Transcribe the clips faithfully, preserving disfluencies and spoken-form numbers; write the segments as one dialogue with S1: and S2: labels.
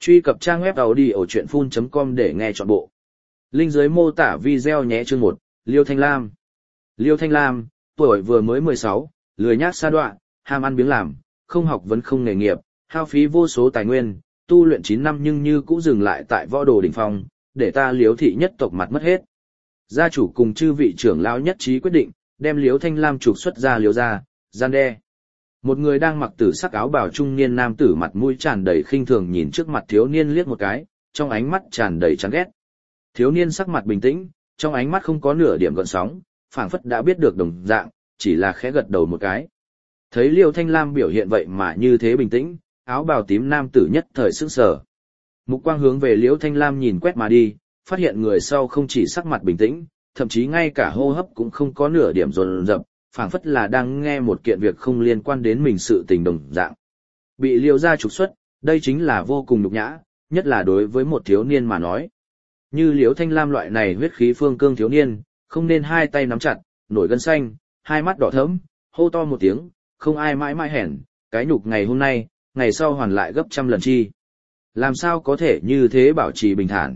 S1: Truy cập trang web audiochuyenphun chấm com để nghe trọn bộ. Link dưới mô tả video nhé. Chương một, Liêu Thanh Lam. Liêu Thanh Lam, tuổi vừa mới mười sáu, lười nhác sa đọa, ham ăn biếng làm, không học vấn không nghề nghiệp, hao phí vô số tài nguyên, tu luyện chín năm nhưng như cũ dừng lại tại võ đồ đỉnh phong, để ta Liếu thị nhất tộc mặt mất hết. Gia chủ cùng chư vị trưởng lão nhất trí quyết định, đem Liếu Thanh Lam trục xuất ra Liếu gia, gian đe. Một người đang mặc tử sắc áo bào trung niên nam tử mặt mũi tràn đầy khinh thường nhìn trước mặt thiếu niên liếc một cái, trong ánh mắt tràn đầy chán ghét. Thiếu niên sắc mặt bình tĩnh, trong ánh mắt không có nửa điểm gợn sóng, phảng phất đã biết được đồng dạng, chỉ là khẽ gật đầu một cái. Thấy Liêu Thanh Lam biểu hiện vậy mà như thế bình tĩnh, áo bào tím nam tử nhất thời sững sờ. Mục quang hướng về Liêu Thanh Lam nhìn quét mà đi, phát hiện người sau không chỉ sắc mặt bình tĩnh, thậm chí ngay cả hô hấp cũng không có nửa điểm dồn dập, phảng phất là đang nghe một kiện việc không liên quan đến mình sự tình đồng dạng. Bị Liêu gia trục xuất, đây chính là vô cùng nhục nhã, nhất là đối với một thiếu niên mà nói. Như Liêu Thanh Lam loại này huyết khí phương cương thiếu niên, không nên hai tay nắm chặt, nổi gân xanh, hai mắt đỏ thẫm, hô to một tiếng, không ai mãi mãi hèn, cái nhục ngày hôm nay, ngày sau hoàn lại gấp trăm lần chi. Làm sao có thể như thế bảo trì bình thản?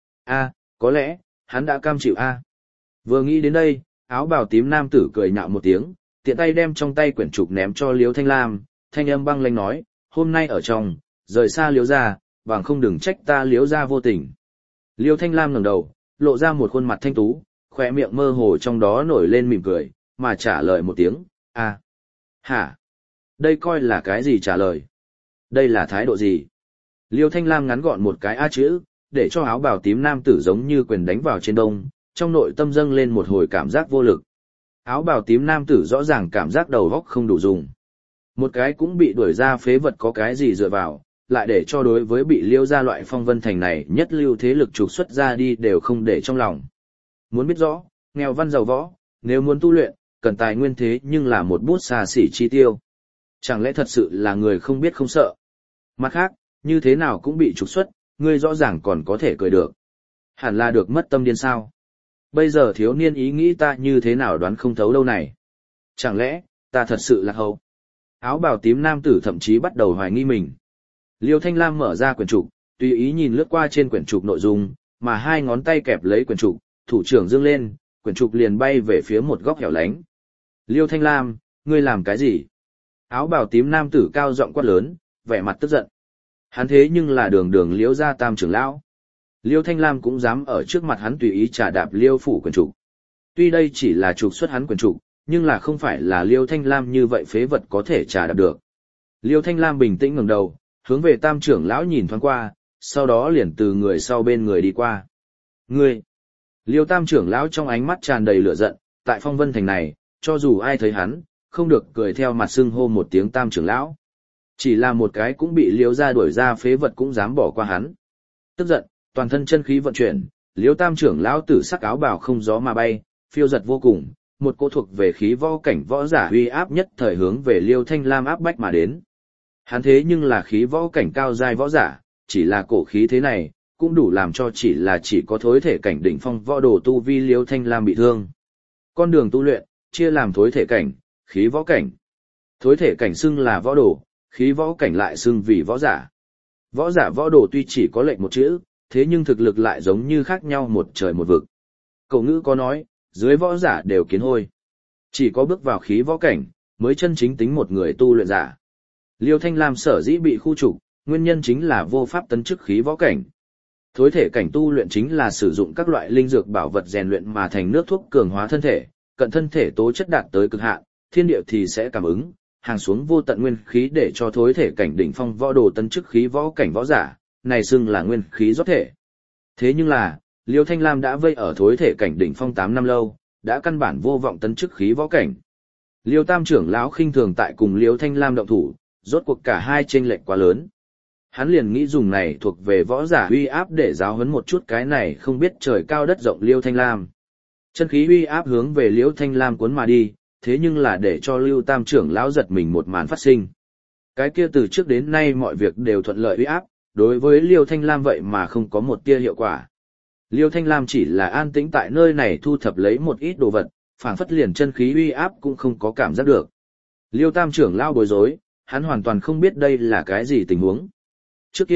S1: A, có lẽ, hắn đã cam chịu a. Vừa nghĩ đến đây, áo bào tím nam tử cười nhạo một tiếng, tiện tay đem trong tay quyển trục ném cho Liêu Thanh Lam, thanh âm băng lãnh nói, hôm nay ở trong, rời xa Liêu gia, bằng không đừng trách ta Liêu gia vô tình. Liêu Thanh Lam ngẩng đầu, lộ ra một khuôn mặt thanh tú, khóe miệng mơ hồ trong đó nổi lên mỉm cười, mà trả lời một tiếng, a. Hả? Đây coi là cái gì trả lời? Đây là thái độ gì? Liêu Thanh Lam ngắn gọn một cái a chữ, để cho áo bào tím nam tử giống như quyền đánh vào trên đông, trong nội tâm dâng lên một hồi cảm giác vô lực. Áo bào tím nam tử rõ ràng cảm giác đầu óc không đủ dùng. Một cái cũng bị đuổi ra phế vật có cái gì dựa vào, lại để cho đối với bị Liêu gia loại phong vân thành này nhất lưu thế lực trục xuất ra đi đều không để trong lòng. Muốn biết rõ, nghèo văn giàu võ, nếu muốn tu luyện, cần tài nguyên thế nhưng là một bút xa xỉ chi tiêu. Chẳng lẽ thật sự là người không biết không sợ? Mặt khác, như thế nào cũng bị trục xuất, ngươi rõ ràng còn có thể cười được. Hẳn là được mất tâm điên sao? Bây giờ thiếu niên ý nghĩ ta như thế nào đoán không thấu đâu này? Chẳng lẽ, ta thật sự là hầu? Áo bào tím nam tử thậm chí bắt đầu hoài nghi mình. Liêu Thanh Lam mở ra quyển trục, tùy ý nhìn lướt qua trên quyển trục nội dung, mà hai ngón tay kẹp lấy quyển trục, thủ trưởng dương lên, quyển trục liền bay về phía một góc hẻo lánh. Liêu Thanh Lam, ngươi làm cái gì? Áo bào tím nam tử cao giọng quát lớn, vẻ mặt tức giận. Hắn thế nhưng là đường đường Liêu gia tam trưởng lão. Liêu Thanh Lam cũng dám ở trước mặt hắn tùy ý trả đạp Liêu phủ quyển trục. Tuy đây chỉ là trục xuất hắn quyển trục, nhưng là không phải là Liêu Thanh Lam như vậy phế vật có thể trả đạp được. Liêu Thanh Lam bình tĩnh ngẩng đầu, hướng về tam trưởng lão nhìn thoáng qua, sau đó liền từ người sau bên người đi qua. Ngươi! Liêu tam trưởng lão trong ánh mắt tràn đầy lửa giận, tại phong vân thành này, cho dù ai thấy hắn, không được cười theo mặt xưng hô một tiếng tam trưởng lão. Chỉ là một cái cũng bị Liêu gia đuổi ra phế vật cũng dám bỏ qua hắn. Tức giận, toàn thân chân khí vận chuyển, Liêu tam trưởng lão tử sắc áo bào không gió mà bay, phiêu giật vô cùng, một cỗ thuộc về khí võ cảnh võ giả uy áp nhất thời hướng về Liêu Thanh Lam áp bách mà đến. Hắn thế nhưng là khí võ cảnh cao giai võ giả, chỉ là cổ khí thế này, cũng đủ làm cho chỉ là chỉ có thối thể cảnh đỉnh phong võ đồ tu vi Liêu Thanh Lam bị thương. Con đường tu luyện, chia làm thối thể cảnh, khí võ cảnh. Thối thể cảnh xưng là võ đồ, khí võ cảnh lại xưng vì võ giả. Võ giả võ đồ tuy chỉ có lệnh một chữ, thế nhưng thực lực lại giống như khác nhau một trời một vực. Cổ ngữ có nói, dưới võ giả đều kiến hôi. Chỉ có bước vào khí võ cảnh, mới chân chính tính một người tu luyện giả. Liêu Thanh Lam sở dĩ bị khu trục, nguyên nhân chính là vô pháp tấn chức khí võ cảnh. Thối thể cảnh tu luyện chính là sử dụng các loại linh dược bảo vật rèn luyện mà thành nước thuốc cường hóa thân thể, cận thân thể tố chất đạt tới cực hạn, thiên địa thì sẽ cảm ứng, hàng xuống vô tận nguyên khí để cho thối thể cảnh đỉnh phong võ đồ tấn chức khí võ cảnh võ giả, này xưng là nguyên khí rót thể. Thế nhưng là, Liêu Thanh Lam đã vây ở thối thể cảnh đỉnh phong tám năm lâu, đã căn bản vô vọng tấn chức khí võ cảnh. Liêu tam trưởng lão khinh thường tại cùng Liêu Thanh Lam động thủ, rốt cuộc cả hai chênh lệch quá lớn. Hắn liền nghĩ dùng này thuộc về võ giả uy áp để giáo huấn một chút cái này không biết trời cao đất rộng Liêu Thanh Lam. Chân khí uy áp hướng về Liêu Thanh Lam cuốn mà đi, thế nhưng là để cho Lưu tam trưởng lão giật mình một màn phát sinh. Cái kia từ trước đến nay mọi việc đều thuận lợi uy áp, đối với Liêu Thanh Lam vậy mà không có một tia hiệu quả. Liêu Thanh Lam chỉ là an tĩnh tại nơi này thu thập lấy một ít đồ vật, phảng phất liền chân khí uy áp cũng không có cảm giác được. Liêu tam trưởng lão bối rối, hắn hoàn toàn không biết đây là cái gì tình huống. Trước kia,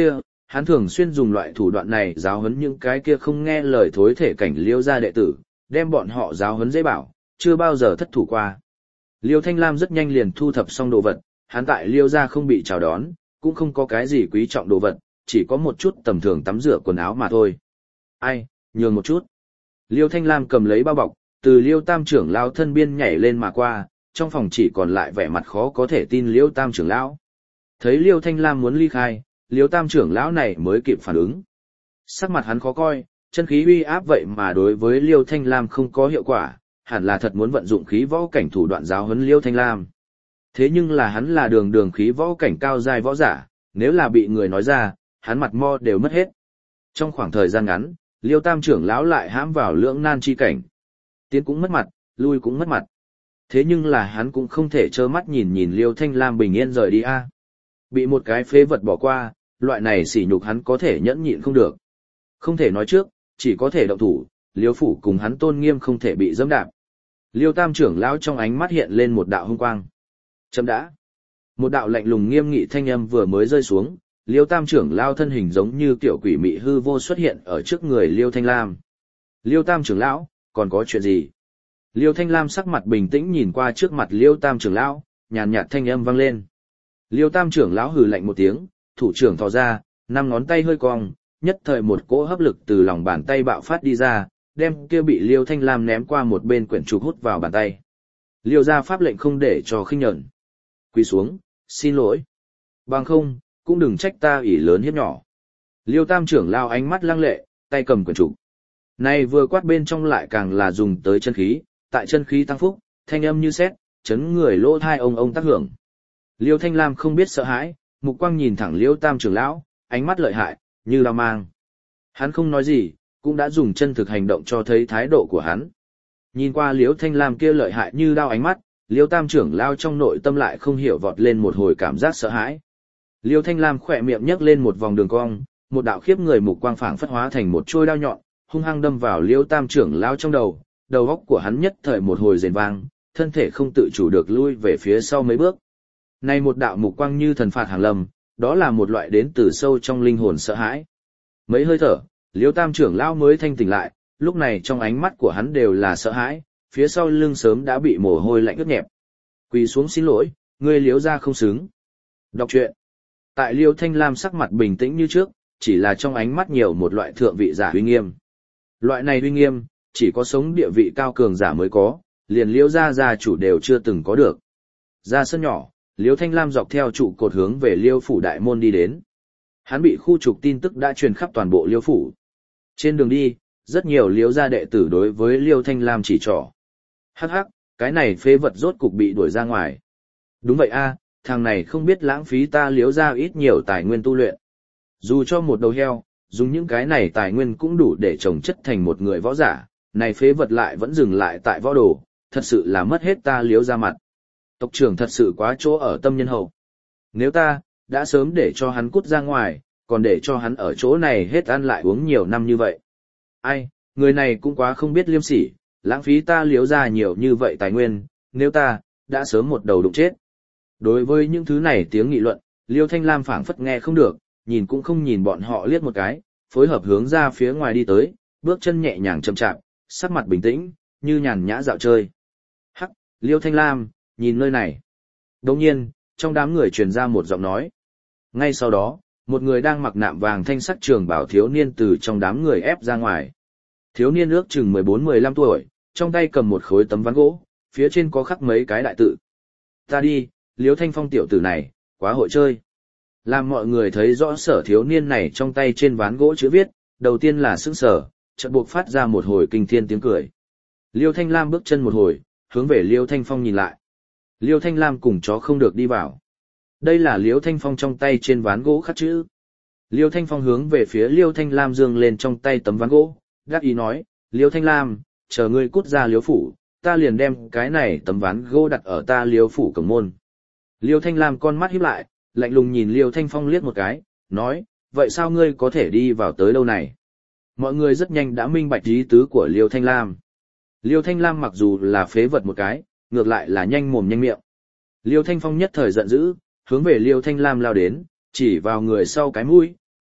S1: hắn thường xuyên dùng loại thủ đoạn này giáo huấn những cái kia không nghe lời thối thể cảnh Liêu gia đệ tử, đem bọn họ giáo huấn dễ bảo, chưa bao giờ thất thủ qua. Liêu Thanh Lam rất nhanh liền thu thập xong đồ vật, hắn tại Liêu gia không bị chào đón, cũng không có cái gì quý trọng đồ vật, chỉ có một chút tầm thường tắm rửa quần áo mà thôi. Ai, nhường một chút. Liêu Thanh Lam cầm lấy bao bọc, từ Liêu Tam trưởng lão thân biên nhảy lên mà qua, trong phòng chỉ còn lại vẻ mặt khó có thể tin Liêu Tam trưởng lão. Thấy Liêu Thanh Lam muốn ly khai, Liêu Tam trưởng lão này mới kịp phản ứng. Sắc mặt hắn khó coi, chân khí uy áp vậy mà đối với Liêu Thanh Lam không có hiệu quả, hẳn là thật muốn vận dụng khí võ cảnh thủ đoạn giáo huấn Liêu Thanh Lam. Thế nhưng là hắn là đường đường khí võ cảnh cao giai võ giả, nếu là bị người nói ra, hắn mặt mo đều mất hết. Trong khoảng thời gian ngắn, Liêu Tam trưởng lão lại hãm vào lưỡng nan chi cảnh. Tiến cũng mất mặt, lui cũng mất mặt. Thế nhưng là hắn cũng không thể trơ mắt nhìn nhìn Liêu Thanh Lam bình yên rời đi a. Bị một cái phế vật bỏ qua, loại này sỉ nhục hắn có thể nhẫn nhịn không được. Không thể nói trước, chỉ có thể động thủ, Liêu phủ cùng hắn tôn nghiêm không thể bị dẫm đạp. Liêu Tam trưởng lão trong ánh mắt hiện lên một đạo hung quang. Chấm đã. Một đạo lạnh lùng nghiêm nghị thanh âm vừa mới rơi xuống, Liêu Tam trưởng lão thân hình giống như tiểu quỷ mị hư vô xuất hiện ở trước người Liêu Thanh Lam. Liêu Tam trưởng lão, còn có chuyện gì? Liêu Thanh Lam sắc mặt bình tĩnh nhìn qua trước mặt Liêu Tam trưởng lão, nhàn nhạt thanh âm vang lên. Liêu Tam trưởng lão hừ lạnh một tiếng, thủ trưởng thò ra, năm ngón tay hơi cong, nhất thời một cỗ hấp lực từ lòng bàn tay bạo phát đi ra, đem kia bị Liêu Thanh Lam ném qua một bên quyển trục hút vào bàn tay. Liêu gia pháp lệnh không để cho khinh nhẫn. Quỳ xuống, xin lỗi. Bằng không, cũng đừng trách ta ỷ lớn hiếp nhỏ. Liêu Tam trưởng lão ánh mắt lăng lệ, tay cầm quyển trục. Này vừa quát bên trong lại càng là dùng tới chân khí, tại chân khí tăng phúc, thanh âm như sét, chấn người lỗ tai ông ông tác hưởng. Liêu Thanh Lam không biết sợ hãi, mục quang nhìn thẳng Liêu Tam trưởng lão, ánh mắt lợi hại, như lao mang. Hắn không nói gì, cũng đã dùng chân thực hành động cho thấy thái độ của hắn. Nhìn qua Liêu Thanh Lam kia lợi hại như đao ánh mắt, Liêu Tam trưởng lão trong nội tâm lại không hiểu vọt lên một hồi cảm giác sợ hãi. Liêu Thanh Lam khỏe miệng nhấc lên một vòng đường cong, một đạo khiếp người mục quang phảng phất hóa thành một trôi đao nhọn, hung hăng đâm vào Liêu Tam trưởng lão trong đầu, đầu óc của hắn nhất thời một hồi rền vang, thân thể không tự chủ được lui về phía sau mấy bước. Này một đạo mục quang như thần phạt hàng lâm, đó là một loại đến từ sâu trong linh hồn sợ hãi. Mấy hơi thở, Liêu Tam trưởng lão mới thanh tỉnh lại, lúc này trong ánh mắt của hắn đều là sợ hãi, phía sau lưng sớm đã bị mồ hôi lạnh ướt nhẹp. Quỳ xuống xin lỗi, ngươi Liêu gia không xứng. Đọc truyện. Tại Liêu Thanh Lam sắc mặt bình tĩnh như trước, chỉ là trong ánh mắt nhiều một loại thượng vị giả uy nghiêm. Loại này uy nghiêm, chỉ có sống địa vị cao cường giả mới có, liền Liêu gia gia chủ đều chưa từng có được. Ra sân nhỏ, Liêu Thanh Lam dọc theo trụ cột hướng về Liêu phủ đại môn đi đến. Hắn bị khu trục tin tức đã truyền khắp toàn bộ Liêu phủ. Trên đường đi, rất nhiều Liêu gia đệ tử đối với Liêu Thanh Lam chỉ trỏ. Hắc hắc, cái này phế vật rốt cục bị đuổi ra ngoài. Đúng vậy a, thằng này không biết lãng phí ta Liêu gia ít nhiều tài nguyên tu luyện. Dù cho một đầu heo, dùng những cái này tài nguyên cũng đủ để trồng chất thành một người võ giả, này phế vật lại vẫn dừng lại tại võ đồ, thật sự là mất hết ta Liêu gia mặt. Tộc trưởng thật sự quá chỗ ở tâm nhân hậu. Nếu ta, đã sớm để cho hắn cút ra ngoài, còn để cho hắn ở chỗ này hết ăn lại uống nhiều năm như vậy. Ai, người này cũng quá không biết liêm sỉ, lãng phí ta Liêu gia nhiều như vậy tài nguyên, nếu ta, đã sớm một đầu đụng chết. Đối với những thứ này tiếng nghị luận, Liêu Thanh Lam phảng phất nghe không được, nhìn cũng không nhìn bọn họ liếc một cái, phối hợp hướng ra phía ngoài đi tới, bước chân nhẹ nhàng chậm chạp, sắc mặt bình tĩnh, như nhàn nhã dạo chơi. Hắc, Liêu Thanh Lam, nhìn nơi này. Đồng nhiên, trong đám người truyền ra một giọng nói. Ngay sau đó, một người đang mặc nạm vàng thanh sắc trường bảo thiếu niên từ trong đám người ép ra ngoài. Thiếu niên ước chừng mười bốn mười lăm tuổi, trong tay cầm một khối tấm ván gỗ, phía trên có khắc mấy cái đại tự. Ta đi, Liêu Thanh Phong tiểu tử này, quá hội chơi. Làm mọi người thấy rõ sở thiếu niên này trong tay trên ván gỗ chữ viết, đầu tiên là sững sờ, chợt buộc phát ra một hồi kinh thiên tiếng cười. Liêu Thanh Lam bước chân một hồi, hướng về Liêu Thanh Phong nhìn lại. Liêu Thanh Lam cùng chó không được đi vào. Đây là Liêu Thanh Phong trong tay trên ván gỗ khắc chữ. Liêu Thanh Phong hướng về phía Liêu Thanh Lam giương lên trong tay tấm ván gỗ, gác ý nói, Liêu Thanh Lam, chờ ngươi cút ra Liêu phủ, ta liền đem cái này tấm ván gỗ đặt ở ta Liêu phủ cổng môn. Liêu Thanh Lam con mắt híp lại, lạnh lùng nhìn Liêu Thanh Phong liếc một cái, nói, vậy sao ngươi có thể đi vào tới đâu này? Mọi người rất nhanh đã minh bạch ý tứ của Liêu Thanh Lam. Liêu Thanh Lam mặc dù là phế vật một cái, ngược lại là nhanh mồm nhanh miệng. Liêu Thanh Phong nhất thời giận dữ, hướng về Liêu Thanh Lam lao đến, chỉ vào người sau cái mũi,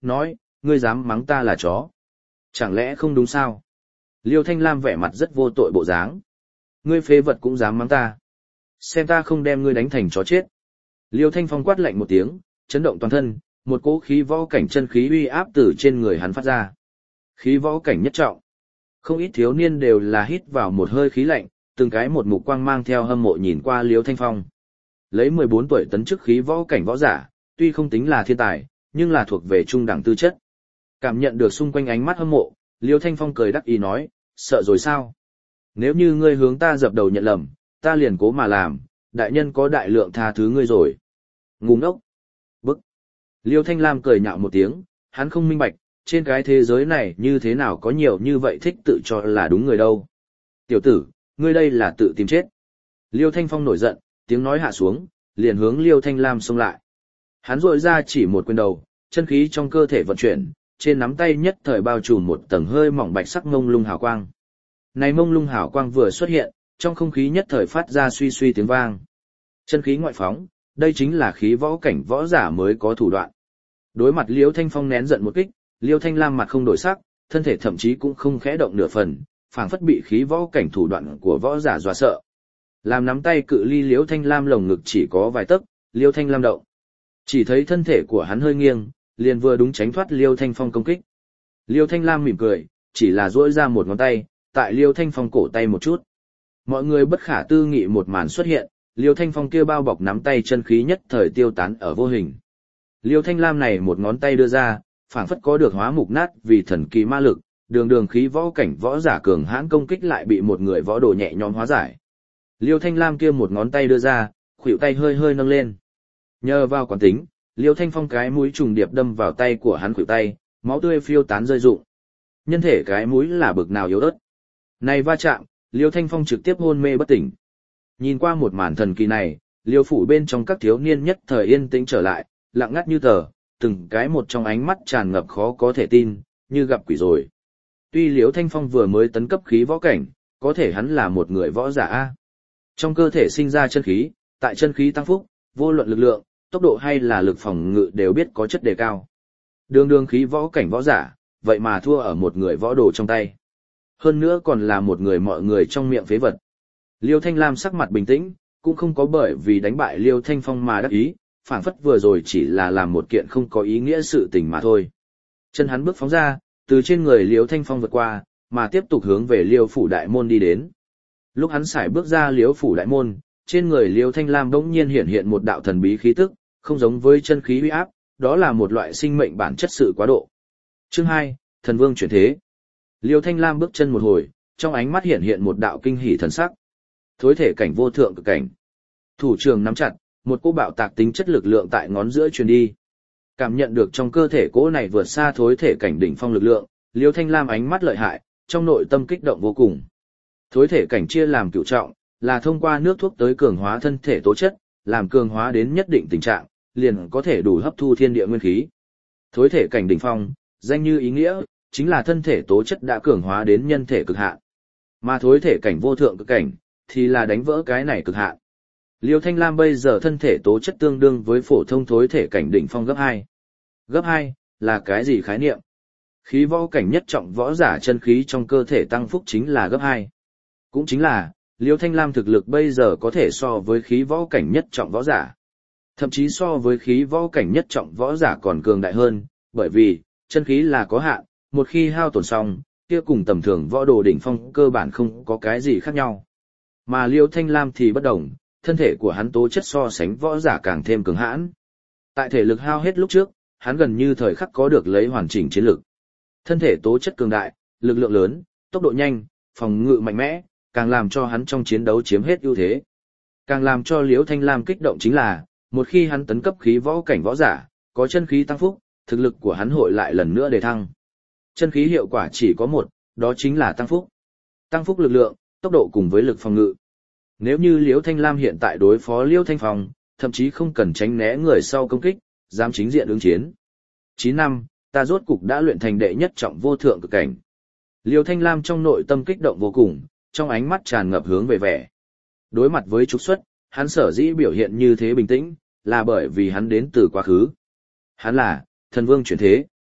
S1: nói, ngươi dám mắng ta là chó. Chẳng lẽ không đúng sao? Liêu Thanh Lam vẻ mặt rất vô tội bộ dáng. Ngươi phế vật cũng dám mắng ta. Xem ta không đem ngươi đánh thành chó chết. Liêu Thanh Phong quát lạnh một tiếng, chấn động toàn thân, một cỗ khí võ cảnh chân khí uy áp từ trên người hắn phát ra. Khí võ cảnh nhất trọng. Không ít thiếu niên đều là hít vào một hơi khí lạnh, từng cái một mục quang mang theo hâm mộ nhìn qua Liêu Thanh Phong. Lấy mười bốn tuổi tấn chức khí võ cảnh võ giả, tuy không tính là thiên tài, nhưng là thuộc về trung đẳng tư chất. Cảm nhận được xung quanh ánh mắt hâm mộ, Liêu Thanh Phong cười đắc ý nói, sợ rồi sao? Nếu như ngươi hướng ta dập đầu nhận lầm, ta liền cố mà làm, đại nhân có đại lượng tha thứ ngươi rồi. Ngu ngốc. Bức. Liêu Thanh Lam cười nhạo một tiếng, hắn không minh bạch, trên cái thế giới này như thế nào có nhiều như vậy thích tự cho là đúng người đâu. Tiểu tử, ngươi đây là tự tìm chết. Liêu Thanh Phong nổi giận, tiếng nói hạ xuống, liền hướng Liêu Thanh Lam xông lại. Hắn rội ra chỉ một quyền đầu, chân khí trong cơ thể vận chuyển, trên nắm tay nhất thời bao trùm một tầng hơi mỏng bạch sắc mông lung hào quang. Này mông lung hào quang vừa xuất hiện, trong không khí nhất thời phát ra suy suy tiếng vang. Chân khí ngoại phóng, đây chính là khí võ cảnh võ giả mới có thủ đoạn. Đối mặt Liêu Thanh Phong nén giận một kích, Liêu Thanh Lam mặt không đổi sắc, thân thể thậm chí cũng không khẽ động nửa phần, phảng phất bị khí võ cảnh thủ đoạn của võ giả dọa sợ. Làm nắm tay cự ly Liêu Thanh Lam lồng ngực chỉ có vài tấc, Liêu Thanh Lam động. Chỉ thấy thân thể của hắn hơi nghiêng, liền vừa đúng tránh thoát Liêu Thanh Phong công kích. Liêu Thanh Lam mỉm cười, chỉ là duỗi ra một ngón tay, tại Liêu Thanh Phong cổ tay một chút. Mọi người bất khả tư nghị một màn xuất hiện, Liêu Thanh Phong kia bao bọc nắm tay chân khí nhất thời tiêu tán ở vô hình. Liêu Thanh Lam này một ngón tay đưa ra, phảng phất có được hóa mục nát vì thần kỳ ma lực, đường đường khí võ cảnh võ giả cường hãn công kích lại bị một người võ đồ nhẹ nhõm hóa giải. Liêu Thanh Lam kia một ngón tay đưa ra, khuỷu tay hơi hơi nâng lên. Nhờ vào quán tính, Liêu Thanh Phong cái mũi trùng điệp đâm vào tay của hắn khuỷu tay, máu tươi phiêu tán rơi rụng. Nhân thể cái mũi là bực nào yếu ớt. Này va chạm, Liêu Thanh Phong trực tiếp hôn mê bất tỉnh. Nhìn qua một màn thần kỳ này, Liêu phủ bên trong các thiếu niên nhất thời yên tĩnh trở lại, lặng ngắt như tờ, từng cái một trong ánh mắt tràn ngập khó có thể tin, như gặp quỷ rồi. Tuy Liêu Thanh Phong vừa mới tấn cấp khí võ cảnh, có thể hắn là một người võ giả A. Trong cơ thể sinh ra chân khí, tại chân khí tăng phúc, vô luận lực lượng, tốc độ hay là lực phòng ngự đều biết có chất đề cao. Đường đường khí võ cảnh võ giả, vậy mà thua ở một người võ đồ trong tay. Hơn nữa còn là một người mọi người trong miệng phế vật. Liêu Thanh Lam sắc mặt bình tĩnh, cũng không có bởi vì đánh bại Liêu Thanh Phong mà đắc ý, phảng phất vừa rồi chỉ là làm một kiện không có ý nghĩa sự tình mà thôi. Chân hắn bước phóng ra, từ trên người Liêu Thanh Phong vượt qua, mà tiếp tục hướng về Liêu phủ đại môn đi đến. Lúc hắn sải bước ra Liêu phủ đại môn, trên người Liêu Thanh Lam bỗng nhiên hiện hiện một đạo thần bí khí tức, không giống với chân khí uy áp, đó là một loại sinh mệnh bản chất sự quá độ. Chương hai, Thần Vương chuyển thế. Liêu Thanh Lam bước chân một hồi, trong ánh mắt hiện hiện một đạo kinh hỉ thần sắc. Thối thể cảnh vô thượng cực cảnh. Thủ trường nắm chặt, một cô bạo tạc tính chất lực lượng tại ngón giữa truyền đi. Cảm nhận được trong cơ thể cỗ này vượt xa thối thể cảnh đỉnh phong lực lượng, Liêu Thanh Lam ánh mắt lợi hại, trong nội tâm kích động vô cùng. Thối thể cảnh chia làm cửu trọng, là thông qua nước thuốc tới cường hóa thân thể tố chất, làm cường hóa đến nhất định tình trạng, liền có thể đủ hấp thu thiên địa nguyên khí. Thối thể cảnh đỉnh phong, danh như ý nghĩa, chính là thân thể tố chất đã cường hóa đến nhân thể cực hạn. Mà thối thể cảnh vô thượng cực cảnh, thì là đánh vỡ cái này cực hạn. Liêu Thanh Lam bây giờ thân thể tố chất tương đương với phổ thông thối thể cảnh đỉnh phong gấp hai. Gấp hai là cái gì khái niệm? Khí võ cảnh nhất trọng võ giả chân khí trong cơ thể tăng phúc chính là gấp hai. Cũng chính là, Liêu Thanh Lam thực lực bây giờ có thể so với khí võ cảnh nhất trọng võ giả. Thậm chí so với khí võ cảnh nhất trọng võ giả còn cường đại hơn, bởi vì, chân khí là có hạn, một khi hao tổn xong, kia cùng tầm thường võ đồ đỉnh phong cơ bản không có cái gì khác nhau. Mà Liêu Thanh Lam thì bất đồng, thân thể của hắn tố chất so sánh võ giả càng thêm cường hãn. Tại thể lực hao hết lúc trước, hắn gần như thời khắc có được lấy hoàn chỉnh chiến lực. Thân thể tố chất cường đại, lực lượng lớn, tốc độ nhanh, phòng ngự mạnh mẽ, càng làm cho hắn trong chiến đấu chiếm hết ưu thế. Càng làm cho Liêu Thanh Lam kích động chính là, một khi hắn tấn cấp khí võ cảnh võ giả, có chân khí tăng phúc, thực lực của hắn hội lại lần nữa đề thăng. Chân khí hiệu quả chỉ có một, đó chính là tăng phúc. Tăng phúc lực lượng, tốc độ cùng với lực phòng ngự. Nếu như Liêu Thanh Lam hiện tại đối phó Liêu Thanh Phong, thậm chí không cần tránh né người sau công kích, dám chính diện ứng chiến. chín năm, ta rốt cục đã luyện thành đệ nhất trọng vô thượng cực cảnh. Liêu Thanh Lam trong nội tâm kích động vô cùng, trong ánh mắt tràn ngập hướng về vẻ. Đối mặt với trục xuất, hắn sở dĩ biểu hiện như thế bình tĩnh, là bởi vì hắn đến từ quá khứ. Hắn là thần vương chuyển thế.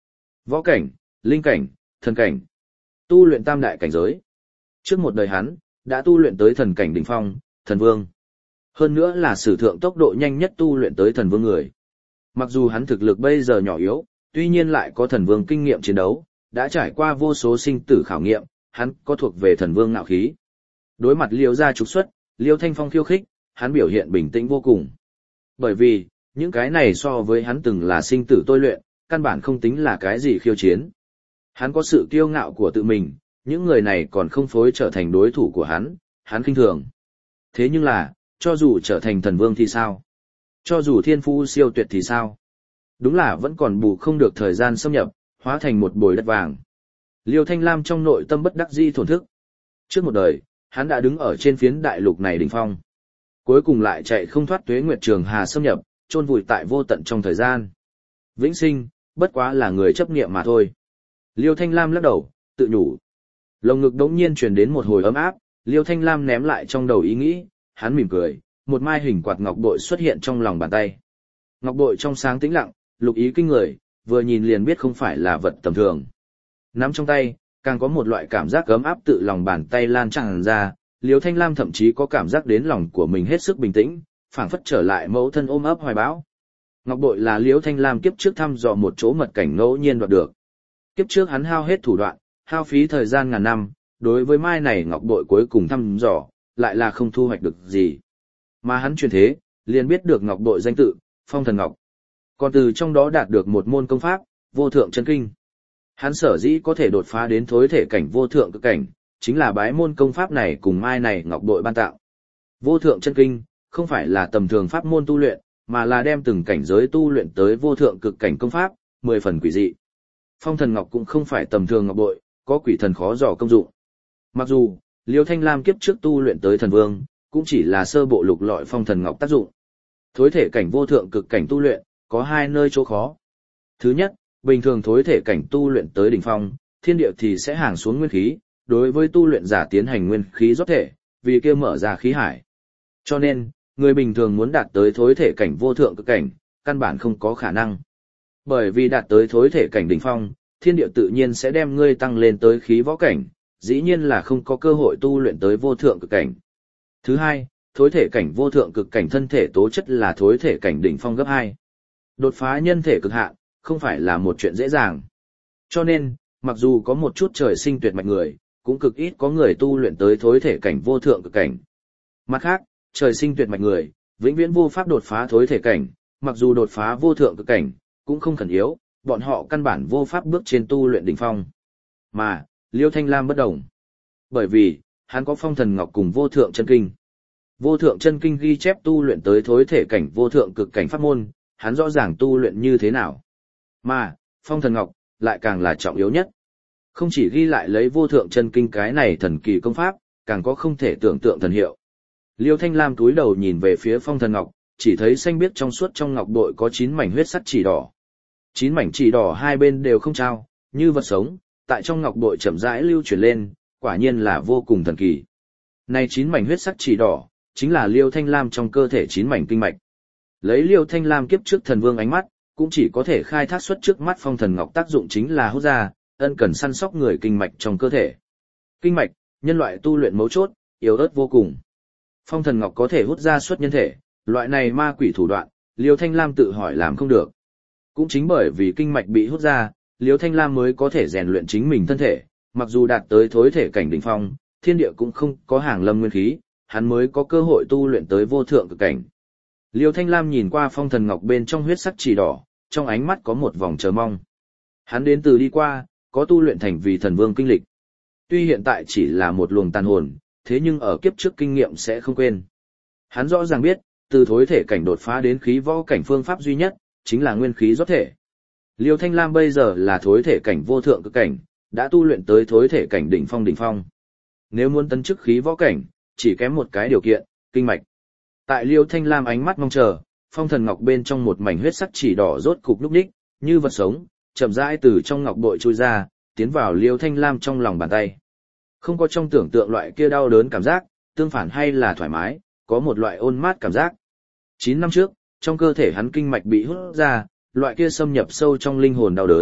S1: Võ cảnh, linh cảnh, thần cảnh. Tu luyện tam đại cảnh giới. Trước một đời hắn, đã tu luyện tới thần cảnh đỉnh phong, thần vương. Hơn nữa là sử thượng tốc độ nhanh nhất tu luyện tới thần vương người. Mặc dù hắn thực lực bây giờ nhỏ yếu, tuy nhiên lại có thần vương kinh nghiệm chiến đấu, đã trải qua vô số sinh tử khảo nghiệm, hắn có thuộc về thần vương ngạo khí. Đối mặt Liêu gia trục xuất, Liêu Thanh Phong khiêu khích, hắn biểu hiện bình tĩnh vô cùng. Bởi vì, những cái này so với hắn từng là sinh tử tôi luyện, căn bản không tính là cái gì khiêu chiến. Hắn có sự kiêu ngạo của tự mình, những người này còn không phối trở thành đối thủ của hắn, hắn khinh thường. Thế nhưng là, cho dù trở thành thần vương thì sao? Cho dù thiên phú siêu tuyệt thì sao? Đúng là vẫn còn bù không được thời gian xâm nhập, hóa thành một bồi đất vàng. Liêu Thanh Lam trong nội tâm bất đắc dĩ thổn thức. Trước một đời, hắn đã đứng ở trên phiến đại lục này đỉnh phong. Cuối cùng lại chạy không thoát tuế nguyệt trường hà xâm nhập, chôn vùi tại vô tận trong thời gian. Vĩnh sinh, bất quá là người chấp niệm mà thôi. Liêu Thanh Lam lắc đầu, tự nhủ. Lồng ngực đống nhiên truyền đến một hồi ấm áp, Liêu Thanh Lam ném lại trong đầu ý nghĩ, hắn mỉm cười, một mai hình quạt ngọc bội xuất hiện trong lòng bàn tay. Ngọc bội trong sáng tĩnh lặng, lục ý kinh người, vừa nhìn liền biết không phải là vật tầm thường. Nắm trong tay, càng có một loại cảm giác ấm áp tự lòng bàn tay lan tràn ra, Liêu Thanh Lam thậm chí có cảm giác đến lòng của mình hết sức bình tĩnh, phảng phất trở lại mẫu thân ôm ấp hoài bão. Ngọc bội là Liêu Thanh Lam kiếp trước thăm dò một chỗ mật cảnh ngẫu nhiên đoạt được. Kiếp trước hắn hao hết thủ đoạn, hao phí thời gian ngàn năm, đối với mai này ngọc bội cuối cùng thăm dò, lại là không thu hoạch được gì. Mà hắn truyền thế, liền biết được ngọc bội danh tự, Phong Thần Ngọc. Còn từ trong đó đạt được một môn công pháp, Vô Thượng Chân Kinh. Hắn sở dĩ có thể đột phá đến thối thể cảnh vô thượng cực cảnh, chính là bái môn công pháp này cùng mai này ngọc bội ban tạo. Vô Thượng Chân Kinh, không phải là tầm thường pháp môn tu luyện, mà là đem từng cảnh giới tu luyện tới vô thượng cực cảnh công pháp, mười phần quỷ dị. Phong Thần Ngọc cũng không phải tầm thường ngọc bội, có quỷ thần khó dò công dụng. Mặc dù, Liêu Thanh Lam kiếp trước tu luyện tới thần vương, cũng chỉ là sơ bộ lục lọi Phong Thần Ngọc tác dụng. Thối thể cảnh vô thượng cực cảnh tu luyện, có hai nơi chỗ khó. Thứ nhất, bình thường thối thể cảnh tu luyện tới đỉnh phong, thiên địa thì sẽ hàng xuống nguyên khí, đối với tu luyện giả tiến hành nguyên khí rót thể, vì kia mở ra khí hải. Cho nên, người bình thường muốn đạt tới thối thể cảnh vô thượng cực cảnh, căn bản không có khả năng. Bởi vì đạt tới thối thể cảnh đỉnh phong, thiên địa tự nhiên sẽ đem ngươi tăng lên tới khí võ cảnh, dĩ nhiên là không có cơ hội tu luyện tới vô thượng cực cảnh. Thứ hai, thối thể cảnh vô thượng cực cảnh thân thể tố chất là thối thể cảnh đỉnh phong gấp hai. Đột phá nhân thể cực hạn, không phải là một chuyện dễ dàng. Cho nên, mặc dù có một chút trời sinh tuyệt mạch người, cũng cực ít có người tu luyện tới thối thể cảnh vô thượng cực cảnh. Mặt khác, trời sinh tuyệt mạch người, vĩnh viễn vô pháp đột phá thối thể cảnh, mặc dù đột phá vô thượng cực cảnh, cũng không khẩn yếu, bọn họ căn bản vô pháp bước trên tu luyện đỉnh phong. Mà, Liêu Thanh Lam bất đồng. Bởi vì, hắn có Phong Thần Ngọc cùng Vô Thượng Chân Kinh. Vô Thượng Chân Kinh ghi chép tu luyện tới thối thể cảnh vô thượng cực cảnh pháp môn, hắn rõ ràng tu luyện như thế nào. Mà, Phong Thần Ngọc, lại càng là trọng yếu nhất. Không chỉ ghi lại lấy Vô Thượng Chân Kinh cái này thần kỳ công pháp, càng có không thể tưởng tượng thần hiệu. Liêu Thanh Lam cúi đầu nhìn về phía Phong Thần Ngọc, chỉ thấy xanh biếc trong suốt trong ngọc bội có chín mảnh huyết sắc chỉ đỏ. Chín mảnh chỉ đỏ hai bên đều không trao, như vật sống, tại trong ngọc bội chậm rãi lưu chuyển lên, quả nhiên là vô cùng thần kỳ. Này chín mảnh huyết sắc chỉ đỏ, chính là Liêu Thanh Lam trong cơ thể chín mảnh kinh mạch. Lấy Liêu Thanh Lam kiếp trước thần vương ánh mắt, cũng chỉ có thể khai thác xuất trước mắt Phong Thần Ngọc tác dụng chính là hút ra, ân cần săn sóc người kinh mạch trong cơ thể. Kinh mạch, nhân loại tu luyện mấu chốt, yếu ớt vô cùng. Phong Thần Ngọc có thể hút ra xuất nhân thể, loại này ma quỷ thủ đoạn, Liêu Thanh Lam tự hỏi làm không được. Cũng chính bởi vì kinh mạch bị hút ra, Liêu Thanh Lam mới có thể rèn luyện chính mình thân thể, mặc dù đạt tới thối thể cảnh đỉnh phong, thiên địa cũng không có hàng lâm nguyên khí, hắn mới có cơ hội tu luyện tới vô thượng cực cảnh. Liêu Thanh Lam nhìn qua Phong Thần Ngọc bên trong huyết sắc chỉ đỏ, trong ánh mắt có một vòng chờ mong. Hắn đến từ đi qua, có tu luyện thành vì thần vương kinh lịch. Tuy hiện tại chỉ là một luồng tàn hồn, thế nhưng ở kiếp trước kinh nghiệm sẽ không quên. Hắn rõ ràng biết, từ thối thể cảnh đột phá đến khí võ cảnh phương pháp duy nhất, chính là nguyên khí rót thể. Liêu Thanh Lam bây giờ là thối thể cảnh vô thượng cực cảnh, đã tu luyện tới thối thể cảnh đỉnh phong đỉnh phong. Nếu muốn tấn chức khí võ cảnh, chỉ kém một cái điều kiện, kinh mạch. Tại Liêu Thanh Lam ánh mắt mong chờ, Phong Thần Ngọc bên trong một mảnh huyết sắc chỉ đỏ rốt cục lúc đích, như vật sống, chậm rãi từ trong ngọc bội trôi ra, tiến vào Liêu Thanh Lam trong lòng bàn tay. Không có trong tưởng tượng loại kia đau đớn cảm giác, tương phản hay là thoải mái, có một loại ôn mát cảm giác. Chín năm trước, trong cơ thể hắn kinh mạch bị hút ra, loại kia xâm nhập sâu trong linh hồn đau đớn,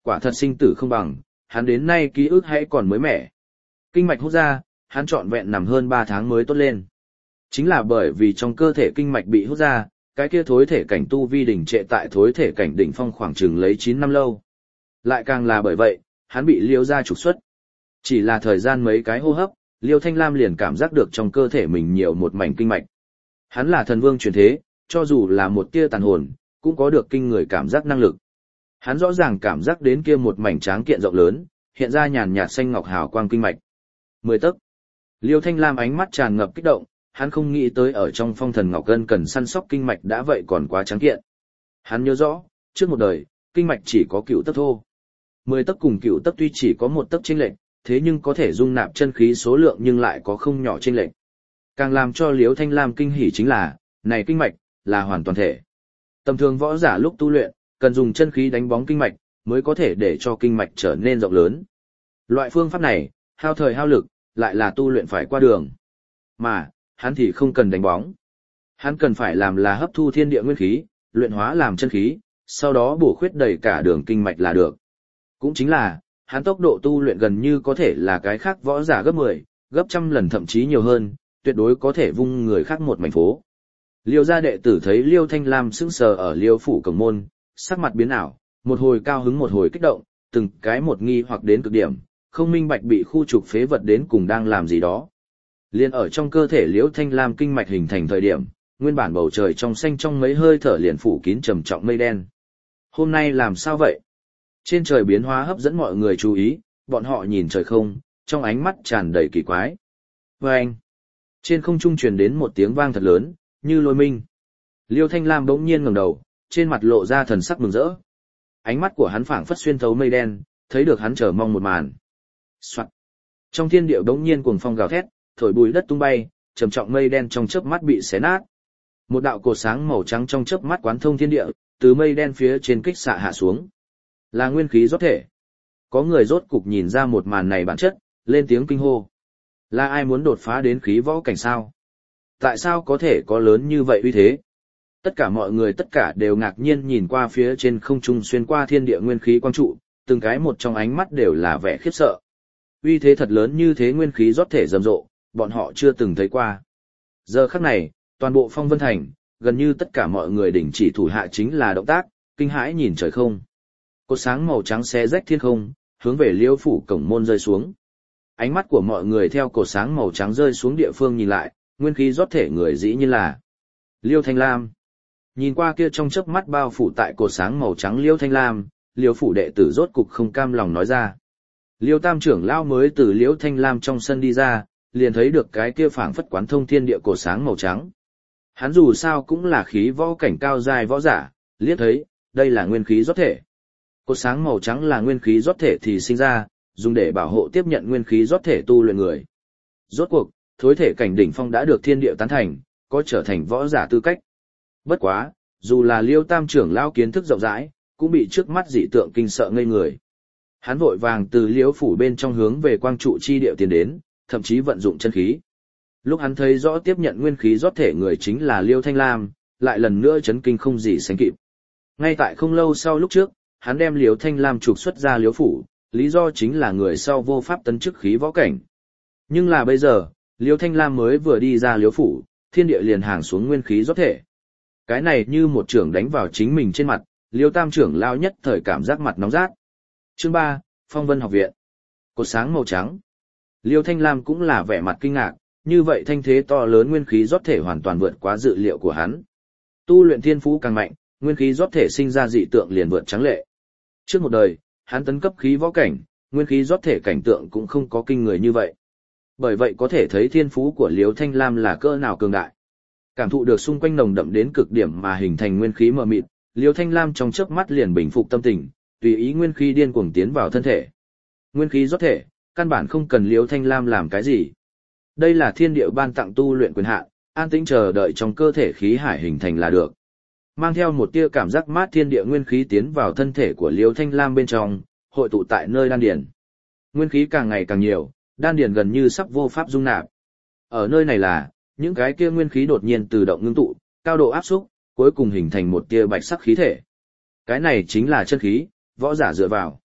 S1: quả thật sinh tử không bằng, hắn đến nay ký ức hãy còn mới mẻ. Kinh mạch hút ra, hắn trọn vẹn nằm hơn ba tháng mới tốt lên. Chính là bởi vì trong cơ thể kinh mạch bị hút ra, cái kia thối thể cảnh tu vi đỉnh trệ tại thối thể cảnh đỉnh phong khoảng chừng lấy chín năm lâu. Lại càng là bởi vậy, hắn bị Liêu gia trục xuất. Chỉ là thời gian mấy cái hô hấp, Liêu Thanh Lam liền cảm giác được trong cơ thể mình nhiều một mảnh kinh mạch. Hắn là thần vương truyền thế, cho dù là một tia tàn hồn, cũng có được kinh người cảm giác năng lực. Hắn rõ ràng cảm giác đến kia một mảnh tráng kiện rộng lớn, hiện ra nhàn nhạt xanh ngọc hào quang kinh mạch. Mười tấc. Liêu Thanh Lam ánh mắt tràn ngập kích động, hắn không nghĩ tới ở trong phong thần ngọc gân cần săn sóc kinh mạch đã vậy còn quá tráng kiện. Hắn nhớ rõ, trước một đời, kinh mạch chỉ có cựu tấc thô. Mười tấc cùng cựu tấc tuy chỉ có một tấc chênh lệch, thế nhưng có thể dung nạp chân khí số lượng nhưng lại có không nhỏ chênh lệch. Càng làm cho Liêu Thanh Lam kinh hỉ chính là, này kinh mạch là hoàn toàn thể. Tầm thường võ giả lúc tu luyện, cần dùng chân khí đánh bóng kinh mạch, mới có thể để cho kinh mạch trở nên rộng lớn. Loại phương pháp này, hao thời hao lực, lại là tu luyện phải qua đường. Mà, hắn thì không cần đánh bóng. Hắn cần phải làm là hấp thu thiên địa nguyên khí, luyện hóa làm chân khí, sau đó bổ khuyết đầy cả đường kinh mạch là được. Cũng chính là, hắn tốc độ tu luyện gần như có thể là cái khác võ giả gấp mười, gấp trăm lần thậm chí nhiều hơn, tuyệt đối có thể vung người khác một mảnh phố. Liêu gia đệ tử thấy Liêu Thanh Lam sững sờ ở Liêu phủ cổng môn, sắc mặt biến ảo, một hồi cao hứng một hồi kích động, từng cái một nghi hoặc đến cực điểm, không minh bạch bị khu trục phế vật đến cùng đang làm gì đó. Liên ở trong cơ thể Liêu Thanh Lam kinh mạch hình thành thời điểm, nguyên bản bầu trời trong xanh trong mấy hơi thở liền phủ kín trầm trọng mây đen. Hôm nay làm sao vậy? Trên trời biến hóa hấp dẫn mọi người chú ý, bọn họ nhìn trời không, trong ánh mắt tràn đầy kỳ quái. Vâng! Trên không trung truyền đến một tiếng vang thật lớn, như lôi minh. Liêu Thanh Lam bỗng nhiên ngẩng đầu, trên mặt lộ ra thần sắc mừng rỡ. Ánh mắt của hắn phảng phất xuyên thấu mây đen, thấy được hắn chờ mong một màn. Soạt. Trong thiên địa bỗng nhiên cuồng phong gào thét, thổi bụi đất tung bay, trầm trọng mây đen trong chớp mắt bị xé nát. Một đạo cột sáng màu trắng trong chớp mắt quán thông thiên địa, từ mây đen phía trên kích xạ hạ xuống. Là nguyên khí rót thể. Có người rốt cục nhìn ra một màn này bản chất, lên tiếng kinh hô. Là ai muốn đột phá đến khí võ cảnh sao? Tại sao có thể có lớn như vậy uy thế? Tất cả mọi người tất cả đều ngạc nhiên nhìn qua phía trên không trung xuyên qua thiên địa nguyên khí quang trụ, từng cái một trong ánh mắt đều là vẻ khiếp sợ. Uy thế thật lớn như thế nguyên khí rót thể rầm rộ, bọn họ chưa từng thấy qua. Giờ khắc này, toàn bộ Phong Vân Thành, gần như tất cả mọi người đình chỉ thủ hạ chính là động tác, kinh hãi nhìn trời không. Cột sáng màu trắng xé rách thiên không, hướng về Liêu phủ cổng môn rơi xuống. Ánh mắt của mọi người theo cột sáng màu trắng rơi xuống địa phương nhìn lại, nguyên khí rót thể người dĩ nhiên là Liêu Thanh Lam. Nhìn qua kia trong chớp mắt bao phủ tại cột sáng màu trắng Liêu Thanh Lam, Liêu phủ đệ tử rốt cục không cam lòng nói ra. Liêu Tam trưởng lão mới từ Liêu Thanh Lam trong sân đi ra, liền thấy được cái kia phảng phất quán thông thiên địa cột sáng màu trắng. Hắn dù sao cũng là khí võ cảnh cao dài võ giả, liếc thấy, đây là nguyên khí rót thể. Cột sáng màu trắng là nguyên khí rót thể thì sinh ra, dùng để bảo hộ tiếp nhận nguyên khí rót thể tu luyện người. Rốt cuộc, thối thể cảnh đỉnh phong đã được thiên địa tán thành, có trở thành võ giả tư cách. Bất quá, dù là Liêu Tam trưởng lão kiến thức rộng rãi, cũng bị trước mắt dị tượng kinh sợ ngây người. Hắn vội vàng từ Liêu phủ bên trong hướng về quang trụ chi địa tiến đến, thậm chí vận dụng chân khí. Lúc hắn thấy rõ tiếp nhận nguyên khí rót thể người chính là Liêu Thanh Lam, lại lần nữa chấn kinh không gì sánh kịp. Ngay tại không lâu sau lúc trước, hắn đem Liêu Thanh Lam trục xuất ra Liêu phủ, lý do chính là người sau vô pháp tấn chức khí võ cảnh. Nhưng là bây giờ, Liêu Thanh Lam mới vừa đi ra Liêu phủ, thiên địa liền hàng xuống nguyên khí rót thể. Cái này như một trưởng đánh vào chính mình trên mặt, Liêu Tam trưởng lao nhất thời cảm giác mặt nóng rát. Chương ba, Phong Vân học viện. Cột sáng màu trắng. Liêu Thanh Lam cũng là vẻ mặt kinh ngạc, như vậy thanh thế to lớn nguyên khí rót thể hoàn toàn vượt quá dự liệu của hắn. Tu luyện thiên phú càng mạnh, nguyên khí rót thể sinh ra dị tượng liền vượt trắng lệ. Trước một đời, hắn tấn cấp khí võ cảnh, nguyên khí rót thể cảnh tượng cũng không có kinh người như vậy. Bởi vậy có thể thấy thiên phú của Liêu Thanh Lam là cỡ nào cường đại. Cảm thụ được xung quanh nồng đậm đến cực điểm mà hình thành nguyên khí mờ mịt, Liêu Thanh Lam trong chớp mắt liền bình phục tâm tình, tùy ý nguyên khí điên cuồng tiến vào thân thể. Nguyên khí rót thể, căn bản không cần Liêu Thanh Lam làm cái gì. Đây là thiên địa ban tặng tu luyện quyền hạn, an tĩnh chờ đợi trong cơ thể khí hải hình thành là được. Mang theo một tia cảm giác mát thiên địa nguyên khí tiến vào thân thể của Liêu Thanh Lam bên trong, hội tụ tại nơi đan điền. Nguyên khí càng ngày càng nhiều, đan điền gần như sắp vô pháp dung nạp. Ở nơi này là, những cái kia nguyên khí đột nhiên tự động ngưng tụ, cao độ áp xúc, cuối cùng hình thành một tia bạch sắc khí thể. Cái này chính là chân khí, võ giả dựa vào.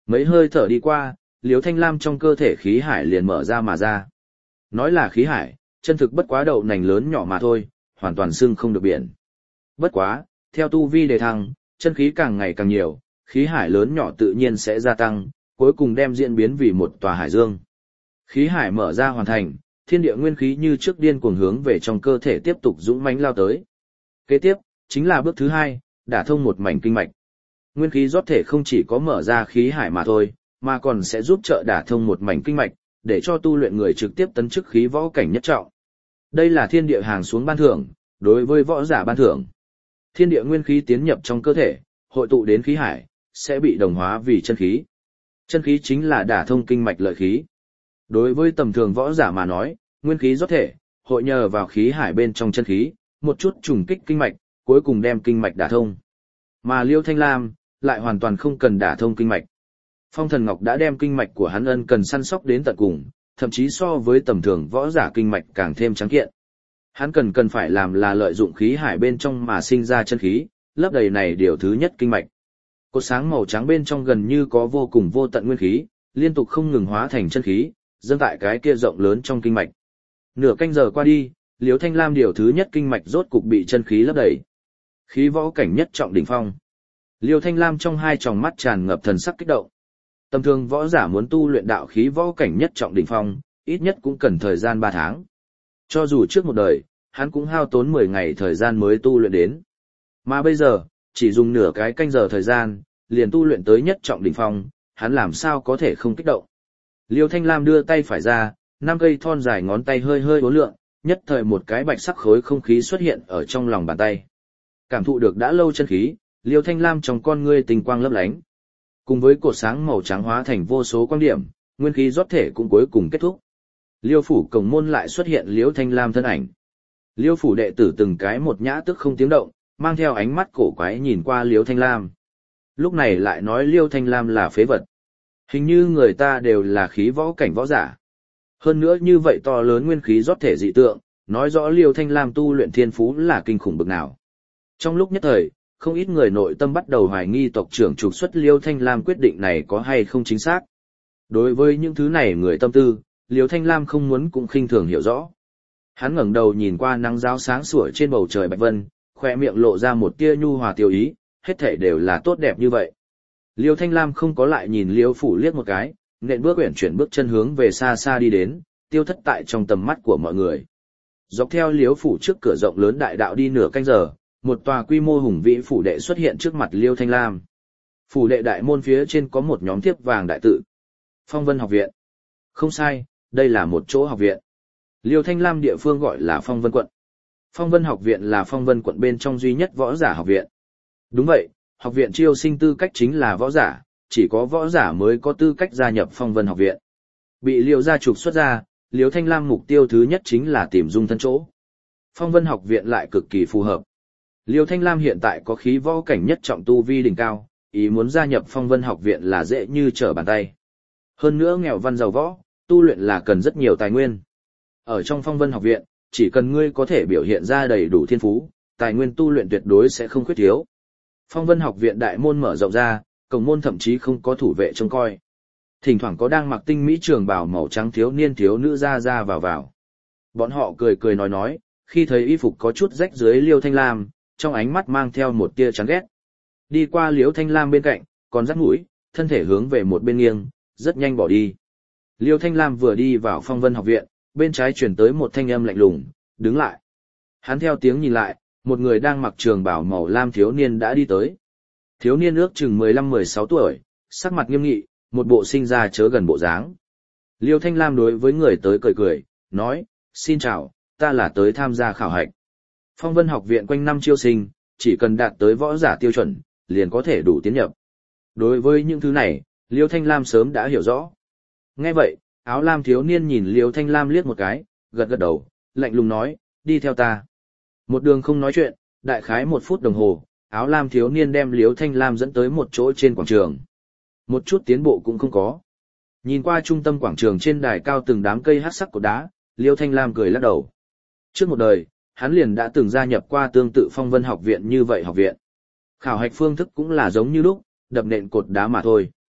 S1: Mấy hơi thở đi qua, Liêu Thanh Lam trong cơ thể khí hải liền mở ra mà ra. Nói là khí hải, chân thực bất quá đậu nành lớn nhỏ mà thôi, hoàn toàn xưng không được biển. Bất quá, theo tu vi đề thăng, chân khí càng ngày càng nhiều, khí hải lớn nhỏ tự nhiên sẽ gia tăng, cuối cùng đem diễn biến vì một tòa hải dương. Khí hải mở ra hoàn thành, thiên địa nguyên khí như trước điên cuồng hướng về trong cơ thể tiếp tục dũng mãnh lao tới. Kế tiếp, chính là bước thứ hai, đả thông một mảnh kinh mạch. Nguyên khí rót thể không chỉ có mở ra khí hải mà thôi, mà còn sẽ giúp trợ đả thông một mảnh kinh mạch, để cho tu luyện người trực tiếp tấn chức khí võ cảnh nhất trọng. Đây là thiên địa hàng xuống ban thưởng, đối với võ giả ban thưởng. Thiên địa nguyên khí tiến nhập trong cơ thể, hội tụ đến khí hải, sẽ bị đồng hóa vì chân khí. Chân khí chính là đả thông kinh mạch lợi khí. Đối với tầm thường võ giả mà nói, nguyên khí rót thể, hội nhờ vào khí hải bên trong chân khí, một chút trùng kích kinh mạch, cuối cùng đem kinh mạch đả thông. Mà Liêu Thanh Lam, lại hoàn toàn không cần đả thông kinh mạch. Phong Thần Ngọc đã đem kinh mạch của hắn ân cần săn sóc đến tận cùng, thậm chí so với tầm thường võ giả kinh mạch càng thêm trắng kiện. Hắn cần cần phải làm là lợi dụng khí hải bên trong mà sinh ra chân khí, lấp đầy này điều thứ nhất kinh mạch. Cột sáng màu trắng bên trong gần như có vô cùng vô tận nguyên khí, liên tục không ngừng hóa thành chân khí, dâng tại cái kia rộng lớn trong kinh mạch. Nửa canh giờ qua đi, Liêu Thanh Lam điều thứ nhất kinh mạch rốt cục bị chân khí lấp đầy. Khí võ cảnh nhất trọng đỉnh phong. Liêu Thanh Lam trong hai tròng mắt tràn ngập thần sắc kích động. Tầm thường võ giả muốn tu luyện đạo khí võ cảnh nhất trọng đỉnh phong, ít nhất cũng cần thời gian ba tháng. Cho dù trước một đời, hắn cũng hao tốn mười ngày thời gian mới tu luyện đến. Mà bây giờ, chỉ dùng nửa cái canh giờ thời gian, liền tu luyện tới nhất trọng đỉnh phong, hắn làm sao có thể không kích động. Liêu Thanh Lam đưa tay phải ra, năm cây thon dài ngón tay hơi hơi uốn lượn, nhất thời một cái bạch sắc khối không khí xuất hiện ở trong lòng bàn tay. Cảm thụ được đã lâu chân khí, Liêu Thanh Lam trong con ngươi tình quang lấp lánh. Cùng với cột sáng màu trắng hóa thành vô số quang điểm, nguyên khí rót thể cũng cuối cùng kết thúc. Liêu phủ cổng môn lại xuất hiện Liêu Thanh Lam thân ảnh. Liêu phủ đệ tử từng cái một nhã tức không tiếng động, mang theo ánh mắt cổ quái nhìn qua Liêu Thanh Lam. Lúc này lại nói Liêu Thanh Lam là phế vật. Hình như người ta đều là khí võ cảnh võ giả. Hơn nữa như vậy to lớn nguyên khí rót thể dị tượng, nói rõ Liêu Thanh Lam tu luyện thiên phú là kinh khủng bực nào. Trong lúc nhất thời, không ít người nội tâm bắt đầu hoài nghi tộc trưởng trục xuất Liêu Thanh Lam quyết định này có hay không chính xác. Đối với những thứ này người tâm tư, Liêu Thanh Lam không muốn cũng khinh thường hiểu rõ. Hắn ngẩng đầu nhìn qua nắng giáo sáng sủa trên bầu trời bạch vân, khoe miệng lộ ra một tia nhu hòa tiêu ý, hết thảy đều là tốt đẹp như vậy. Liêu Thanh Lam không có lại nhìn Liêu phủ liếc một cái, nện bước uyển chuyển bước chân hướng về xa xa đi đến, tiêu thất tại trong tầm mắt của mọi người. Dọc theo Liêu phủ trước cửa rộng lớn đại đạo đi nửa canh giờ, một tòa quy mô hùng vĩ phủ đệ xuất hiện trước mặt Liêu Thanh Lam. Phủ đệ đại môn phía trên có một nhóm thiếp vàng đại tự. Phong Vân học viện. Không sai, đây là một chỗ học viện. Liêu Thanh Lam địa phương gọi là Phong Vân quận. Phong Vân học viện là Phong Vân quận bên trong duy nhất võ giả học viện. Đúng vậy, học viện chiêu sinh tư cách chính là võ giả, chỉ có võ giả mới có tư cách gia nhập Phong Vân học viện. Bị Liêu gia trục xuất ra, Liêu Thanh Lam mục tiêu thứ nhất chính là tìm dung thân chỗ. Phong Vân học viện lại cực kỳ phù hợp. Liêu Thanh Lam hiện tại có khí võ cảnh nhất trọng tu vi đỉnh cao, ý muốn gia nhập Phong Vân học viện là dễ như trở bàn tay. Hơn nữa nghèo văn giàu võ, tu luyện là cần rất nhiều tài nguyên. Ở trong Phong Vân học viện, chỉ cần ngươi có thể biểu hiện ra đầy đủ thiên phú, tài nguyên tu luyện tuyệt đối sẽ không khuyết thiếu. Phong Vân học viện đại môn mở rộng ra, cổng môn thậm chí không có thủ vệ trông coi. Thỉnh thoảng có đang mặc tinh mỹ trường bào màu trắng thiếu niên thiếu nữ ra ra vào vào. Bọn họ cười cười nói nói, khi thấy y phục có chút rách dưới Liêu Thanh Lam, trong ánh mắt mang theo một tia chán ghét. Đi qua Liêu Thanh Lam bên cạnh, còn dắt mũi, thân thể hướng về một bên nghiêng, rất nhanh bỏ đi. Liêu Thanh Lam vừa đi vào Phong Vân học viện, bên trái chuyển tới một thanh âm lạnh lùng, đứng lại. Hắn theo tiếng nhìn lại, một người đang mặc trường bào màu lam thiếu niên đã đi tới. Thiếu niên ước chừng mười lăm mười sáu tuổi, sắc mặt nghiêm nghị, một bộ sinh ra chớ gần bộ dáng. Liêu Thanh Lam đối với người tới cười cười, nói, xin chào, ta là tới tham gia khảo hạch. Phong Vân học viện quanh năm chiêu sinh, chỉ cần đạt tới võ giả tiêu chuẩn, liền có thể đủ tiến nhập. Đối với những thứ này, Liêu Thanh Lam sớm đã hiểu rõ. Nghe vậy, áo lam thiếu niên nhìn Liêu Thanh Lam liếc một cái, gật gật đầu, lạnh lùng nói, đi theo ta. Một đường không nói chuyện, đại khái một phút đồng hồ, áo lam thiếu niên đem Liêu Thanh Lam dẫn tới một chỗ trên quảng trường. Một chút tiến bộ cũng không có. Nhìn qua trung tâm quảng trường trên đài cao từng đám cây hắc sắc cột đá, Liêu Thanh Lam cười lắc đầu. Trước một đời, hắn liền đã từng gia nhập qua tương tự Phong Vân học viện như vậy học viện. Khảo hạch phương thức cũng là giống như lúc, đập nện cột đá mà thôi.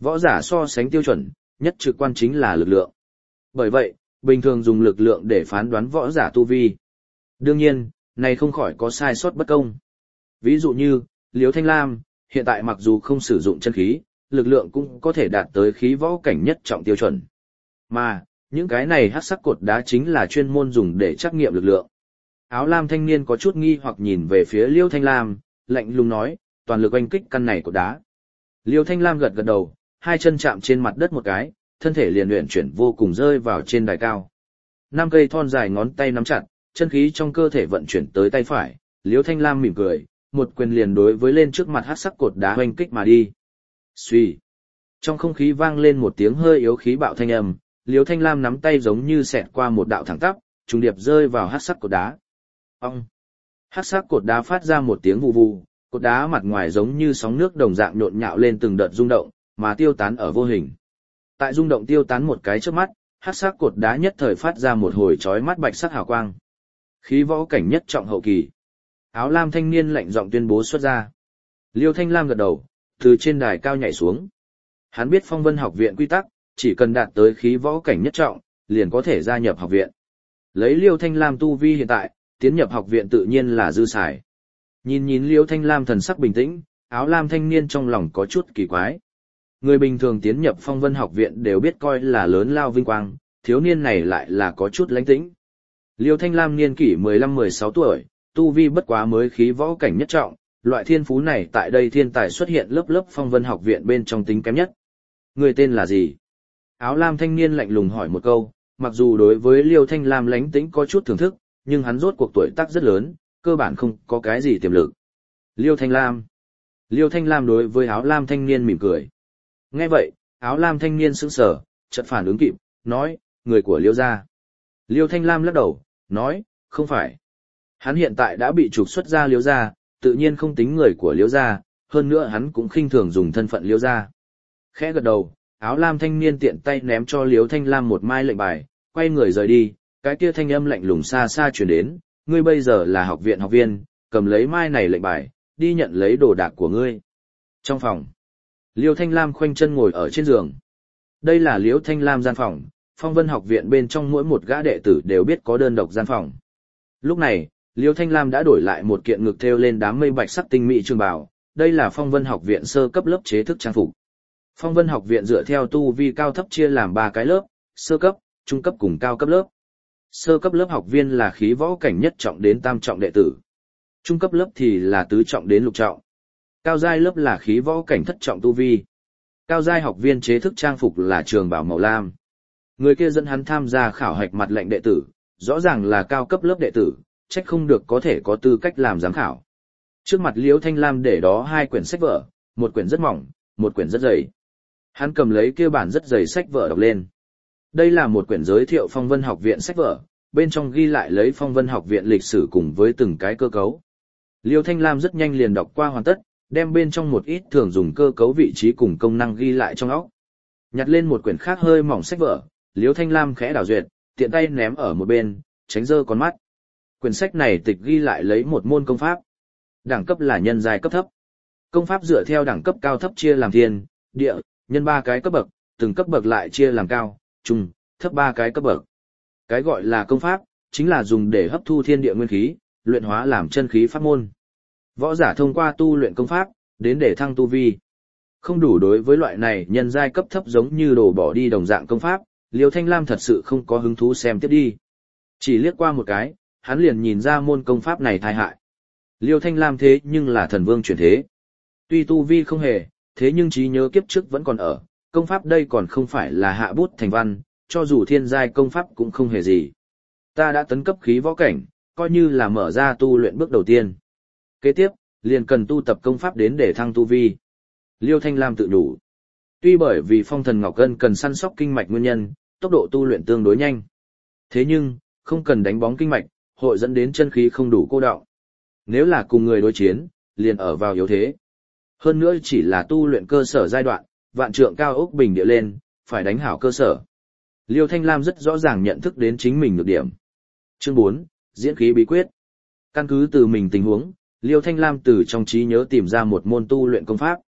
S1: Võ giả so sánh tiêu chuẩn, nhất trực quan chính là lực lượng. Bởi vậy, bình thường dùng lực lượng để phán đoán võ giả tu vi. Đương nhiên, này không khỏi có sai sót bất công. Ví dụ như, Liễu Thanh Lam, hiện tại mặc dù không sử dụng chân khí, lực lượng cũng có thể đạt tới khí võ cảnh nhất trọng tiêu chuẩn. Mà, những cái này hắc sắc cột đá chính là chuyên môn dùng để trắc nghiệm lực lượng. Áo lam thanh niên có chút nghi hoặc nhìn về phía Liễu Thanh Lam, lạnh lùng nói, toàn lực oanh kích căn này cột đá. Liễu Thanh Lam gật gật đầu, hai chân chạm trên mặt đất một cái, thân thể liền luyện chuyển vô cùng rơi vào trên đài cao. Năm cây thon dài ngón tay nắm chặt, chân khí trong cơ thể vận chuyển tới tay phải, Liễu Thanh Lam mỉm cười, một quyền liền đối với lên trước mặt hắc sắc cột đá oanh kích mà đi. Xuy. Trong không khí vang lên một tiếng hơi yếu khí bạo thanh âm, Liễu Thanh Lam nắm tay giống như xẹt qua một đạo thẳng tắp, trùng điệp rơi vào hắc sắc cột đá. Ong. Hắc sắc cột đá phát ra một tiếng vù vù, cột đá mặt ngoài giống như sóng nước đồng dạng nhộn nhạo lên từng đợt rung động, mà tiêu tán ở vô hình. Tại rung động tiêu tán một cái trước mắt, hắc sắc cột đá nhất thời phát ra một hồi chói mắt bạch sắc hào quang. Khí võ cảnh nhất trọng hậu kỳ. Áo lam thanh niên lạnh giọng tuyên bố xuất ra. Liêu Thanh Lam gật đầu, từ trên đài cao nhảy xuống. Hắn biết Phong Vân học viện quy tắc, chỉ cần đạt tới khí võ cảnh nhất trọng, liền có thể gia nhập học viện. Lấy Liêu Thanh Lam tu vi hiện tại, tiến nhập học viện tự nhiên là dư xài. Nhìn nhìn Liêu Thanh Lam thần sắc bình tĩnh, áo lam thanh niên trong lòng có chút kỳ quái. Người bình thường tiến nhập Phong Vân học viện đều biết coi là lớn lao vinh quang, thiếu niên này lại là có chút lánh tĩnh. Liêu Thanh Lam niên kỷ mười lăm mười sáu tuổi, tu vi bất quá mới khí võ cảnh nhất trọng, loại thiên phú này tại đây thiên tài xuất hiện lớp lớp Phong Vân học viện bên trong tính kém nhất. Người tên là gì? Áo lam thanh niên lạnh lùng hỏi một câu, mặc dù đối với Liêu Thanh Lam lánh tĩnh có chút thưởng thức, nhưng hắn rốt cuộc tuổi tác rất lớn, cơ bản không có cái gì tiềm lực. Liêu Thanh Lam. Liêu Thanh Lam đối với áo lam thanh niên mỉm cười. Nghe vậy, áo lam thanh niên sững sờ, chợt phản ứng kịp, nói, người của Liêu gia. Liêu Thanh Lam lắc đầu, nói, không phải. Hắn hiện tại đã bị trục xuất ra Liêu gia, tự nhiên không tính người của Liêu gia, hơn nữa hắn cũng khinh thường dùng thân phận Liêu gia. Khẽ gật đầu, áo lam thanh niên tiện tay ném cho Liêu Thanh Lam một mai lệnh bài, quay người rời đi, cái kia thanh âm lạnh lùng xa xa truyền đến, ngươi bây giờ là học viện học viên, cầm lấy mai này lệnh bài, đi nhận lấy đồ đạc của ngươi. Trong phòng, Liêu Thanh Lam khoanh chân ngồi ở trên giường. Đây là Liêu Thanh Lam gian phòng, Phong Vân học viện bên trong mỗi một gã đệ tử đều biết có đơn độc gian phòng. Lúc này, Liêu Thanh Lam đã đổi lại một kiện ngực thêu lên đám mây bạch sắc tinh mỹ trường bào, đây là Phong Vân học viện sơ cấp lớp chế thức trang phục. Phong Vân học viện dựa theo tu vi cao thấp chia làm ba cái lớp, sơ cấp, trung cấp cùng cao cấp lớp. Sơ cấp lớp học viên là khí võ cảnh nhất trọng đến tam trọng đệ tử. Trung cấp lớp thì là tứ trọng đến lục trọng. Cao giai lớp là khí võ cảnh thất trọng tu vi. Cao giai học viên chế thức trang phục là trường bào màu lam. Người kia dẫn hắn tham gia khảo hạch mặt lệnh đệ tử, rõ ràng là cao cấp lớp đệ tử, trách không được có thể có tư cách làm giám khảo. Trước mặt Liễu Thanh Lam để đó hai quyển sách vở, một quyển rất mỏng, một quyển rất dày. Hắn cầm lấy kia bản rất dày sách vở đọc lên. Đây là một quyển giới thiệu Phong Vân học viện sách vở, bên trong ghi lại lấy Phong Vân học viện lịch sử cùng với từng cái cơ cấu. Liêu Thanh Lam rất nhanh liền đọc qua hoàn tất, đem bên trong một ít thường dùng cơ cấu vị trí cùng công năng ghi lại trong óc. Nhặt lên một quyển khác hơi mỏng sách vở, Liêu Thanh Lam khẽ đảo duyệt, tiện tay ném ở một bên, tránh dơ con mắt. Quyển sách này tịch ghi lại lấy một môn công pháp. Đẳng cấp là nhân giai cấp thấp. Công pháp dựa theo đẳng cấp cao thấp chia làm thiên, địa, nhân ba cái cấp bậc, từng cấp bậc lại chia làm cao, trung, thấp ba cái cấp bậc. Cái gọi là công pháp, chính là dùng để hấp thu thiên địa nguyên khí, luyện hóa làm chân khí pháp môn. Võ giả thông qua tu luyện công pháp, đến để thăng tu vi. Không đủ đối với loại này nhân giai cấp thấp giống như đổ bỏ đi đồng dạng công pháp, Liêu Thanh Lam thật sự không có hứng thú xem tiếp đi. Chỉ liếc qua một cái, hắn liền nhìn ra môn công pháp này tai hại. Liêu Thanh Lam thế nhưng là thần vương chuyển thế. Tuy tu vi không hề, thế nhưng trí nhớ kiếp trước vẫn còn ở, công pháp đây còn không phải là hạ bút thành văn, cho dù thiên giai công pháp cũng không hề gì. Ta đã tấn cấp khí võ cảnh, coi như là mở ra tu luyện bước đầu tiên. Kế tiếp, liền cần tu tập công pháp đến để thăng tu vi. Liêu Thanh Lam tự đủ. Tuy bởi vì Phong Thần Ngọc Cân cần săn sóc kinh mạch nguyên nhân, tốc độ tu luyện tương đối nhanh. Thế nhưng, không cần đánh bóng kinh mạch, hội dẫn đến chân khí không đủ cô đọng. Nếu là cùng người đối chiến, liền ở vào yếu thế. Hơn nữa chỉ là tu luyện cơ sở giai đoạn, vạn trượng cao ốc bình địa lên, phải đánh hảo cơ sở. Liêu Thanh Lam rất rõ ràng nhận thức đến chính mình nhược điểm. Chương bốn, diễn khí bí quyết. Căn cứ từ mình tình huống, Liêu Thanh Lam từ trong trí nhớ tìm ra một môn tu luyện công pháp.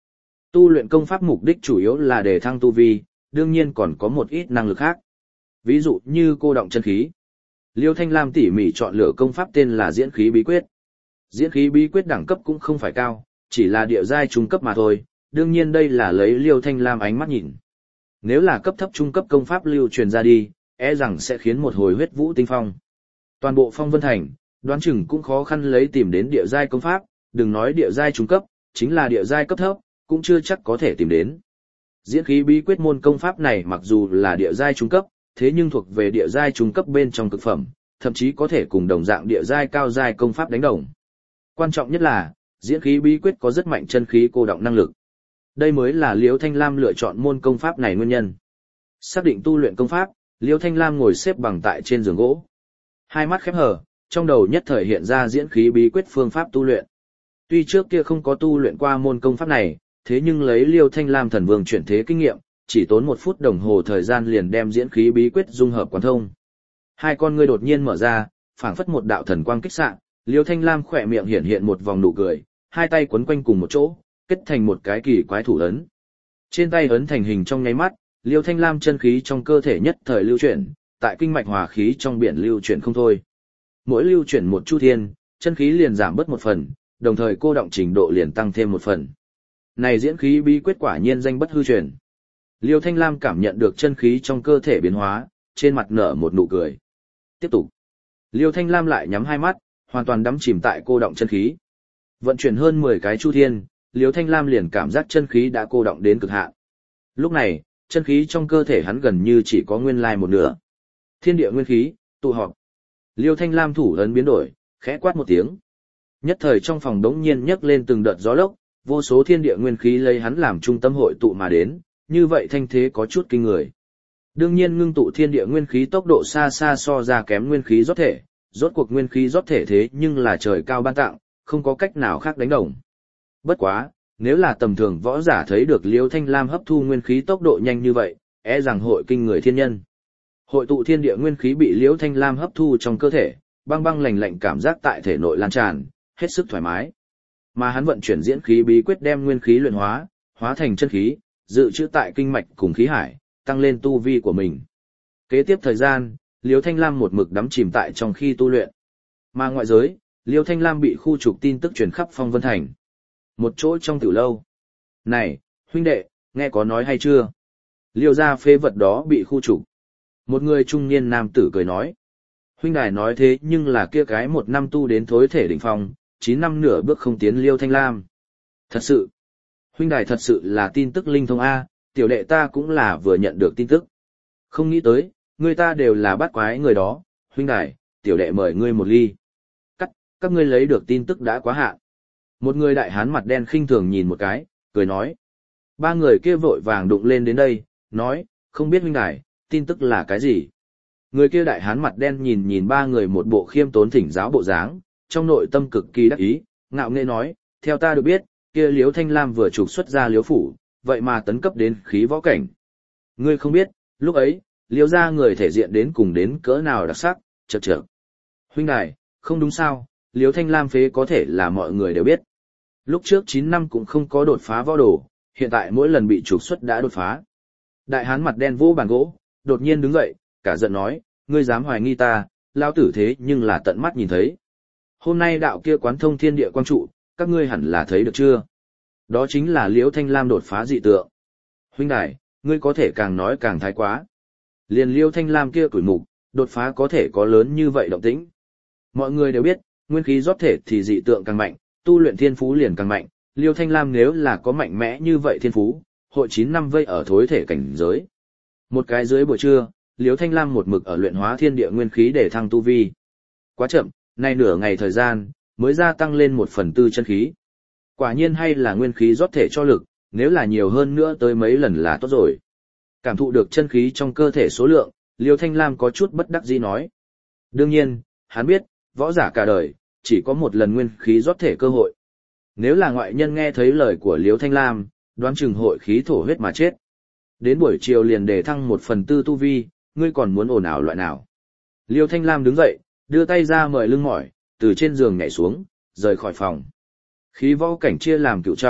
S1: Tu luyện công pháp mục đích chủ yếu là để thăng tu vi, đương nhiên còn có một ít năng lực khác. Ví dụ như cô động chân khí. Liêu Thanh Lam tỉ mỉ chọn lựa công pháp tên là Diễn khí bí quyết. Diễn khí bí quyết đẳng cấp cũng không phải cao, chỉ là địa giai trung cấp mà thôi, đương nhiên đây là lấy Liêu Thanh Lam ánh mắt nhìn. Nếu là cấp thấp trung cấp công pháp lưu truyền ra đi, e rằng sẽ khiến một hồi huyết vũ tinh phong. Toàn bộ Phong Vân Thành, đoán chừng cũng khó khăn lấy tìm đến địa giai công pháp, đừng nói địa giai trung cấp, chính là địa giai cấp thấp, cũng chưa chắc có thể tìm đến. Diễn khí bí quyết môn công pháp này mặc dù là địa giai trung cấp, thế nhưng thuộc về địa giai trung cấp bên trong cực phẩm, thậm chí có thể cùng đồng dạng địa giai cao giai công pháp đánh đồng. Quan trọng nhất là, diễn khí bí quyết có rất mạnh chân khí cô động năng lực. Đây mới là Liêu Thanh Lam lựa chọn môn công pháp này nguyên nhân. Xác định tu luyện công pháp, Liêu Thanh Lam ngồi xếp bằng tại trên giường gỗ. Hai mắt khép hờ, trong đầu nhất thời hiện ra diễn khí bí quyết phương pháp tu luyện. Tuy trước kia không có tu luyện qua môn công pháp này, thế nhưng lấy Liêu Thanh Lam thần vương chuyển thế kinh nghiệm, chỉ tốn một phút đồng hồ thời gian liền đem diễn khí bí quyết dung hợp quán thông. Hai con ngươi đột nhiên mở ra, phảng phất một đạo thần quang kích xạ, Liêu Thanh Lam khỏe miệng hiện hiện một vòng nụ cười, hai tay quấn quanh cùng một chỗ, kết thành một cái kỳ quái thủ ấn. Trên tay ấn thành hình trong nháy mắt, Liêu Thanh Lam chân khí trong cơ thể nhất thời lưu chuyển, tại kinh mạch hòa khí trong biển lưu chuyển không thôi. Mỗi lưu chuyển một chu thiên, chân khí liền giảm bớt một phần, đồng thời cô động trình độ liền tăng thêm một phần. Này diễn khí bí quyết quả nhiên danh bất hư truyền. Liêu Thanh Lam cảm nhận được chân khí trong cơ thể biến hóa, trên mặt nở một nụ cười. Tiếp tục. Liêu Thanh Lam lại nhắm hai mắt, hoàn toàn đắm chìm tại cô động chân khí. Vận chuyển hơn mười cái chu thiên, Liêu Thanh Lam liền cảm giác chân khí đã cô động đến cực hạn. Lúc này, chân khí trong cơ thể hắn gần như chỉ có nguyên lai một nửa. Thiên địa nguyên khí, tụ họp. Liêu Thanh Lam thủ ấn biến đổi, khẽ quát một tiếng. Nhất thời trong phòng đống nhiên nhấc lên từng đợt gió lốc, vô số thiên địa nguyên khí lấy hắn làm trung tâm hội tụ mà đến, như vậy thanh thế có chút kinh người. Đương nhiên ngưng tụ thiên địa nguyên khí tốc độ xa xa so ra kém nguyên khí rót thể, rốt cuộc nguyên khí rót thể thế nhưng là trời cao ban tặng, không có cách nào khác đánh đồng. Bất quá, nếu là tầm thường võ giả thấy được Liêu Thanh Lam hấp thu nguyên khí tốc độ nhanh như vậy, e rằng hội kinh người thiên nhân. Hội tụ thiên địa nguyên khí bị Liêu Thanh Lam hấp thu trong cơ thể, băng băng lạnh lạnh cảm giác tại thể nội lan tràn, hết sức thoải mái. Mà hắn vận chuyển diễn khí bí quyết đem nguyên khí luyện hóa, hóa thành chân khí, dự trữ tại kinh mạch cùng khí hải, tăng lên tu vi của mình. Kế tiếp thời gian, Liêu Thanh Lam một mực đắm chìm tại trong khi tu luyện. Mà ngoại giới, Liêu Thanh Lam bị khu trục tin tức truyền khắp Phong Vân Thành. Một chỗ trong tiểu lâu. Này, huynh đệ, nghe có nói hay chưa? Liêu gia phế vật đó bị khu trục. Một người trung niên nam tử cười nói. Huynh đài nói thế nhưng là kia cái một năm tu đến thối thể đỉnh phong, chín năm nửa bước không tiến Liêu Thanh Lam. Thật sự. Huynh đài thật sự là tin tức linh thông A, tiểu đệ ta cũng là vừa nhận được tin tức. Không nghĩ tới, người ta đều là bắt quái người đó, huynh đài, tiểu đệ mời ngươi một ly. Cắt, các ngươi lấy được tin tức đã quá hạn. Một người đại hán mặt đen khinh thường nhìn một cái, cười nói. Ba người kia vội vàng đụng lên đến đây, nói, không biết huynh đài, tin tức là cái gì? Người kia đại hán mặt đen nhìn nhìn ba người một bộ khiêm tốn thỉnh giáo bộ dáng, trong nội tâm cực kỳ đắc ý, ngạo nghễ nói, theo ta được biết, kia Liễu Thanh Lam vừa trục xuất ra Liễu phủ, vậy mà tấn cấp đến khí võ cảnh. Ngươi không biết, lúc ấy, Liễu gia người thể diện đến cùng đến cỡ nào đặc sắc, chậc chậc. Huynh đài, không đúng sao, Liễu Thanh Lam phế có thể là mọi người đều biết. Lúc trước chín năm cũng không có đột phá võ đồ, hiện tại mỗi lần bị trục xuất đã đột phá. Đại hán mặt đen vô bàn gỗ, đột nhiên đứng dậy, cả giận nói, ngươi dám hoài nghi ta, lao tử thế nhưng là tận mắt nhìn thấy. Hôm nay đạo kia quán thông thiên địa quang trụ, các ngươi hẳn là thấy được chưa? Đó chính là Liễu Thanh Lam đột phá dị tượng. Huynh đài, ngươi có thể càng nói càng thái quá. Liền Liễu Thanh Lam kia tuổi mục, đột phá có thể có lớn như vậy động tĩnh. Mọi người đều biết, nguyên khí rót thể thì dị tượng càng mạnh, tu luyện thiên phú liền càng mạnh. Liễu Thanh Lam nếu là có mạnh mẽ như vậy thiên phú, hội chín năm vây ở thối thể cảnh giới. Một cái dưới buổi trưa, Liễu Thanh Lam một mực ở luyện hóa thiên địa nguyên khí để thăng tu vi. Quá chậm, nay nửa ngày thời gian, mới gia tăng lên một phần tư chân khí. Quả nhiên hay là nguyên khí rót thể cho lực, nếu là nhiều hơn nữa tới mấy lần là tốt rồi. Cảm thụ được chân khí trong cơ thể số lượng, Liễu Thanh Lam có chút bất đắc dĩ nói. Đương nhiên, hắn biết, võ giả cả đời, chỉ có một lần nguyên khí rót thể cơ hội. Nếu là ngoại nhân nghe thấy lời của Liễu Thanh Lam, đoán chừng hội khí thổ huyết mà chết. Đến buổi chiều liền để thăng một phần tư tu vi, ngươi còn muốn ồn ào loại nào? Liêu Thanh Lam đứng dậy, đưa tay ra mời lưng mỏi, từ trên giường nhảy xuống, rời khỏi phòng. Khí võ cảnh chia làm cửu trọng,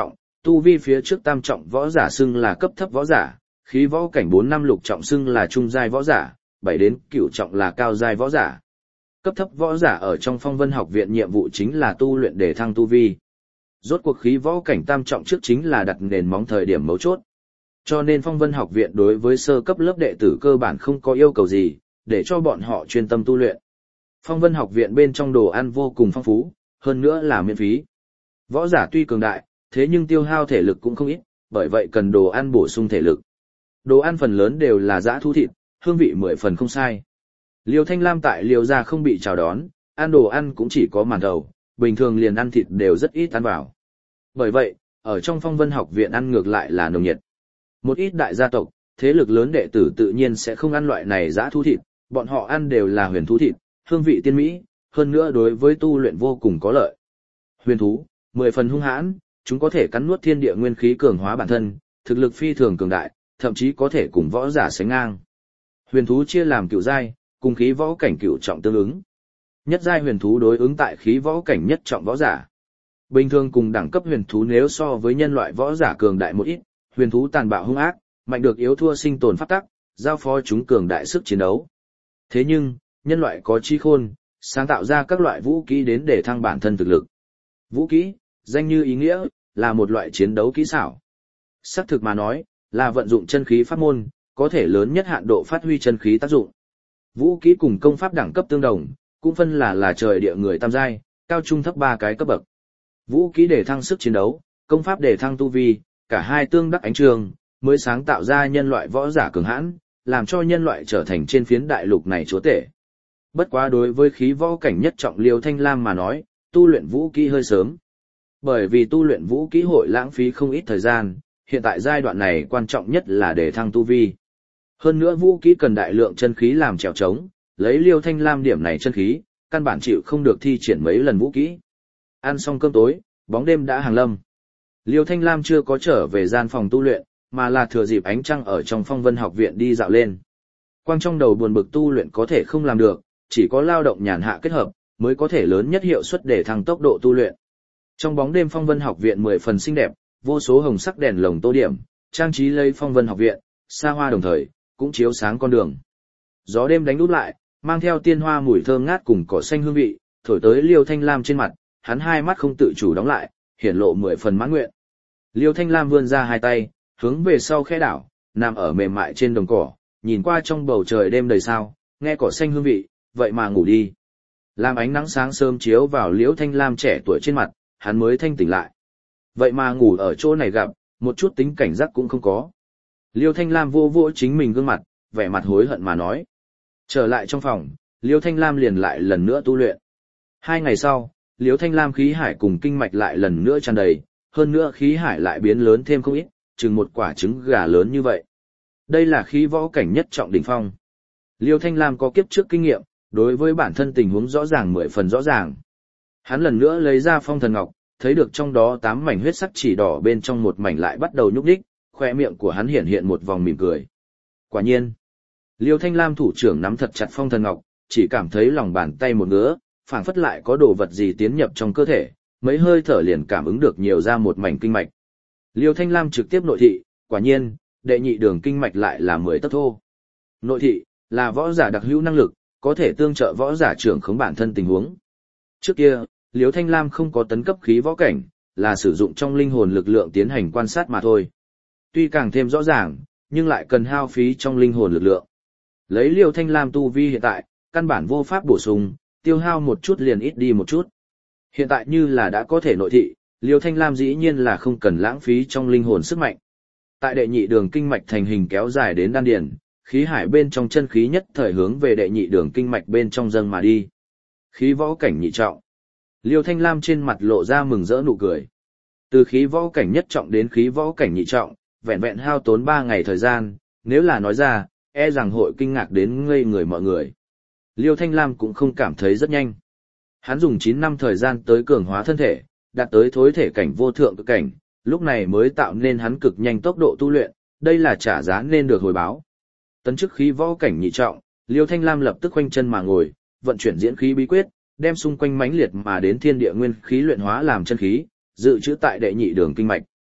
S1: tu vi phía trước tam trọng võ giả xưng là cấp thấp võ giả, khí võ cảnh bốn năm lục trọng xưng là trung giai võ giả, bảy đến cửu trọng là cao giai võ giả. Cấp thấp võ giả ở trong Phong Vân Học viện nhiệm vụ chính là tu luyện để thăng tu vi. Rốt cuộc khí võ cảnh tam trọng trước chính là đặt nền móng thời điểm mấu chốt. Cho nên Phong Vân Học viện đối với sơ cấp lớp đệ tử cơ bản không có yêu cầu gì, để cho bọn họ chuyên tâm tu luyện. Phong Vân Học viện bên trong đồ ăn vô cùng phong phú, hơn nữa là miễn phí. Võ giả tuy cường đại, thế nhưng tiêu hao thể lực cũng không ít, bởi vậy cần đồ ăn bổ sung thể lực. Đồ ăn phần lớn đều là dã thú thịt, hương vị mười phần không sai. Liêu Thanh Lam tại Liêu gia không bị chào đón, ăn đồ ăn cũng chỉ có màn thầu, bình thường liền ăn thịt đều rất ít ăn vào. Bởi vậy, ở trong Phong Vân Học viện ăn ngược lại là nồng nhiệt. Một ít đại gia tộc, thế lực lớn đệ tử tự nhiên sẽ không ăn loại này dã thú thịt, bọn họ ăn đều là huyền thú thịt, hương vị tiên mỹ, hơn nữa đối với tu luyện vô cùng có lợi. Huyền thú, mười phần hung hãn, chúng có thể cắn nuốt thiên địa nguyên khí cường hóa bản thân, thực lực phi thường cường đại, thậm chí có thể cùng võ giả sánh ngang. Huyền thú chia làm cửu giai, cùng khí võ cảnh cửu trọng tương ứng. Nhất giai huyền thú đối ứng tại khí võ cảnh nhất trọng võ giả. Bình thường cùng đẳng cấp huyền thú nếu so với nhân loại võ giả cường đại một ít, huyền thú tàn bạo hung ác, mạnh được yếu thua sinh tồn pháp tắc, giao phó chúng cường đại sức chiến đấu. Thế nhưng, nhân loại có trí khôn, sáng tạo ra các loại vũ kỹ đến để thăng bản thân thực lực. Vũ kỹ, danh như ý nghĩa, là một loại chiến đấu kỹ xảo. Xác thực mà nói, là vận dụng chân khí pháp môn, có thể lớn nhất hạn độ phát huy chân khí tác dụng. Vũ kỹ cùng công pháp đẳng cấp tương đồng, cũng phân là là trời địa người tam giai, cao trung thấp ba cái cấp bậc. Vũ kỹ để thăng sức chiến đấu, công pháp để thăng tu vi, cả hai tương đắc ánh trường, mới sáng tạo ra nhân loại võ giả cường hãn, làm cho nhân loại trở thành trên phiến đại lục này chúa tể. Bất quá đối với khí võ cảnh nhất trọng Liêu Thanh Lam mà nói, tu luyện vũ kỹ hơi sớm. Bởi vì tu luyện vũ kỹ hội lãng phí không ít thời gian, hiện tại giai đoạn này quan trọng nhất là để thăng tu vi. Hơn nữa vũ kỹ cần đại lượng chân khí làm trèo trống, lấy Liêu Thanh Lam điểm này chân khí, căn bản chịu không được thi triển mấy lần vũ kỹ. Ăn xong cơm tối, bóng đêm đã hàng lâm. Liêu Thanh Lam chưa có trở về gian phòng tu luyện, mà là thừa dịp ánh trăng ở trong Phong Vân Học viện đi dạo lên. Quang trong đầu buồn bực tu luyện có thể không làm được, chỉ có lao động nhàn hạ kết hợp, mới có thể lớn nhất hiệu suất để thăng tốc độ tu luyện. Trong bóng đêm Phong Vân Học viện mười phần xinh đẹp, vô số hồng sắc đèn lồng tô điểm, trang trí lấy Phong Vân Học viện, xa hoa đồng thời, cũng chiếu sáng con đường. Gió đêm đánh úp lại, mang theo tiên hoa mùi thơm ngát cùng cỏ xanh hương vị, thổi tới Liêu Thanh Lam trên mặt, hắn hai mắt không tự chủ đóng lại, hiển lộ mười phần mãn nguyện. Liêu Thanh Lam vươn ra hai tay, hướng về sau khẽ đảo, nằm ở mềm mại trên đồng cỏ, nhìn qua trong bầu trời đêm đầy sao, nghe cỏ xanh hương vị, vậy mà ngủ đi. Làm ánh nắng sáng sớm chiếu vào Liêu Thanh Lam trẻ tuổi trên mặt, hắn mới thanh tỉnh lại. Vậy mà ngủ ở chỗ này gặp, một chút tính cảnh giác cũng không có. Liêu Thanh Lam vô vỗ chính mình gương mặt, vẻ mặt hối hận mà nói. Trở lại trong phòng, Liêu Thanh Lam liền lại lần nữa tu luyện. Hai ngày sau, Liêu Thanh Lam khí hải cùng kinh mạch lại lần nữa tràn đầy, hơn nữa khí hải lại biến lớn thêm không ít, chừng một quả trứng gà lớn như vậy. Đây là khí võ cảnh nhất trọng đỉnh phong. Liêu Thanh Lam có kiếp trước kinh nghiệm, đối với bản thân tình huống rõ ràng mười phần rõ ràng. Hắn lần nữa lấy ra phong thần ngọc, thấy được trong đó tám mảnh huyết sắc chỉ đỏ bên trong một mảnh lại bắt đầu nhúc nhích, khoe miệng của hắn hiện hiện một vòng mỉm cười. Quả nhiên, Liêu Thanh Lam thủ trưởng nắm thật chặt phong thần ngọc, chỉ cảm thấy lòng bàn tay một ngứa, phảng phất lại có đồ vật gì tiến nhập trong cơ thể, mấy hơi thở liền cảm ứng được nhiều ra một mảnh kinh mạch. Liêu Thanh Lam trực tiếp nội thị, quả nhiên, đệ nhị đường kinh mạch lại là mười tấc thô. Nội thị là võ giả đặc hữu năng lực, có thể tương trợ võ giả trưởng khống bản thân tình huống. Trước kia, Liêu Thanh Lam không có tấn cấp khí võ cảnh, là sử dụng trong linh hồn lực lượng tiến hành quan sát mà thôi. Tuy càng thêm rõ ràng, nhưng lại cần hao phí trong linh hồn lực lượng. Lấy Liêu Thanh Lam tu vi hiện tại, căn bản vô pháp bổ sung, tiêu hao một chút liền ít đi một chút. Hiện tại như là đã có thể nội thị, Liêu Thanh Lam dĩ nhiên là không cần lãng phí trong linh hồn sức mạnh. Tại đệ nhị đường kinh mạch thành hình kéo dài đến đan điền, khí hải bên trong chân khí nhất thời hướng về đệ nhị đường kinh mạch bên trong dâng mà đi. Khí võ cảnh nhị trọng. Liêu Thanh Lam trên mặt lộ ra mừng rỡ nụ cười. Từ khí võ cảnh nhất trọng đến khí võ cảnh nhị trọng, vẹn vẹn hao tốn ba ngày thời gian, nếu là nói ra, e rằng hội kinh ngạc đến ngây người mọi người. Liêu Thanh Lam cũng không cảm thấy rất nhanh. Hắn dùng chín năm thời gian tới cường hóa thân thể, đạt tới thối thể cảnh vô thượng cực cảnh, lúc này mới tạo nên hắn cực nhanh tốc độ tu luyện, đây là trả giá nên được hồi báo. Tấn chức khí võ cảnh nhị trọng, Liêu Thanh Lam lập tức khoanh chân mà ngồi, vận chuyển diễn khí bí quyết, đem xung quanh mãnh liệt mà đến thiên địa nguyên khí luyện hóa làm chân khí, dự trữ tại đệ nhị đường kinh mạch.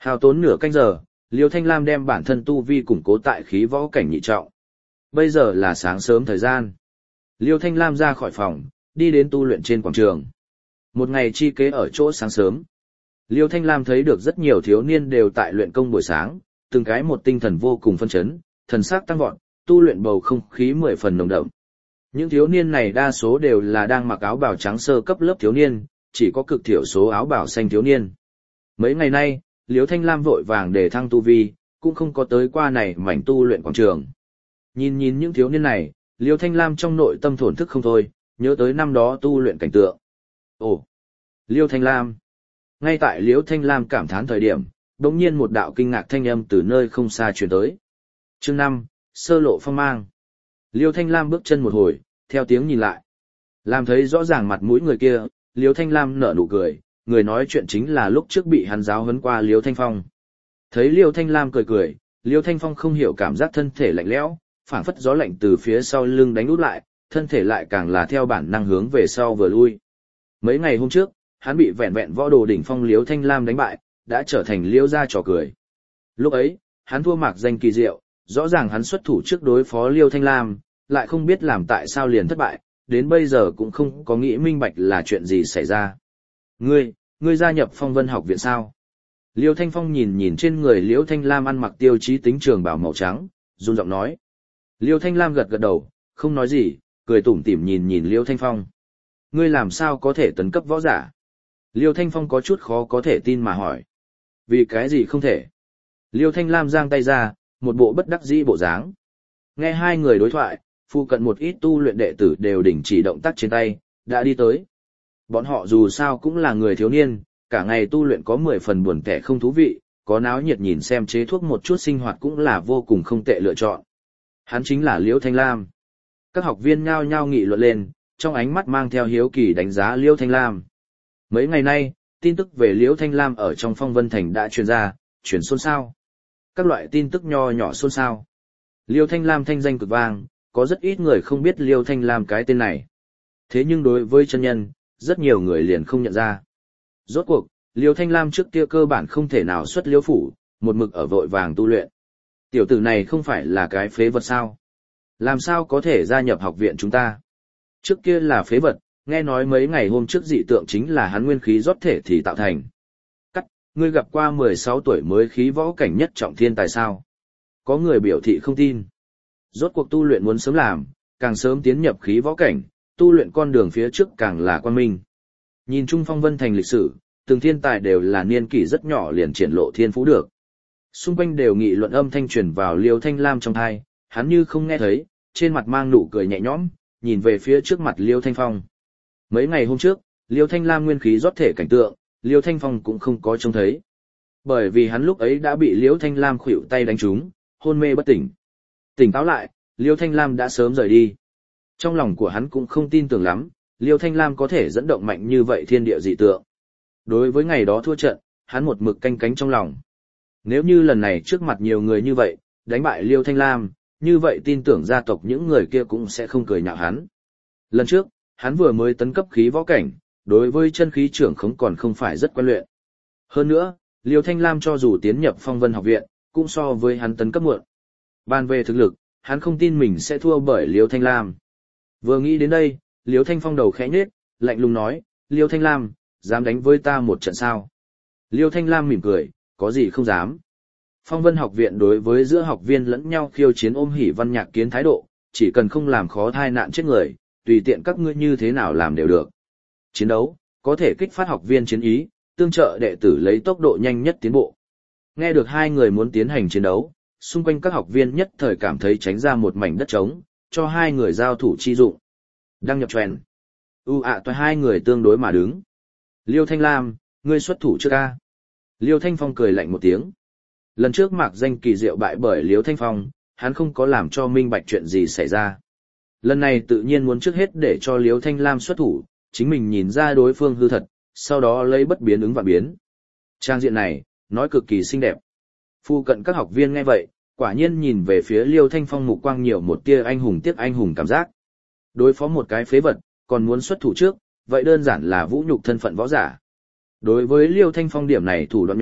S1: Hao tốn nửa canh giờ, Liêu Thanh Lam đem bản thân tu vi củng cố tại khí võ cảnh nhị trọng. Bây giờ là sáng sớm thời gian. Liêu Thanh Lam ra khỏi phòng, đi đến tu luyện trên quảng trường. Một ngày chi kế ở chỗ sáng sớm. Liêu Thanh Lam thấy được rất nhiều thiếu niên đều tại luyện công buổi sáng, từng cái một tinh thần vô cùng phân chấn, thần sắc tăng vọt, tu luyện bầu không khí mười phần nồng đậm. Những thiếu niên này đa số đều là đang mặc áo bào trắng sơ cấp lớp thiếu niên, chỉ có cực thiểu số áo bào xanh thiếu niên. Mấy ngày nay, Liêu Thanh Lam vội vàng để thăng tu vi, cũng không có tới qua này mảnh tu luyện quảng trường. Nhìn nhìn những thiếu niên này, Liêu Thanh Lam trong nội tâm thổn thức không thôi, nhớ tới năm đó tu luyện cảnh tượng. Ồ, Liêu Thanh Lam. Ngay tại Liêu Thanh Lam cảm thán thời điểm, đột nhiên một đạo kinh ngạc thanh âm từ nơi không xa truyền tới. Chương năm, sơ lộ phong mang. Liêu Thanh Lam bước chân một hồi, theo tiếng nhìn lại. Làm thấy rõ ràng mặt mũi người kia, Liêu Thanh Lam nở nụ cười, người nói chuyện chính là lúc trước bị hắn giáo huấn qua Liêu Thanh Phong. Thấy Liêu Thanh Lam cười cười, Liêu Thanh Phong không hiểu cảm giác thân thể lạnh lẽo, phảng phất gió lạnh từ phía sau lưng đánh út lại, thân thể lại càng là theo bản năng hướng về sau vừa lui. Mấy ngày hôm trước, hắn bị vẹn vẹn võ đồ đỉnh phong Liêu Thanh Lam đánh bại, đã trở thành Liêu gia trò cười. Lúc ấy, hắn thua mạc danh kỳ diệu, rõ ràng hắn xuất thủ trước đối phó Liêu Thanh Lam, lại không biết làm tại sao liền thất bại, đến bây giờ cũng không có nghĩ minh bạch là chuyện gì xảy ra. Ngươi, ngươi gia nhập Phong Vân học viện sao? Liêu Thanh Phong nhìn nhìn trên người Liêu Thanh Lam ăn mặc tiêu chí tính trường bào màu trắng, run giọng nói. Liêu Thanh Lam gật gật đầu, không nói gì, cười tủm tỉm nhìn nhìn Liêu Thanh Phong. Ngươi làm sao có thể tấn cấp võ giả? Liêu Thanh Phong có chút khó có thể tin mà hỏi. Vì cái gì không thể? Liêu Thanh Lam giang tay ra, một bộ bất đắc dĩ bộ dáng. Nghe hai người đối thoại, phụ cận một ít tu luyện đệ tử đều đình chỉ động tác trên tay, đã đi tới. Bọn họ dù sao cũng là người thiếu niên, cả ngày tu luyện có mười phần buồn tẻ không thú vị, có náo nhiệt nhìn xem chế thuốc một chút sinh hoạt cũng là vô cùng không tệ lựa chọn. Hắn chính là Liêu Thanh Lam. Các học viên nhao nhao nghị luận lên, trong ánh mắt mang theo hiếu kỳ đánh giá Liêu Thanh Lam. Mấy ngày nay, tin tức về Liêu Thanh Lam ở trong Phong Vân Thành đã truyền ra, truyền xôn xao. Các loại tin tức nho nhỏ xôn xao. Liêu Thanh Lam thanh danh cực vang, có rất ít người không biết Liêu Thanh Lam cái tên này. Thế nhưng đối với chân nhân, rất nhiều người liền không nhận ra. Rốt cuộc, Liêu Thanh Lam trước kia cơ bản không thể nào xuất liêu phủ, một mực ở vội vàng tu luyện. Tiểu tử này không phải là cái phế vật sao? Làm sao có thể gia nhập học viện chúng ta? Trước kia là phế vật, nghe nói mấy ngày hôm trước dị tượng chính là hắn nguyên khí rót thể thì tạo thành. Cắt, ngươi gặp qua mười sáu tuổi mới khí võ cảnh nhất trọng thiên tài sao? Có người biểu thị không tin. Rốt cuộc tu luyện muốn sớm làm, càng sớm tiến nhập khí võ cảnh, tu luyện con đường phía trước càng là quan minh. Nhìn chung Phong Vân Thành lịch sử, từng thiên tài đều là niên kỷ rất nhỏ liền triển lộ thiên phú được. Xung quanh đều nghị luận âm thanh truyền vào Liêu Thanh Lam trong tai, hắn như không nghe thấy, trên mặt mang nụ cười nhẹ nhõm, nhìn về phía trước mặt Liêu Thanh Phong. Mấy ngày hôm trước, Liêu Thanh Lam nguyên khí rót thể cảnh tượng, Liêu Thanh Phong cũng không có trông thấy. Bởi vì hắn lúc ấy đã bị Liêu Thanh Lam khuỵu tay đánh trúng, hôn mê bất tỉnh. Tỉnh táo lại, Liêu Thanh Lam đã sớm rời đi. Trong lòng của hắn cũng không tin tưởng lắm, Liêu Thanh Lam có thể dẫn động mạnh như vậy thiên địa dị tượng. Đối với ngày đó thua trận, hắn một mực canh cánh trong lòng. Nếu như lần này trước mặt nhiều người như vậy, đánh bại Liêu Thanh Lam, như vậy tin tưởng gia tộc những người kia cũng sẽ không cười nhạo hắn. Lần trước, hắn vừa mới tấn cấp khí võ cảnh, đối với chân khí trưởng khống còn không phải rất quen luyện. Hơn nữa, Liêu Thanh Lam cho dù tiến nhập Phong Vân học viện, cũng so với hắn tấn cấp muộn. Bàn về thực lực, hắn không tin mình sẽ thua bởi Liêu Thanh Lam. Vừa nghĩ đến đây, Liêu Thanh Phong đầu khẽ nhếch, lạnh lùng nói, Liêu Thanh Lam, dám đánh với ta một trận sao? Liêu Thanh Lam mỉm cười, có gì không dám. Phong Vân học viện đối với giữa học viên lẫn nhau khiêu chiến ôm hỉ văn nhạc kiến thái độ, chỉ cần không làm khó thai nạn chết người, tùy tiện các ngươi như thế nào làm đều được. Chiến đấu, có thể kích phát học viên chiến ý, tương trợ đệ tử lấy tốc độ nhanh nhất tiến bộ. Nghe được hai người muốn tiến hành chiến đấu, xung quanh các học viên nhất thời cảm thấy tránh ra một mảnh đất trống, cho hai người giao thủ chi dụng. Đăng nhập trend. U ạ toại hai người tương đối mà đứng. Liêu Thanh Lam, ngươi xuất thủ trước ca. Liêu Thanh Phong cười lạnh một tiếng. Lần trước mạc danh kỳ diệu bại bởi Liêu Thanh Phong, hắn không có làm cho minh bạch chuyện gì xảy ra. Lần này tự nhiên muốn trước hết để cho Liêu Thanh Lam xuất thủ, chính mình nhìn ra đối phương hư thật, sau đó lấy bất biến ứng vạn biến. Trang diện này, nói cực kỳ xinh đẹp. Phu cận các học viên nghe vậy, quả nhiên nhìn về phía Liêu Thanh Phong mục quang nhiều một tia anh hùng tiếc anh hùng cảm giác. Đối phó một cái phế vật, còn muốn xuất thủ trước, vậy đơn giản là vũ nhục thân phận võ giả. Đối với Liêu Thanh Phong điểm này thủ đoạn nhỏ,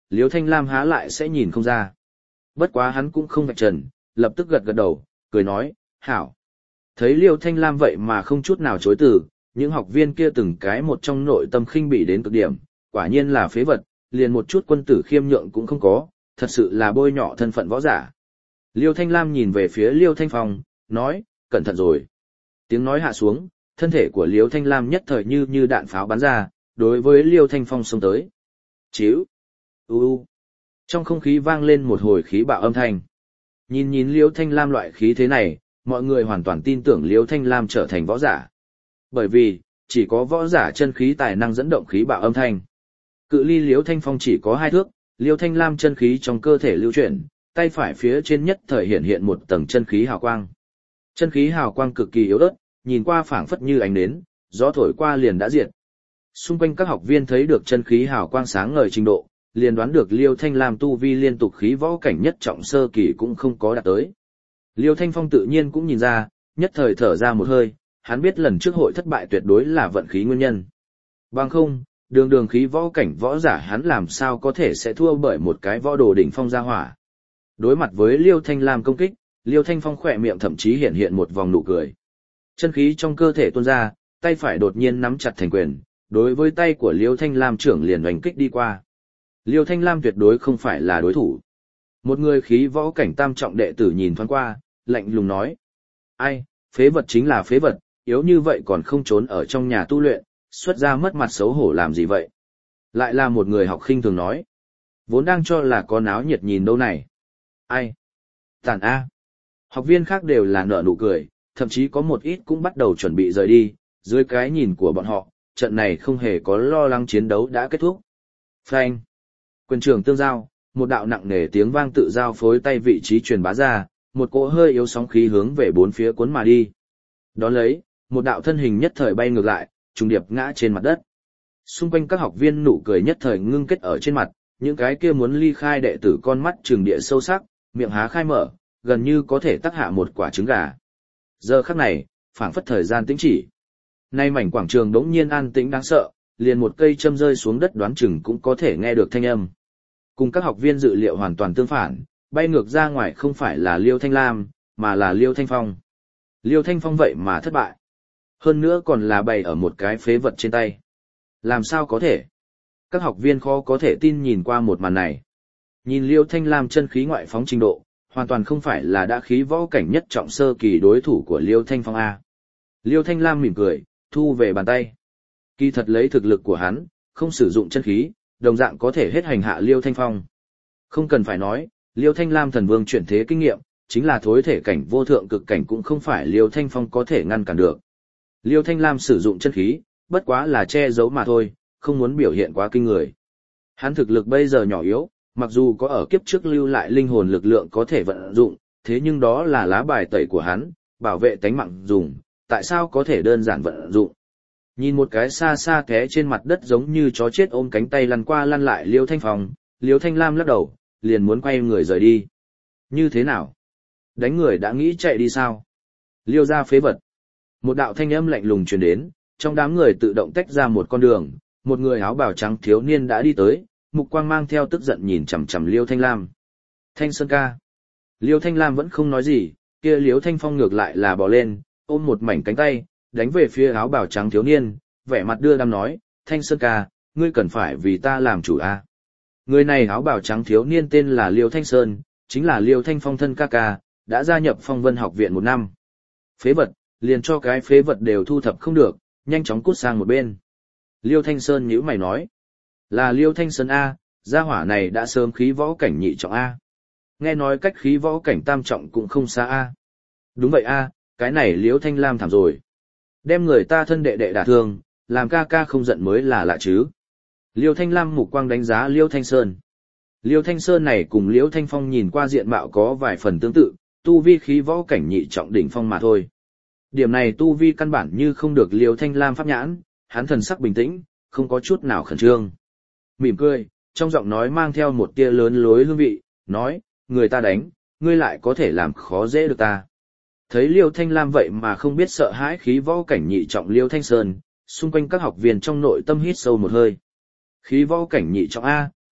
S1: Liêu Thanh Lam há lại sẽ nhìn không ra. Bất quá hắn cũng không vạch trần, lập tức gật gật đầu, cười nói, hảo. Thấy Liêu Thanh Lam vậy mà không chút nào chối từ, những học viên kia từng cái một trong nội tâm khinh bỉ đến cực điểm, quả nhiên là phế vật, liền một chút quân tử khiêm nhượng cũng không có, thật sự là bôi nhọ thân phận võ giả. Liêu Thanh Lam nhìn về phía Liêu Thanh Phong, nói, cẩn thận rồi. Tiếng nói hạ xuống, thân thể của Liêu Thanh Lam nhất thời như như đạn pháo bắn ra, đối với Liêu Thanh Phong xông tới. Chíu, u u. Trong không khí vang lên một hồi khí bạo âm thanh. Nhìn nhìn Liêu Thanh Lam loại khí thế này, mọi người hoàn toàn tin tưởng Liêu Thanh Lam trở thành võ giả. Bởi vì, chỉ có võ giả chân khí tài năng dẫn động khí bạo âm thanh. Cự ly Liêu Thanh Phong chỉ có hai thước, Liêu Thanh Lam chân khí trong cơ thể lưu chuyển, tay phải phía trên nhất thời hiện hiện một tầng chân khí hào quang. Chân khí hào quang cực kỳ yếu ớt, nhìn qua phảng phất như ánh nến, gió thổi qua liền đã diệt. Xung quanh các học viên thấy được chân khí hào quang sáng ngời trình độ, liền đoán được Liêu Thanh Lam tu vi liên tục khí võ cảnh nhất trọng sơ kỳ cũng không có đạt tới. Liêu Thanh Phong tự nhiên cũng nhìn ra, nhất thời thở ra một hơi, hắn biết lần trước hội thất bại tuyệt đối là vận khí nguyên nhân. Bằng không, đường đường khí võ cảnh võ giả hắn làm sao có thể sẽ thua bởi một cái võ đồ đỉnh phong gia hỏa. Đối mặt với Liêu Thanh Lam công kích, Liêu Thanh Phong khỏe miệng thậm chí hiện hiện một vòng nụ cười. Chân khí trong cơ thể tuôn ra, tay phải đột nhiên nắm chặt thành quyền, đối với tay của Liêu Thanh Lam trưởng liền đánh kích đi qua. Liêu Thanh Lam tuyệt đối không phải là đối thủ. Một người khí võ cảnh tam trọng đệ tử nhìn thoáng qua, lạnh lùng nói. Ai, phế vật chính là phế vật, yếu như vậy còn không trốn ở trong nhà tu luyện, xuất ra mất mặt xấu hổ làm gì vậy? Lại là một người học khinh thường nói. Vốn đang cho là có náo nhiệt nhìn đâu này. Ai? Tản A. Học viên khác đều là nở nụ cười, thậm chí có một ít cũng bắt đầu chuẩn bị rời đi, dưới cái nhìn của bọn họ, trận này không hề có lo lắng chiến đấu đã kết thúc. Phanh. Quyền trường tương giao, một đạo nặng nề tiếng vang tự giao phối tay vị trí truyền bá ra, một cỗ hơi yếu sóng khí hướng về bốn phía cuốn mà đi. Đón lấy, một đạo thân hình nhất thời bay ngược lại, trùng điệp ngã trên mặt đất. Xung quanh các học viên nụ cười nhất thời ngưng kết ở trên mặt, những cái kia muốn ly khai đệ tử con mắt trừng địa sâu sắc, miệng há khai mở, gần như có thể tắc hạ một quả trứng gà. Giờ khắc này, phảng phất thời gian tĩnh chỉ. Nay mảnh quảng trường đống nhiên an tĩnh đáng sợ, liền một cây châm rơi xuống đất đoán chừng cũng có thể nghe được thanh âm. Cùng các học viên dự liệu hoàn toàn tương phản, bay ngược ra ngoài không phải là Liêu Thanh Lam, mà là Liêu Thanh Phong. Liêu Thanh Phong vậy mà thất bại. Hơn nữa còn là bày ở một cái phế vật trên tay. Làm sao có thể? Các học viên khó có thể tin nhìn qua một màn này. Nhìn Liêu Thanh Lam chân khí ngoại phóng trình độ, hoàn toàn không phải là đã khí võ cảnh nhất trọng sơ kỳ đối thủ của Liêu Thanh Phong A. Liêu Thanh Lam mỉm cười, thu về bàn tay. Kỳ thật lấy thực lực của hắn, không sử dụng chân khí, đồng dạng có thể hết hành hạ Liêu Thanh Phong. Không cần phải nói, Liêu Thanh Lam thần vương chuyển thế kinh nghiệm, chính là thối thể cảnh vô thượng cực cảnh cũng không phải Liêu Thanh Phong có thể ngăn cản được. Liêu Thanh Lam sử dụng chân khí, bất quá là che giấu mà thôi, không muốn biểu hiện quá kinh người. Hắn thực lực bây giờ nhỏ yếu, mặc dù có ở kiếp trước lưu lại linh hồn lực lượng có thể vận dụng, thế nhưng đó là lá bài tẩy của hắn, bảo vệ tánh mạng dùng, tại sao có thể đơn giản vận dụng. Nhìn một cái xa xa té trên mặt đất giống như chó chết ôm cánh tay lăn qua lăn lại Liêu Thanh Phong, Liêu Thanh Lam lắc đầu, liền muốn quay người rời đi. Như thế nào? Đánh người đã nghĩ chạy đi sao? Liêu ra phế vật. Một đạo thanh âm lạnh lùng truyền đến, trong đám người tự động tách ra một con đường, một người áo bào trắng thiếu niên đã đi tới, mục quang mang theo tức giận nhìn chằm chằm Liêu Thanh Lam. Thanh Sơn ca. Liêu Thanh Lam vẫn không nói gì, kia Liêu Thanh Phong ngược lại là bò lên, ôm một mảnh cánh tay, đánh về phía áo bào trắng thiếu niên, vẻ mặt đưa đám nói, Thanh Sơn ca, ngươi cần phải vì ta làm chủ a. À? Người này áo bào trắng thiếu niên tên là Liêu Thanh Sơn, chính là Liêu Thanh Phong thân ca ca, đã gia nhập Phong Vân học viện một năm. Phế vật, liền cho cái phế vật đều thu thập không được, nhanh chóng cút sang một bên. Liêu Thanh Sơn nhíu mày nói, là Liêu Thanh Sơn A, gia hỏa này đã sớm khí võ cảnh nhị trọng A. Nghe nói cách khí võ cảnh tam trọng cũng không xa A. Đúng vậy A, cái này Liêu Thanh Lam thảm rồi. Đem người ta thân đệ đệ đả thương, làm ca ca không giận mới là lạ chứ. Liêu Thanh Lam mục quang đánh giá Liêu Thanh Sơn. Liêu Thanh Sơn này cùng Liêu Thanh Phong nhìn qua diện mạo có vài phần tương tự, tu vi khí võ cảnh nhị trọng đỉnh phong mà thôi. Điểm này tu vi căn bản như không được Liêu Thanh Lam pháp nhãn, hắn thần sắc bình tĩnh, không có chút nào khẩn trương. Mỉm cười, trong giọng nói mang theo một tia lớn lối hương vị, nói, người ta đánh, ngươi lại có thể làm khó dễ được ta. Thấy Liêu Thanh Lam vậy mà không biết sợ hãi khí võ cảnh nhị trọng Liêu Thanh Sơn, xung quanh các học viên trong nội tâm hít sâu một hơi. Khí võ cảnh nhị trọng A,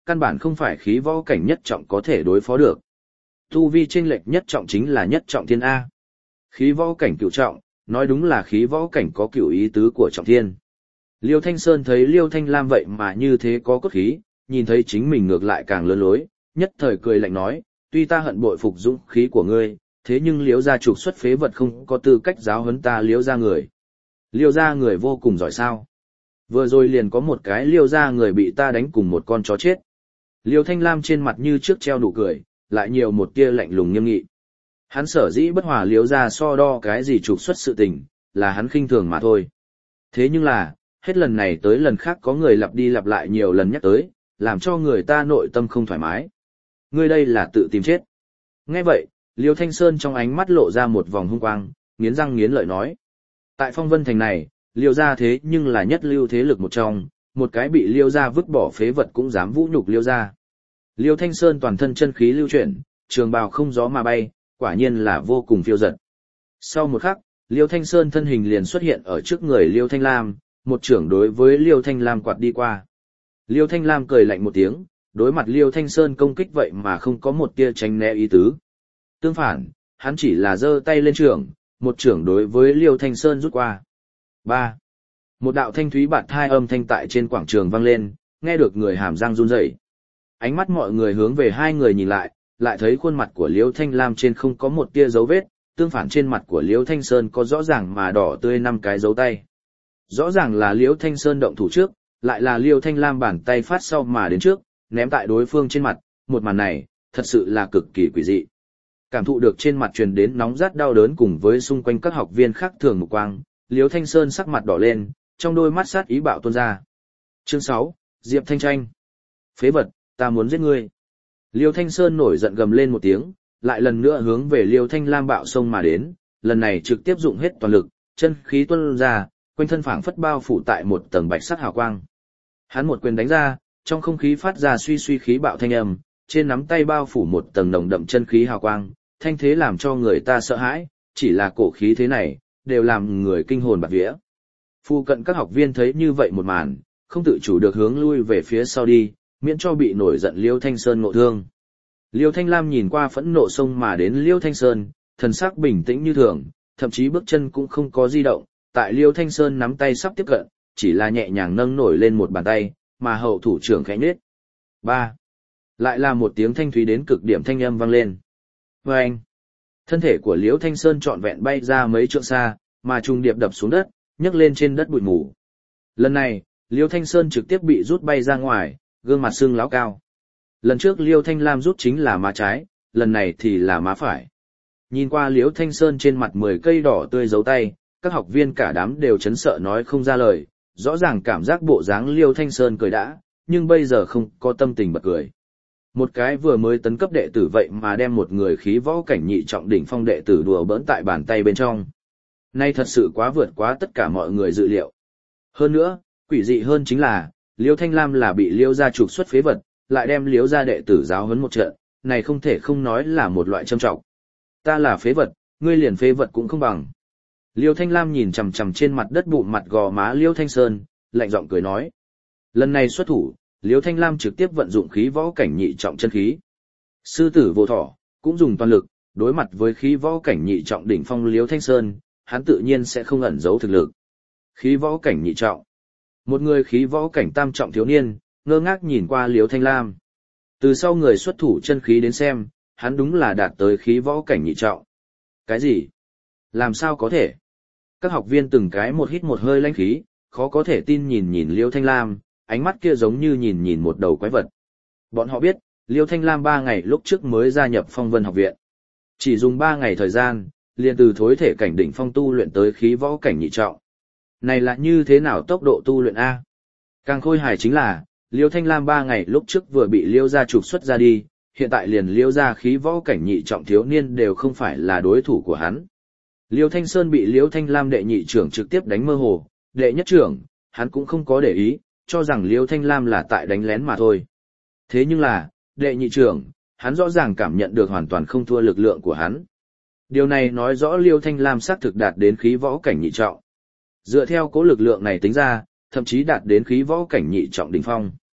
S1: căn bản không phải khí võ cảnh nhất trọng có thể đối phó được. Tu vi chênh lệch nhất trọng chính là nhất trọng thiên A. Khí võ cảnh cửu trọng, nói đúng là khí võ cảnh có cửu ý tứ của trọng thiên. Liêu Thanh Sơn thấy Liêu Thanh Lam vậy mà như thế có cốt khí, nhìn thấy chính mình ngược lại càng lớn lối, nhất thời cười lạnh nói, tuy ta hận bội phục dũng khí của ngươi, thế nhưng Liêu gia trục xuất phế vật không có tư cách giáo huấn ta Liêu gia người. Liêu gia người vô cùng giỏi sao. Vừa rồi liền có một cái Liêu gia người bị ta đánh cùng một con chó chết. Liêu Thanh Lam trên mặt như trước treo nụ cười, lại nhiều một tia lạnh lùng nghiêm nghị. Hắn sở dĩ bất hòa Liêu gia so đo cái gì trục xuất sự tình, là hắn khinh thường mà thôi. Thế nhưng là, hết lần này tới lần khác có người lặp đi lặp lại nhiều lần nhắc tới, làm cho người ta nội tâm không thoải mái. Ngươi đây là tự tìm chết. Nghe vậy, Liêu Thanh Sơn trong ánh mắt lộ ra một vòng hung quang, nghiến răng nghiến lợi nói. Tại Phong Vân Thành này, Liêu gia thế nhưng là nhất lưu thế lực một trong, một cái bị Liêu gia vứt bỏ phế vật cũng dám vũ nhục Liêu gia. Liêu Thanh Sơn toàn thân chân khí lưu chuyển, trường bào không gió mà bay, quả nhiên là vô cùng phiêu dật. Sau một khắc, Liêu Thanh Sơn thân hình liền xuất hiện ở trước người Liêu Thanh Lam, một trưởng đối với Liêu Thanh Lam quạt đi qua. Liêu Thanh Lam cười lạnh một tiếng, đối mặt Liêu Thanh Sơn công kích vậy mà không có một tia tránh né ý tứ. Tương phản, hắn chỉ là giơ tay lên trưởng, một trưởng đối với Liêu Thanh Sơn rút qua. ba. Một đạo thanh thúy bạt thai âm thanh tại trên quảng trường vang lên, nghe được người hàm răng run rẩy. Ánh mắt mọi người hướng về hai người nhìn lại, lại thấy khuôn mặt của Liêu Thanh Lam trên không có một tia dấu vết, tương phản trên mặt của Liêu Thanh Sơn có rõ ràng mà đỏ tươi năm cái dấu tay. Rõ ràng là Liêu Thanh Sơn động thủ trước, lại là Liêu Thanh Lam bàn tay phát sau mà đến trước, ném tại đối phương trên mặt, một màn này, thật sự là cực kỳ quỷ dị. Cảm thụ được trên mặt truyền đến nóng rát đau đớn cùng với xung quanh các học viên khác thường mục quang, Liêu Thanh Sơn sắc mặt đỏ lên, trong đôi mắt sát ý bạo tuôn ra. Chương sáu, Diệp Thanh Tranh. Phế vật, ta muốn giết ngươi. Liêu Thanh Sơn nổi giận gầm lên một tiếng, lại lần nữa hướng về Liêu Thanh Lam bạo sông mà đến, lần này trực tiếp dụng hết toàn lực, chân khí tuôn ra, quanh thân phảng phất bao phủ tại một tầng bạch sắc hào quang. Hắn một quyền đánh ra, trong không khí phát ra suy suy khí bạo thanh âm, trên nắm tay bao phủ một tầng nồng đậm chân khí hào quang, thanh thế làm cho người ta sợ hãi, chỉ là cổ khí thế này, đều làm người kinh hồn bạt vía. Phu cận các học viên thấy như vậy một màn, không tự chủ được hướng lui về phía sau đi, miễn cho bị nổi giận Liêu Thanh Sơn ngộ thương. Liêu Thanh Lam nhìn qua phẫn nộ xông mà đến Liêu Thanh Sơn, thần sắc bình tĩnh như thường, thậm chí bước chân cũng không có di động, tại Liêu Thanh Sơn nắm tay sắp tiếp cận, chỉ là nhẹ nhàng nâng nổi lên một bàn tay, mà hậu thủ trưởng khẽ nhếch. ba. Lại là một tiếng thanh thúy đến cực điểm thanh âm vang lên. Oeng! Thân thể của Liêu Thanh Sơn trọn vẹn bay ra mấy trượng xa, mà trùng điệp đập xuống đất, nhấc lên trên đất bụi mù. Lần này, Liêu Thanh Sơn trực tiếp bị rút bay ra ngoài, gương mặt sưng láo cao. Lần trước Liêu Thanh Lam rút chính là má trái, lần này thì là má phải. Nhìn qua Liêu Thanh Sơn trên mặt mười cây đỏ tươi dấu tay, các học viên cả đám đều chấn sợ nói không ra lời, rõ ràng cảm giác bộ dáng Liêu Thanh Sơn cười đã, nhưng bây giờ không có tâm tình bật cười. Một cái vừa mới tấn cấp đệ tử vậy mà đem một người khí võ cảnh nhị trọng đỉnh phong đệ tử đùa bỡn tại bàn tay bên trong. Nay thật sự quá vượt quá tất cả mọi người dự liệu. Hơn nữa, quỷ dị hơn chính là, Liêu Thanh Lam là bị Liêu gia trục xuất phế vật, lại đem Liêu gia đệ tử giáo huấn một trận, này không thể không nói là một loại châm trọng. Ta là phế vật, ngươi liền phế vật cũng không bằng. Liêu Thanh Lam nhìn chằm chằm trên mặt đất bụng mặt gò má Liêu Thanh Sơn, lạnh giọng cười nói. Lần này xuất thủ, Liêu Thanh Lam trực tiếp vận dụng khí võ cảnh nhị trọng chân khí. Sư tử vô thỏ, cũng dùng toàn lực, đối mặt với khí võ cảnh nhị trọng đỉnh phong Liêu Thanh Sơn, hắn tự nhiên sẽ không ẩn giấu thực lực. Khí võ cảnh nhị trọng. Một người khí võ cảnh tam trọng thiếu niên, ngơ ngác nhìn qua Liêu Thanh Lam. Từ sau người xuất thủ chân khí đến xem, hắn đúng là đạt tới khí võ cảnh nhị trọng. Cái gì? Làm sao có thể? Các học viên từng cái một hít một hơi lãnh khí, khó có thể tin nhìn nhìn Liêu Thanh Lam, ánh mắt kia giống như nhìn nhìn một đầu quái vật. Bọn họ biết, Liêu Thanh Lam ba ngày lúc trước mới gia nhập Phong Vân học viện. Chỉ dùng ba ngày thời gian, liền từ thối thể cảnh đỉnh phong tu luyện tới khí võ cảnh nhị trọng. Này là như thế nào tốc độ tu luyện A? Càng khôi hài chính là, Liêu Thanh Lam ba ngày lúc trước vừa bị Liêu gia trục xuất ra đi, hiện tại liền Liêu gia khí võ cảnh nhị trọng thiếu niên đều không phải là đối thủ của hắn. Liêu Thanh Sơn bị Liêu Thanh Lam đệ nhị trưởng trực tiếp đánh mơ hồ, đệ nhất trưởng, hắn cũng không có để ý, cho rằng Liêu Thanh Lam là tại đánh lén mà thôi. Thế nhưng là, đệ nhị trưởng, hắn rõ ràng cảm nhận được hoàn toàn không thua lực lượng của hắn. Điều này nói rõ Liêu Thanh Lam xác thực đạt đến khí võ cảnh nhị trọng. Dựa theo cố lực lượng này tính ra, thậm chí đạt đến khí võ cảnh nhị trọng đỉnh phong.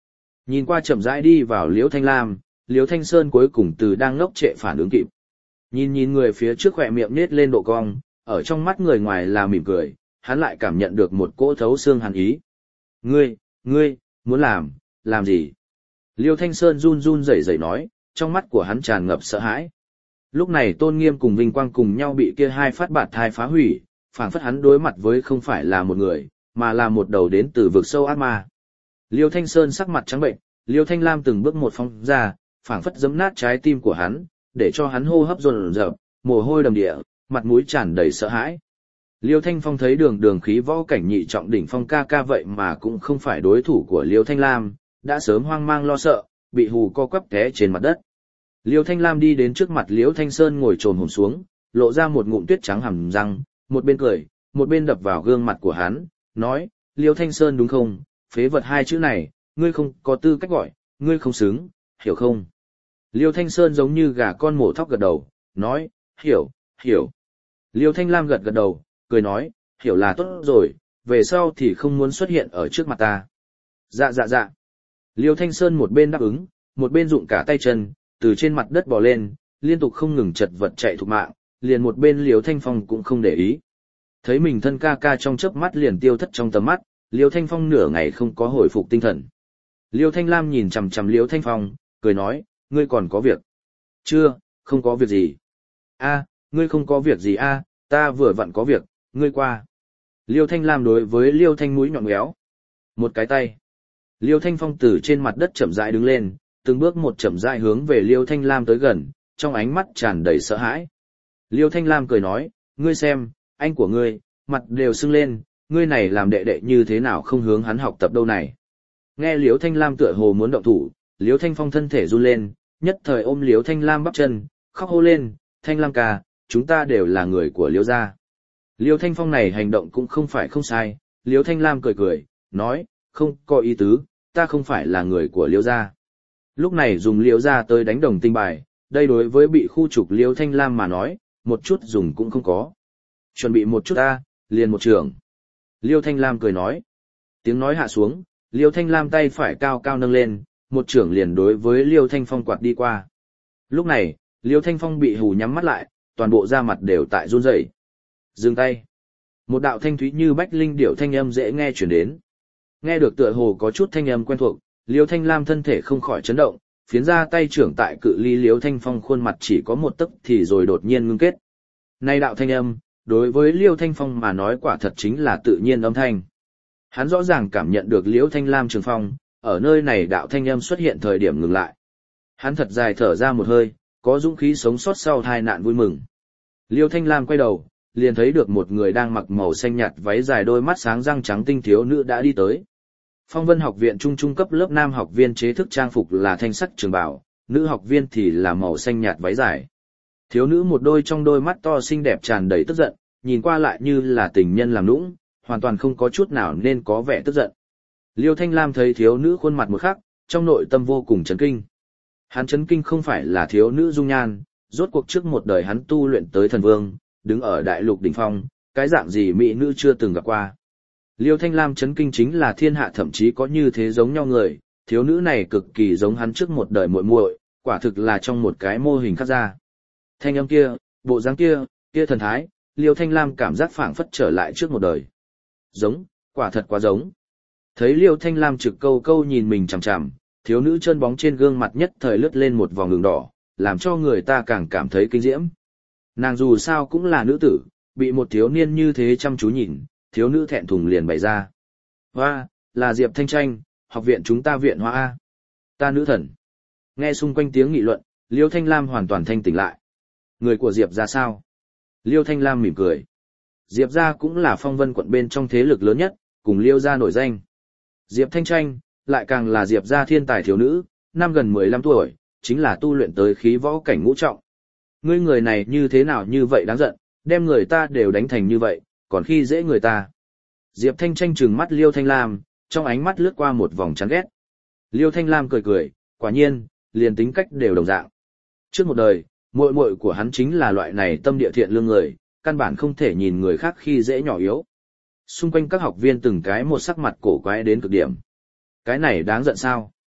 S1: Nhìn qua chậm rãi đi vào Liễu Thanh Lam, Liễu Thanh Sơn cuối cùng từ đang ngốc trệ phản ứng kịp. Nhìn nhìn người phía trước khỏe miệng nết lên độ cong, ở trong mắt người ngoài là mỉm cười, hắn lại cảm nhận được một cỗ thấu xương hàn ý. Ngươi, ngươi, muốn làm, làm gì? Liêu Thanh Sơn run run rẩy rẩy nói, trong mắt của hắn tràn ngập sợ hãi. Lúc này tôn nghiêm cùng vinh quang cùng nhau bị kia hai phát bạt thai phá hủy, phảng phất hắn đối mặt với không phải là một người, mà là một đầu đến từ vực sâu ác ma. Liêu Thanh Sơn sắc mặt trắng bệnh, Liêu Thanh Lam từng bước một phong ra, phảng phất giẫm nát trái tim của hắn, để cho hắn hô hấp dồn dập, mồ hôi đầm địa, mặt mũi tràn đầy sợ hãi. Liêu Thanh Phong thấy đường đường khí võ cảnh nhị trọng đỉnh phong ca ca vậy mà cũng không phải đối thủ của Liêu Thanh Lam, đã sớm hoang mang lo sợ, bị hù co quắp té trên mặt đất. Liêu Thanh Lam đi đến trước mặt Liêu Thanh Sơn ngồi trồm hổm xuống, lộ ra một ngụm tuyết trắng hàm răng, một bên cười, một bên đập vào gương mặt của hắn, nói, Liêu Thanh Sơn đúng không, phế vật hai chữ này, ngươi không có tư cách gọi, ngươi không xứng, hiểu không? Liêu Thanh Sơn giống như gà con mổ thóc gật đầu, nói, hiểu, hiểu. Liêu Thanh Lam gật gật đầu, cười nói, hiểu là tốt rồi, về sau thì không muốn xuất hiện ở trước mặt ta. Dạ dạ dạ. Liêu Thanh Sơn một bên đáp ứng, một bên dụng cả tay chân, từ trên mặt đất bò lên, liên tục không ngừng chật vật chạy thục mạng, liền một bên Liêu Thanh Phong cũng không để ý. Thấy mình thân ca ca trong chớp mắt liền tiêu thất trong tầm mắt, Liêu Thanh Phong nửa ngày không có hồi phục tinh thần. Liêu Thanh Lam nhìn chằm chằm Liêu Thanh Phong, cười nói, ngươi còn có việc? Chưa, không có việc gì. A, ngươi không có việc gì a, ta vừa vặn có việc, ngươi qua. Liêu Thanh Lam đối với Liêu Thanh mũi nhọn ngéo. Một cái tay. Liêu Thanh Phong từ trên mặt đất chậm rãi đứng lên, từng bước một chậm rãi hướng về Liêu Thanh Lam tới gần, trong ánh mắt tràn đầy sợ hãi. Liêu Thanh Lam cười nói, ngươi xem, anh của ngươi, mặt đều sưng lên, ngươi này làm đệ đệ như thế nào không hướng hắn học tập đâu này. Nghe Liêu Thanh Lam tựa hồ muốn động thủ, Liêu Thanh Phong thân thể run lên, nhất thời ôm Liêu Thanh Lam bắp chân, khóc hô lên, Thanh Lam ca, chúng ta đều là người của Liêu gia. Liêu Thanh Phong này hành động cũng không phải không sai, Liêu Thanh Lam cười cười, nói, không có ý tứ, ta không phải là người của Liêu gia. Lúc này dùng Liêu gia tới đánh đồng tinh bài, đây đối với bị khu trục Liêu Thanh Lam mà nói, một chút dùng cũng không có. Chuẩn bị một chút ta, liền một trường. Liêu Thanh Lam cười nói. Tiếng nói hạ xuống, Liêu Thanh Lam tay phải cao cao nâng lên, một trưởng liền đối với Liêu Thanh Phong quạt đi qua. Lúc này, Liêu Thanh Phong bị hù nhắm mắt lại, toàn bộ da mặt đều tại run rẩy. Dừng tay. Một đạo thanh thúy như bách linh điệu thanh âm dễ nghe chuyển đến. Nghe được tựa hồ có chút thanh âm quen thuộc, Liêu Thanh Lam thân thể không khỏi chấn động, phiến ra tay trưởng tại cự ly Liêu Thanh Phong khuôn mặt chỉ có một tấc thì rồi đột nhiên ngưng kết. Nay đạo thanh âm, đối với Liêu Thanh Phong mà nói quả thật chính là tự nhiên âm thanh. Hắn rõ ràng cảm nhận được Liêu Thanh Lam trường phong, ở nơi này đạo thanh âm xuất hiện thời điểm ngừng lại. Hắn thật dài thở ra một hơi, có dũng khí sống sót sau tai nạn vui mừng. Liêu Thanh Lam quay đầu, liền thấy được một người đang mặc màu xanh nhạt váy dài đôi mắt sáng răng trắng tinh thiếu nữ đã đi tới. Phong Vân học viện trung trung cấp lớp nam học viên chế thức trang phục là thanh sắc trường bào, nữ học viên thì là màu xanh nhạt váy dài. Thiếu nữ một đôi trong đôi mắt to xinh đẹp tràn đầy tức giận, nhìn qua lại như là tình nhân làm nũng, hoàn toàn không có chút nào nên có vẻ tức giận. Liêu Thanh Lam thấy thiếu nữ khuôn mặt một khắc, trong nội tâm vô cùng chấn kinh. Hắn chấn kinh không phải là thiếu nữ dung nhan, rốt cuộc trước một đời hắn tu luyện tới thần vương, đứng ở đại lục đỉnh phong, cái dạng gì mỹ nữ chưa từng gặp qua. Liêu Thanh Lam chấn kinh chính là thiên hạ thậm chí có như thế giống nhau người, thiếu nữ này cực kỳ giống hắn trước một đời muội muội, quả thực là trong một cái mô hình khắc ra. Thanh âm kia, bộ dáng kia, kia thần thái, Liêu Thanh Lam cảm giác phảng phất trở lại trước một đời. Giống, quả thật quá giống. Thấy Liêu Thanh Lam trực câu câu nhìn mình chằm chằm, thiếu nữ chân bóng trên gương mặt nhất thời lướt lên một vòng đường đỏ, làm cho người ta càng cảm thấy kinh diễm. Nàng dù sao cũng là nữ tử, bị một thiếu niên như thế chăm chú nhìn, thiếu nữ thẹn thùng liền bày ra. Hoa, là Diệp Thanh Tranh, học viện chúng ta viện Hoa A. Ta nữ thần. Nghe xung quanh tiếng nghị luận, Liêu Thanh Lam hoàn toàn thanh tỉnh lại. Người của Diệp ra sao? Liêu Thanh Lam mỉm cười. Diệp gia cũng là Phong Vân quận bên trong thế lực lớn nhất, cùng Liêu gia nổi danh. Diệp Thanh Tranh, lại càng là Diệp gia thiên tài thiếu nữ, năm gần mười lăm tuổi, chính là tu luyện tới khí võ cảnh ngũ trọng. Ngươi người này như thế nào như vậy đáng giận, đem người ta đều đánh thành như vậy, còn khi dễ người ta. Diệp Thanh Tranh trừng mắt Liêu Thanh Lam, trong ánh mắt lướt qua một vòng chán ghét. Liêu Thanh Lam cười cười, quả nhiên, liền tính cách đều đồng dạng. Trước một đời, muội muội của hắn chính là loại này tâm địa thiện lương người, căn bản không thể nhìn người khác khi dễ nhỏ yếu. Xung quanh các học viên từng cái một sắc mặt cổ quái đến cực điểm. Cái này đáng giận sao?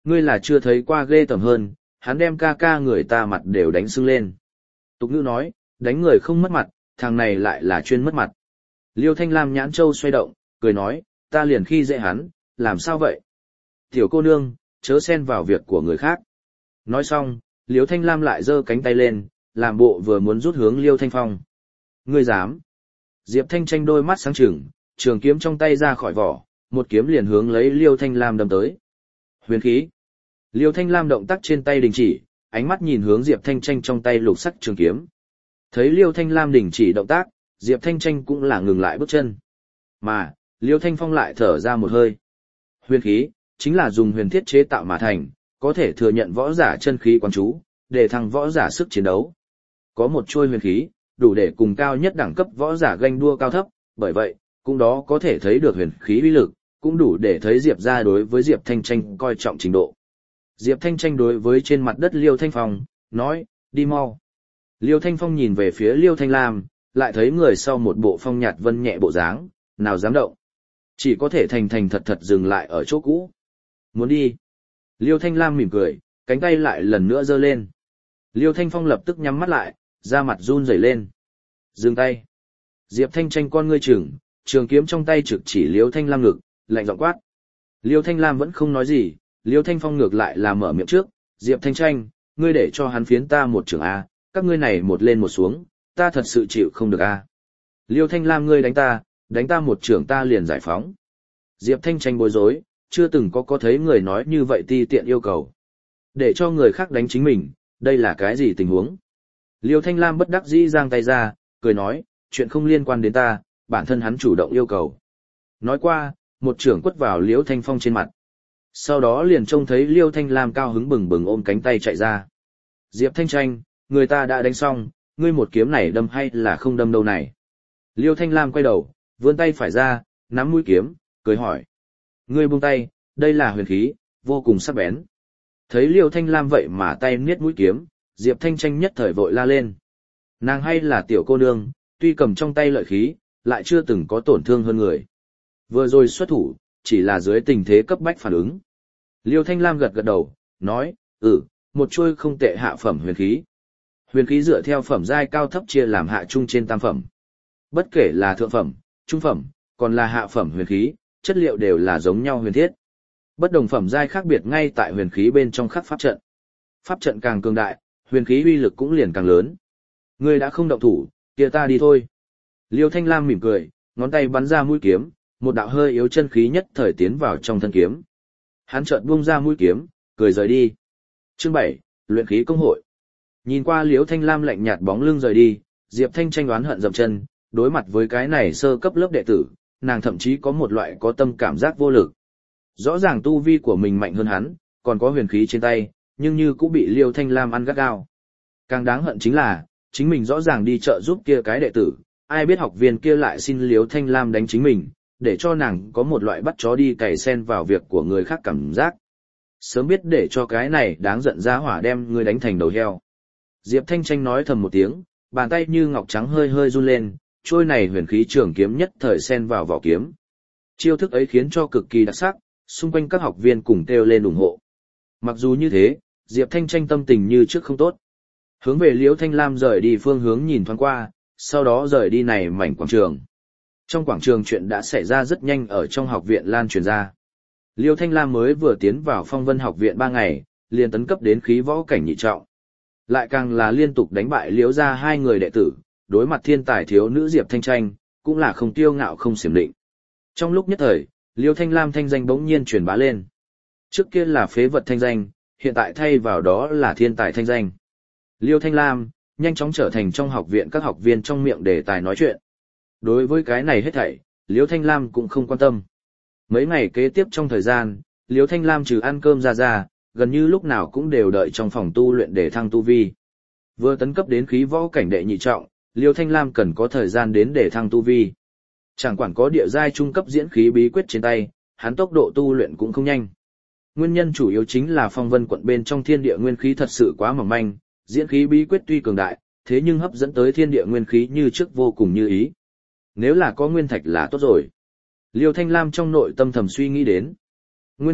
S1: Ngươi là chưa thấy qua ghê tởm hơn, hắn đem ca ca người ta mặt đều đánh sưng lên. Tục ngữ nói, đánh người không mất mặt, thằng này lại là chuyên mất mặt. Liêu Thanh Lam nhãn châu xoay động, cười nói, ta liền khi dễ hắn, làm sao vậy? Tiểu cô nương, chớ xen vào việc của người khác. Nói xong, Liêu Thanh Lam lại giơ cánh tay lên, làm bộ vừa muốn rút hướng Liêu Thanh Phong. Ngươi dám? Diệp Thanh Tranh đôi mắt sáng trừng, trường kiếm trong tay ra khỏi vỏ, một kiếm liền hướng lấy Liêu Thanh Lam đâm tới. Huyền khí. Liêu Thanh Lam động tác trên tay đình chỉ, ánh mắt nhìn hướng Diệp Thanh Tranh trong tay lục sắc trường kiếm. Thấy Liêu Thanh Lam đình chỉ động tác, Diệp Thanh Tranh cũng là ngừng lại bước chân. Mà, Liêu Thanh Phong lại thở ra một hơi. Huyền khí, chính là dùng huyền thiết chế tạo mà thành, có thể thừa nhận võ giả chân khí quán chú, để thăng võ giả sức chiến đấu. Có một chuôi huyền khí, đủ để cùng cao nhất đẳng cấp võ giả ganh đua cao thấp, bởi vậy, cũng đó có thể thấy được huyền khí uy lực, cũng đủ để thấy Diệp ra đối với Diệp Thanh Tranh coi trọng trình độ. Diệp Thanh Tranh đối với trên mặt đất Liêu Thanh Phong, nói, đi mau. Liêu Thanh Phong nhìn về phía Liêu Thanh Lam, lại thấy người sau một bộ phong nhạt vân nhẹ bộ dáng, nào dám động. Chỉ có thể thành thành thật thật dừng lại ở chỗ cũ. Muốn đi. Liêu Thanh Lam mỉm cười, cánh tay lại lần nữa giơ lên. Liêu Thanh Phong lập tức nhắm mắt lại, da mặt run rẩy lên. Dừng tay. Diệp Thanh Tranh con ngươi chừng, trường kiếm trong tay trực chỉ Liêu Thanh Lam ngực, lạnh giọng quát. Liêu Thanh Lam vẫn không nói gì, Liêu Thanh Phong ngược lại là mở miệng trước, Diệp Thanh Tranh, ngươi để cho hắn phiến ta một trường A, các ngươi này một lên một xuống, ta thật sự chịu không được A. Liêu Thanh Lam ngươi đánh ta, đánh ta một trường ta liền giải phóng. Diệp Thanh Tranh bối rối, chưa từng có có thấy người nói như vậy ti tiện yêu cầu. Để cho người khác đánh chính mình, đây là cái gì tình huống? Liêu Thanh Lam bất đắc dĩ giang tay ra, cười nói, chuyện không liên quan đến ta, bản thân hắn chủ động yêu cầu. Nói qua, một trưởng quất vào Liêu Thanh Phong trên mặt. Sau đó liền trông thấy Liêu Thanh Lam cao hứng bừng bừng ôm cánh tay chạy ra. Diệp Thanh Tranh, người ta đã đánh xong, ngươi một kiếm này đâm hay là không đâm đâu này? Liêu Thanh Lam quay đầu, vươn tay phải ra, nắm mũi kiếm, cười hỏi. Ngươi buông tay, đây là huyền khí, vô cùng sắc bén. Thấy Liêu Thanh Lam vậy mà tay niết mũi kiếm, Diệp Thanh Tranh nhất thời vội la lên. Nàng hay là tiểu cô nương, tuy cầm trong tay lợi khí, lại chưa từng có tổn thương hơn người. Vừa rồi xuất thủ, chỉ là dưới tình thế cấp bách phản ứng. Liêu Thanh Lam gật gật đầu, nói, ừ, một chuôi không tệ hạ phẩm huyền khí. Huyền khí dựa theo phẩm giai cao thấp chia làm hạ trung trên tam phẩm. Bất kể là thượng phẩm, trung phẩm, còn là hạ phẩm huyền khí, chất liệu đều là giống nhau huyền thiết. Bất đồng phẩm giai khác biệt ngay tại huyền khí bên trong khắc pháp trận. Pháp trận càng cường đại, huyền khí uy lực cũng liền càng lớn. Ngươi đã không động thủ, kia ta đi thôi. Liêu Thanh Lam mỉm cười, ngón tay bắn ra mũi kiếm, một đạo hơi yếu chân khí nhất thời tiến vào trong thân kiếm. Hắn chợt buông ra mũi kiếm, cười rời đi. Chương bảy, luyện khí công hội. Nhìn qua Liêu Thanh Lam lạnh nhạt bóng lưng rời đi, Diệp Thanh Tranh oán hận dậm chân, đối mặt với cái này sơ cấp lớp đệ tử, nàng thậm chí có một loại có tâm cảm giác vô lực. Rõ ràng tu vi của mình mạnh hơn hắn, còn có huyền khí trên tay, nhưng như cũng bị Liêu Thanh Lam ăn gắt gao. Càng đáng hận chính là, chính mình rõ ràng đi chợ giúp kia cái đệ tử, ai biết học viên kia lại xin Liêu Thanh Lam đánh chính mình, để cho nàng có một loại bắt chó đi cày sen vào việc của người khác cảm giác. Sớm biết để cho cái này đáng giận ra hỏa đem người đánh thành đầu heo. Diệp Thanh Tranh nói thầm một tiếng, bàn tay như ngọc trắng hơi hơi run lên, trôi này huyền khí trường kiếm nhất thời sen vào vỏ kiếm. Chiêu thức ấy khiến cho cực kỳ đặc sắc, xung quanh các học viên cùng kêu lên ủng hộ. Mặc dù như thế, Diệp Thanh Tranh tâm tình như trước không tốt. Hướng về Liễu Thanh Lam rời đi phương hướng nhìn thoáng qua, sau đó rời đi này mảnh quảng trường. Trong quảng trường chuyện đã xảy ra rất nhanh ở trong học viện lan truyền ra. Liễu Thanh Lam mới vừa tiến vào Phong Vân học viện ba ngày, liền tấn cấp đến khí võ cảnh nhị trọng. Lại càng là liên tục đánh bại Liễu gia hai người đệ tử, đối mặt thiên tài thiếu nữ Diệp Thanh Tranh, cũng là không tiêu ngạo không xiểm định. Trong lúc nhất thời, Liêu Thanh Lam thanh danh bỗng nhiên truyền bá lên. Trước kia là phế vật thanh danh, hiện tại thay vào đó là thiên tài thanh danh. Liêu Thanh Lam, nhanh chóng trở thành trong học viện các học viên trong miệng đề tài nói chuyện. Đối với cái này hết thảy, Liêu Thanh Lam cũng không quan tâm. Mấy ngày kế tiếp trong thời gian, Liêu Thanh Lam trừ ăn cơm ra ra, gần như lúc nào cũng đều đợi trong phòng tu luyện để thăng tu vi. Vừa tấn cấp đến khí võ cảnh đệ nhị trọng, Liêu Thanh Lam cần có thời gian đến để thăng tu vi. Chẳng quản có địa giai trung cấp diễn khí bí quyết trên tay, hắn tốc độ tu luyện cũng không nhanh. Nguyên nhân chủ yếu chính là Phong Vân quận bên trong thiên địa nguyên khí thật sự quá mỏng manh, diễn khí bí quyết tuy cường đại, thế nhưng hấp dẫn tới thiên địa nguyên khí như trước vô cùng như ý. Nếu là có nguyên thạch là tốt rồi. Liêu Thanh Lam trong nội tâm thầm suy nghĩ đến. Nguyên thạch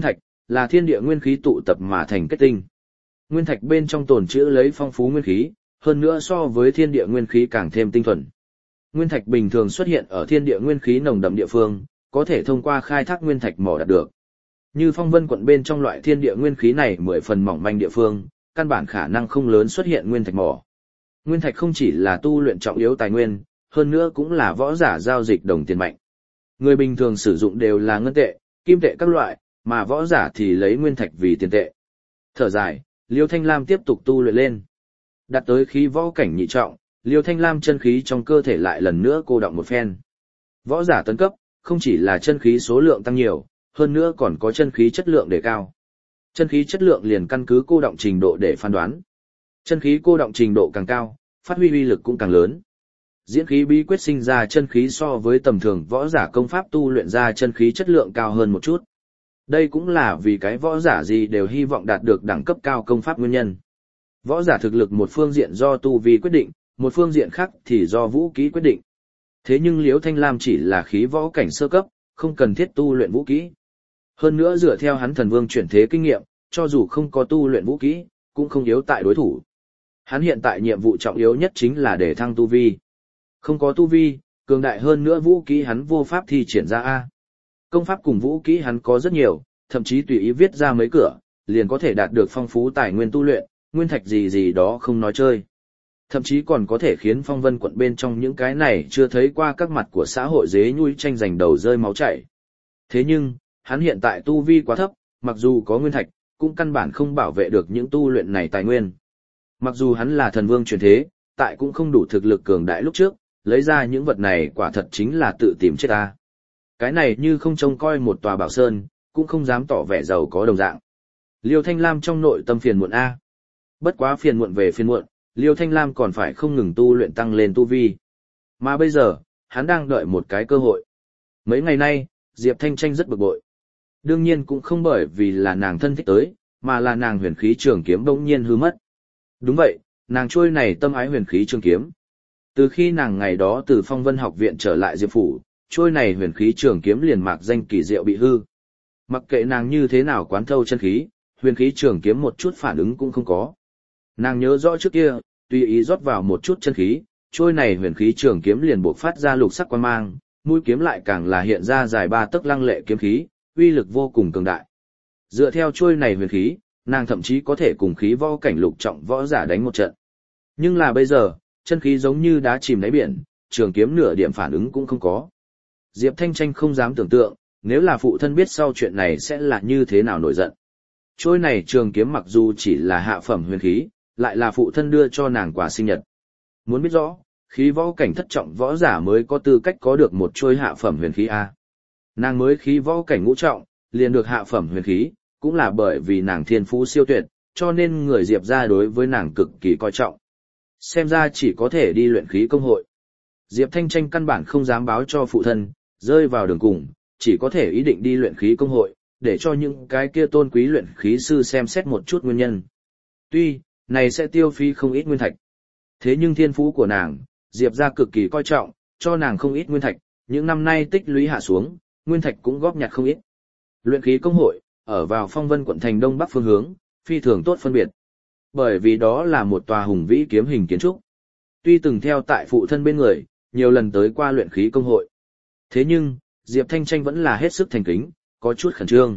S1: là thiên địa nguyên khí tụ tập mà thành kết tinh. Nguyên thạch bên trong tồn trữ lấy phong phú nguyên khí, hơn nữa so với thiên địa nguyên khí càng thêm tinh thuần. Nguyên thạch bình thường xuất hiện ở thiên địa nguyên khí nồng đậm địa phương, có thể thông qua khai thác nguyên thạch mỏ đạt được. Như Phong Vân quận bên trong loại thiên địa nguyên khí này mười phần mỏng manh địa phương, căn bản khả năng không lớn xuất hiện nguyên thạch mỏ. Nguyên thạch không chỉ là tu luyện trọng yếu tài nguyên, hơn nữa cũng là võ giả giao dịch đồng tiền mạnh. Người bình thường sử dụng đều là ngân tệ, kim tệ các loại, mà võ giả thì lấy nguyên thạch vì tiền tệ. Thở dài, Liêu Thanh Lam tiếp tục tu luyện lên. Đạt tới khí võ cảnh nhị trọng, Liêu Thanh Lam chân khí trong cơ thể lại lần nữa cô đọng một phen. Võ giả tấn cấp, không chỉ là chân khí số lượng tăng nhiều, hơn nữa còn có chân khí chất lượng đề cao. Chân khí chất lượng liền căn cứ cô đọng trình độ để phán đoán. Chân khí cô đọng trình độ càng cao, phát huy uy lực cũng càng lớn. Diễn khí bí quyết sinh ra chân khí so với tầm thường võ giả công pháp tu luyện ra chân khí chất lượng cao hơn một chút. Đây cũng là vì cái võ giả gì đều hy vọng đạt được đẳng cấp cao công pháp nguyên nhân. Võ giả thực lực một phương diện do tu vi quyết định, một phương diện khác thì do vũ kỹ quyết định. Thế nhưng Liễu Thanh Lam chỉ là khí võ cảnh sơ cấp, không cần thiết tu luyện vũ kỹ. Hơn nữa dựa theo hắn thần vương chuyển thế kinh nghiệm, cho dù không có tu luyện vũ kỹ, cũng không yếu tại đối thủ. Hắn hiện tại nhiệm vụ trọng yếu nhất chính là để thăng tu vi. Không có tu vi, cường đại hơn nữa vũ kỹ hắn vô pháp thi triển ra A. Công pháp cùng vũ kỹ hắn có rất nhiều, thậm chí tùy ý viết ra mấy cửa, liền có thể đạt được phong phú tài nguyên tu luyện, nguyên thạch gì gì đó không nói chơi. Thậm chí còn có thể khiến Phong Vân quận bên trong những cái này chưa thấy qua các mặt của xã hội dế nhui tranh giành đầu rơi máu chảy. Thế nhưng, hắn hiện tại tu vi quá thấp, mặc dù có nguyên thạch, cũng căn bản không bảo vệ được những tu luyện này tài nguyên. Mặc dù hắn là thần vương truyền thế, tại cũng không đủ thực lực cường đại lúc trước, lấy ra những vật này quả thật chính là tự tìm chết ta. Cái này như không trông coi một tòa bảo sơn, cũng không dám tỏ vẻ giàu có đồng dạng. Liêu Thanh Lam trong nội tâm phiền muộn A. Bất quá phiền muộn về phiền muộn, Liêu Thanh Lam còn phải không ngừng tu luyện tăng lên tu vi. Mà bây giờ, hắn đang đợi một cái cơ hội. Mấy ngày nay, Diệp Thanh Tranh rất bực bội. Đương nhiên cũng không bởi vì là nàng thân thích tới, mà là nàng huyền khí trường kiếm bỗng nhiên hư mất. Đúng vậy, nàng trôi này tâm ái huyền khí trường kiếm. Từ khi nàng ngày đó từ Phong Vân học viện trở lại Diệp phủ, trôi này huyền khí trường kiếm liền mạc danh kỳ diệu bị hư. Mặc kệ nàng như thế nào quán thâu chân khí, huyền khí trường kiếm một chút phản ứng cũng không có. Nàng nhớ rõ trước kia, tùy ý rót vào một chút chân khí, trôi này huyền khí trường kiếm liền bộc phát ra lục sắc quang mang, mũi kiếm lại càng là hiện ra dài ba tấc lăng lệ kiếm khí, uy lực vô cùng cường đại. Dựa theo trôi này huyền khí, nàng thậm chí có thể cùng khí võ cảnh lục trọng võ giả đánh một trận. Nhưng là bây giờ, chân khí giống như đá chìm đáy biển, trường kiếm nửa điểm phản ứng cũng không có. Diệp Thanh Tranh không dám tưởng tượng, nếu là phụ thân biết sau chuyện này sẽ là như thế nào nổi giận. Trôi này trường kiếm mặc dù chỉ là hạ phẩm huyền khí, lại là phụ thân đưa cho nàng quà sinh nhật. Muốn biết rõ, khí võ cảnh thất trọng võ giả mới có tư cách có được một trôi hạ phẩm huyền khí A. Nàng mới khí võ cảnh ngũ trọng, liền được hạ phẩm huyền khí, cũng là bởi vì nàng thiên phú siêu tuyệt, cho nên người Diệp gia đối với nàng cực kỳ coi trọng. Xem ra chỉ có thể đi luyện khí công hội. Diệp Thanh Tranh căn bản không dám báo cho phụ thân, rơi vào đường cùng, chỉ có thể ý định đi luyện khí công hội, để cho những cái kia tôn quý luyện khí sư xem xét một chút nguyên nhân. Tuy, này sẽ tiêu phí không ít nguyên thạch. Thế nhưng thiên phú của nàng, Diệp gia cực kỳ coi trọng, cho nàng không ít nguyên thạch, những năm nay tích lũy hạ xuống, nguyên thạch cũng góp nhặt không ít. Luyện khí công hội, ở vào Phong Vân quận thành đông bắc phương hướng, phi thường tốt phân biệt. Bởi vì đó là một tòa hùng vĩ kiếm hình kiến trúc. Tuy từng theo tại phụ thân bên người, nhiều lần tới qua luyện khí công hội. Thế nhưng, Diệp Thanh Tranh vẫn là hết sức thành kính, có chút khẩn trương.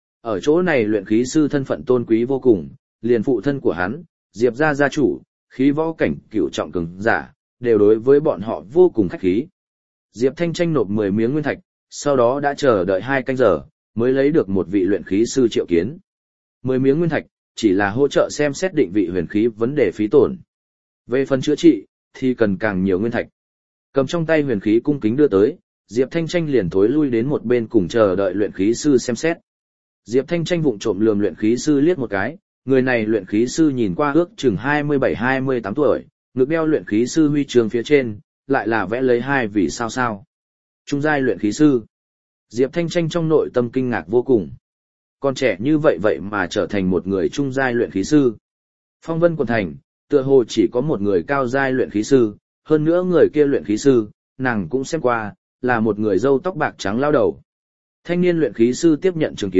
S1: Ở chỗ này luyện khí sư thân phận tôn quý vô cùng, liền phụ thân của hắn, Diệp gia gia chủ, khí võ cảnh cửu trọng cường giả, đều đối với bọn họ vô cùng khách khí. Diệp Thanh Tranh nộp mười miếng nguyên thạch, sau đó đã chờ đợi hai canh giờ, mới lấy được một vị luyện khí sư triệu kiến. mười miếng nguyên thạch, chỉ là hỗ trợ xem xét định vị huyền khí vấn đề phí tổn. Về phần chữa trị, thì cần càng nhiều nguyên thạch. Cầm trong tay huyền khí cung kính đưa tới, Diệp Thanh Tranh liền thối lui đến một bên cùng chờ đợi luyện khí sư xem xét. Diệp Thanh Tranh vụng trộm lườm luyện khí sư liếc một cái, người này luyện khí sư nhìn qua ước chừng hai mươi bảy hai mươi tám tuổi, ngực đeo luyện khí sư huy chương phía trên, lại là vẽ lấy hai vì sao sao. Trung giai luyện khí sư. Diệp Thanh Tranh trong nội tâm kinh ngạc vô cùng. Còn trẻ như vậy vậy mà trở thành một người trung giai luyện khí sư. Phong Vân quận thành, tựa hồ chỉ có một người cao giai luyện khí sư, hơn nữa người kia luyện khí sư, nàng cũng xem qua, là một người râu tóc bạc trắng lao đầu. Thanh niên luyện khí sư tiếp nhận trường kiếm,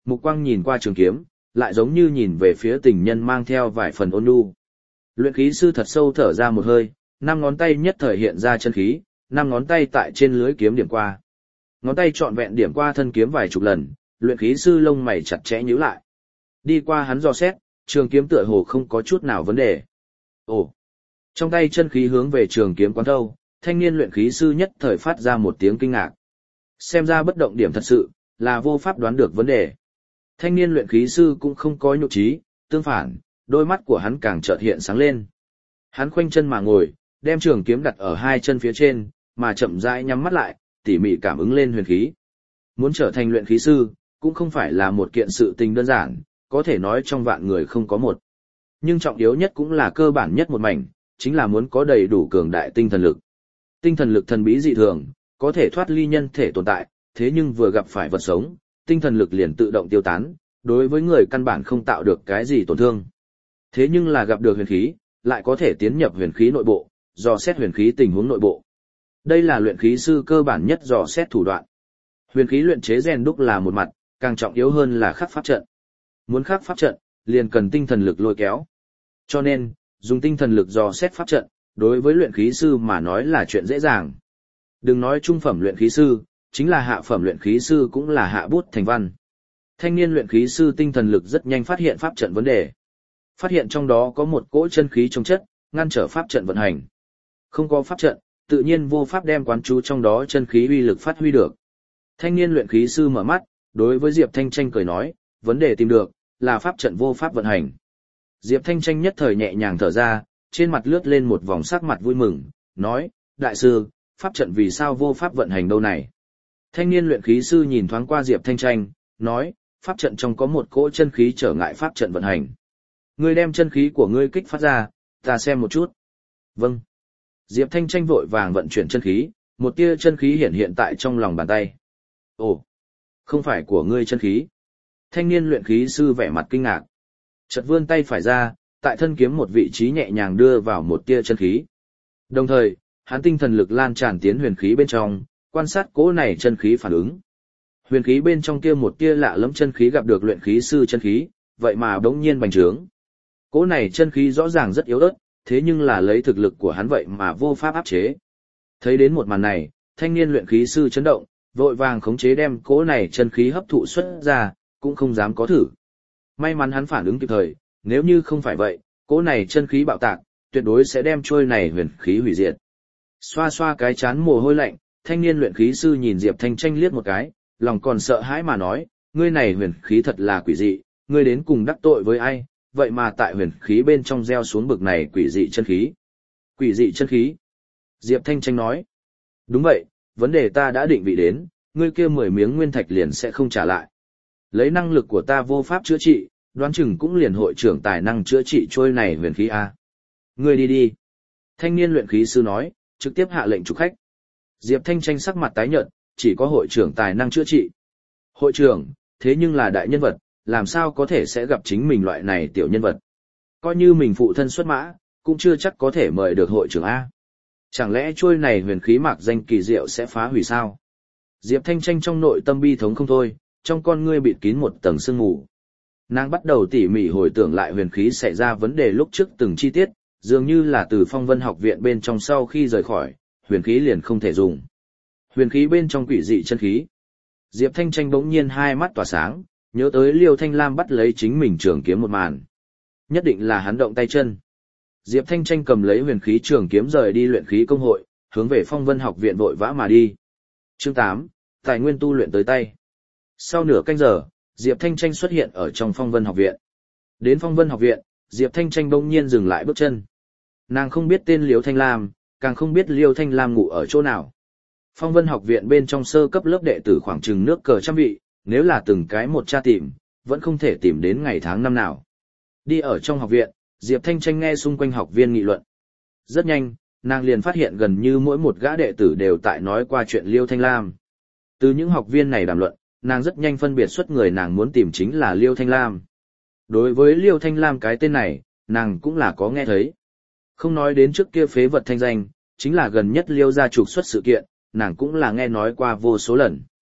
S1: mục quang nhìn qua trường kiếm, lại giống như nhìn về phía tình nhân mang theo vài phần ôn nhu. Luyện khí sư thật sâu thở ra một hơi, năm ngón tay nhất thời hiện ra chân khí, năm ngón tay tại trên lưới kiếm điểm qua. Ngón tay trọn vẹn điểm qua thân kiếm vài chục lần, luyện khí sư lông mày chặt chẽ nhíu lại. Đi qua hắn dò xét, trường kiếm tựa hồ không có chút nào vấn đề. Ồ! Trong tay chân khí hướng về trường kiếm quán thâu, thanh niên luyện khí sư nhất thời phát ra một tiếng kinh ngạc. Xem ra bất động điểm thật sự, là vô pháp đoán được vấn đề. Thanh niên luyện khí sư cũng không có nhục trí, tương phản, đôi mắt của hắn càng chợt hiện sáng lên. Hắn khoanh chân mà ngồi, đem trường kiếm đặt ở hai chân phía trên, mà chậm rãi nhắm mắt lại, tỉ mỉ cảm ứng lên huyền khí. Muốn trở thành luyện khí sư, cũng không phải là một kiện sự tình đơn giản, có thể nói trong vạn người không có một. Nhưng trọng yếu nhất cũng là cơ bản nhất một mảnh, chính là muốn có đầy đủ cường đại tinh thần lực. Tinh thần lực thần bí dị thường, có thể thoát ly nhân thể tồn tại, thế nhưng vừa gặp phải vật sống, tinh thần lực liền tự động tiêu tán, đối với người căn bản không tạo được cái gì tổn thương. Thế nhưng là gặp được huyền khí, lại có thể tiến nhập huyền khí nội bộ, dò xét huyền khí tình huống nội bộ. Đây là luyện khí sư cơ bản nhất dò xét thủ đoạn. Huyền khí luyện chế rèn đúc là một mặt, càng trọng yếu hơn là khắc pháp trận. Muốn khắc pháp trận, liền cần tinh thần lực lôi kéo. Cho nên, dùng tinh thần lực dò xét pháp trận, đối với luyện khí sư mà nói là chuyện dễ dàng. Đừng nói trung phẩm luyện khí sư, chính là hạ phẩm luyện khí sư cũng là hạ bút thành văn. Thanh niên luyện khí sư tinh thần lực rất nhanh phát hiện pháp trận vấn đề. Phát hiện trong đó có một cỗ chân khí trong chất, ngăn trở pháp trận vận hành. Không có pháp trận, tự nhiên vô pháp đem quán chú trong đó chân khí uy lực phát huy được. Thanh niên luyện khí sư mở mắt, đối với Diệp Thanh Tranh cười nói, vấn đề tìm được, là pháp trận vô pháp vận hành. Diệp Thanh Tranh nhất thời nhẹ nhàng thở ra, trên mặt lướt lên một vòng sắc mặt vui mừng, nói, đại sư, pháp trận vì sao vô pháp vận hành đâu này? Thanh niên luyện khí sư nhìn thoáng qua Diệp Thanh Tranh, nói, pháp trận trong có một cỗ chân khí trở ngại pháp trận vận hành. Ngươi đem chân khí của ngươi kích phát ra, ta xem một chút. Vâng. Diệp Thanh Tranh vội vàng vận chuyển chân khí, một tia chân khí hiện hiện tại trong lòng bàn tay. Ồ, không phải của ngươi chân khí. Thanh niên luyện khí sư vẻ mặt kinh ngạc. Chợt vươn tay phải ra, tại thân kiếm một vị trí nhẹ nhàng đưa vào một tia chân khí. Đồng thời, hắn tinh thần lực lan tràn tiến huyền khí bên trong, quan sát cỗ này chân khí phản ứng. Huyền khí bên trong kia một tia lạ lẫm chân khí gặp được luyện khí sư chân khí, vậy mà bỗng nhiên bành trướng. Cỗ này chân khí rõ ràng rất yếu ớt, thế nhưng là lấy thực lực của hắn vậy mà vô pháp áp chế. Thấy đến một màn này, thanh niên luyện khí sư chấn động, vội vàng khống chế đem cỗ này chân khí hấp thụ xuất ra, cũng không dám có thử. May mắn hắn phản ứng kịp thời, nếu như không phải vậy, cỗ này chân khí bạo tạc, tuyệt đối sẽ đem trôi này huyền khí hủy diệt. Xoa xoa cái chán mồ hôi lạnh, thanh niên luyện khí sư nhìn Diệp Thanh Tranh liếc một cái, lòng còn sợ hãi mà nói, ngươi này huyền khí thật là quỷ dị, ngươi đến cùng đắc tội với ai, vậy mà tại huyền khí bên trong gieo xuống bực này quỷ dị chân khí. Quỷ dị chân khí. Diệp Thanh Tranh nói, đúng vậy, vấn đề ta đã định vị đến, ngươi kia mười miếng nguyên thạch liền sẽ không trả lại. Lấy năng lực của ta vô pháp chữa trị, đoán chừng cũng liền hội trưởng tài năng chữa trị trôi này huyền khí A. Ngươi đi đi. Thanh niên luyện khí sư nói, trực tiếp hạ lệnh trục khách. Diệp Thanh Tranh sắc mặt tái nhợt, chỉ có hội trưởng tài năng chữa trị. Hội trưởng, thế nhưng là đại nhân vật, làm sao có thể sẽ gặp chính mình loại này tiểu nhân vật. Coi như mình phụ thân xuất mã, cũng chưa chắc có thể mời được hội trưởng A. Chẳng lẽ trôi này huyền khí mạc danh kỳ diệu sẽ phá hủy sao? Diệp Thanh Tranh trong nội tâm bi thống không thôi, trong con ngươi bịt kín một tầng sương mù. Nàng bắt đầu tỉ mỉ hồi tưởng lại huyền khí xảy ra vấn đề lúc trước từng chi tiết, dường như là từ Phong Vân học viện bên trong sau khi rời khỏi, huyền khí liền không thể dùng. Huyền khí bên trong quỷ dị chân khí. Diệp Thanh Tranh bỗng nhiên hai mắt tỏa sáng, nhớ tới Liêu Thanh Lam bắt lấy chính mình trường kiếm một màn. Nhất định là hắn động tay chân. Diệp Thanh Tranh cầm lấy huyền khí trường kiếm rời đi luyện khí công hội, hướng về Phong Vân học viện vội vã mà đi. Chương tám, tài nguyên tu luyện tới tay. Sau nửa canh giờ, Diệp Thanh Tranh xuất hiện ở trong Phong Vân học viện. Đến Phong Vân học viện, Diệp Thanh Tranh bỗng nhiên dừng lại bước chân. Nàng không biết tên Liêu Thanh Lam, càng không biết Liêu Thanh Lam ngủ ở chỗ nào. Phong Vân học viện bên trong sơ cấp lớp đệ tử khoảng chừng nước cờ trăm vị, nếu là từng cái một tra tìm, vẫn không thể tìm đến ngày tháng năm nào. Đi ở trong học viện, Diệp Thanh Tranh nghe xung quanh học viên nghị luận. Rất nhanh, nàng liền phát hiện gần như mỗi một gã đệ tử đều tại nói qua chuyện Liêu Thanh Lam. Từ những học viên này đàm luận, nàng rất nhanh phân biệt xuất người nàng muốn tìm chính là Liêu Thanh Lam. Đối với Liêu Thanh Lam cái tên này, nàng cũng là có nghe thấy. Không nói đến trước kia phế vật thanh danh, chính là gần nhất Liêu gia trục xuất sự kiện, nàng cũng là nghe nói qua vô số lần.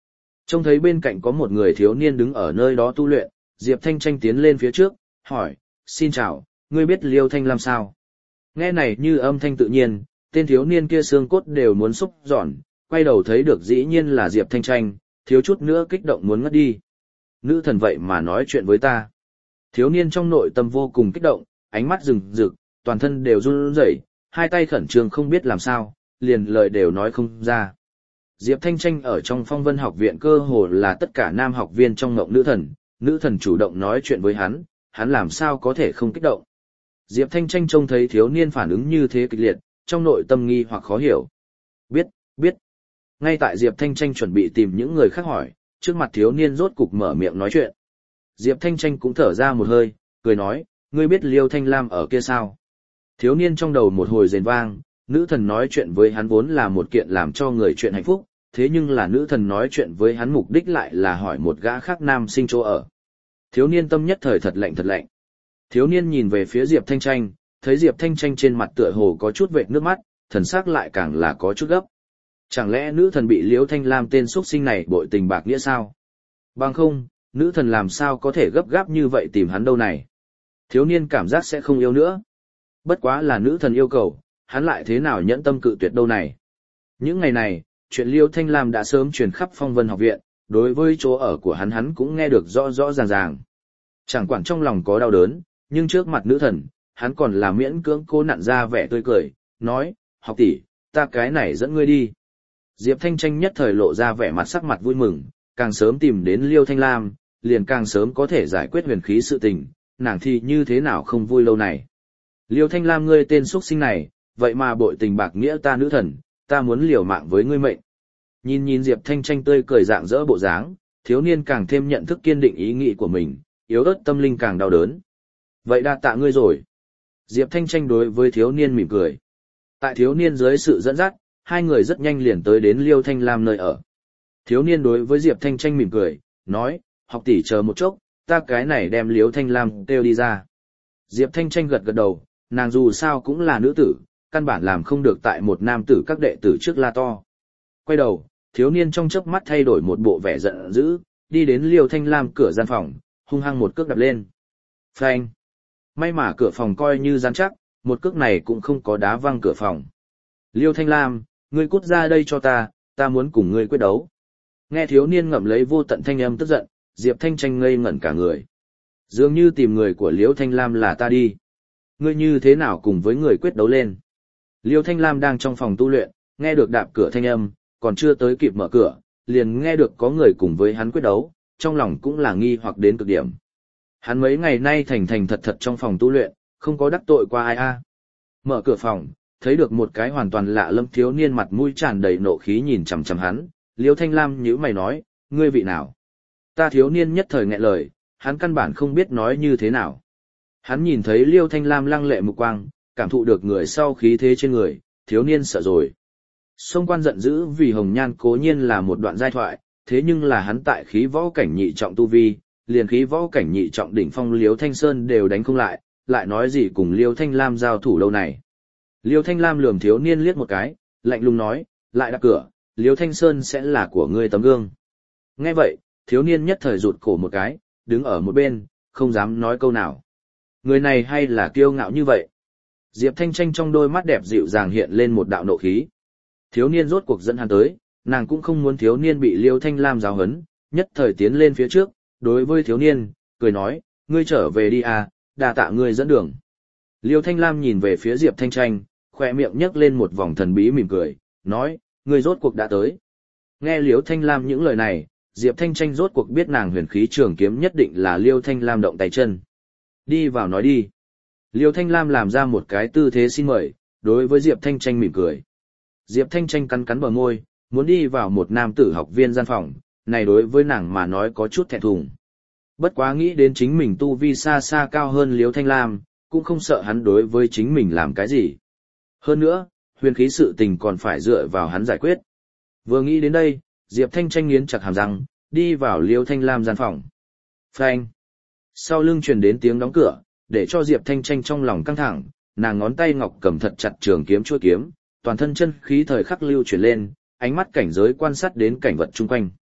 S1: Trông thấy bên cạnh có một người thiếu niên đứng ở nơi đó tu luyện, Diệp Thanh Tranh tiến lên phía trước, hỏi, xin chào, ngươi biết Liêu Thanh Lam sao? Nghe này như âm thanh tự nhiên, tên thiếu niên kia xương cốt đều muốn xúc giòn, quay đầu thấy được dĩ nhiên là Diệp Thanh Tranh, thiếu chút nữa kích động muốn ngất đi. Nữ thần vậy mà nói chuyện với ta. Thiếu niên trong nội tâm vô cùng kích động, ánh mắt rừng rực, toàn thân đều run rẩy, hai tay khẩn trương không biết làm sao, liền lời đều nói không ra. Diệp Thanh Tranh ở trong Phong Vân học viện cơ hồ là tất cả nam học viên trong ngộng nữ thần, nữ thần chủ động nói chuyện với hắn, hắn làm sao có thể không kích động. Diệp Thanh Tranh trông thấy thiếu niên phản ứng như thế kịch liệt, trong nội tâm nghi hoặc khó hiểu. Biết, biết. Ngay tại Diệp Thanh Tranh chuẩn bị tìm những người khác hỏi, trước mặt thiếu niên rốt cục mở miệng nói chuyện. Diệp Thanh Tranh cũng thở ra một hơi, cười nói, ngươi biết Liêu Thanh Lam ở kia sao? Thiếu niên trong đầu một hồi rền vang, nữ thần nói chuyện với hắn vốn là một kiện làm cho người chuyện hạnh phúc, thế nhưng là nữ thần nói chuyện với hắn mục đích lại là hỏi một gã khác nam sinh chỗ ở. Thiếu niên tâm nhất thời thật lạnh thật lạnh. Thiếu niên nhìn về phía Diệp Thanh Tranh, thấy Diệp Thanh Tranh trên mặt tựa hồ có chút vệt nước mắt, thần sắc lại càng là có chút gấp. Chẳng lẽ nữ thần bị Liêu Thanh Lam tên xuất sinh này bội tình bạc nghĩa sao? Bằng không, nữ thần làm sao có thể gấp gáp như vậy tìm hắn đâu này? Thiếu niên cảm giác sẽ không yêu nữa. Bất quá là nữ thần yêu cầu, hắn lại thế nào nhẫn tâm cự tuyệt đâu này? Những ngày này, chuyện Liêu Thanh Lam đã sớm truyền khắp Phong Vân học viện, đối với chỗ ở của hắn hắn cũng nghe được rõ rõ ràng ràng. Chẳng quản trong lòng có đau đớn, nhưng trước mặt nữ thần, hắn còn là miễn cưỡng cố nặn ra vẻ tươi cười, nói, học tỷ, ta cái này dẫn ngươi đi. Diệp Thanh Tranh nhất thời lộ ra vẻ mặt sắc mặt vui mừng, càng sớm tìm đến Liêu Thanh Lam, liền càng sớm có thể giải quyết huyền khí sự tình, nàng thì như thế nào không vui lâu này. Liêu Thanh Lam ngươi tên xuất sinh này, vậy mà bội tình bạc nghĩa ta nữ thần, ta muốn liều mạng với ngươi mệnh. Nhìn nhìn Diệp Thanh Tranh tươi cười rạng rỡ bộ dáng, thiếu niên càng thêm nhận thức kiên định ý nghĩ của mình, yếu ớt tâm linh càng đau đớn. Vậy đa tạ ngươi rồi. Diệp Thanh Tranh đối với thiếu niên mỉm cười. Tại thiếu niên dưới sự dẫn dắt, hai người rất nhanh liền tới đến Liêu Thanh Lam nơi ở. Thiếu niên đối với Diệp Thanh Tranh mỉm cười, nói, học tỷ chờ một chốc, ta cái này đem Liêu Thanh Lam kêu đi ra. Diệp Thanh Tranh gật gật đầu, nàng dù sao cũng là nữ tử, căn bản làm không được tại một nam tử các đệ tử trước la to. Quay đầu, thiếu niên trong chớp mắt thay đổi một bộ vẻ giận dữ, đi đến Liêu Thanh Lam cửa gian phòng, hung hăng một cước đập lên. Phanh! May mà cửa phòng coi như rắn chắc, một cước này cũng không có đá văng cửa phòng. Liêu Thanh Lam, ngươi cút ra đây cho ta, ta muốn cùng ngươi quyết đấu. Nghe thiếu niên ngậm lấy vô tận thanh âm tức giận, Diệp Thanh Tranh ngây ngẩn cả người. Dường như tìm người của Liêu Thanh Lam là ta đi. Ngươi như thế nào cùng với người quyết đấu lên? Liêu Thanh Lam đang trong phòng tu luyện, nghe được đạp cửa thanh âm, còn chưa tới kịp mở cửa, liền nghe được có người cùng với hắn quyết đấu, trong lòng cũng là nghi hoặc đến cực điểm. Hắn mấy ngày nay thành thành thật thật trong phòng tu luyện, không có đắc tội qua ai a. Mở cửa phòng, thấy được một cái hoàn toàn lạ lẫm thiếu niên mặt mũi tràn đầy nộ khí nhìn chằm chằm hắn, Liêu Thanh Lam nhíu mày nói, ngươi vị nào? Ta thiếu niên nhất thời nghẹn lời, hắn căn bản không biết nói như thế nào. Hắn nhìn thấy Liêu Thanh Lam lăng lệ mục quang, cảm thụ được người sau khí thế trên người, thiếu niên sợ rồi. Sông Quan giận dữ vì Hồng Nhan cố nhiên là một đoạn giai thoại, thế nhưng là hắn tại khí võ cảnh nhị trọng tu vi, liền khí võ cảnh nhị trọng đỉnh phong Liêu Thanh Sơn đều đánh không lại, lại nói gì cùng Liêu Thanh Lam giao thủ lâu này. Liêu Thanh Lam lườm thiếu niên liếc một cái, lạnh lùng nói, lại đạp cửa, Liêu Thanh Sơn sẽ là của ngươi tấm gương. Nghe vậy, thiếu niên nhất thời rụt cổ một cái, đứng ở một bên, không dám nói câu nào. Người này hay là kiêu ngạo như vậy? Diệp Thanh Tranh trong đôi mắt đẹp dịu dàng hiện lên một đạo nộ khí. Thiếu niên rốt cuộc dẫn hắn tới, nàng cũng không muốn thiếu niên bị Liêu Thanh Lam giáo hấn, nhất thời tiến lên phía trước, đối với thiếu niên, cười nói, ngươi trở về đi à, đà tạ ngươi dẫn đường. Liêu Thanh Lam nhìn về phía Diệp Thanh Tranh, khỏe miệng nhấc lên một vòng thần bí mỉm cười, nói, ngươi rốt cuộc đã tới. Nghe Liêu Thanh Lam những lời này, Diệp Thanh Tranh rốt cuộc biết nàng huyền khí trường kiếm nhất định là Liêu Thanh Lam động tay chân. Đi vào nói đi. Liêu Thanh Lam làm ra một cái tư thế xin mời, đối với Diệp Thanh Tranh mỉm cười. Diệp Thanh Tranh cắn cắn bờ môi, muốn đi vào một nam tử học viên gian phòng, này đối với nàng mà nói có chút thẹn thùng. Bất quá nghĩ đến chính mình tu vi xa xa cao hơn Liêu Thanh Lam, cũng không sợ hắn đối với chính mình làm cái gì. Hơn nữa, huyền khí sự tình còn phải dựa vào hắn giải quyết. Vừa nghĩ đến đây, Diệp Thanh Tranh nghiến chặt hàm răng, đi vào Liêu Thanh Lam gian phòng. Phanh! Sau lưng truyền đến tiếng đóng cửa, để cho Diệp Thanh Tranh trong lòng căng thẳng, nàng ngón tay ngọc cầm thật chặt trường kiếm chuôi kiếm, toàn thân chân khí thời khắc lưu chuyển lên, ánh mắt cảnh giới quan sát đến cảnh vật chung quanh.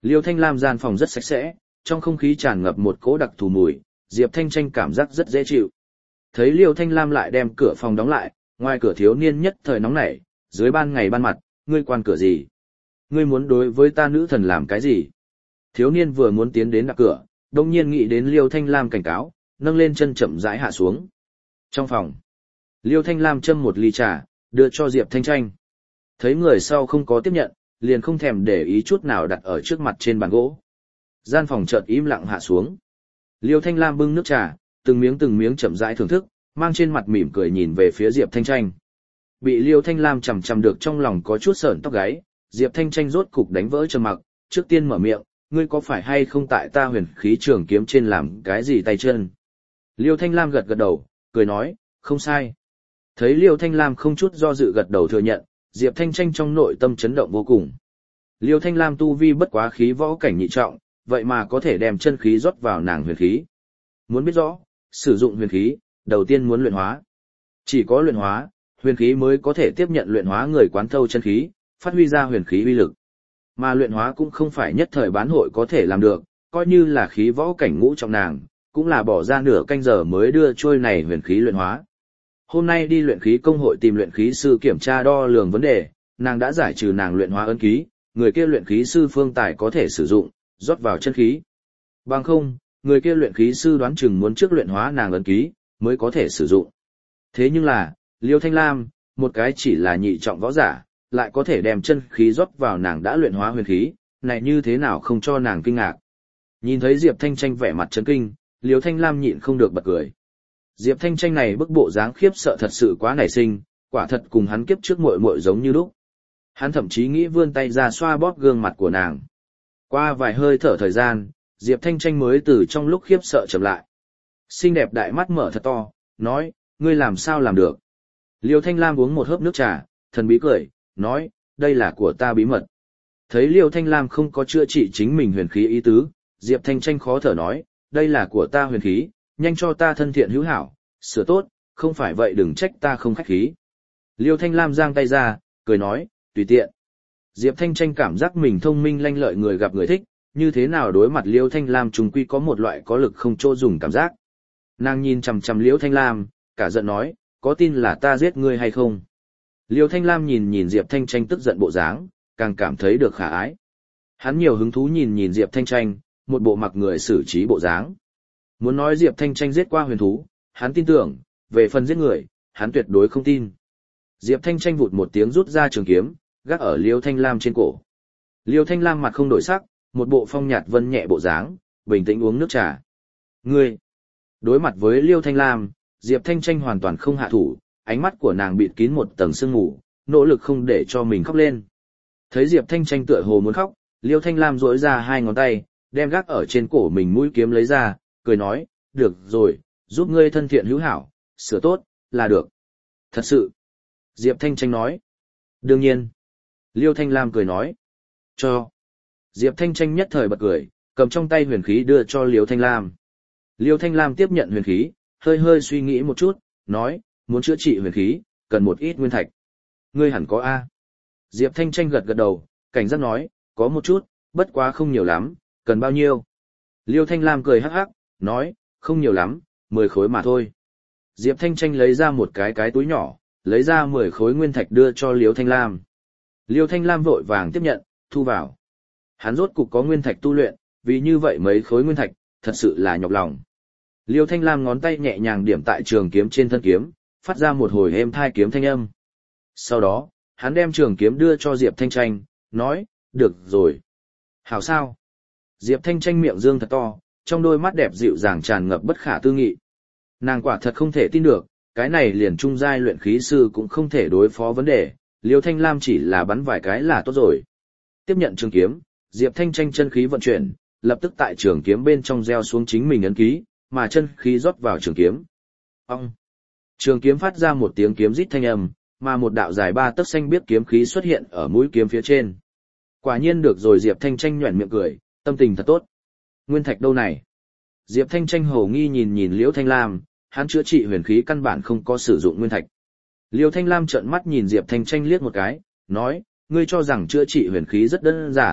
S1: Liêu Thanh Lam gian phòng rất sạch sẽ, trong không khí tràn ngập một cỗ đặc thù mùi, Diệp Thanh Tranh cảm giác rất dễ chịu. Thấy Liêu Thanh Lam lại đem cửa phòng đóng lại, ngoài cửa thiếu niên nhất thời nóng nảy, dưới ban ngày ban mặt, ngươi quan cửa gì? Ngươi muốn đối với ta nữ thần làm cái gì? Thiếu niên vừa muốn tiến đến đạp cửa, đông nhiên nghĩ đến Liêu Thanh Lam cảnh cáo, nâng lên chân chậm rãi hạ xuống. Trong phòng, Liêu Thanh Lam châm một ly trà, đưa cho Diệp Thanh Tranh. Thấy người sau không có tiếp nhận, liền không thèm để ý chút nào đặt ở trước mặt trên bàn gỗ. Gian phòng chợt im lặng hạ xuống. Liêu Thanh Lam bưng nước trà, từng miếng từng miếng chậm rãi thưởng thức, mang trên mặt mỉm cười nhìn về phía Diệp Thanh Tranh. Bị Liêu Thanh Lam chằm chằm được trong lòng có chút sởn tóc gáy, Diệp Thanh Tranh rốt cục đánh vỡ trầm mặc, trước tiên mở miệng, ngươi có phải hay không tại ta huyền khí trường kiếm trên làm cái gì tay chân? Liêu Thanh Lam gật gật đầu, cười nói, không sai. Thấy Liêu Thanh Lam không chút do dự gật đầu thừa nhận, Diệp Thanh Tranh trong nội tâm chấn động vô cùng. Liêu Thanh Lam tu vi bất quá khí võ cảnh nhị trọng, vậy mà có thể đem chân khí rót vào nàng huyền khí. Muốn biết rõ, sử dụng huyền khí, đầu tiên muốn luyện hóa. Chỉ có luyện hóa, huyền khí mới có thể tiếp nhận luyện hóa người quán thâu chân khí, phát huy ra huyền khí uy lực. Mà luyện hóa cũng không phải nhất thời bán hội có thể làm được, coi như là khí võ cảnh ngũ trọng nàng, cũng là bỏ ra nửa canh giờ mới đưa trôi này huyền khí luyện hóa. Hôm nay đi luyện khí công hội tìm luyện khí sư kiểm tra đo lường vấn đề, nàng đã giải trừ nàng luyện hóa ấn ký, người kia luyện khí sư phương tài có thể sử dụng, rót vào chân khí. Bằng không, người kia luyện khí sư đoán chừng muốn trước luyện hóa nàng ấn ký, mới có thể sử dụng. Thế nhưng là, Liêu Thanh Lam, một cái chỉ là nhị trọng võ giả, lại có thể đem chân khí rót vào nàng đã luyện hóa huyền khí, này như thế nào không cho nàng kinh ngạc. Nhìn thấy Diệp Thanh Tranh vẻ mặt chấn kinh, Liêu Thanh Lam nhịn không được bật cười. Diệp Thanh Tranh này bức bộ dáng khiếp sợ thật sự quá nảy sinh, quả thật cùng hắn kiếp trước muội muội giống như lúc. Hắn thậm chí nghĩ vươn tay ra xoa bóp gương mặt của nàng. Qua vài hơi thở thời gian, Diệp Thanh Tranh mới từ trong lúc khiếp sợ chậm lại. Xinh đẹp đại mắt mở thật to, nói, ngươi làm sao làm được? Liêu Thanh Lam uống một hớp nước trà, thần bí cười, nói, đây là của ta bí mật. Thấy Liêu Thanh Lam không có chữa trị chính mình huyền khí ý tứ, Diệp Thanh Tranh khó thở nói, đây là của ta huyền khí, nhanh cho ta thân thiện hữu hảo, sửa tốt, không phải vậy đừng trách ta không khách khí. Liêu Thanh Lam giang tay ra, cười nói, tùy tiện. Diệp Thanh Tranh cảm giác mình thông minh lanh lợi người gặp người thích, như thế nào đối mặt Liêu Thanh Lam trùng quy có một loại có lực không chỗ dùng cảm giác. Nàng nhìn chằm chằm Liêu Thanh Lam, cả giận nói, có tin là ta giết ngươi hay không? Liêu Thanh Lam nhìn nhìn Diệp Thanh Tranh tức giận bộ dáng, càng cảm thấy được khả ái. Hắn nhiều hứng thú nhìn nhìn Diệp Thanh Tranh, một bộ mặc người xử trí bộ dáng. Muốn nói Diệp Thanh Tranh giết qua huyền thú, hắn tin tưởng, về phần giết người, hắn tuyệt đối không tin. Diệp Thanh Tranh vụt một tiếng rút ra trường kiếm, gác ở Liêu Thanh Lam trên cổ. Liêu Thanh Lam mặt không đổi sắc, một bộ phong nhạt vân nhẹ bộ dáng, bình tĩnh uống nước trà. Ngươi! Đối mặt với Liêu Thanh Lam, Diệp Thanh Tranh hoàn toàn không hạ thủ, ánh mắt của nàng bịt kín một tầng sương mù, nỗ lực không để cho mình khóc lên. Thấy Diệp Thanh Tranh tựa hồ muốn khóc, Liêu Thanh Lam duỗi ra hai ngón tay, đem gác ở trên cổ mình mũi kiếm lấy ra, cười nói, được rồi, giúp ngươi thân thiện hữu hảo, sửa tốt, là được. Thật sự. Diệp Thanh Tranh nói. Đương nhiên. Liêu Thanh Lam cười nói. Cho. Diệp Thanh Tranh nhất thời bật cười, cầm trong tay huyền khí đưa cho Liêu Thanh Lam. Liêu Thanh Lam tiếp nhận huyền khí, hơi hơi suy nghĩ một chút, nói, muốn chữa trị huyền khí, cần một ít nguyên thạch. Ngươi hẳn có A. Diệp Thanh Tranh gật gật đầu, cảnh giác nói, có một chút, bất quá không nhiều lắm, cần bao nhiêu. Liêu Thanh Lam cười hắc hắc, nói, không nhiều lắm, mười khối mà thôi. Diệp Thanh Tranh lấy ra một cái cái túi nhỏ, lấy ra mười khối nguyên thạch đưa cho Liêu Thanh Lam. Liêu Thanh Lam vội vàng tiếp nhận, thu vào. Hắn rốt cục có nguyên thạch tu luyện, vì như vậy mấy khối nguyên thạch, thật sự là nhọc lòng. Liêu Thanh Lam ngón tay nhẹ nhàng điểm tại trường kiếm trên thân kiếm, phát ra một hồi êm thai kiếm thanh âm. Sau đó, hắn đem trường kiếm đưa cho Diệp Thanh Tranh, nói, được rồi. Hảo sao? Diệp Thanh Tranh miệng dương thật to, trong đôi mắt đẹp dịu dàng tràn ngập bất khả tư nghị. Nàng quả thật không thể tin được, cái này liền trung giai luyện khí sư cũng không thể đối phó vấn đề, Liêu Thanh Lam chỉ là bắn vài cái là tốt rồi. Tiếp nhận trường kiếm, Diệp Thanh Tranh chân khí vận chuyển, lập tức tại trường kiếm bên trong gieo xuống chính mình ấn ký, mà chân khí rót vào trường kiếm. Ông! Trường kiếm phát ra một tiếng kiếm rít thanh âm, mà một đạo dài ba tấc xanh biếc kiếm khí xuất hiện ở mũi kiếm phía trên. Quả nhiên được rồi, Diệp Thanh Tranh nhoẻn miệng cười, tâm tình thật tốt. Nguyên thạch đâu này? Diệp Thanh Tranh hồ nghi nhìn nhìn Liễu Thanh Lam, hắn chữa trị huyền khí căn bản không có sử dụng nguyên thạch. Liễu Thanh Lam trợn mắt nhìn Diệp Thanh Tranh liếc một cái, nói, ngươi cho rằng chữa trị huyền khí rất đơn giản,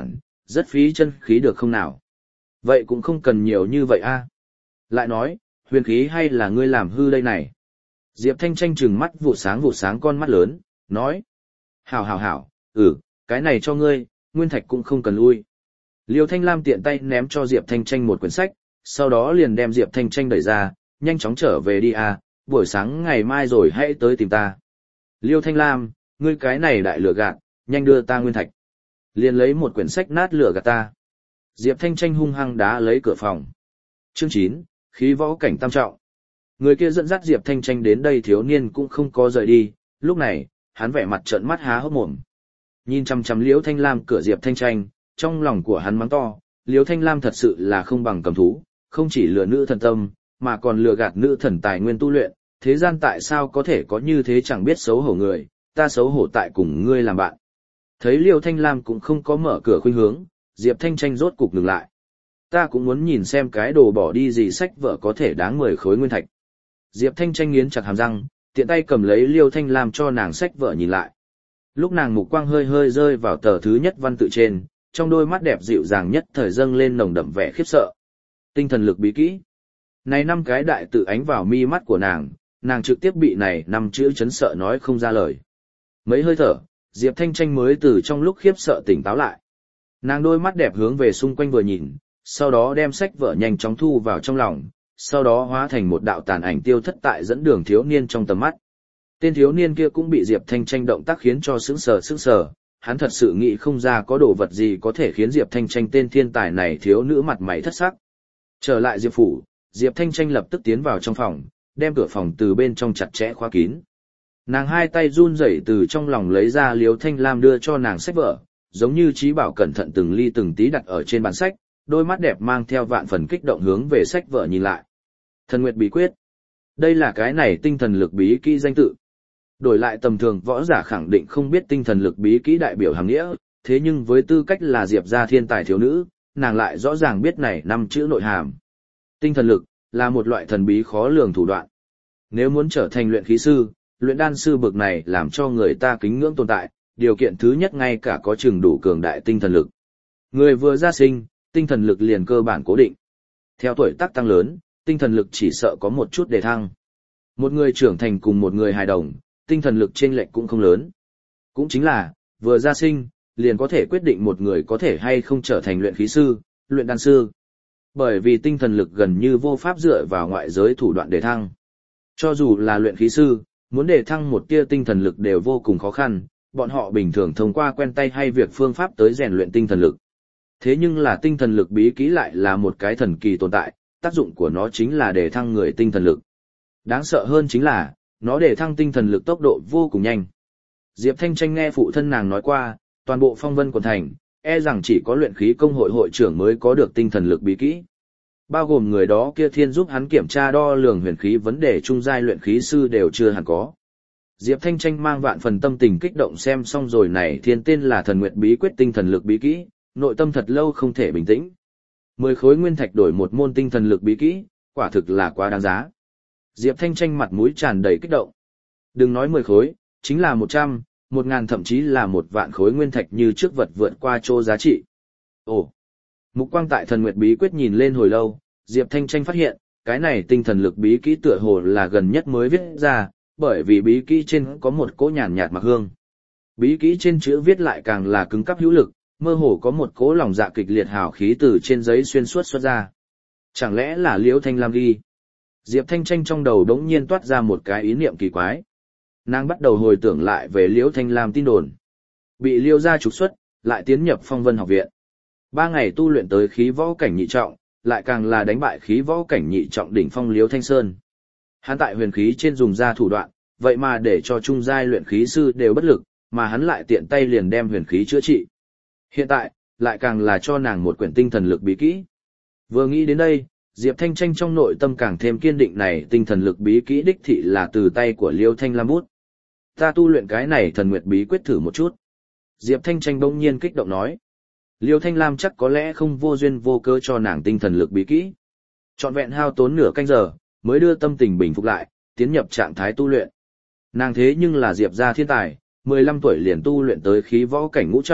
S1: rất phí chân khí được không nào? Vậy cũng không cần nhiều như vậy a. Lại nói, huyền khí hay là ngươi làm hư đây này? Diệp Thanh Tranh trừng mắt vụ sáng vụ sáng con mắt lớn, nói. Hảo hảo hảo, ừ, cái này cho ngươi, nguyên thạch cũng không cần lui. Liêu Thanh Lam tiện tay ném cho Diệp Thanh Tranh một quyển sách, sau đó liền đem Diệp Thanh Tranh đẩy ra, nhanh chóng trở về đi à, buổi sáng ngày mai rồi hãy tới tìm ta. Liêu Thanh Lam, ngươi cái này đại lừa gạt, nhanh đưa ta nguyên thạch. Liền lấy một quyển sách nát lừa gạt ta. Diệp Thanh Tranh hung hăng đá lấy cửa phòng. Chương chín, khí võ cảnh tam trọng. Người kia dẫn dắt Diệp Thanh Tranh đến đây thiếu niên cũng không có rời đi, lúc này, hắn vẻ mặt trợn mắt há hốc mồm. Nhìn chằm chằm Liễu Thanh Lam cửa Diệp Thanh Tranh, trong lòng của hắn mắng to, Liễu Thanh Lam thật sự là không bằng cầm thú, không chỉ lừa nữ thần tâm, mà còn lừa gạt nữ thần tài nguyên tu luyện, thế gian tại sao có thể có như thế chẳng biết xấu hổ người, ta xấu hổ tại cùng ngươi làm bạn. Thấy Liễu Thanh Lam cũng không có mở cửa khuynh hướng, Diệp Thanh Tranh rốt cục ngừng lại. Ta cũng muốn nhìn xem cái đồ bỏ đi gì sách vở có thể đáng mười khối nguyên thạch. Diệp Thanh Tranh nghiến chặt hàm răng, tiện tay cầm lấy Liêu Thanh Lam cho nàng sách vở nhìn lại. Lúc nàng mục quang hơi hơi rơi vào tờ thứ nhất văn tự trên, trong đôi mắt đẹp dịu dàng nhất thời dâng lên nồng đậm vẻ khiếp sợ. Tinh thần lực bí kỹ. Này năm cái đại tự ánh vào mi mắt của nàng, nàng trực tiếp bị này năm chữ chấn sợ nói không ra lời. Mấy hơi thở, Diệp Thanh Tranh mới từ trong lúc khiếp sợ tỉnh táo lại. Nàng đôi mắt đẹp hướng về xung quanh vừa nhìn, sau đó đem sách vở nhanh chóng thu vào trong lòng, sau đó hóa thành một đạo tàn ảnh tiêu thất tại dẫn đường thiếu niên trong tầm mắt. Tên thiếu niên kia cũng bị Diệp Thanh Tranh động tác khiến cho sững sờ sững sờ, hắn thật sự nghĩ không ra có đồ vật gì có thể khiến Diệp Thanh Tranh tên thiên tài này thiếu nữ mặt mày thất sắc. Trở lại Diệp phủ, Diệp Thanh Tranh lập tức tiến vào trong phòng, đem cửa phòng từ bên trong chặt chẽ khóa kín. Nàng hai tay run rẩy từ trong lòng lấy ra Liêu Thanh Lam đưa cho nàng sách vở, giống như trí bảo cẩn thận từng ly từng tí đặt ở trên bàn sách, đôi mắt đẹp mang theo vạn phần kích động hướng về sách vở nhìn lại. Thần Nguyệt bí quyết. Đây là cái này tinh thần lực bí kỹ danh tự. Đổi lại tầm thường võ giả khẳng định không biết tinh thần lực bí kỹ đại biểu hàm nghĩa, thế nhưng với tư cách là Diệp gia thiên tài thiếu nữ, nàng lại rõ ràng biết này năm chữ nội hàm. Tinh thần lực là một loại thần bí khó lường thủ đoạn. Nếu muốn trở thành luyện khí sư, luyện đan sư bậc này làm cho người ta kính ngưỡng tồn tại, điều kiện thứ nhất ngay cả có chừng đủ cường đại tinh thần lực. Người vừa ra sinh, tinh thần lực liền cơ bản cố định. Theo tuổi tác tăng lớn, tinh thần lực chỉ sợ có một chút đề thăng. Một người trưởng thành cùng một người hài đồng, tinh thần lực chênh lệch cũng không lớn. Cũng chính là, vừa ra sinh, liền có thể quyết định một người có thể hay không trở thành luyện khí sư, luyện đan sư. Bởi vì tinh thần lực gần như vô pháp dựa vào ngoại giới thủ đoạn đề thăng. Cho dù là luyện khí sư, muốn đề thăng một tia tinh thần lực đều vô cùng khó khăn, bọn họ bình thường thông qua quen tay hay việc phương pháp tới rèn luyện tinh thần lực. Thế nhưng là tinh thần lực bí kỹ lại là một cái thần kỳ tồn tại, tác dụng của nó chính là đề thăng người tinh thần lực. Đáng sợ hơn chính là, nó đề thăng tinh thần lực tốc độ vô cùng nhanh. Diệp Thanh Tranh nghe phụ thân nàng nói qua, toàn bộ phong vân quận thành, e rằng chỉ có luyện khí công hội hội trưởng mới có được tinh thần lực bí kỹ. Bao gồm người đó kia thiên giúp hắn kiểm tra đo lường huyền khí vấn đề trung giai luyện khí sư đều chưa hẳn có. Diệp Thanh Tranh mang vạn phần tâm tình kích động xem xong rồi này thiên tên là thần nguyệt bí quyết tinh thần lực bí kỹ, nội tâm thật lâu không thể bình tĩnh. Mười khối nguyên thạch đổi một môn tinh thần lực bí kỹ, quả thực là quá đáng giá. Diệp Thanh Tranh mặt mũi tràn đầy kích động. Đừng nói mười khối, chính là một trăm, một ngàn thậm chí là một vạn khối nguyên thạch như trước vật vượt qua chỗ giá trị. Ồ! Mục quang tại thần nguyệt bí quyết nhìn lên hồi lâu, Diệp Thanh Tranh phát hiện, cái này tinh thần lực bí kỹ tựa hồ là gần nhất mới viết ra, bởi vì bí kỹ trên có một cỗ nhàn nhạt mặc hương. Bí kỹ trên chữ viết lại càng là cứng cáp hữu lực, mơ hồ có một cỗ lòng dạ kịch liệt hào khí từ trên giấy xuyên suốt xuất ra. Chẳng lẽ là Liễu Thanh Lam ghi? Diệp Thanh Tranh trong đầu đống nhiên toát ra một cái ý niệm kỳ quái. Nàng bắt đầu hồi tưởng lại về Liễu Thanh Lam tin đồn. Bị Liễu gia trục xuất, lại tiến nhập Phong Vân học viện. Ba ngày tu luyện tới khí võ cảnh nhị trọng, lại càng là đánh bại khí võ cảnh nhị trọng đỉnh phong Liễu Thanh Sơn. Hắn tại huyền khí trên dùng ra thủ đoạn, vậy mà để cho trung giai luyện khí sư đều bất lực, mà hắn lại tiện tay liền đem huyền khí chữa trị. Hiện tại, lại càng là cho nàng một quyển tinh thần lực bí kỹ. Vừa nghĩ đến đây, Diệp Thanh Tranh trong nội tâm càng thêm kiên định này tinh thần lực bí kỹ đích thị là từ tay của Liêu Thanh Lam bút. Ta tu luyện cái này thần nguyệt bí quyết thử một chút. Diệp Thanh Tranh bỗng nhiên kích động nói. Liêu Thanh Lam chắc có lẽ không vô duyên vô cớ cho nàng tinh thần lực bí kỹ. Trọn vẹn hao tốn nửa canh giờ, mới đưa tâm tình bình phục lại, tiến nhập trạng thái tu luyện. Nàng thế nhưng là Diệp gia thiên tài, mười lăm tuổi liền tu luyện tới khí võ cảnh ngũ trọng,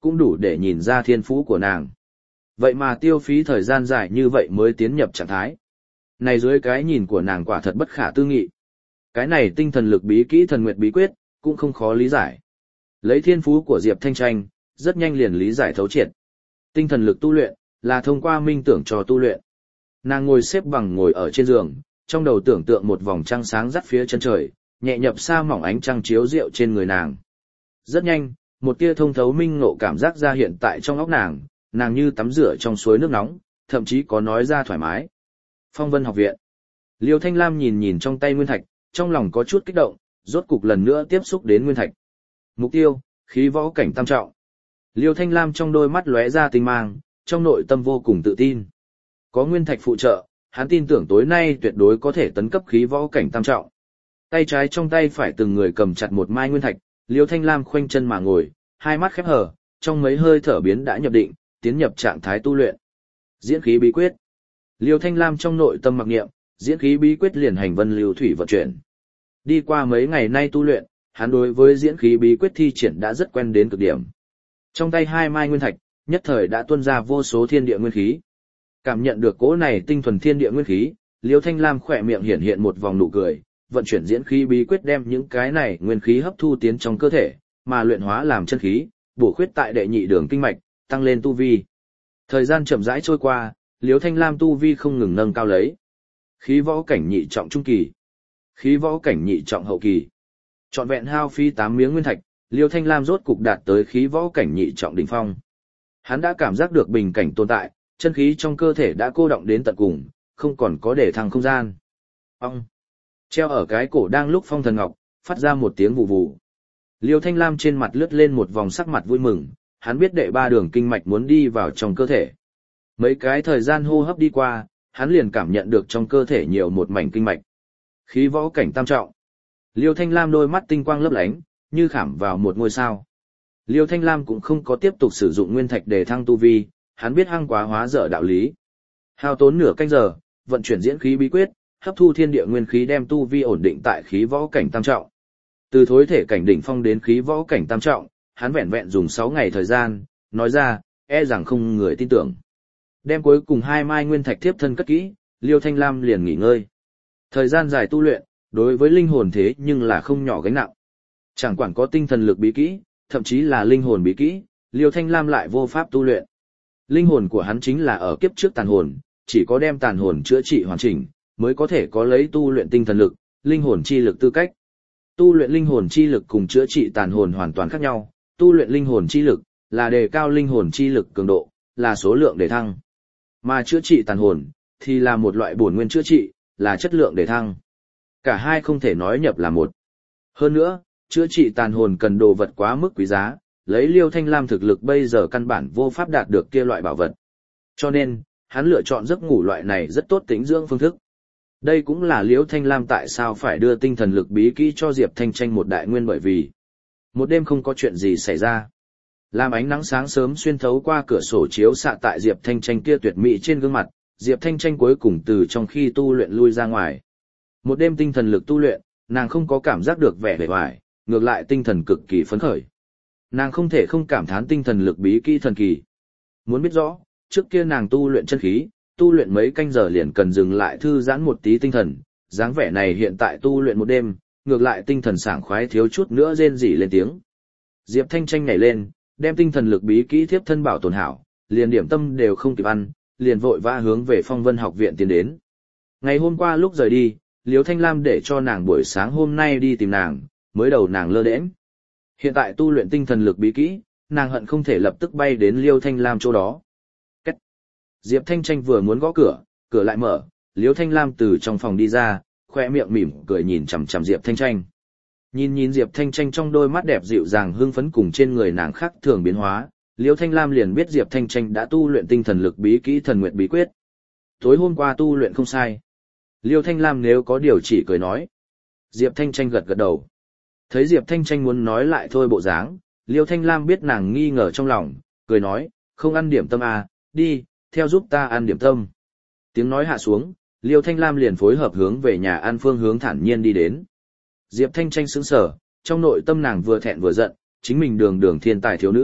S1: cũng đủ để nhìn ra thiên phú của nàng. Vậy mà tiêu phí thời gian dài như vậy mới tiến nhập trạng thái. Này dưới cái nhìn của nàng quả thật bất khả tư nghị. Cái này tinh thần lực bí kỹ thần nguyệt bí quyết, cũng không khó lý giải. Lấy thiên phú của Diệp Thanh Tranh, rất nhanh liền lý giải thấu triệt. Tinh thần lực tu luyện, là thông qua minh tưởng cho tu luyện. Nàng ngồi xếp bằng ngồi ở trên giường, trong đầu tưởng tượng một vòng trăng sáng dắt phía chân trời, nhẹ nhập xa mỏng ánh trăng chiếu rượu trên người nàng. Rất nhanh, một tia thông thấu minh ngộ cảm giác ra hiện tại trong óc nàng, nàng như tắm rửa trong suối nước nóng, thậm chí có nói ra thoải mái. Phong Vân học viện. Liêu Thanh Lam nhìn nhìn trong tay nguyên thạch, trong lòng có chút kích động, rốt cục lần nữa tiếp xúc đến nguyên thạch. Mục tiêu, khí võ cảnh tam trọng. Liêu Thanh Lam trong đôi mắt lóe ra tinh mang, trong nội tâm vô cùng tự tin. Có nguyên thạch phụ trợ, hắn tin tưởng tối nay tuyệt đối có thể tấn cấp khí võ cảnh tam trọng. Tay trái trong tay phải từng người cầm chặt một mai nguyên thạch, Liêu Thanh Lam khoanh chân mà ngồi, hai mắt khép hờ, trong mấy hơi thở biến đã nhập định, tiến nhập trạng thái tu luyện. Diễn khí bí quyết. Liêu Thanh Lam trong nội tâm mặc niệm, diễn khí bí quyết liền hành vân lưu thủy vận chuyển. Đi qua mấy ngày nay tu luyện, hắn đối với diễn khí bí quyết thi triển đã rất quen đến cực điểm. Trong tay hai mai nguyên thạch, nhất thời đã tuôn ra vô số thiên địa nguyên khí. Cảm nhận được cỗ này tinh thuần thiên địa nguyên khí, Liêu Thanh Lam khỏe miệng hiện hiện một vòng nụ cười, vận chuyển diễn khí bí quyết đem những cái này nguyên khí hấp thu tiến trong cơ thể, mà luyện hóa làm chân khí, bổ khuyết tại đệ nhị đường kinh mạch, tăng lên tu vi. Thời gian chậm rãi trôi qua, Liêu Thanh Lam tu vi không ngừng nâng cao lấy. Khí võ cảnh nhị trọng trung kỳ, khí võ cảnh nhị trọng hậu kỳ. Trọn vẹn hao phí tám miếng nguyên thạch, Liêu Thanh Lam rốt cục đạt tới khí võ cảnh nhị trọng đỉnh phong. Hắn đã cảm giác được bình cảnh tồn tại, chân khí trong cơ thể đã cô động đến tận cùng, không còn có để thăng không gian. Ông! Treo ở cái cổ đang lúc phong thần ngọc, phát ra một tiếng vù vù. Liêu Thanh Lam trên mặt lướt lên một vòng sắc mặt vui mừng, hắn biết đệ ba đường kinh mạch muốn đi vào trong cơ thể. Mấy cái thời gian hô hấp đi qua, hắn liền cảm nhận được trong cơ thể nhiều một mảnh kinh mạch. Khí võ cảnh tam trọng. Liêu Thanh Lam đôi mắt tinh quang lấp lánh, như khảm vào một ngôi sao. Liêu Thanh Lam cũng không có tiếp tục sử dụng nguyên thạch để thăng tu vi, hắn biết hăng quá hóa dở đạo lý. Hao tốn nửa canh giờ, vận chuyển diễn khí bí quyết, hấp thu thiên địa nguyên khí đem tu vi ổn định tại khí võ cảnh tam trọng. Từ thối thể cảnh đỉnh phong đến khí võ cảnh tam trọng, hắn vẹn vẹn dùng sáu ngày thời gian, nói ra, e rằng không người tin tưởng. Đem cuối cùng hai mai nguyên thạch tiếp thân cất kỹ, Liêu Thanh Lam liền nghỉ ngơi. Thời gian dài tu luyện, đối với linh hồn thế nhưng là không nhỏ gánh nặng. Chẳng quản có tinh thần lực bí kỹ, thậm chí là linh hồn bí kỹ, Liêu Thanh Lam lại vô pháp tu luyện. Linh hồn của hắn chính là ở kiếp trước tàn hồn, chỉ có đem tàn hồn chữa trị hoàn chỉnh, mới có thể có lấy tu luyện tinh thần lực, linh hồn chi lực tư cách. Tu luyện linh hồn chi lực cùng chữa trị tàn hồn hoàn toàn khác nhau, tu luyện linh hồn chi lực là đề cao linh hồn chi lực cường độ, là số lượng để thăng. Mà chữa trị tàn hồn thì là một loại bổn nguyên chữa trị, là chất lượng để thăng. Cả hai không thể nói nhập là một. Hơn nữa, chữa trị tàn hồn cần đồ vật quá mức quý giá, lấy Liêu Thanh Lam thực lực bây giờ căn bản vô pháp đạt được kia loại bảo vật. Cho nên, hắn lựa chọn giấc ngủ loại này rất tốt tính dưỡng phương thức. Đây cũng là Liêu Thanh Lam tại sao phải đưa tinh thần lực bí kỹ cho Diệp Thanh Tranh một đại nguyên, bởi vì một đêm không có chuyện gì xảy ra. Làm ánh nắng sáng sớm xuyên thấu qua cửa sổ chiếu xạ tại Diệp Thanh Tranh kia tuyệt mỹ trên gương mặt, Diệp Thanh Tranh cuối cùng từ trong khi tu luyện lui ra ngoài. Một đêm tinh thần lực tu luyện, nàng không có cảm giác được vẻ bề ngoài, ngược lại tinh thần cực kỳ phấn khởi. Nàng không thể không cảm thán tinh thần lực bí kỹ thần kỳ. Muốn biết rõ, trước kia nàng tu luyện chân khí, tu luyện mấy canh giờ liền cần dừng lại thư giãn một tí tinh thần, dáng vẻ này hiện tại tu luyện một đêm, ngược lại tinh thần sảng khoái thiếu chút nữa rên rỉ lên tiếng. Diệp Thanh Tranh nhảy lên, đem tinh thần lực bí kỹ thiếp thân bảo tồn hảo, liền điểm tâm đều không kịp ăn, liền vội vã hướng về Phong Vân học viện tiến đến. Ngày hôm qua lúc rời đi, Liêu Thanh Lam để cho nàng buổi sáng hôm nay đi tìm nàng, mới đầu nàng lơ đễnh. Hiện tại tu luyện tinh thần lực bí kỹ, nàng hận không thể lập tức bay đến Liêu Thanh Lam chỗ đó. Cách. Diệp Thanh Tranh vừa muốn gõ cửa, cửa lại mở, Liêu Thanh Lam từ trong phòng đi ra, khoe miệng mỉm cười nhìn chằm chằm Diệp Thanh Tranh. Nhìn nhìn Diệp Thanh Tranh trong đôi mắt đẹp dịu dàng hưng phấn cùng trên người nàng khác thường biến hóa, Liêu Thanh Lam liền biết Diệp Thanh Tranh đã tu luyện tinh thần lực bí kỹ thần nguyệt bí quyết. Tối hôm qua tu luyện không sai. Liêu Thanh Lam nếu có điều chỉ cười nói. Diệp Thanh Tranh gật gật đầu. Thấy Diệp Thanh Tranh muốn nói lại thôi bộ dáng, Liêu Thanh Lam biết nàng nghi ngờ trong lòng, cười nói, không ăn điểm tâm à, đi, theo giúp ta ăn điểm tâm. Tiếng nói hạ xuống, Liêu Thanh Lam liền phối hợp hướng về nhà ăn phương hướng thản nhiên đi đến. Diệp Thanh Tranh sững sờ, trong nội tâm nàng vừa thẹn vừa giận, chính mình đường đường thiên tài thiếu nữ,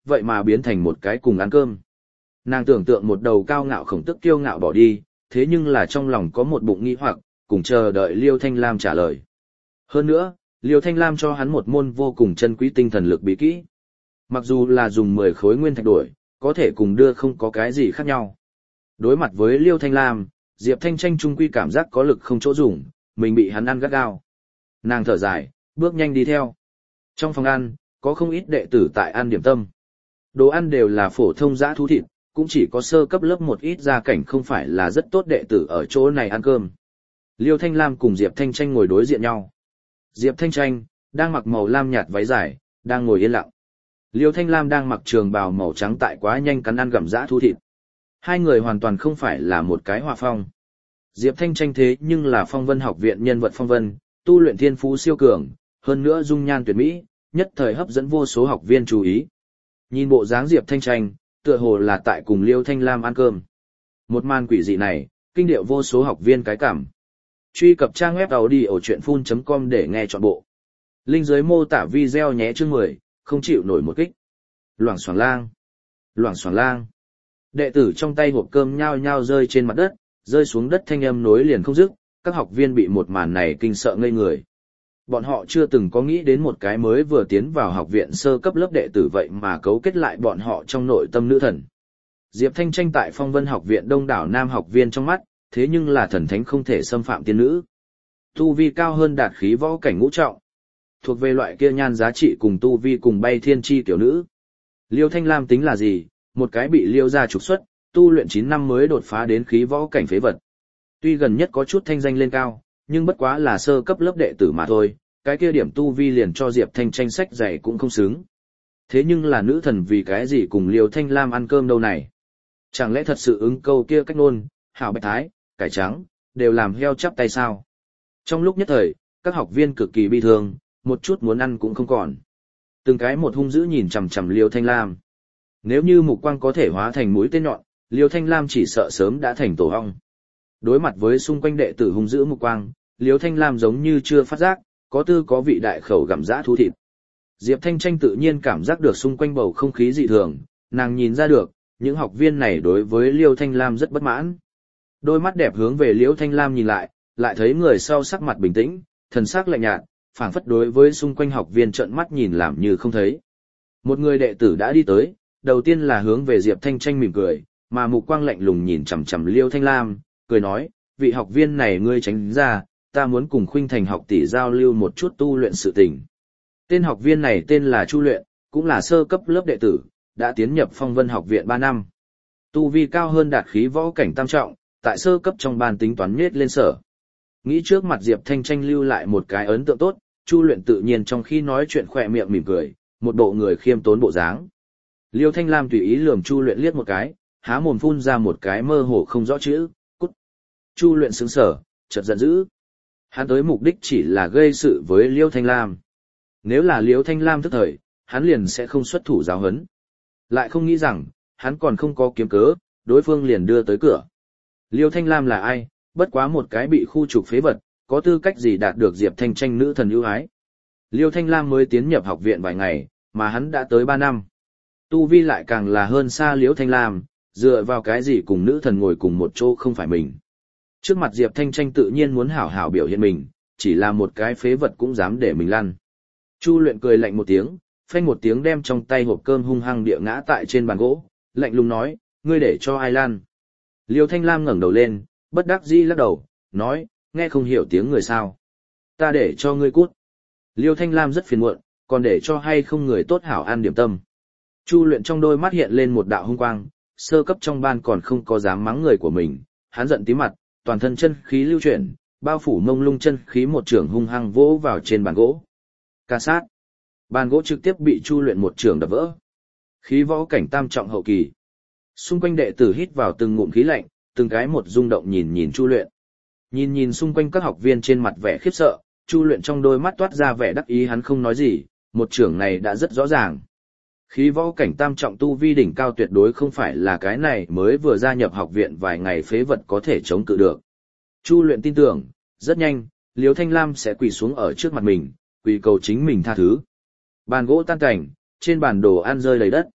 S1: vậy mà biến thành một cái cùng ăn cơm. Nàng tưởng tượng một đầu cao ngạo khổng tức kiêu ngạo bỏ đi, thế nhưng là trong lòng có một bụng nghi hoặc, cùng chờ đợi Liêu Thanh Lam trả lời. Hơn nữa, Liêu Thanh Lam cho hắn một môn vô cùng chân quý tinh thần lực bí kỹ. Mặc dù là dùng mười khối nguyên thạch đổi, có thể cùng đưa không có cái gì khác nhau. Đối mặt với Liêu Thanh Lam, Diệp Thanh Tranh trung quy cảm giác có lực không chỗ dùng, mình bị hắn ăn gắt gao. Nàng thở dài, bước nhanh đi theo. Trong phòng ăn, có không ít đệ tử tại ăn điểm tâm. Đồ ăn đều là phổ thông dã thú thịt, cũng chỉ có sơ cấp lớp một ít gia cảnh không phải là rất tốt đệ tử ở chỗ này ăn cơm. Liêu Thanh Lam cùng Diệp Thanh Tranh ngồi đối diện nhau. Diệp Thanh Tranh, đang mặc màu lam nhạt váy dài, đang ngồi yên lặng. Liêu Thanh Lam đang mặc trường bào màu trắng tại quá nhanh cắn ăn gặm dã thú thịt. Hai người hoàn toàn không phải là một cái hòa phong. Diệp Thanh Tranh thế nhưng là Phong Vân học viện nhân vật phong vân, tu luyện thiên phú siêu cường, hơn nữa dung nhan tuyệt mỹ, nhất thời hấp dẫn vô số học viên chú ý. Nhìn bộ dáng Diệp Thanh Tranh, tựa hồ là tại cùng Liêu Thanh Lam ăn cơm. Một màn quỷ dị này, kinh điệu vô số học viên cái cảm. Truy cập trang web audiochuyenphun chấm com để nghe trọn bộ. Link dưới mô tả video nhé chương mười, không chịu nổi một kích. Loảng xoảng lang. Loảng xoảng lang. Đệ tử trong tay hộp cơm nhao nhao rơi trên mặt đất, rơi xuống đất thanh âm nối liền không dứt, các học viên bị một màn này kinh sợ ngây người. Bọn họ chưa từng có nghĩ đến một cái mới vừa tiến vào học viện sơ cấp lớp đệ tử vậy mà cấu kết lại bọn họ trong nội tâm nữ thần. Diệp Thanh Tranh tại Phong Vân học viện đông đảo nam học viên trong mắt, thế nhưng là thần thánh không thể xâm phạm tiên nữ. Tu vi cao hơn đạt khí võ cảnh ngũ trọng. Thuộc về loại kia nhan giá trị cùng tu vi cùng bay thiên chi tiểu nữ. Liêu Thanh Lam tính là gì, một cái bị Liêu gia trục xuất, tu luyện chín năm mới đột phá đến khí võ cảnh phế vật. Tuy gần nhất có chút thanh danh lên cao, nhưng bất quá là sơ cấp lớp đệ tử mà thôi, cái kia điểm tu vi liền cho Diệp Thanh Tranh sách dạy cũng không xứng. Thế nhưng là nữ thần vì cái gì cùng Liêu Thanh Lam ăn cơm đâu này? Chẳng lẽ thật sự ứng câu kia cách nôn, hảo bạch thái, cải trắng, đều làm heo chắp tay sao? Trong lúc nhất thời, các học viên cực kỳ bi thương, một chút muốn ăn cũng không còn. Từng cái một hung dữ nhìn chằm chằm Liêu Thanh Lam. Nếu như mục quang có thể hóa thành mũi tên nhọn, Liêu Thanh Lam chỉ sợ sớm đã thành tổ ong. Đối mặt với xung quanh đệ tử hung dữ mục quang, Liêu Thanh Lam giống như chưa phát giác, có tư có vị đại khẩu gặm dã thú thịt. Diệp Thanh Tranh tự nhiên cảm giác được xung quanh bầu không khí dị thường, nàng nhìn ra được, những học viên này đối với Liêu Thanh Lam rất bất mãn. Đôi mắt đẹp hướng về Liêu Thanh Lam nhìn lại, lại thấy người sau sắc mặt bình tĩnh, thần sắc lạnh nhạt, phảng phất đối với xung quanh học viên trợn mắt nhìn làm như không thấy. Một người đệ tử đã đi tới, đầu tiên là hướng về Diệp Thanh Tranh mỉm cười, mà mục quang lạnh lùng nhìn chằm chằm Liêu Thanh Lam, cười nói, vị học viên này ngươi tránh ra, ta muốn cùng Khuynh Thành học tỷ giao lưu một chút tu luyện sự tình. Tên học viên này tên là Chu Luyện, cũng là sơ cấp lớp đệ tử, đã tiến nhập Phong Vân học viện ba năm. Tu vi cao hơn đạt khí võ cảnh tam trọng, tại sơ cấp trong ban tính toán nhết lên sở. Nghĩ trước mặt Diệp Thanh Tranh lưu lại một cái ấn tượng tốt, Chu Luyện tự nhiên trong khi nói chuyện khỏe miệng mỉm cười, một bộ người khiêm tốn bộ dáng. Liêu Thanh Lam tùy ý lườm Chu Luyện liếc một cái, há mồm phun ra một cái mơ hồ không rõ chữ, cút. Chu Luyện sững sờ, chợt giận dữ. Hắn tới mục đích chỉ là gây sự với Liêu Thanh Lam. Nếu là Liêu Thanh Lam thức thời, hắn liền sẽ không xuất thủ giáo huấn. Lại không nghĩ rằng, hắn còn không có kiếm cớ, đối phương liền đưa tới cửa. Liêu Thanh Lam là ai, bất quá một cái bị khu trục phế vật, có tư cách gì đạt được Diệp Thanh Tranh nữ thần ưu ái. Liêu Thanh Lam mới tiến nhập học viện vài ngày, mà hắn đã tới ba năm. Tu vi lại càng là hơn xa Liêu Thanh Lam, dựa vào cái gì cùng nữ thần ngồi cùng một chỗ không phải mình. Trước mặt Diệp Thanh Tranh tự nhiên muốn hảo hảo biểu hiện mình, chỉ là một cái phế vật cũng dám để mình lăn. Chu Luyện cười lạnh một tiếng, phanh một tiếng đem trong tay hộp cơm hung hăng địa ngã tại trên bàn gỗ, lạnh lùng nói, ngươi để cho ai lăn. Liêu Thanh Lam ngẩng đầu lên, bất đắc dĩ lắc đầu, nói, nghe không hiểu tiếng người sao. Ta để cho ngươi cút. Liêu Thanh Lam rất phiền muộn, còn để cho hay không người tốt hảo ăn điểm tâm. Chu Luyện trong đôi mắt hiện lên một đạo hung quang, sơ cấp trong ban còn không có dám mắng người của mình, hắn giận tím mặt, toàn thân chân khí lưu chuyển, bao phủ mông lung chân khí một trường hung hăng vỗ vào trên bàn gỗ. Ca sát. Bàn gỗ trực tiếp bị Chu Luyện một trường đập vỡ. Khí võ cảnh tam trọng hậu kỳ. Xung quanh đệ tử hít vào từng ngụm khí lạnh, từng cái một rung động nhìn nhìn Chu Luyện. Nhìn nhìn xung quanh các học viên trên mặt vẻ khiếp sợ, Chu Luyện trong đôi mắt toát ra vẻ đắc ý, hắn không nói gì, một trường này đã rất rõ ràng. Khí võ cảnh tam trọng tu vi đỉnh cao tuyệt đối không phải là cái này mới vừa gia nhập học viện vài ngày phế vật có thể chống cự được. Chu Luyện tin tưởng, rất nhanh, Liêu Thanh Lam sẽ quỳ xuống ở trước mặt mình, quỳ cầu chính mình tha thứ. Bàn gỗ tan cảnh, trên bàn đồ ăn rơi đầy đất.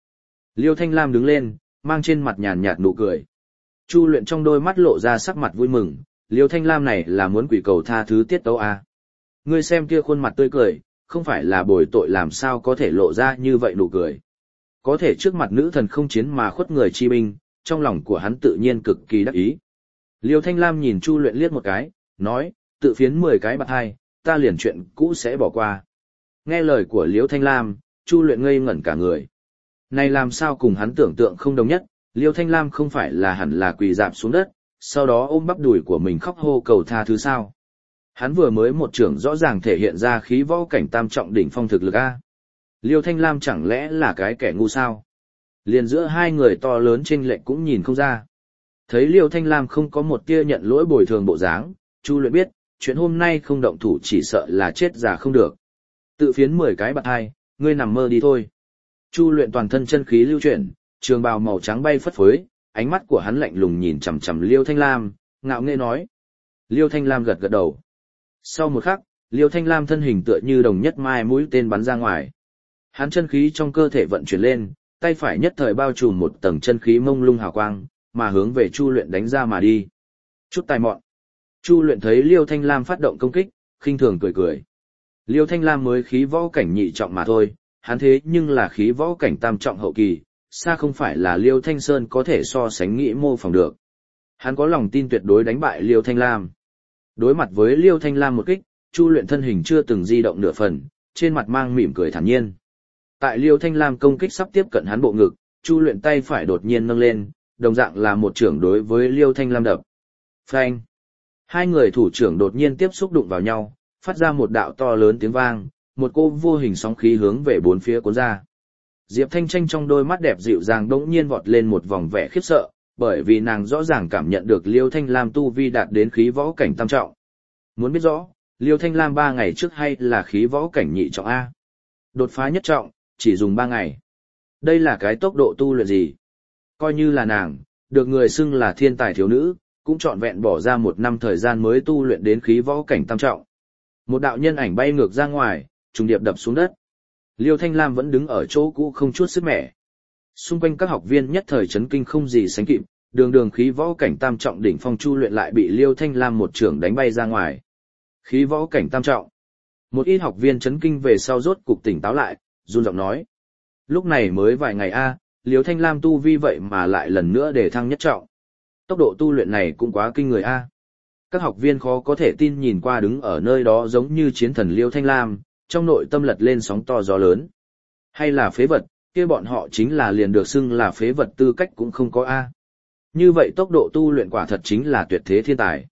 S1: Liêu Thanh Lam đứng lên, mang trên mặt nhàn nhạt nụ cười. Chu Luyện trong đôi mắt lộ ra sắc mặt vui mừng, Liêu Thanh Lam này là muốn quỷ cầu tha thứ tiết tấu à. Ngươi xem kia khuôn mặt tươi cười, không phải là bồi tội làm sao có thể lộ ra như vậy nụ cười. Có thể trước mặt nữ thần không chiến mà khuất người chi binh, trong lòng của hắn tự nhiên cực kỳ đắc ý. Liêu Thanh Lam nhìn Chu Luyện liếc một cái, nói, tự phiến mười cái bạc hai, ta liền chuyện cũ sẽ bỏ qua. Nghe lời của Liêu Thanh Lam, Chu Luyện ngây ngẩn cả người. Này làm sao cùng hắn tưởng tượng không đồng nhất, Liêu Thanh Lam không phải là hẳn là quỳ dạp xuống đất, sau đó ôm bắp đùi của mình khóc hô cầu tha thứ sao. Hắn vừa mới một trưởng rõ ràng thể hiện ra khí võ cảnh tam trọng đỉnh phong thực lực A. Liêu Thanh Lam chẳng lẽ là cái kẻ ngu sao? Liền giữa hai người to lớn chênh lệch cũng nhìn không ra. Thấy Liêu Thanh Lam không có một tia nhận lỗi bồi thường bộ dáng, Chu Luyện biết, chuyện hôm nay không động thủ chỉ sợ là chết già không được. Tự phiến mười cái bạc hai, ngươi nằm mơ đi thôi. Chu Luyện toàn thân chân khí lưu chuyển, trường bào màu trắng bay phất phới, ánh mắt của hắn lạnh lùng nhìn chằm chằm Liêu Thanh Lam, ngạo nghễ nói. Liêu Thanh Lam gật gật đầu. Sau một khắc, Liêu Thanh Lam thân hình tựa như đồng nhất mai mũi tên bắn ra ngoài. Hắn chân khí trong cơ thể vận chuyển lên, tay phải nhất thời bao trùm một tầng chân khí mông lung hào quang, mà hướng về Chu Luyện đánh ra mà đi. Chút tài mọn. Chu Luyện thấy Liêu Thanh Lam phát động công kích, khinh thường cười cười. Liêu Thanh Lam mới khí võ cảnh nhị trọng mà thôi, hắn thế nhưng là khí võ cảnh tam trọng hậu kỳ, xa không phải là Liêu Thanh Sơn có thể so sánh nghĩ mô phỏng được. Hắn có lòng tin tuyệt đối đánh bại Liêu Thanh Lam. Đối mặt với Liêu Thanh Lam một kích, Chu Luyện thân hình chưa từng di động nửa phần, trên mặt mang mỉm cười thản nhiên. Tại Liêu Thanh Lam công kích sắp tiếp cận hắn bộ ngực, Chu Luyện tay phải đột nhiên nâng lên, đồng dạng là một trưởng đối với Liêu Thanh Lam đập. Phanh! Hai người thủ trưởng đột nhiên tiếp xúc đụng vào nhau, phát ra một đạo to lớn tiếng vang, một cô vô hình sóng khí hướng về bốn phía cuốn ra. Diệp Thanh Tranh trong đôi mắt đẹp dịu dàng đống nhiên vọt lên một vòng vẻ khiếp sợ, bởi vì nàng rõ ràng cảm nhận được Liêu Thanh Lam tu vi đạt đến khí võ cảnh tam trọng. Muốn biết rõ, Liêu Thanh Lam ba ngày trước hay là khí võ cảnh nhị trọng A. Đột phá nhất trọng, chỉ dùng ba ngày. Đây là cái tốc độ tu luyện gì? Coi như là nàng, được người xưng là thiên tài thiếu nữ, cũng trọn vẹn bỏ ra một năm thời gian mới tu luyện đến khí võ cảnh tam trọng. Một đạo nhân ảnh bay ngược ra ngoài, trùng điệp đập xuống đất. Liêu Thanh Lam vẫn đứng ở chỗ cũ không chút sức mẻ. Xung quanh các học viên nhất thời chấn kinh không gì sánh kịp, đường đường khí võ cảnh tam trọng đỉnh phong Chu Luyện lại bị Liêu Thanh Lam một trưởng đánh bay ra ngoài. Khí võ cảnh tam trọng. Một ít học viên chấn kinh về sau rốt cục tỉnh táo lại, run giọng nói. Lúc này mới vài ngày a, Liêu Thanh Lam tu vi vậy mà lại lần nữa để thăng nhất trọng. Tốc độ tu luyện này cũng quá kinh người a. Các học viên khó có thể tin nhìn qua đứng ở nơi đó giống như chiến thần Liêu Thanh Lam, trong nội tâm lật lên sóng to gió lớn. Hay là phế vật, kia bọn họ chính là liền được xưng là phế vật tư cách cũng không có a. Như vậy tốc độ tu luyện quả thật chính là tuyệt thế thiên tài.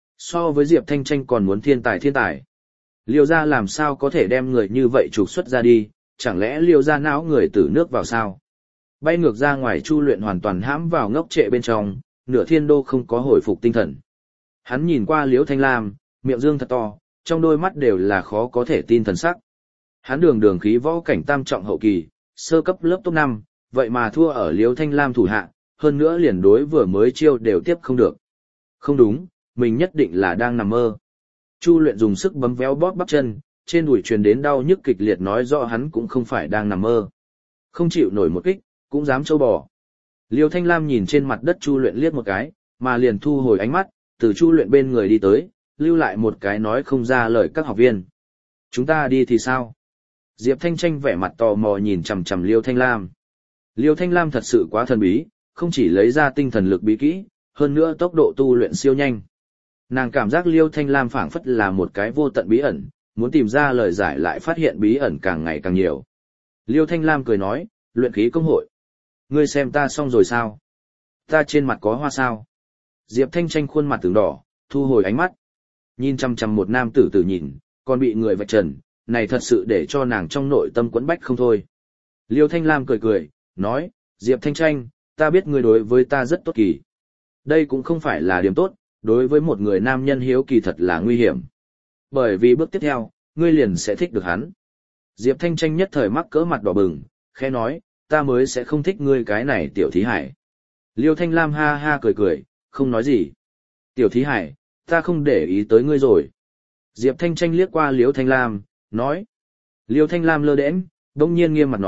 S1: So với Diệp Thanh Tranh còn muốn thiên tài thiên tài. Liêu gia làm sao có thể đem người như vậy trục xuất ra đi, chẳng lẽ Liêu gia não người từ nước vào sao? Bay ngược ra ngoài Chu Luyện hoàn toàn hãm vào ngốc trệ bên trong, nửa thiên đô không có hồi phục tinh thần. Hắn nhìn qua Liễu Thanh Lam, miệng dương thật to, trong đôi mắt đều là khó có thể tin thần sắc. Hắn đường đường khí võ cảnh tam trọng hậu kỳ, sơ cấp lớp top năm, vậy mà thua ở Liễu Thanh Lam thủ hạ, hơn nữa liền đối vừa mới chiêu đều tiếp không được. Không đúng, mình nhất định là đang nằm mơ. Chu Luyện dùng sức bấm véo bóp bắp chân, trên đùi truyền đến đau nhức kịch liệt nói rõ hắn cũng không phải đang nằm mơ. Không chịu nổi một kích, cũng dám trâu bò. Liêu Thanh Lam nhìn trên mặt đất Chu Luyện liếc một cái, mà liền thu hồi ánh mắt, từ Chu Luyện bên người đi tới, lưu lại một cái nói không ra lời các học viên. Chúng ta đi thì sao? Diệp Thanh Tranh vẻ mặt tò mò nhìn chằm chằm Liêu Thanh Lam. Liêu Thanh Lam thật sự quá thần bí, không chỉ lấy ra tinh thần lực bí kỹ, hơn nữa tốc độ tu luyện siêu nhanh. Nàng cảm giác Liêu Thanh Lam phảng phất là một cái vô tận bí ẩn, muốn tìm ra lời giải lại phát hiện bí ẩn càng ngày càng nhiều. Liêu Thanh Lam cười nói, luyện khí công hội. Ngươi xem ta xong rồi sao? Ta trên mặt có hoa sao? Diệp Thanh Tranh khuôn mặt tướng đỏ, thu hồi ánh mắt. Nhìn chăm chăm một nam tử tử nhìn, còn bị người vạch trần, này thật sự để cho nàng trong nội tâm quẫn bách không thôi. Liêu Thanh Lam cười cười, nói, Diệp Thanh Tranh, ta biết ngươi đối với ta rất tốt kỳ. Đây cũng không phải là điểm tốt, đối với một người nam nhân hiếu kỳ thật là nguy hiểm. Bởi vì bước tiếp theo, ngươi liền sẽ thích được hắn. Diệp Thanh Tranh nhất thời mắc cỡ mặt đỏ bừng, khẽ nói, ta mới sẽ không thích ngươi cái này tiểu thí hải. Liêu Thanh Lam ha ha cười cười, không nói gì. Tiểu thí hải, ta không để ý tới ngươi rồi. Diệp Thanh Tranh liếc qua Liêu Thanh Lam, nói. Liêu Thanh Lam lơ đễnh, đông nhiên nghiêm mặt nói,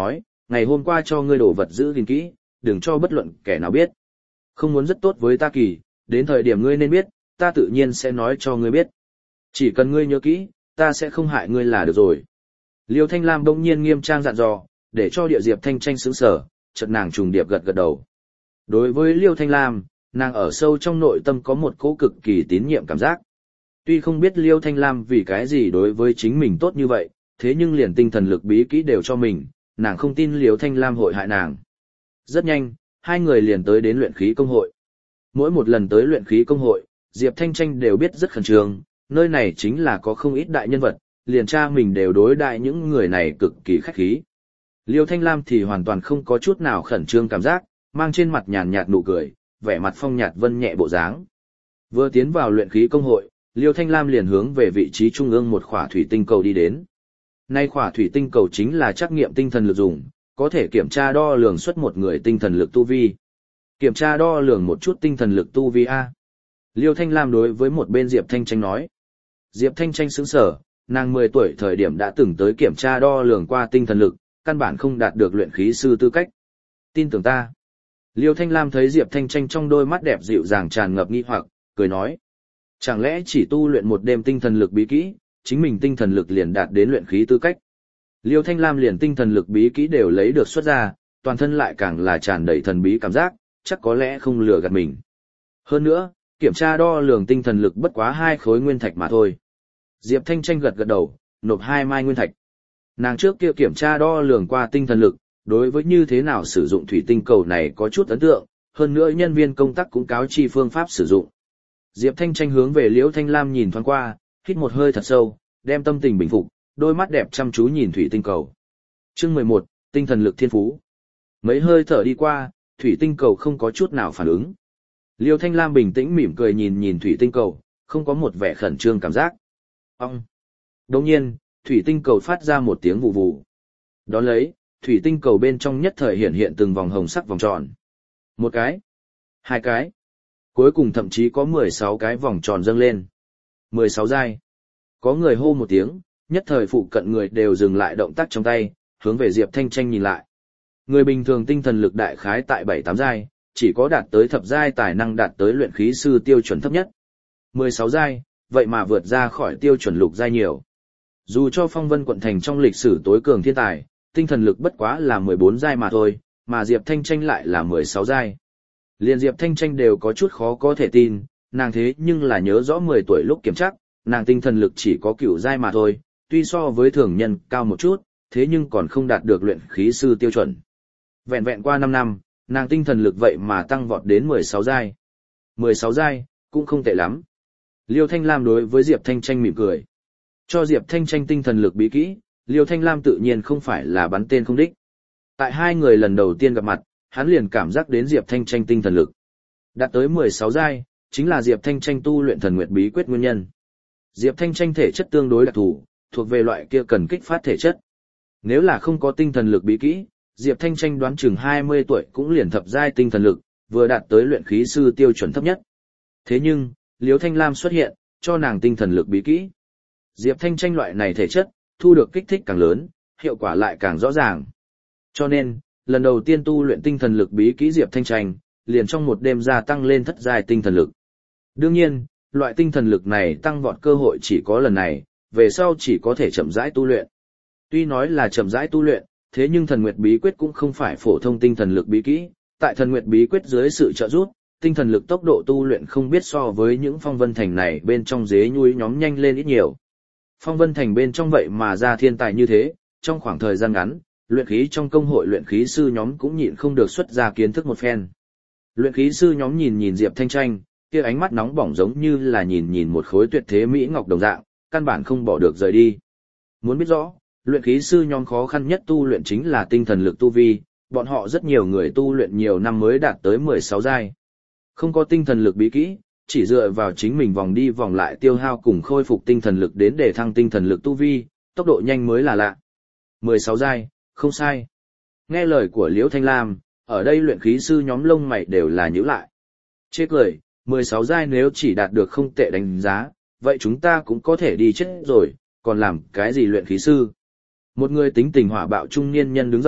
S1: ngày hôm qua cho ngươi đổ vật giữ gìn kỹ, đừng cho bất luận kẻ nào biết. Không muốn rất tốt với ta Kỳ, đến thời điểm ngươi nên biết, ta tự nhiên sẽ nói cho ngươi biết. Chỉ cần ngươi nhớ kỹ, ta sẽ không hại ngươi là được rồi. Liêu Thanh Lam bỗng nhiên nghiêm trang dặn dò, để cho Địa Diệp Thanh Tranh sững sờ, chợt nàng trùng điệp gật gật đầu. Đối với Liêu Thanh Lam, nàng ở sâu trong nội tâm có một cỗ cực kỳ tín nhiệm cảm giác. Tuy không biết Liêu Thanh Lam vì cái gì đối với chính mình tốt như vậy, thế nhưng liền tinh thần lực bí kỹ đều cho mình, nàng không tin Liêu Thanh Lam hội hại nàng. Rất nhanh, hai người liền tới đến luyện khí công hội. Mỗi một lần tới luyện khí công hội, Diệp Thanh Tranh đều biết rất khẩn trương, nơi này chính là có không ít đại nhân vật, liền cha mình đều đối đại những người này cực kỳ khách khí. Liêu Thanh Lam thì hoàn toàn không có chút nào khẩn trương cảm giác, mang trên mặt nhàn nhạt nụ cười, vẻ mặt phong nhạt vân nhẹ bộ dáng. Vừa tiến vào luyện khí công hội, Liêu Thanh Lam liền hướng về vị trí trung ương một khỏa thủy tinh cầu đi đến. Nay khỏa thủy tinh cầu chính là trắc nghiệm tinh thần lực dùng, có thể kiểm tra đo lường xuất một người tinh thần lực tu vi. Kiểm tra đo lường một chút tinh thần lực tu vi A. Liêu Thanh Lam đối với một bên Diệp Thanh Tranh nói. Diệp Thanh Tranh sững sờ, nàng mười tuổi thời điểm đã từng tới kiểm tra đo lường qua tinh thần lực, căn bản không đạt được luyện khí sư tư cách. Tin tưởng ta. Liêu Thanh Lam thấy Diệp Thanh Tranh trong đôi mắt đẹp dịu dàng tràn ngập nghi hoặc, cười nói. Chẳng lẽ chỉ tu luyện một đêm tinh thần lực bí kỹ, chính mình tinh thần lực liền đạt đến luyện khí tư cách. Liêu Thanh Lam liền tinh thần lực bí kỹ đều lấy được xuất ra, toàn thân lại càng là tràn đầy thần bí cảm giác, chắc có lẽ không lừa gạt mình. Hơn nữa, kiểm tra đo lường tinh thần lực bất quá hai khối nguyên thạch mà thôi. Diệp Thanh Tranh gật gật đầu, nộp hai mai nguyên thạch. Nàng trước kia kiểm tra đo lường qua tinh thần lực, đối với như thế nào sử dụng thủy tinh cầu này có chút ấn tượng, hơn nữa nhân viên công tác cũng cáo chi phương pháp sử dụng. Diệp Thanh Tranh hướng về Liễu Thanh Lam nhìn thoáng qua, hít một hơi thật sâu, đem tâm tình bình phục, đôi mắt đẹp chăm chú nhìn thủy tinh cầu. Chương mười một, tinh thần lực thiên phú. Mấy hơi thở đi qua, thủy tinh cầu không có chút nào phản ứng. Liêu Thanh Lam bình tĩnh mỉm cười nhìn nhìn thủy tinh cầu, không có một vẻ khẩn trương cảm giác. Ông. Đồng nhiên, thủy tinh cầu phát ra một tiếng vù vù. Đón lấy, thủy tinh cầu bên trong nhất thời hiện hiện từng vòng hồng sắc vòng tròn. Một cái, hai cái, cuối cùng thậm chí có mười sáu cái vòng tròn dâng lên. mười sáu giai. Có người hô một tiếng, nhất thời phụ cận người đều dừng lại động tác trong tay, hướng về Diệp Thanh Tranh nhìn lại. Người bình thường tinh thần lực đại khái tại bảy tám giai, chỉ có đạt tới thập giai tài năng đạt tới luyện khí sư tiêu chuẩn thấp nhất. mười sáu giai, vậy mà vượt ra khỏi tiêu chuẩn lục giai nhiều. Dù cho Phong Vân quận thành trong lịch sử tối cường thiên tài, tinh thần lực bất quá là mười bốn giai mà thôi, mà Diệp Thanh Tranh lại là mười sáu giai. Liên Diệp Thanh Tranh đều có chút khó có thể tin, nàng thế nhưng là nhớ rõ mười tuổi lúc kiểm tra, nàng tinh thần lực chỉ có cửu giai mà thôi, tuy so với thường nhân cao một chút, thế nhưng còn không đạt được luyện khí sư tiêu chuẩn. Vẹn vẹn qua năm năm, nàng tinh thần lực vậy mà tăng vọt đến mười sáu giai. mười sáu giai, cũng không tệ lắm. Liêu Thanh Lam đối với Diệp Thanh Tranh mỉm cười. Cho Diệp Thanh Tranh tinh thần lực bí kỹ, Liêu Thanh Lam tự nhiên không phải là bắn tên không đích. Tại hai người lần đầu tiên gặp mặt, hắn liền cảm giác đến Diệp Thanh Tranh tinh thần lực đạt tới mười sáu giai, chính là Diệp Thanh Tranh tu luyện thần nguyệt bí quyết nguyên nhân. Diệp Thanh Tranh thể chất tương đối đặc thù, thuộc về loại kia cần kích phát thể chất. Nếu là không có tinh thần lực bí kỹ, Diệp Thanh Tranh đoán chừng hai mươi tuổi cũng liền thập giai tinh thần lực, vừa đạt tới luyện khí sư tiêu chuẩn thấp nhất. Thế nhưng, Liêu Thanh Lam xuất hiện, cho nàng tinh thần lực bí kỹ. Diệp Thanh Tranh loại này thể chất, thu được kích thích càng lớn, hiệu quả lại càng rõ ràng. Cho nên, lần đầu tiên tu luyện tinh thần lực bí kỹ Diệp Thanh Tranh, liền trong một đêm gia tăng lên thất giai tinh thần lực. Đương nhiên, loại tinh thần lực này tăng vọt cơ hội chỉ có lần này, về sau chỉ có thể chậm rãi tu luyện. Tuy nói là chậm rãi tu luyện, thế nhưng thần nguyệt bí quyết cũng không phải phổ thông tinh thần lực bí kỹ, tại thần nguyệt bí quyết dưới sự trợ giúp, tinh thần lực tốc độ tu luyện không biết so với những phong vân thành này bên trong dế nhui nhóm nhanh lên ít nhiều. Phong vân thành bên trong vậy mà ra thiên tài như thế, trong khoảng thời gian ngắn, luyện khí trong công hội luyện khí sư nhóm cũng nhịn không được xuất ra kiến thức một phen. Luyện khí sư nhóm nhìn nhìn Diệp Thanh Tranh, kia ánh mắt nóng bỏng giống như là nhìn nhìn một khối tuyệt thế mỹ ngọc đồng dạng, căn bản không bỏ được rời đi. Muốn biết rõ, luyện khí sư nhóm khó khăn nhất tu luyện chính là tinh thần lực tu vi, bọn họ rất nhiều người tu luyện nhiều năm mới đạt tới mười sáu giai. Không có tinh thần lực bí kỹ, chỉ dựa vào chính mình vòng đi vòng lại tiêu hao cùng khôi phục tinh thần lực đến để thăng tinh thần lực tu vi, tốc độ nhanh mới là lạ. mười sáu giai, không sai. Nghe lời của Liễu Thanh Lam, ở đây luyện khí sư nhóm lông mày đều là nhíu lại. Chê cười, mười sáu giai nếu chỉ đạt được không tệ đánh giá, vậy chúng ta cũng có thể đi chết rồi, còn làm cái gì luyện khí sư? Một người tính tình hỏa bạo trung niên nhân đứng dậy,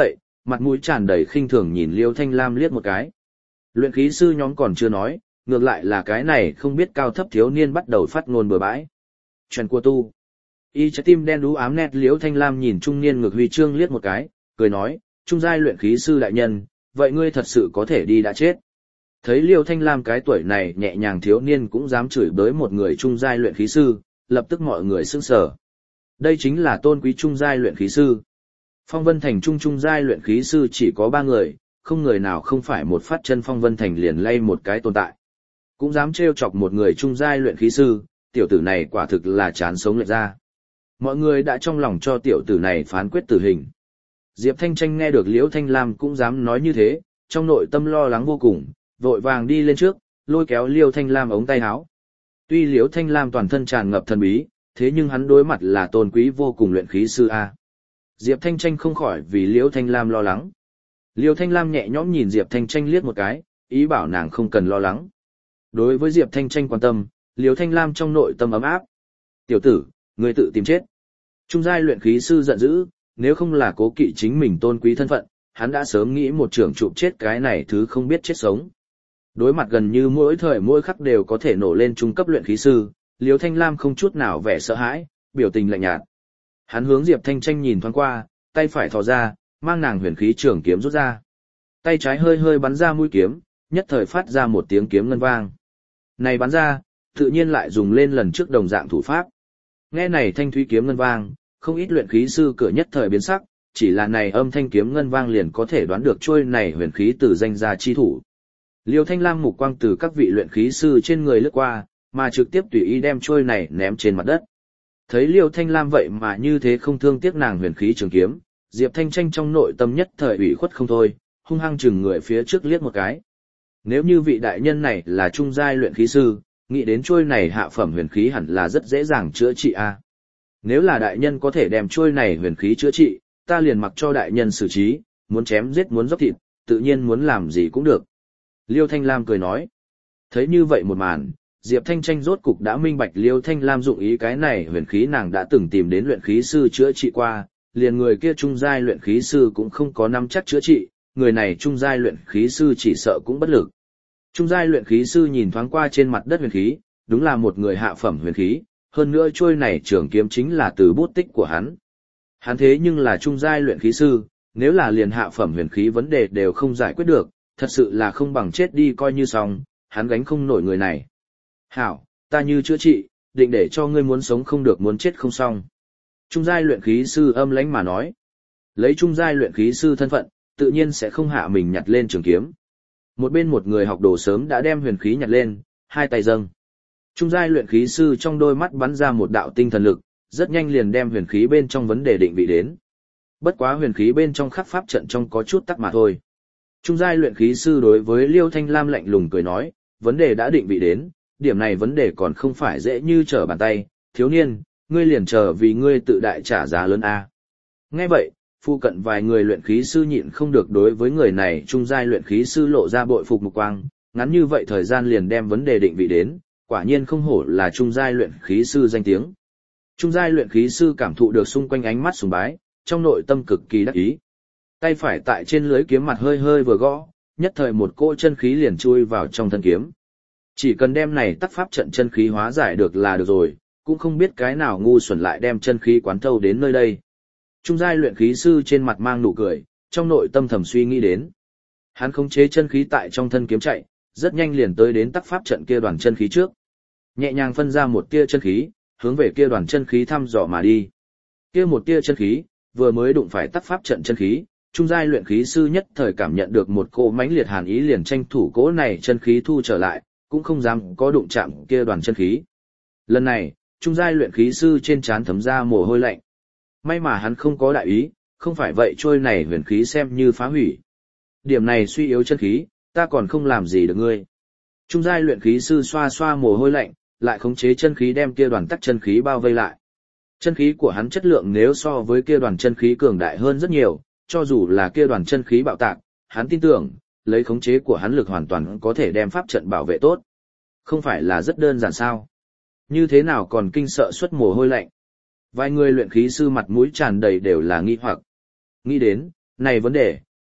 S1: mặt mũi tràn đầy khinh thường nhìn Liêu Thanh Lam liếc một cái. Luyện khí sư nhóm còn chưa nói, ngược lại là cái này không biết cao thấp thiếu niên bắt đầu phát ngôn bừa bãi. Chuyện của tu. Y trái tim đen đú ám nét Liêu Thanh Lam nhìn trung niên ngực huy chương liếc một cái, cười nói, trung giai luyện khí sư đại nhân, vậy ngươi thật sự có thể đi đã chết. Thấy Liêu Thanh Lam cái tuổi này nhẹ nhàng thiếu niên cũng dám chửi bới một người trung giai luyện khí sư, lập tức mọi người sững sờ. Đây chính là tôn quý trung giai luyện khí sư. Phong Vân Thành trung trung giai luyện khí sư chỉ có ba người, không người nào không phải một phát chân Phong Vân Thành liền lay một cái tồn tại. Cũng dám trêu chọc một người trung giai luyện khí sư, tiểu tử này quả thực là chán sống lệch ra. Mọi người đã trong lòng cho tiểu tử này phán quyết tử hình. Diệp Thanh Tranh nghe được Liễu Thanh Lam cũng dám nói như thế, trong nội tâm lo lắng vô cùng, vội vàng đi lên trước, lôi kéo Liễu Thanh Lam ống tay áo. Tuy Liễu Thanh Lam toàn thân tràn ngập thần bí, thế nhưng hắn đối mặt là tôn quý vô cùng luyện khí sư a. Diệp Thanh Tranh không khỏi vì Liễu Thanh Lam lo lắng. Liễu Thanh Lam nhẹ nhõm nhìn Diệp Thanh Tranh liếc một cái, ý bảo nàng không cần lo lắng. Đối với Diệp Thanh Tranh quan tâm, Liễu Thanh Lam trong nội tâm ấm áp. Tiểu tử, ngươi tự tìm chết. Trung giai luyện khí sư giận dữ, nếu không là cố kỵ chính mình tôn quý thân phận, hắn đã sớm nghĩ một trường chụp chết cái này thứ không biết chết sống. Đối mặt gần như mỗi thời mỗi khắc đều có thể nổ lên trung cấp luyện khí sư, Liễu Thanh Lam không chút nào vẻ sợ hãi, biểu tình lạnh nhạt. Hắn hướng Diệp Thanh Tranh nhìn thoáng qua, tay phải thò ra, mang nàng huyền khí trường kiếm rút ra. Tay trái hơi hơi bắn ra mũi kiếm, nhất thời phát ra một tiếng kiếm ngân vang. Này bắn ra, tự nhiên lại dùng lên lần trước đồng dạng thủ pháp. Nghe này thanh thúy kiếm ngân vang, không ít luyện khí sư cửa nhất thời biến sắc, chỉ là này âm thanh kiếm ngân vang liền có thể đoán được trôi này huyền khí từ danh gia chi thủ. Liêu Thanh Lam mục quang từ các vị luyện khí sư trên người lướt qua, mà trực tiếp tùy ý đem trôi này ném trên mặt đất. Thấy Liêu Thanh Lam vậy mà như thế không thương tiếc nàng huyền khí trường kiếm, Diệp Thanh Tranh trong nội tâm nhất thời ủy khuất không thôi, hung hăng chừng người phía trước liếc một cái. Nếu như vị đại nhân này là trung giai luyện khí sư, nghĩ đến trôi này hạ phẩm huyền khí hẳn là rất dễ dàng chữa trị a. Nếu là đại nhân có thể đem trôi này huyền khí chữa trị, ta liền mặc cho đại nhân xử trí, muốn chém giết muốn dốc thịt, tự nhiên muốn làm gì cũng được. Liêu Thanh Lam cười nói. Thấy như vậy một màn, Diệp Thanh Tranh rốt cục đã minh bạch Liêu Thanh Lam dụng ý cái này huyền khí nàng đã từng tìm đến luyện khí sư chữa trị qua, liền người kia trung giai luyện khí sư cũng không có nắm chắc chữa trị, người này trung giai luyện khí sư chỉ sợ cũng bất lực. Trung giai luyện khí sư nhìn thoáng qua trên mặt đất huyền khí, đúng là một người hạ phẩm huyền khí, hơn nữa trôi này trường kiếm chính là từ bút tích của hắn. Hắn thế nhưng là trung giai luyện khí sư, nếu là liền hạ phẩm huyền khí vấn đề đều không giải quyết được, thật sự là không bằng chết đi coi như xong, hắn gánh không nổi người này. Hảo, ta như chữa trị, định để cho ngươi muốn sống không được muốn chết không xong. Trung giai luyện khí sư âm lãnh mà nói. Lấy trung giai luyện khí sư thân phận, tự nhiên sẽ không hạ mình nhặt lên trường kiếm. Một bên một người học đồ sớm đã đem huyền khí nhặt lên, hai tay dâng. Trung giai luyện khí sư trong đôi mắt bắn ra một đạo tinh thần lực, rất nhanh liền đem huyền khí bên trong vấn đề định vị đến. Bất quá huyền khí bên trong khắc pháp trận trong có chút tắc mà thôi. Trung giai luyện khí sư đối với Liêu Thanh Lam lạnh lùng cười nói, vấn đề đã định vị đến, điểm này vấn đề còn không phải dễ như trở bàn tay, thiếu niên, ngươi liền chờ vì ngươi tự đại trả giá lớn a. Nghe vậy, phu cận vài người luyện khí sư nhịn không được đối với người này trung giai luyện khí sư lộ ra bội phục mục quang, ngắn như vậy thời gian liền đem vấn đề định vị đến, quả nhiên không hổ là trung giai luyện khí sư danh tiếng. Trung giai luyện khí sư cảm thụ được xung quanh ánh mắt sùng bái, trong nội tâm cực kỳ đắc ý. Tay phải tại trên lưới kiếm mặt hơi hơi vừa gõ, nhất thời một cỗ chân khí liền chui vào trong thân kiếm. Chỉ cần đem này tắc pháp trận chân khí hóa giải được là được rồi, cũng không biết cái nào ngu xuẩn lại đem chân khí quán thâu đến nơi đây. Trung giai luyện khí sư trên mặt mang nụ cười, trong nội tâm thầm suy nghĩ đến. Hắn khống chế chân khí tại trong thân kiếm chạy, rất nhanh liền tới đến tắc pháp trận kia đoàn chân khí trước. Nhẹ nhàng phân ra một tia chân khí, hướng về kia đoàn chân khí thăm dò mà đi. Kia một tia chân khí, vừa mới đụng phải tắc pháp trận chân khí, trung giai luyện khí sư nhất thời cảm nhận được một cỗ mãnh liệt hàn ý liền tranh thủ cỗ này chân khí thu trở lại, cũng không dám có đụng chạm kia đoàn chân khí. Lần này, trung giai luyện khí sư trên trán thấm ra mồ hôi lạnh. May mà hắn không có đại ý, không phải vậy trôi này huyền khí xem như phá hủy. Điểm này suy yếu chân khí, ta còn không làm gì được ngươi. Trung giai luyện khí sư xoa xoa mồ hôi lạnh, lại khống chế chân khí đem kia đoàn tắc chân khí bao vây lại. Chân khí của hắn chất lượng nếu so với kia đoàn chân khí cường đại hơn rất nhiều, cho dù là kia đoàn chân khí bạo tạc, hắn tin tưởng, lấy khống chế của hắn lực hoàn toàn có thể đem pháp trận bảo vệ tốt. Không phải là rất đơn giản sao? Như thế nào còn kinh sợ xuất mồ hôi lạnh? Vài người luyện khí sư mặt mũi tràn đầy đều là nghi hoặc. Nghĩ đến, này vấn đề,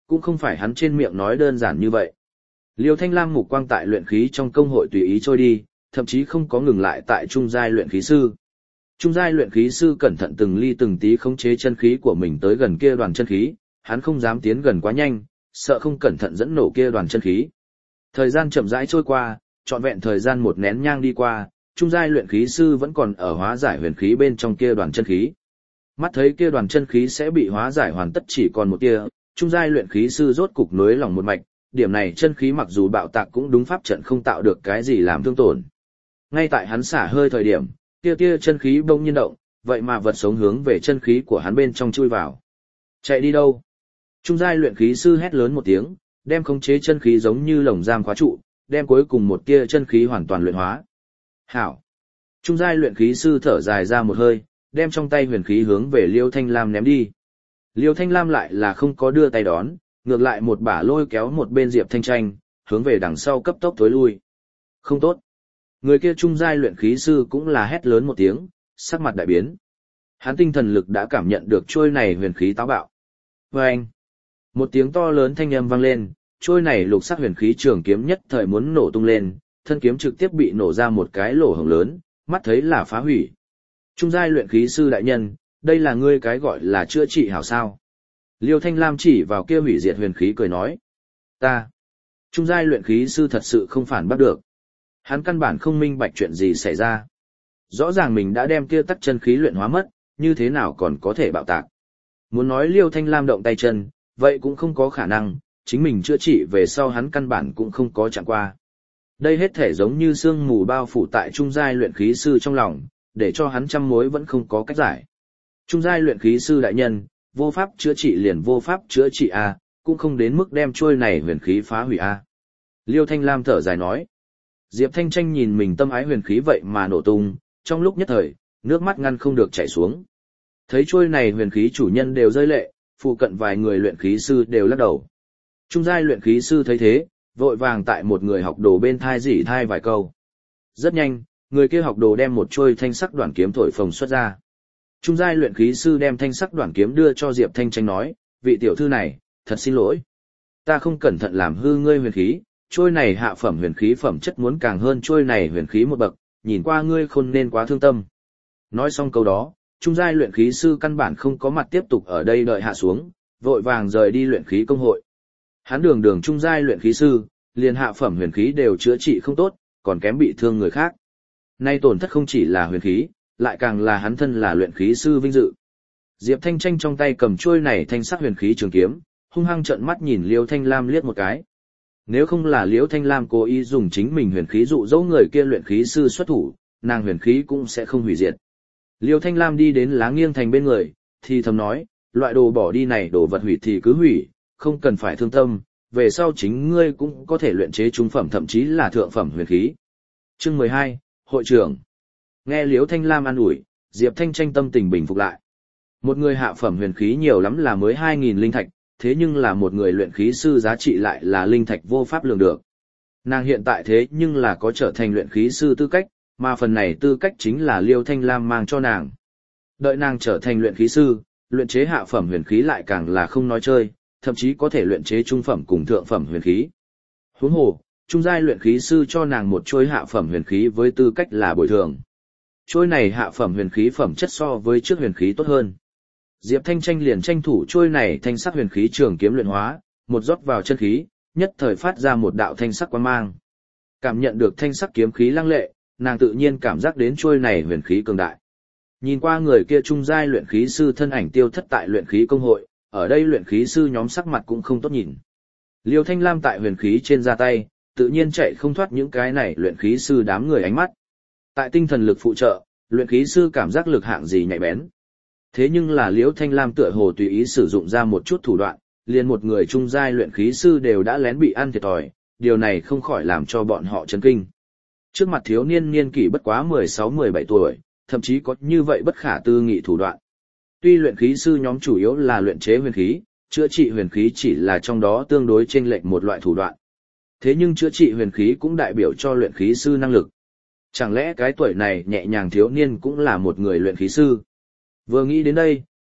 S1: cũng không phải hắn trên miệng nói đơn giản như vậy. Liêu Thanh Lam mục quang tại luyện khí trong công hội tùy ý trôi đi, thậm chí không có ngừng lại tại trung giai luyện khí sư. Trung giai luyện khí sư cẩn thận từng ly từng tí khống chế chân khí của mình tới gần kia đoàn chân khí, hắn không dám tiến gần quá nhanh, sợ không cẩn thận dẫn nổ kia đoàn chân khí. Thời gian chậm rãi trôi qua, trọn vẹn thời gian một nén nhang đi qua, trung giai luyện khí sư vẫn còn ở hóa giải huyền khí bên trong kia đoàn chân khí. Mắt thấy kia đoàn chân khí sẽ bị hóa giải hoàn tất chỉ còn một tia, trung giai luyện khí sư rốt cục nối lòng một mạch, điểm này chân khí mặc dù bạo tạc cũng đúng pháp trận không tạo được cái gì làm thương tổn. Ngay tại hắn xả hơi thời điểm, tia tia chân khí bỗng nhiên động, vậy mà vật sống hướng về chân khí của hắn bên trong chui vào. Chạy đi đâu? Trung giai luyện khí sư hét lớn một tiếng, đem khống chế chân khí giống như lồng giam khóa trụ, đem cuối cùng một tia chân khí hoàn toàn luyện hóa. Hảo! Trung giai luyện khí sư thở dài ra một hơi, đem trong tay huyền khí hướng về Liêu Thanh Lam ném đi. Liêu Thanh Lam lại là không có đưa tay đón, ngược lại một bả lôi kéo một bên Diệp Thanh Tranh, hướng về đằng sau cấp tốc thối lui. Không tốt. Người kia trung giai luyện khí sư cũng là hét lớn một tiếng, sắc mặt đại biến. Hắn tinh thần lực đã cảm nhận được trôi này huyền khí táo bạo. Vâng! Một tiếng to lớn thanh âm vang lên, trôi này lục sắc huyền khí trường kiếm nhất thời muốn nổ tung lên, thân kiếm trực tiếp bị nổ ra một cái lỗ hổng lớn, mắt thấy là phá hủy. Trung giai luyện khí sư đại nhân, đây là ngươi cái gọi là chữa trị hảo sao? Liêu Thanh Lam chỉ vào kia hủy diệt huyền khí cười nói. Ta. Trung giai luyện khí sư thật sự không phản bắt được. Hắn căn bản không minh bạch chuyện gì xảy ra. Rõ ràng mình đã đem kia tắc chân khí luyện hóa mất, như thế nào còn có thể bạo tạc. Muốn nói Liêu Thanh Lam động tay chân, vậy cũng không có khả năng, chính mình chữa trị về sau hắn căn bản cũng không có chạm qua. Đây hết thể giống như sương mù bao phủ tại trung giai luyện khí sư trong lòng, để cho hắn trăm mối vẫn không có cách giải. Trung giai luyện khí sư đại nhân, vô pháp chữa trị liền vô pháp chữa trị a, cũng không đến mức đem trôi này huyền khí phá hủy a. Liêu Thanh Lam thở dài nói. Diệp Thanh Tranh nhìn mình tâm ái huyền khí vậy mà nổ tung, trong lúc nhất thời, nước mắt ngăn không được chảy xuống. Thấy trôi này huyền khí chủ nhân đều rơi lệ, phụ cận vài người luyện khí sư đều lắc đầu. Trung giai luyện khí sư thấy thế, vội vàng tại một người học đồ bên thai rỉ thai vài câu. Rất nhanh, người kia học đồ đem một trôi thanh sắc đoạn kiếm thổi phồng xuất ra. Trung giai luyện khí sư đem thanh sắc đoạn kiếm đưa cho Diệp Thanh Tranh nói, vị tiểu thư này, thật xin lỗi. Ta không cẩn thận làm hư ngươi huyền khí, trôi này hạ phẩm huyền khí phẩm chất muốn càng hơn trôi này huyền khí một bậc, nhìn qua ngươi không nên quá thương tâm. Nói xong câu đó, trung giai luyện khí sư căn bản không có mặt tiếp tục ở đây đợi hạ xuống, vội vàng rời đi luyện khí công hội. Hắn đường đường trung giai luyện khí sư, liền hạ phẩm huyền khí đều chữa trị không tốt, còn kém bị thương người khác. Nay tổn thất không chỉ là huyền khí, lại càng là hắn thân là luyện khí sư vinh dự. Diệp Thanh Tranh trong tay cầm trôi này thanh sắc huyền khí trường kiếm, hung hăng trợn mắt nhìn Liêu Thanh Lam liếc một cái. Nếu không là Liêu Thanh Lam cố ý dùng chính mình huyền khí dụ dỗ người kia luyện khí sư xuất thủ, nàng huyền khí cũng sẽ không hủy diệt. Liêu Thanh Lam đi đến Lá Nghiêng Thành bên người, thì thầm nói, loại đồ bỏ đi này đồ vật hủy thì cứ hủy, không cần phải thương tâm, về sau chính ngươi cũng có thể luyện chế trung phẩm thậm chí là thượng phẩm huyền khí. Chương mười hai, Hội trưởng. Nghe Liêu Thanh Lam an ủi, Diệp Thanh Tranh tâm tình bình phục lại. Một người hạ phẩm huyền khí nhiều lắm là mới hai nghìn linh thạch, thế nhưng là một người luyện khí sư giá trị lại là linh thạch vô pháp lường được. Nàng hiện tại thế nhưng là có trở thành luyện khí sư tư cách, mà phần này tư cách chính là Liêu Thanh Lam mang cho nàng. Đợi nàng trở thành luyện khí sư, luyện chế hạ phẩm huyền khí lại càng là không nói chơi, thậm chí có thể luyện chế trung phẩm cùng thượng phẩm huyền khí. Huống hồ, trung giai luyện khí sư cho nàng một trôi hạ phẩm huyền khí với tư cách là bồi thường. Trôi này hạ phẩm huyền khí phẩm chất so với trước huyền khí tốt hơn. Diệp Thanh Tranh liền tranh thủ trôi này thanh sắc huyền khí trường kiếm luyện hóa, một rót vào chân khí, nhất thời phát ra một đạo thanh sắc quang mang. Cảm nhận được thanh sắc kiếm khí lăng lệ, nàng tự nhiên cảm giác đến trôi này huyền khí cường đại. Nhìn qua người kia trung giai luyện khí sư thân ảnh tiêu thất tại luyện khí công hội, ở đây luyện khí sư nhóm sắc mặt cũng không tốt nhìn. Liêu Thanh Lam tại huyền khí trên ra tay, tự nhiên chạy không thoát những cái này luyện khí sư đám người ánh mắt. Tại tinh thần lực phụ trợ, luyện khí sư cảm giác lực hạng gì nhạy bén. Thế nhưng là Liêu Thanh Lam tựa hồ tùy ý sử dụng ra một chút thủ đoạn, liền một người trung giai luyện khí sư đều đã lén bị ăn thiệt thòi, điều này không khỏi làm cho bọn họ chấn kinh. Trước mặt thiếu niên niên kỷ bất quá mười sáu mười bảy tuổi, thậm chí có như vậy bất khả tư nghị thủ đoạn. Tuy luyện khí sư nhóm chủ yếu là luyện chế huyền khí, chữa trị huyền khí chỉ là trong đó tương đối chênh lệch một loại thủ đoạn. Thế nhưng chữa trị huyền khí cũng đại biểu cho luyện khí sư năng lực. Chẳng lẽ cái tuổi này nhẹ nhàng thiếu niên cũng là một người luyện khí sư? Vừa nghĩ đến đây,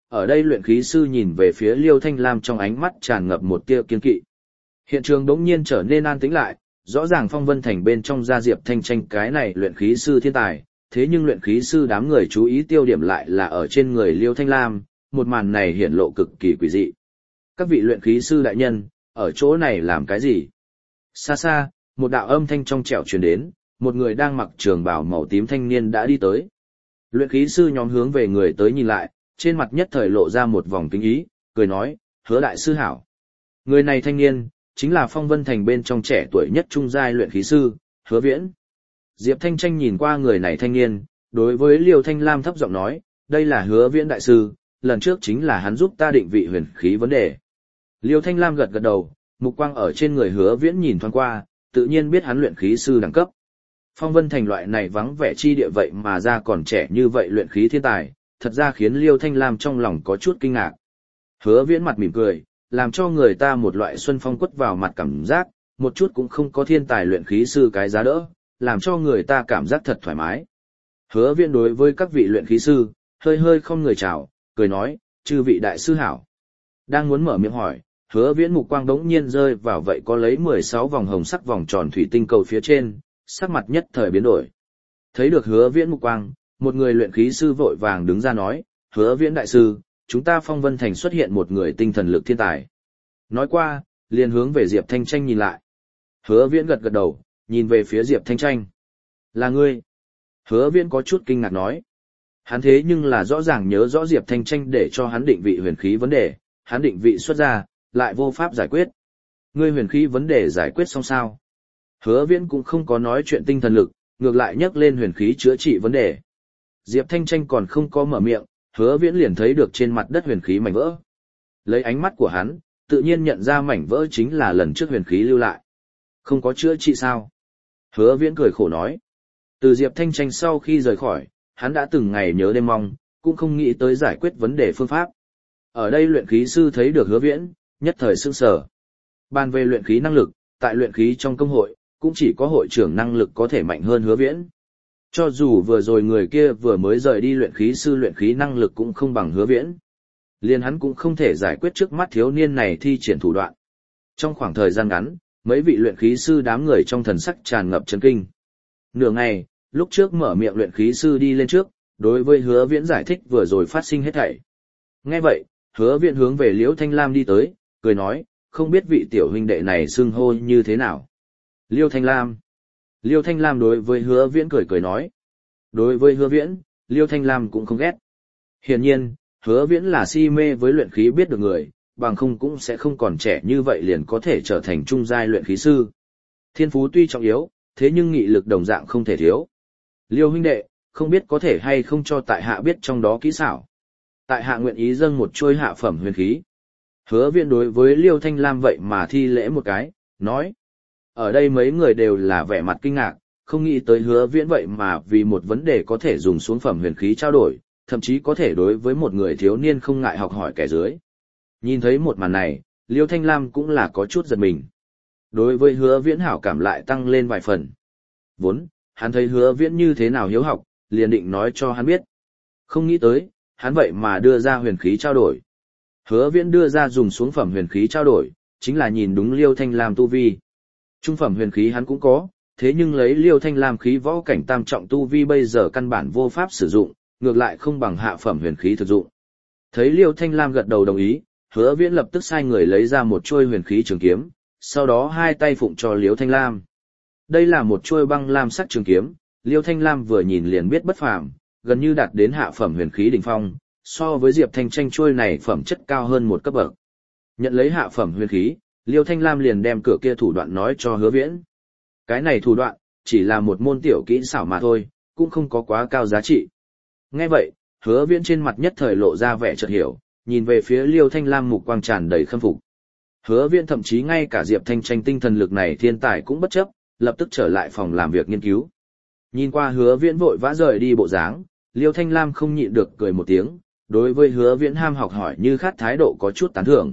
S1: ở đây luyện khí sư nhìn về phía Liêu Thanh Lam trong ánh mắt tràn ngập một tia kiên kỵ. Hiện trường đống nhiên trở nên an tĩnh lại, rõ ràng Phong Vân Thành bên trong ra Diệp Thanh Tranh cái này luyện khí sư thiên tài, thế nhưng luyện khí sư đám người chú ý tiêu điểm lại là ở trên người Liêu Thanh Lam, một màn này hiển lộ cực kỳ quỷ dị. Các vị luyện khí sư đại nhân, ở chỗ này làm cái gì? Xa xa, một đạo âm thanh trong trẻo truyền đến, một người đang mặc trường bào màu tím thanh niên đã đi tới. Luyện khí sư nhóm hướng về người tới nhìn lại, trên mặt nhất thời lộ ra một vòng kính ý, cười nói, Hứa đại sư hảo. Người này thanh niên, chính là Phong Vân Thành bên trong trẻ tuổi nhất trung giai luyện khí sư, Hứa Viễn. Diệp Thanh Tranh nhìn qua người này thanh niên, đối với Liêu Thanh Lam thấp giọng nói, đây là Hứa Viễn đại sư, lần trước chính là hắn giúp ta định vị huyền khí vấn đề. Liêu Thanh Lam gật gật đầu, mục quang ở trên người Hứa Viễn nhìn thoáng qua, tự nhiên biết hắn luyện khí sư đẳng cấp. Phong Vân Thành loại này vắng vẻ chi địa vậy mà ra còn trẻ như vậy luyện khí thiên tài, thật ra khiến Liêu Thanh Lam trong lòng có chút kinh ngạc. Hứa Viễn mặt mỉm cười, làm cho người ta một loại xuân phong quất vào mặt cảm giác, một chút cũng không có thiên tài luyện khí sư cái giá đỡ, làm cho người ta cảm giác thật thoải mái. Hứa Viễn đối với các vị luyện khí sư, hơi hơi không người chào, cười nói, chư vị đại sư hảo. Đang muốn mở miệng hỏi, Hứa Viễn mục quang đống nhiên rơi vào vậy có lấy mười sáu vòng hồng sắc vòng tròn thủy tinh cầu phía trên, sắc mặt nhất thời biến đổi. Thấy được Hứa Viễn mục quang, một người luyện khí sư vội vàng đứng ra nói, Hứa Viễn đại sư, chúng ta Phong Vân Thành xuất hiện một người tinh thần lực thiên tài. Nói qua, liền hướng về Diệp Thanh Tranh nhìn lại. Hứa Viễn gật gật đầu, nhìn về phía Diệp Thanh Tranh. Là ngươi. Hứa Viễn có chút kinh ngạc nói. Hắn thế nhưng là rõ ràng nhớ rõ Diệp Thanh Tranh để cho hắn định vị huyền khí vấn đề, hắn định vị xuất ra, lại vô pháp giải quyết. Ngươi huyền khí vấn đề giải quyết xong sao? Hứa Viễn cũng không có nói chuyện tinh thần lực, ngược lại nhắc lên huyền khí chữa trị vấn đề. Diệp Thanh Tranh còn không có mở miệng, Hứa Viễn liền thấy được trên mặt đất huyền khí mảnh vỡ. Lấy ánh mắt của hắn, tự nhiên nhận ra mảnh vỡ chính là lần trước huyền khí lưu lại. Không có chữa trị sao? Hứa Viễn cười khổ nói. Từ Diệp Thanh Tranh sau khi rời khỏi, hắn đã từng ngày nhớ đêm mong, cũng không nghĩ tới giải quyết vấn đề phương pháp. Ở đây luyện khí sư thấy được Hứa Viễn, nhất thời sững sờ. Bàn về luyện khí năng lực, tại luyện khí trong công hội, cũng chỉ có hội trưởng năng lực có thể mạnh hơn Hứa Viễn. Cho dù vừa rồi người kia vừa mới rời đi luyện khí sư luyện khí năng lực cũng không bằng Hứa Viễn. Liền hắn cũng không thể giải quyết trước mắt thiếu niên này thi triển thủ đoạn. Trong khoảng thời gian ngắn, mấy vị luyện khí sư đám người trong thần sắc tràn ngập chấn kinh. Nửa ngày, lúc trước mở miệng luyện khí sư đi lên trước, đối với Hứa Viễn giải thích vừa rồi phát sinh hết thảy. Nghe vậy, Hứa Viễn hướng về Liễu Thanh Lam đi tới, cười nói, không biết vị tiểu huynh đệ này xưng hô như thế nào. Liêu Thanh Lam. Liêu Thanh Lam đối với Hứa Viễn cười cười nói. Đối với Hứa Viễn, Liêu Thanh Lam cũng không ghét. Hiển nhiên, Hứa Viễn là si mê với luyện khí biết được người, bằng không cũng sẽ không còn trẻ như vậy liền có thể trở thành trung giai luyện khí sư. Thiên phú tuy trọng yếu, thế nhưng nghị lực đồng dạng không thể thiếu. Liêu huynh đệ, không biết có thể hay không cho tại hạ biết trong đó kỹ xảo. Tại hạ nguyện ý dâng một chuôi hạ phẩm huyền khí. Hứa Viễn đối với Liêu Thanh Lam vậy mà thi lễ một cái, nói. Ở đây mấy người đều là vẻ mặt kinh ngạc, không nghĩ tới Hứa Viễn vậy mà vì một vấn đề có thể dùng xuống phẩm huyền khí trao đổi, thậm chí có thể đối với một người thiếu niên không ngại học hỏi kẻ dưới. Nhìn thấy một màn này, Liêu Thanh Lam cũng là có chút giật mình. Đối với Hứa Viễn hảo cảm lại tăng lên vài phần. Vốn, hắn thấy Hứa Viễn như thế nào hiếu học, liền định nói cho hắn biết. Không nghĩ tới, hắn vậy mà đưa ra huyền khí trao đổi. Hứa Viễn đưa ra dùng xuống phẩm huyền khí trao đổi, chính là nhìn đúng Liêu Thanh Lam tu vi. Trung phẩm huyền khí hắn cũng có, thế nhưng lấy Liêu Thanh Lam khí võ cảnh tam trọng tu vi bây giờ căn bản vô pháp sử dụng, ngược lại không bằng hạ phẩm huyền khí thực dụng. Thấy Liêu Thanh Lam gật đầu đồng ý, Hứa Viễn lập tức sai người lấy ra một chuôi huyền khí trường kiếm, sau đó hai tay phụng cho Liêu Thanh Lam. Đây là một chuôi băng lam sắc trường kiếm, Liêu Thanh Lam vừa nhìn liền biết bất phàm, gần như đạt đến hạ phẩm huyền khí đỉnh phong, so với Diệp Thanh Tranh chuôi này phẩm chất cao hơn một cấp bậc. Nhận lấy hạ phẩm huyền khí, Liêu Thanh Lam liền đem cửa kia thủ đoạn nói cho Hứa Viễn. Cái này thủ đoạn, chỉ là một môn tiểu kỹ xảo mà thôi, cũng không có quá cao giá trị. Nghe vậy, Hứa Viễn trên mặt nhất thời lộ ra vẻ chợt hiểu, nhìn về phía Liêu Thanh Lam mục quang tràn đầy khâm phục. Hứa Viễn thậm chí ngay cả Diệp Thanh Tranh tinh thần lực này thiên tài cũng bất chấp, lập tức trở lại phòng làm việc nghiên cứu. Nhìn qua Hứa Viễn vội vã rời đi bộ dáng, Liêu Thanh Lam không nhịn được cười một tiếng, đối với Hứa Viễn ham học hỏi như khát thái độ có chút tán thưởng.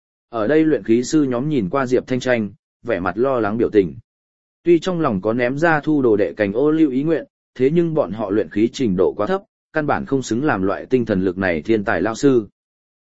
S1: Ở đây luyện khí sư nhóm nhìn qua Diệp Thanh Tranh, vẻ mặt lo lắng biểu tình. Tuy trong lòng có ném ra thu đồ đệ cành ô liu ý nguyện, thế nhưng bọn họ luyện khí trình độ quá thấp, căn bản không xứng làm loại tinh thần lực này thiên tài lão sư.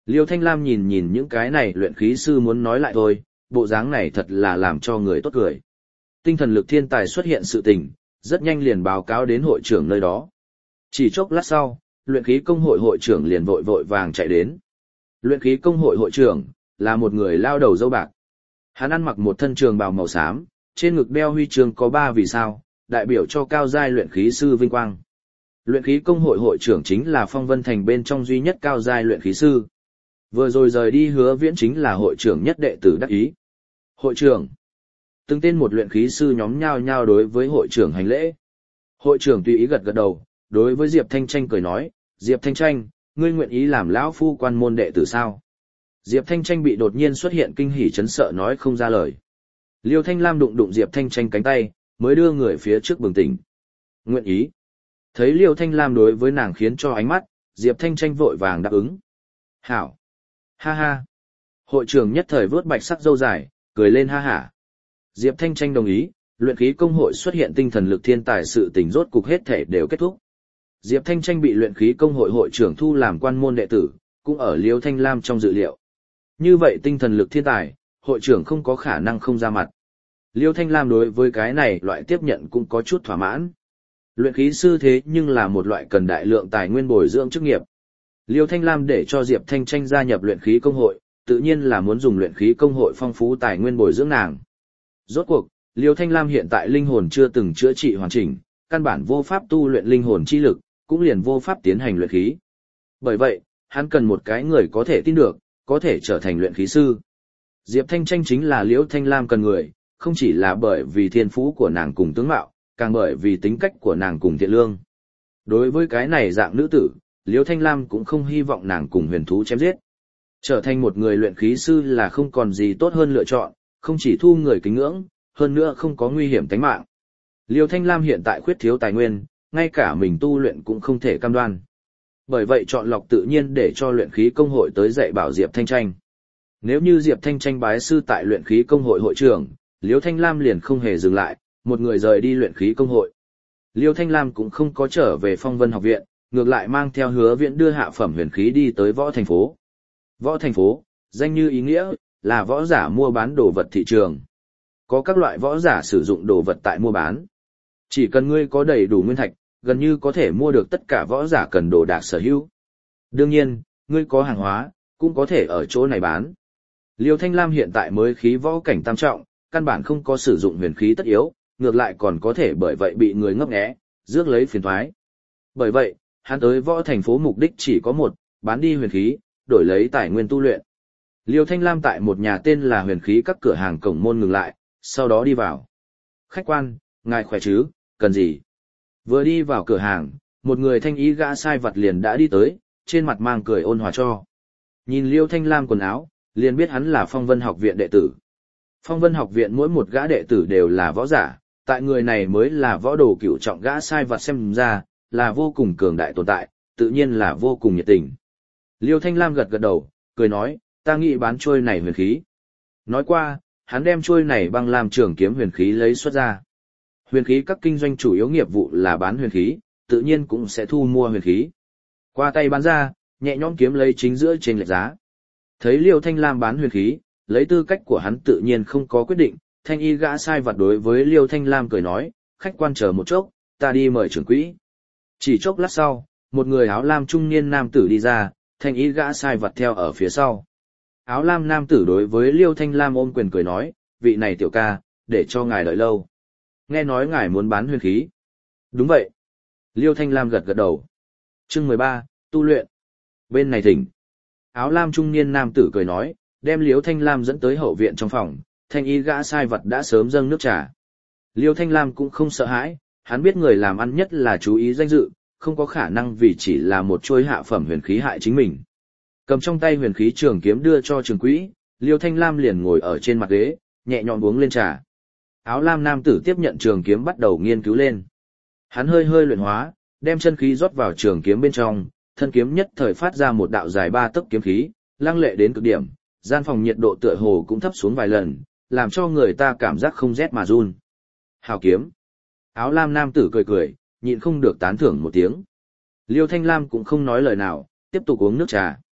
S1: Liêu Thanh Lam nhìn nhìn những cái này luyện khí sư muốn nói lại thôi, bộ dáng này thật là làm cho người tốt cười. Tinh thần lực thiên tài xuất hiện sự tình, rất nhanh liền báo cáo đến hội trưởng nơi đó. Chỉ chốc lát sau, luyện khí công hội hội trưởng liền vội vội vàng chạy đến. Luyện khí công hội hội trưởng là một người lao đầu râu bạc. Hắn ăn mặc một thân trường bào màu xám, trên ngực đeo huy chương có ba vì sao, đại biểu cho cao giai luyện khí sư vinh quang. Luyện khí công hội hội trưởng chính là Phong Vân Thành bên trong duy nhất cao giai luyện khí sư. Vừa rồi rời đi Hứa Viễn chính là hội trưởng nhất đệ tử đắc ý. Hội trưởng. Từng tên một luyện khí sư nhóm nhao nhao đối với hội trưởng hành lễ. Hội trưởng tùy ý gật gật đầu, đối với Diệp Thanh Tranh cười nói, Diệp Thanh Tranh, ngươi nguyện ý làm lão phu quan môn đệ tử sao? Diệp Thanh Tranh bị đột nhiên xuất hiện kinh hỉ chấn sợ nói không ra lời. Liêu Thanh Lam đụng đụng Diệp Thanh Tranh cánh tay, mới đưa người phía trước bừng tỉnh. Nguyện ý. Thấy Liêu Thanh Lam đối với nàng khiến cho ánh mắt, Diệp Thanh Tranh vội vàng đáp ứng. Hảo. Ha ha. Hội trưởng nhất thời vớt bạch sắc râu dài, cười lên ha hả. Diệp Thanh Tranh đồng ý, luyện khí công hội xuất hiện tinh thần lực thiên tài sự tình rốt cục hết thể đều kết thúc. Diệp Thanh Tranh bị luyện khí công hội hội trưởng thu làm quan môn đệ tử, cũng ở Liêu Thanh Lam trong dự liệu. Như vậy tinh thần lực thiên tài, hội trưởng không có khả năng không ra mặt. Liêu Thanh Lam đối với cái này loại tiếp nhận cũng có chút thỏa mãn. Luyện khí sư thế nhưng là một loại cần đại lượng tài nguyên bồi dưỡng chức nghiệp. Liêu Thanh Lam để cho Diệp Thanh Tranh gia nhập luyện khí công hội, tự nhiên là muốn dùng luyện khí công hội phong phú tài nguyên bồi dưỡng nàng. Rốt cuộc, Liêu Thanh Lam hiện tại linh hồn chưa từng chữa trị hoàn chỉnh, căn bản vô pháp tu luyện linh hồn chi lực, cũng liền vô pháp tiến hành luyện khí. Bởi vậy, hắn cần một cái người có thể tin được, có thể trở thành luyện khí sư. Diệp Thanh Tranh chính là Liêu Thanh Lam cần người, không chỉ là bởi vì thiên phú của nàng cùng tướng mạo, càng bởi vì tính cách của nàng cùng thiện lương. Đối với cái này dạng nữ tử, Liêu Thanh Lam cũng không hy vọng nàng cùng huyền thú chém giết. Trở thành một người luyện khí sư là không còn gì tốt hơn lựa chọn, không chỉ thu người kính ngưỡng, hơn nữa không có nguy hiểm tính mạng. Liêu Thanh Lam hiện tại khuyết thiếu tài nguyên, ngay cả mình tu luyện cũng không thể cam đoan. Bởi vậy chọn lọc tự nhiên để cho luyện khí công hội tới dạy bảo Diệp Thanh Tranh. Nếu như Diệp Thanh Tranh bái sư tại luyện khí công hội hội trưởng, Liêu Thanh Lam liền không hề dừng lại, một người rời đi luyện khí công hội. Liêu Thanh Lam cũng không có trở về Phong Vân học viện, ngược lại mang theo Hứa Viễn đưa hạ phẩm huyền khí đi tới võ thành phố. Võ thành phố, danh như ý nghĩa, là võ giả mua bán đồ vật thị trường. Có các loại võ giả sử dụng đồ vật tại mua bán. Chỉ cần ngươi có đầy đủ nguyên thạch, gần như có thể mua được tất cả võ giả cần đồ đạc sở hữu. Đương nhiên, ngươi có hàng hóa, cũng có thể ở chỗ này bán. Liêu Thanh Lam hiện tại mới khí võ cảnh tam trọng, căn bản không có sử dụng huyền khí tất yếu, ngược lại còn có thể bởi vậy bị người ngấp nghé, rước lấy phiền toái. Bởi vậy, hắn tới võ thành phố mục đích chỉ có một, bán đi huyền khí, đổi lấy tài nguyên tu luyện. Liêu Thanh Lam tại một nhà tên là huyền khí các cửa hàng cổng môn ngừng lại, sau đó đi vào. Khách quan, ngài khỏe chứ, cần gì? Vừa đi vào cửa hàng, một người thanh ý gã sai vặt liền đã đi tới, trên mặt mang cười ôn hòa cho. Nhìn Liêu Thanh Lam quần áo, liền biết hắn là Phong Vân học viện đệ tử. Phong Vân học viện mỗi một gã đệ tử đều là võ giả, tại người này mới là võ đồ cửu trọng gã sai vặt xem ra, là vô cùng cường đại tồn tại, tự nhiên là vô cùng nhiệt tình. Liêu Thanh Lam gật gật đầu, cười nói, ta nghĩ bán trôi này huyền khí. Nói qua, hắn đem trôi này băng làm trường kiếm huyền khí lấy xuất ra. Huyền khí các kinh doanh chủ yếu nghiệp vụ là bán huyền khí, tự nhiên cũng sẽ thu mua huyền khí. Qua tay bán ra, nhẹ nhõm kiếm lấy chính giữa trên lệch giá. Thấy Liêu Thanh Lam bán huyền khí, lấy tư cách của hắn tự nhiên không có quyết định, thanh y gã sai vặt đối với Liêu Thanh Lam cười nói, khách quan chờ một chốc, ta đi mời trưởng quỹ. Chỉ chốc lát sau, một người áo lam trung niên nam tử đi ra, thanh y gã sai vặt theo ở phía sau. Áo lam nam tử đối với Liêu Thanh Lam ôm quyền cười nói, vị này tiểu ca, để cho ngài đợi lâu. Nghe nói ngài muốn bán huyền khí. Đúng vậy. Liêu Thanh Lam gật gật đầu. Chương mười ba, tu luyện. Bên này thỉnh. Áo lam trung niên nam tử cười nói, đem Liêu Thanh Lam dẫn tới hậu viện trong phòng, thanh y gã sai vật đã sớm dâng nước trà. Liêu Thanh Lam cũng không sợ hãi, hắn biết người làm ăn nhất là chú ý danh dự, không có khả năng vì chỉ là một trôi hạ phẩm huyền khí hại chính mình. Cầm trong tay huyền khí trường kiếm đưa cho trường quỹ, Liêu Thanh Lam liền ngồi ở trên mặt ghế, nhẹ nhõm uống lên trà. Áo lam nam tử tiếp nhận trường kiếm bắt đầu nghiên cứu lên. Hắn hơi hơi luyện hóa, đem chân khí rót vào trường kiếm bên trong, thân kiếm nhất thời phát ra một đạo dài ba tấc kiếm khí, lăng lệ đến cực điểm, gian phòng nhiệt độ tựa hồ cũng thấp xuống vài lần, làm cho người ta cảm giác không rét mà run. Hào kiếm. Áo lam nam tử cười cười, nhịn không được tán thưởng một tiếng. Liêu Thanh Lam cũng không nói lời nào, tiếp tục uống nước trà.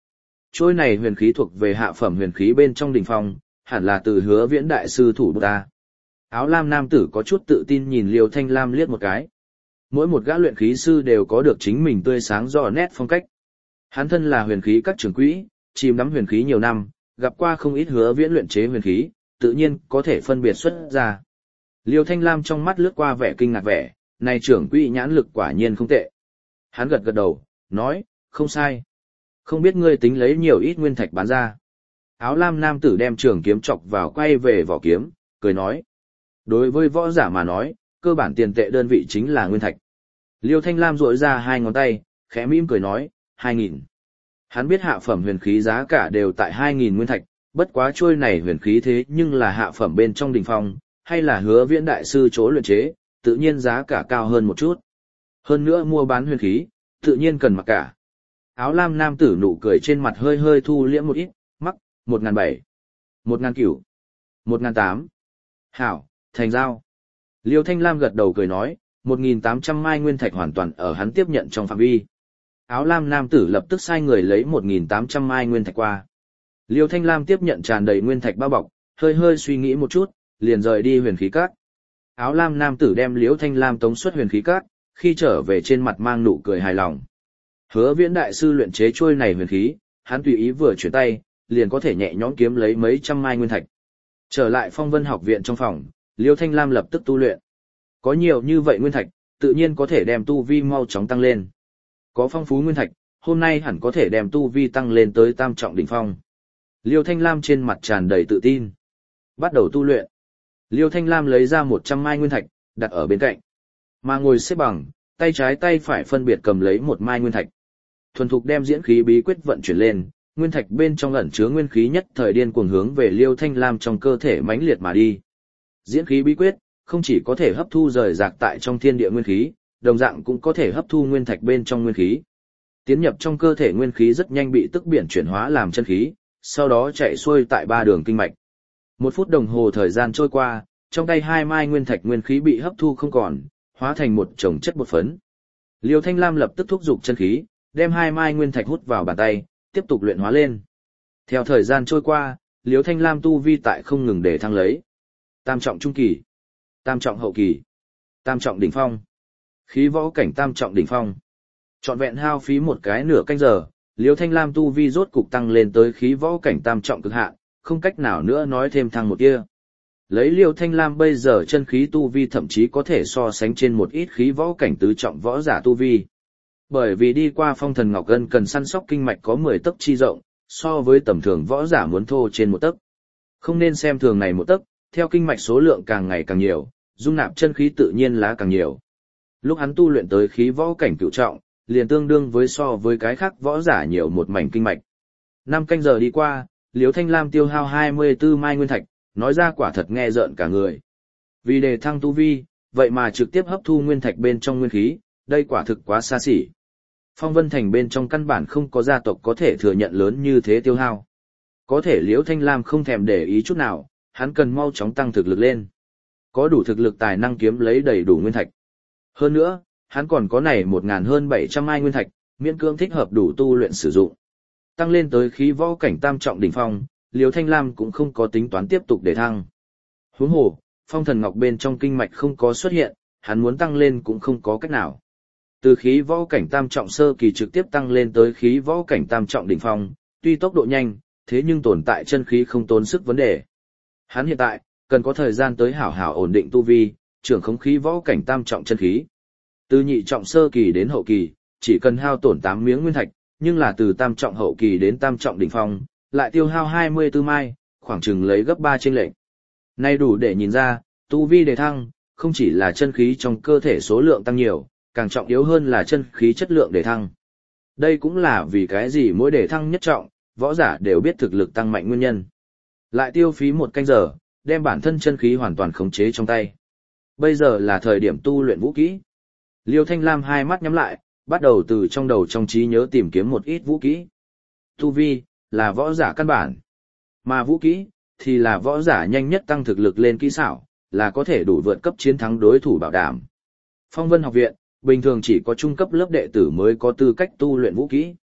S1: Trôi này huyền khí thuộc về hạ phẩm huyền khí bên trong đỉnh phong, hẳn là từ Hứa Viễn đại sư thủ bút ta. Áo lam nam tử có chút tự tin nhìn Liêu Thanh Lam liếc một cái. Mỗi một gã luyện khí sư đều có được chính mình tươi sáng rõ nét phong cách. Hắn thân là huyền khí các trưởng quỹ, chìm đắm huyền khí nhiều năm, gặp qua không ít Hứa Viễn luyện chế huyền khí, tự nhiên có thể phân biệt xuất ra. Liêu Thanh Lam trong mắt lướt qua vẻ kinh ngạc vẻ, này trưởng quỹ nhãn lực quả nhiên không tệ. Hắn gật gật đầu, nói, không sai. Không biết ngươi tính lấy nhiều ít nguyên thạch bán ra. Áo lam nam tử đem trường kiếm chọc vào quay về vỏ kiếm, cười nói. Đối với võ giả mà nói, cơ bản tiền tệ đơn vị chính là nguyên thạch. Liêu Thanh Lam duỗi ra hai ngón tay, khẽ mỉm cười nói, hai nghìn. Hắn biết hạ phẩm huyền khí giá cả đều tại hai nghìn nguyên thạch, bất quá trôi này huyền khí thế nhưng là hạ phẩm bên trong đỉnh phong, hay là Hứa Viễn đại sư chỗ luyện chế, tự nhiên giá cả cao hơn một chút. Hơn nữa mua bán huyền khí, tự nhiên cần mặc cả. Áo lam nam tử nụ cười trên mặt hơi hơi thu liễm một ít, mắc, một ngàn bảy, một ngàn cửu, một ngàn tám. Hảo, thành giao. Liêu Thanh Lam gật đầu cười nói, một nghìn tám trăm mai nguyên thạch hoàn toàn ở hắn tiếp nhận trong phạm vi. Áo lam nam tử lập tức sai người lấy một nghìn tám trăm mai nguyên thạch qua. Liêu Thanh Lam tiếp nhận tràn đầy nguyên thạch bao bọc, hơi hơi suy nghĩ một chút, liền rời đi huyền khí các. Áo lam nam tử đem Liêu Thanh Lam tống xuất huyền khí các, khi trở về trên mặt mang nụ cười hài lòng. Hứa Viễn đại sư luyện chế trôi này huyền khí, hắn tùy ý vừa chuyển tay, liền có thể nhẹ nhõm kiếm lấy mấy trăm mai nguyên thạch. Trở lại Phong Vân học viện trong phòng, Liêu Thanh Lam lập tức tu luyện. Có nhiều như vậy nguyên thạch, tự nhiên có thể đem tu vi mau chóng tăng lên. Có phong phú nguyên thạch, hôm nay hẳn có thể đem tu vi tăng lên tới tam trọng đỉnh phong. Liêu Thanh Lam trên mặt tràn đầy tự tin. Bắt đầu tu luyện. Liêu Thanh Lam lấy ra một trăm mai nguyên thạch, đặt ở bên cạnh. Mà ngồi xếp bằng, tay trái tay phải phân biệt cầm lấy một mai nguyên thạch. Thuần thục đem diễn khí bí quyết vận chuyển lên, nguyên thạch bên trong ẩn chứa nguyên khí nhất thời điên cuồng hướng về Liêu Thanh Lam trong cơ thể mãnh liệt mà đi. Diễn khí bí quyết không chỉ có thể hấp thu rời rạc tại trong thiên địa nguyên khí, đồng dạng cũng có thể hấp thu nguyên thạch bên trong nguyên khí. Tiến nhập trong cơ thể nguyên khí rất nhanh bị tức biển chuyển hóa làm chân khí, sau đó chạy xuôi tại ba đường kinh mạch. Một phút đồng hồ thời gian trôi qua, trong tay hai mai nguyên thạch nguyên khí bị hấp thu không còn, hóa thành một chồng chất bột phấn. Liêu Thanh Lam lập tức thúc giục chân khí, đem hai mai nguyên thạch hút vào bàn tay, tiếp tục luyện hóa lên. Theo thời gian trôi qua, Liêu Thanh Lam tu vi tại không ngừng để thăng lấy. Tam trọng trung kỳ, tam trọng hậu kỳ, tam trọng đỉnh phong, khí võ cảnh tam trọng đỉnh phong. Trọn vẹn hao phí một cái nửa canh giờ, Liêu Thanh Lam tu vi rốt cục tăng lên tới khí võ cảnh tam trọng cực hạn, không cách nào nữa nói thêm thăng một tia. Lấy Liêu Thanh Lam bây giờ chân khí tu vi thậm chí có thể so sánh trên một ít khí võ cảnh tứ trọng võ giả tu vi. Bởi vì đi qua phong thần ngọc gân cần săn sóc kinh mạch có mười tấc chi rộng, so với tầm thường võ giả muốn thô trên một tấc. Không nên xem thường này một tấc, theo kinh mạch số lượng càng ngày càng nhiều, dung nạp chân khí tự nhiên lá càng nhiều. Lúc hắn tu luyện tới khí võ cảnh cửu trọng, liền tương đương với so với cái khác võ giả nhiều một mảnh kinh mạch. Năm canh giờ đi qua, Liêu Thanh Lam tiêu hao hai mươi tư mai nguyên thạch, nói ra quả thật nghe rợn cả người. Vì đề thăng tu vi, vậy mà trực tiếp hấp thu nguyên thạch bên trong nguyên khí, đây quả thực quá xa xỉ. Phong Vân Thành bên trong căn bản không có gia tộc có thể thừa nhận lớn như thế tiêu hao. Có thể Liễu Thanh Lam không thèm để ý chút nào, hắn cần mau chóng tăng thực lực lên. Có đủ thực lực tài năng kiếm lấy đầy đủ nguyên thạch. Hơn nữa, hắn còn có này một ngàn hơn bảy trăm mai nguyên thạch, miễn cưỡng thích hợp đủ tu luyện sử dụng. Tăng lên tới khí võ cảnh tam trọng đỉnh phong, Liễu Thanh Lam cũng không có tính toán tiếp tục để thăng. Huống hồ, phong thần ngọc bên trong kinh mạch không có xuất hiện, hắn muốn tăng lên cũng không có cách nào. Từ khí võ cảnh tam trọng sơ kỳ trực tiếp tăng lên tới khí võ cảnh tam trọng đỉnh phong, tuy tốc độ nhanh, thế nhưng tồn tại chân khí không tốn sức vấn đề. Hắn hiện tại, cần có thời gian tới hảo hảo ổn định tu vi, trưởng khống khí võ cảnh tam trọng chân khí. Từ nhị trọng sơ kỳ đến hậu kỳ, chỉ cần hao tổn tám miếng nguyên thạch, nhưng là từ tam trọng hậu kỳ đến tam trọng đỉnh phong, lại tiêu hao hai mươi tư mai, khoảng chừng lấy gấp ba trên lệnh. Nay đủ để nhìn ra, tu vi đề thăng, không chỉ là chân khí trong cơ thể số lượng tăng nhiều, càng trọng yếu hơn là chân khí chất lượng đề thăng. Đây cũng là vì cái gì mỗi đề thăng nhất trọng, võ giả đều biết thực lực tăng mạnh nguyên nhân. Lại tiêu phí một canh giờ, đem bản thân chân khí hoàn toàn khống chế trong tay. Bây giờ là thời điểm tu luyện vũ kỹ. Liêu Thanh Lam hai mắt nhắm lại, bắt đầu từ trong đầu trong trí nhớ tìm kiếm một ít vũ kỹ. Tu vi, là võ giả căn bản. Mà vũ kỹ, thì là võ giả nhanh nhất tăng thực lực lên kỹ xảo, là có thể đủ vượt cấp chiến thắng đối thủ bảo đảm. Phong Vân học viện, bình thường chỉ có trung cấp lớp đệ tử mới có tư cách tu luyện vũ kỹ.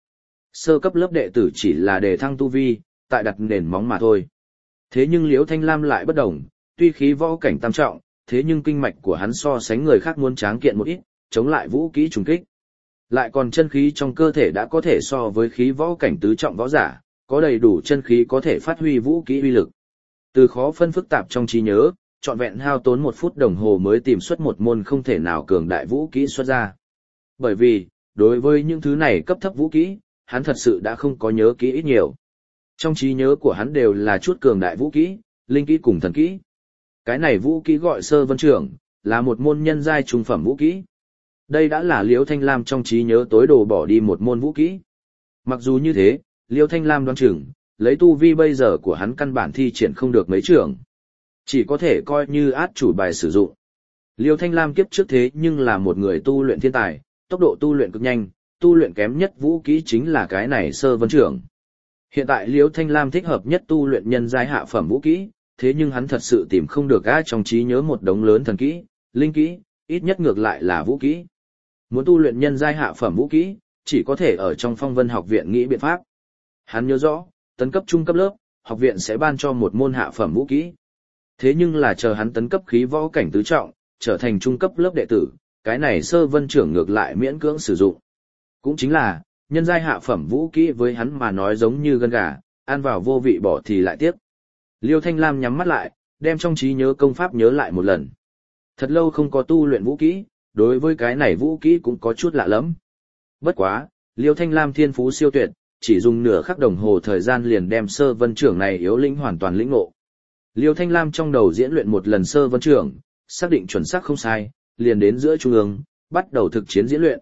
S1: Sơ cấp lớp đệ tử chỉ là đề thăng tu vi, tại đặt nền móng mà thôi. Thế nhưng Liễu Thanh Lam lại bất đồng, tuy khí võ cảnh tam trọng, thế nhưng kinh mạch của hắn so sánh người khác muốn tráng kiện một ít, chống lại vũ kỹ trùng kích. Lại còn chân khí trong cơ thể đã có thể so với khí võ cảnh tứ trọng võ giả, có đầy đủ chân khí có thể phát huy vũ kỹ uy lực. Từ khó phân phức tạp trong trí nhớ, trọn vẹn hao tốn một phút đồng hồ mới tìm xuất một môn không thể nào cường đại vũ kỹ xuất ra. Bởi vì, đối với những thứ này cấp thấp vũ kỹ, hắn thật sự đã không có nhớ kỹ ít nhiều. Trong trí nhớ của hắn đều là chút cường đại vũ kỹ, linh kỹ cùng thần kỹ. Cái này vũ kỹ gọi Sơ Vân Trưởng, là một môn nhân giai trung phẩm vũ kỹ. Đây đã là Liễu Thanh Lam trong trí nhớ tối đồ bỏ đi một môn vũ kỹ. Mặc dù như thế, Liễu Thanh Lam đoán chừng, lấy tu vi bây giờ của hắn căn bản thi triển không được mấy trưởng. Chỉ có thể coi như át chủ bài sử dụng. Liễu Thanh Lam kiếp trước thế nhưng là một người tu luyện thiên tài, tốc độ tu luyện cực nhanh, tu luyện kém nhất vũ kỹ chính là cái này Sơ Vân Trưởng. Hiện tại Liễu Thanh Lam thích hợp nhất tu luyện nhân giai hạ phẩm vũ kỹ, thế nhưng hắn thật sự tìm không được ai trong trí nhớ một đống lớn thần kỹ, linh kỹ, ít nhất ngược lại là vũ kỹ. Muốn tu luyện nhân giai hạ phẩm vũ kỹ, chỉ có thể ở trong Phong Vân học viện nghĩ biện pháp. Hắn nhớ rõ, tấn cấp trung cấp lớp, học viện sẽ ban cho một môn hạ phẩm vũ kỹ. Thế nhưng là chờ hắn tấn cấp khí võ cảnh tứ trọng, trở thành trung cấp lớp đệ tử, cái này Sơ Vân Trưởng ngược lại miễn cưỡng sử dụng. Cũng chính là, nhân giai hạ phẩm vũ kỹ với hắn mà nói giống như gân gà, ăn vào vô vị bỏ thì lại tiếc. Liêu Thanh Lam nhắm mắt lại, đem trong trí nhớ công pháp nhớ lại một lần. Thật lâu không có tu luyện vũ kỹ, đối với cái này vũ kỹ cũng có chút lạ lắm. Bất quá, Liêu Thanh Lam thiên phú siêu tuyệt, chỉ dùng nửa khắc đồng hồ thời gian liền đem Sơ Vân Trưởng này yếu lĩnh hoàn toàn lĩnh ngộ. Liêu Thanh Lam trong đầu diễn luyện một lần Sơ Vân Trưởng, xác định chuẩn xác không sai, liền đến giữa trung ương, bắt đầu thực chiến diễn luyện.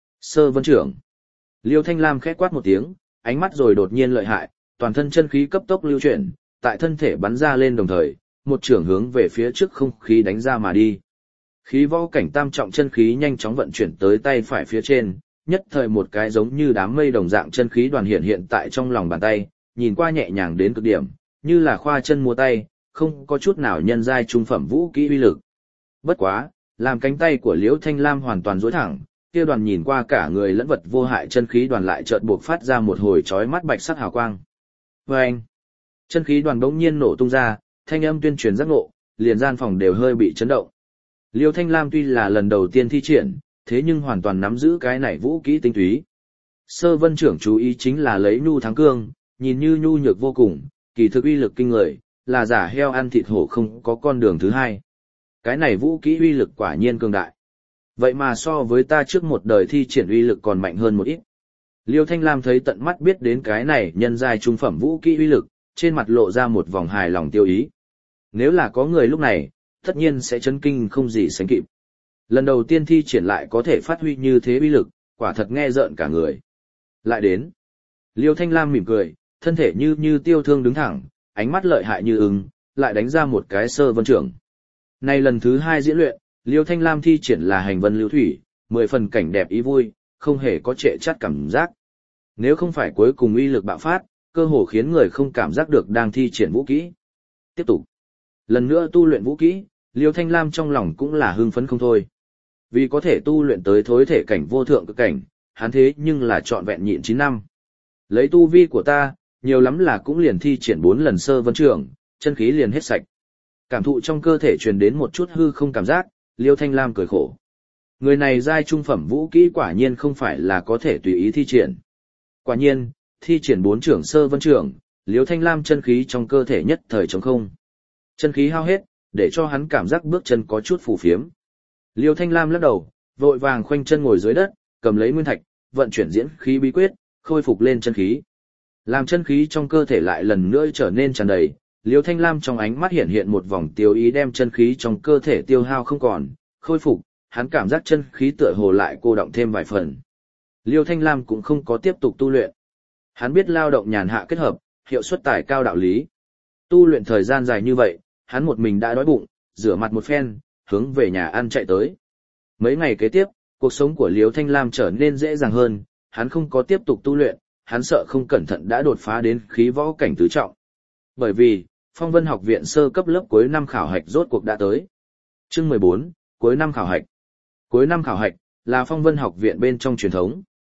S1: Sơ Vân Trưởng. Liêu Thanh Lam khẽ quát một tiếng, ánh mắt rồi đột nhiên lợi hại, toàn thân chân khí cấp tốc lưu chuyển, tại thân thể bắn ra lên đồng thời, một trưởng hướng về phía trước không khí đánh ra mà đi. Khí võ cảnh tam trọng chân khí nhanh chóng vận chuyển tới tay phải phía trên, nhất thời một cái giống như đám mây đồng dạng chân khí đoàn hiện hiện tại trong lòng bàn tay, nhìn qua nhẹ nhàng đến cực điểm, như là khoa chân múa tay, không có chút nào nhân giai trung phẩm vũ kỹ uy lực. Bất quá, làm cánh tay của Liễu Thanh Lam hoàn toàn duỗi thẳng, kia đoàn nhìn qua cả người lẫn vật vô hại chân khí đoàn lại chợt buộc phát ra một hồi chói mắt bạch sắc hào quang. Vâng! Chân khí đoàn bỗng nhiên nổ tung ra, thanh âm tuyên truyền giác ngộ, liền gian phòng đều hơi bị chấn động. Liêu Thanh Lam tuy là lần đầu tiên thi triển, thế nhưng hoàn toàn nắm giữ cái này vũ kỹ tinh túy. Sơ Vân Trưởng chú ý chính là lấy nhu thắng cương, nhìn như nhu nhược vô cùng, kỳ thực uy lực kinh người, là giả heo ăn thịt hổ không có con đường thứ hai. Cái này vũ kỹ uy lực quả nhiên cường đại. Vậy mà so với ta trước một đời thi triển uy lực còn mạnh hơn một ít. Liêu Thanh Lam thấy tận mắt biết đến cái này nhân giai trung phẩm vũ kỹ uy lực, trên mặt lộ ra một vòng hài lòng tiêu ý. Nếu là có người lúc này, tất nhiên sẽ chấn kinh không gì sánh kịp. Lần đầu tiên thi triển lại có thể phát huy như thế uy lực, quả thật nghe rợn cả người. Lại đến. Liêu Thanh Lam mỉm cười, thân thể như như tiêu thương đứng thẳng, ánh mắt lợi hại như ưng, lại đánh ra một cái Sơ Vân Trưởng. Này lần thứ hai diễn luyện, Liêu Thanh Lam thi triển là hành vân lưu thủy, mười phần cảnh đẹp ý vui, không hề có trệ chát cảm giác. Nếu không phải cuối cùng uy lực bạo phát, cơ hồ khiến người không cảm giác được đang thi triển vũ kỹ. Tiếp tục. Lần nữa tu luyện vũ kỹ, Liêu Thanh Lam trong lòng cũng là hưng phấn không thôi. Vì có thể tu luyện tới thối thể cảnh vô thượng cực cảnh, hắn thế nhưng là trọn vẹn nhịn chín năm. Lấy tu vi của ta, nhiều lắm là cũng liền thi triển bốn lần Sơ Vân Trưởng, chân khí liền hết sạch. Cảm thụ trong cơ thể truyền đến một chút hư không cảm giác, Liêu Thanh Lam cười khổ. Người này giai trung phẩm vũ kỹ quả nhiên không phải là có thể tùy ý thi triển. Quả nhiên, thi triển bốn trưởng Sơ Vân Trưởng, Liêu Thanh Lam chân khí trong cơ thể nhất thời trống không. Chân khí hao hết, để cho hắn cảm giác bước chân có chút phù phiếm. Liêu Thanh Lam lắc đầu, vội vàng khoanh chân ngồi dưới đất, cầm lấy nguyên thạch, vận chuyển diễn khí bí quyết, khôi phục lên chân khí. Làm chân khí trong cơ thể lại lần nữa trở nên tràn đầy, Liêu Thanh Lam trong ánh mắt hiện hiện một vòng tiêu ý đem chân khí trong cơ thể tiêu hao không còn, khôi phục, hắn cảm giác chân khí tựa hồ lại cô động thêm vài phần. Liêu Thanh Lam cũng không có tiếp tục tu luyện. Hắn biết lao động nhàn hạ kết hợp, hiệu suất tài cao đạo lý. Tu luyện thời gian dài như vậy, hắn một mình đã đói bụng, rửa mặt một phen, hướng về nhà ăn chạy tới. Mấy ngày kế tiếp, cuộc sống của Liêu Thanh Lam trở nên dễ dàng hơn, hắn không có tiếp tục tu luyện, hắn sợ không cẩn thận đã đột phá đến khí võ cảnh tứ trọng. Bởi vì, Phong Vân học viện sơ cấp lớp cuối năm khảo hạch rốt cuộc đã tới. Chương mười bốn, cuối năm khảo hạch. Cuối năm khảo hạch là Phong Vân học viện bên trong truyền thống.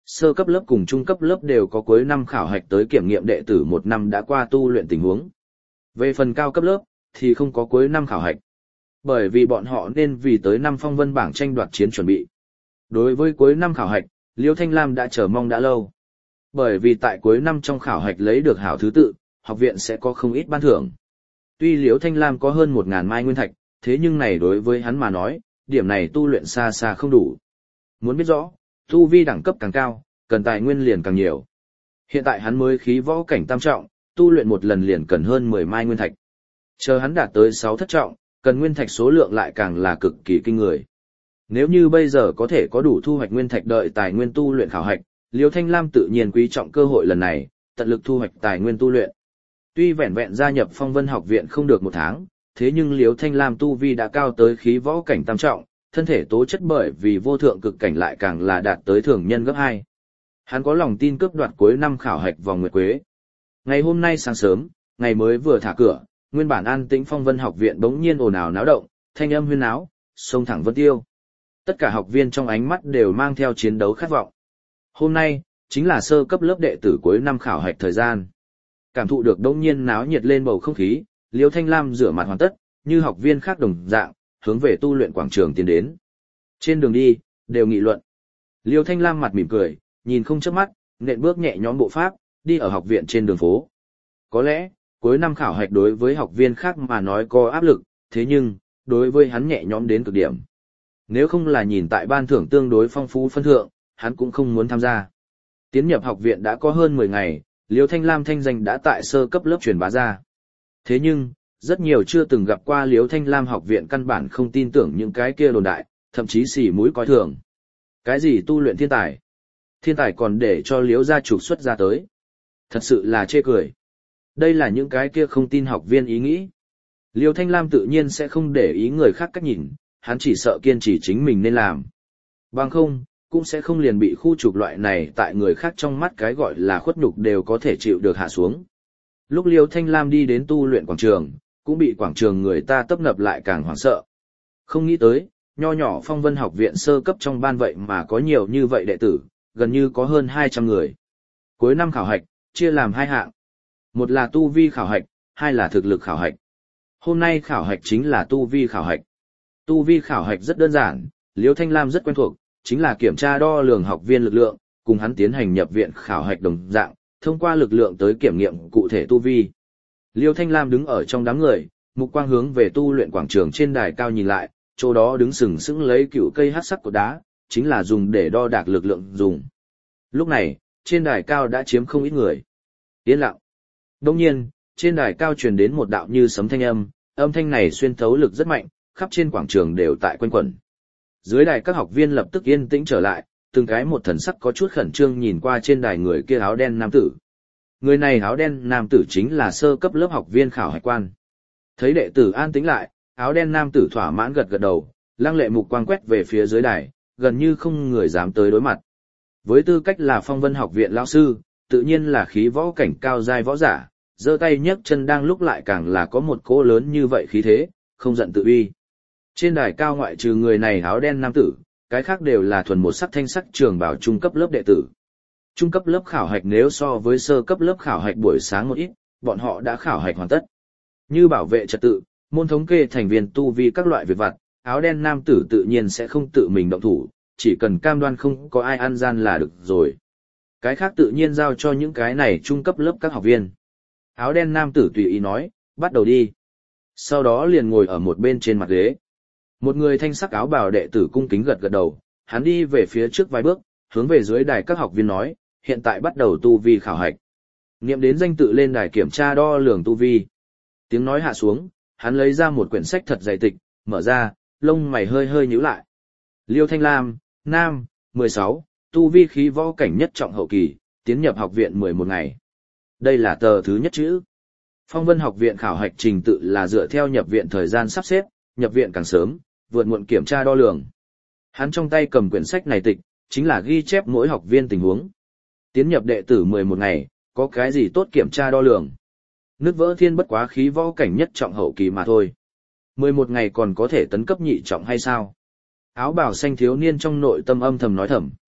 S1: Sơ cấp lớp cùng trung cấp lớp đều có cuối năm khảo hạch tới kiểm nghiệm đệ tử một năm đã qua tu luyện tình huống. Về phần cao cấp lớp, thì không có cuối năm khảo hạch. Bởi vì bọn họ nên vì tới năm phong vân bảng tranh đoạt chiến chuẩn bị. Đối với cuối năm khảo hạch, Liêu Thanh Lam đã chờ mong đã lâu. Bởi vì tại cuối năm trong khảo hạch lấy được hảo thứ tự, học viện sẽ có không ít ban thưởng. Tuy Liêu Thanh Lam có hơn một ngàn mai nguyên thạch, thế nhưng này đối với hắn mà nói, điểm này tu luyện xa xa không đủ. Muốn biết rõ, tu vi đẳng cấp càng cao, cần tài nguyên liền càng nhiều. Hiện tại hắn mới khí võ cảnh tam trọng, tu luyện một lần liền cần hơn mười mai nguyên thạch. Chờ hắn đạt tới sáu thất trọng, cần nguyên thạch số lượng lại càng là cực kỳ kinh người. Nếu như bây giờ có thể có đủ thu hoạch nguyên thạch đợi tài nguyên tu luyện khảo hạch, Liêu Thanh Lam tự nhiên quý trọng cơ hội lần này, tận lực thu hoạch tài nguyên tu luyện. Tuy vẹn vẹn gia nhập Phong Vân học viện không được một tháng, thế nhưng Liêu Thanh Lam tu vi đã cao tới khí võ cảnh tam trọng, thân thể tố chất bởi vì vô thượng cực cảnh lại càng là đạt tới thường nhân gấp hai. Hắn có lòng tin cướp đoạt cuối năm khảo hạch vòng nguyệt quế. Ngày hôm nay sáng sớm, ngày mới vừa thả cửa, nguyên bản an tĩnh Phong Vân học viện bỗng nhiên ồn ào náo động, thanh âm huyên náo, xông thẳng vân tiêu. Tất cả học viên trong ánh mắt đều mang theo chiến đấu khát vọng. Hôm nay, chính là sơ cấp lớp đệ tử cuối năm khảo hạch thời gian. Cảm thụ được bỗng nhiên náo nhiệt lên bầu không khí, Liêu Thanh Lam rửa mặt hoàn tất, như học viên khác đồng dạng, hướng về tu luyện quảng trường tiến đến. Trên đường đi, đều nghị luận. Liêu Thanh Lam mặt mỉm cười, nhìn không chớp mắt, nện bước nhẹ nhõm bộ pháp, đi ở học viện trên đường phố. Có lẽ, cuối năm khảo hạch đối với học viên khác mà nói có áp lực, thế nhưng, đối với hắn nhẹ nhõm đến cực điểm. Nếu không là nhìn tại ban thưởng tương đối phong phú phân thượng, hắn cũng không muốn tham gia. Tiến nhập học viện đã có hơn mười ngày, Liêu Thanh Lam thanh danh đã tại sơ cấp lớp truyền bá ra. Thế nhưng, rất nhiều chưa từng gặp qua Liêu Thanh Lam học viện căn bản không tin tưởng những cái kia đồn đại, thậm chí xỉ mũi coi thường. Cái gì tu luyện thiên tài? Thiên tài còn để cho Liêu gia trục xuất ra tới. Thật sự là chê cười. Đây là những cái kia không tin học viên ý nghĩ. Liêu Thanh Lam tự nhiên sẽ không để ý người khác cách nhìn, hắn chỉ sợ kiên trì chính mình nên làm. Bằng không, cũng sẽ không liền bị khu trục loại này tại người khác trong mắt cái gọi là khuất nhục đều có thể chịu được hạ xuống. Lúc Liêu Thanh Lam đi đến tu luyện quảng trường, cũng bị quảng trường người ta tấp nập lại càng hoảng sợ. Không nghĩ tới, nho nhỏ Phong Vân học viện sơ cấp trong ban vậy mà có nhiều như vậy đệ tử, gần như có hơn hai trăm người. Cuối năm khảo hạch, chia làm hai hạng. Một là tu vi khảo hạch, hai là thực lực khảo hạch. Hôm nay khảo hạch chính là tu vi khảo hạch. Tu vi khảo hạch rất đơn giản, Liêu Thanh Lam rất quen thuộc, chính là kiểm tra đo lường học viên lực lượng, cùng hắn tiến hành nhập viện khảo hạch đồng dạng, thông qua lực lượng tới kiểm nghiệm cụ thể tu vi. Liêu Thanh Lam đứng ở trong đám người, mục quang hướng về tu luyện quảng trường trên đài cao nhìn lại, chỗ đó đứng sừng sững lấy cựu cây hắc sắc của đá, chính là dùng để đo đạc lực lượng dùng. Lúc này, trên đài cao đã chiếm không ít người. Yên lặng. Đông nhiên, trên đài cao truyền đến một đạo như sấm thanh âm, âm thanh này xuyên thấu lực rất mạnh, khắp trên quảng trường đều tại quanh quẩn. Dưới đài các học viên lập tức yên tĩnh trở lại, từng cái một thần sắc có chút khẩn trương nhìn qua trên đài người kia áo đen nam tử. Người này áo đen nam tử chính là sơ cấp lớp học viên khảo hạch quan. Thấy đệ tử an tĩnh lại, áo đen nam tử thỏa mãn gật gật đầu, lăng lệ mục quang quét về phía dưới đài, gần như không người dám tới đối mặt. Với tư cách là Phong Vân học viện lão sư, tự nhiên là khí võ cảnh cao giai võ giả, giơ tay nhấc chân đang lúc lại càng là có một cỗ lớn như vậy khí thế, không giận tự uy. Trên đài cao ngoại trừ người này áo đen nam tử, cái khác đều là thuần một sắc thanh sắc trường bảo trung cấp lớp đệ tử. Trung cấp lớp khảo hạch nếu so với sơ cấp lớp khảo hạch buổi sáng một ít, bọn họ đã khảo hạch hoàn tất. Như bảo vệ trật tự, môn thống kê thành viên tu vi các loại việc vặt, áo đen nam tử tự nhiên sẽ không tự mình động thủ, chỉ cần cam đoan không có ai ăn gian là được rồi. Cái khác tự nhiên giao cho những cái này trung cấp lớp các học viên. Áo đen nam tử tùy ý nói, bắt đầu đi. Sau đó liền ngồi ở một bên trên mặt ghế. Một người thanh sắc áo bào đệ tử cung kính gật gật đầu, hắn đi về phía trước vài bước, hướng về dưới đài các học viên nói, hiện tại bắt đầu tu vi khảo hạch. Niệm đến danh tự lên đài kiểm tra đo lường tu vi. Tiếng nói hạ xuống, hắn lấy ra một quyển sách thật dày tịch, mở ra, lông mày hơi hơi nhíu lại. Liêu Thanh Lam, nam, mười sáu, tu vi khí võ cảnh nhất trọng hậu kỳ, tiến nhập học viện mười một ngày. Đây là tờ thứ nhất chữ. Phong Vân học viện khảo hạch trình tự là dựa theo nhập viện thời gian sắp xếp, nhập viện càng sớm, vượt muộn kiểm tra đo lường. Hắn trong tay cầm quyển sách này tịch, chính là ghi chép mỗi học viên tình huống. Tiến nhập đệ tử mười một ngày, có cái gì tốt kiểm tra đo lường. Nứt vỡ thiên bất quá khí võ cảnh nhất trọng hậu kỳ mà thôi. mười một ngày còn có thể tấn cấp nhị trọng hay sao? Áo bào xanh thiếu niên trong nội tâm âm thầm nói thầm.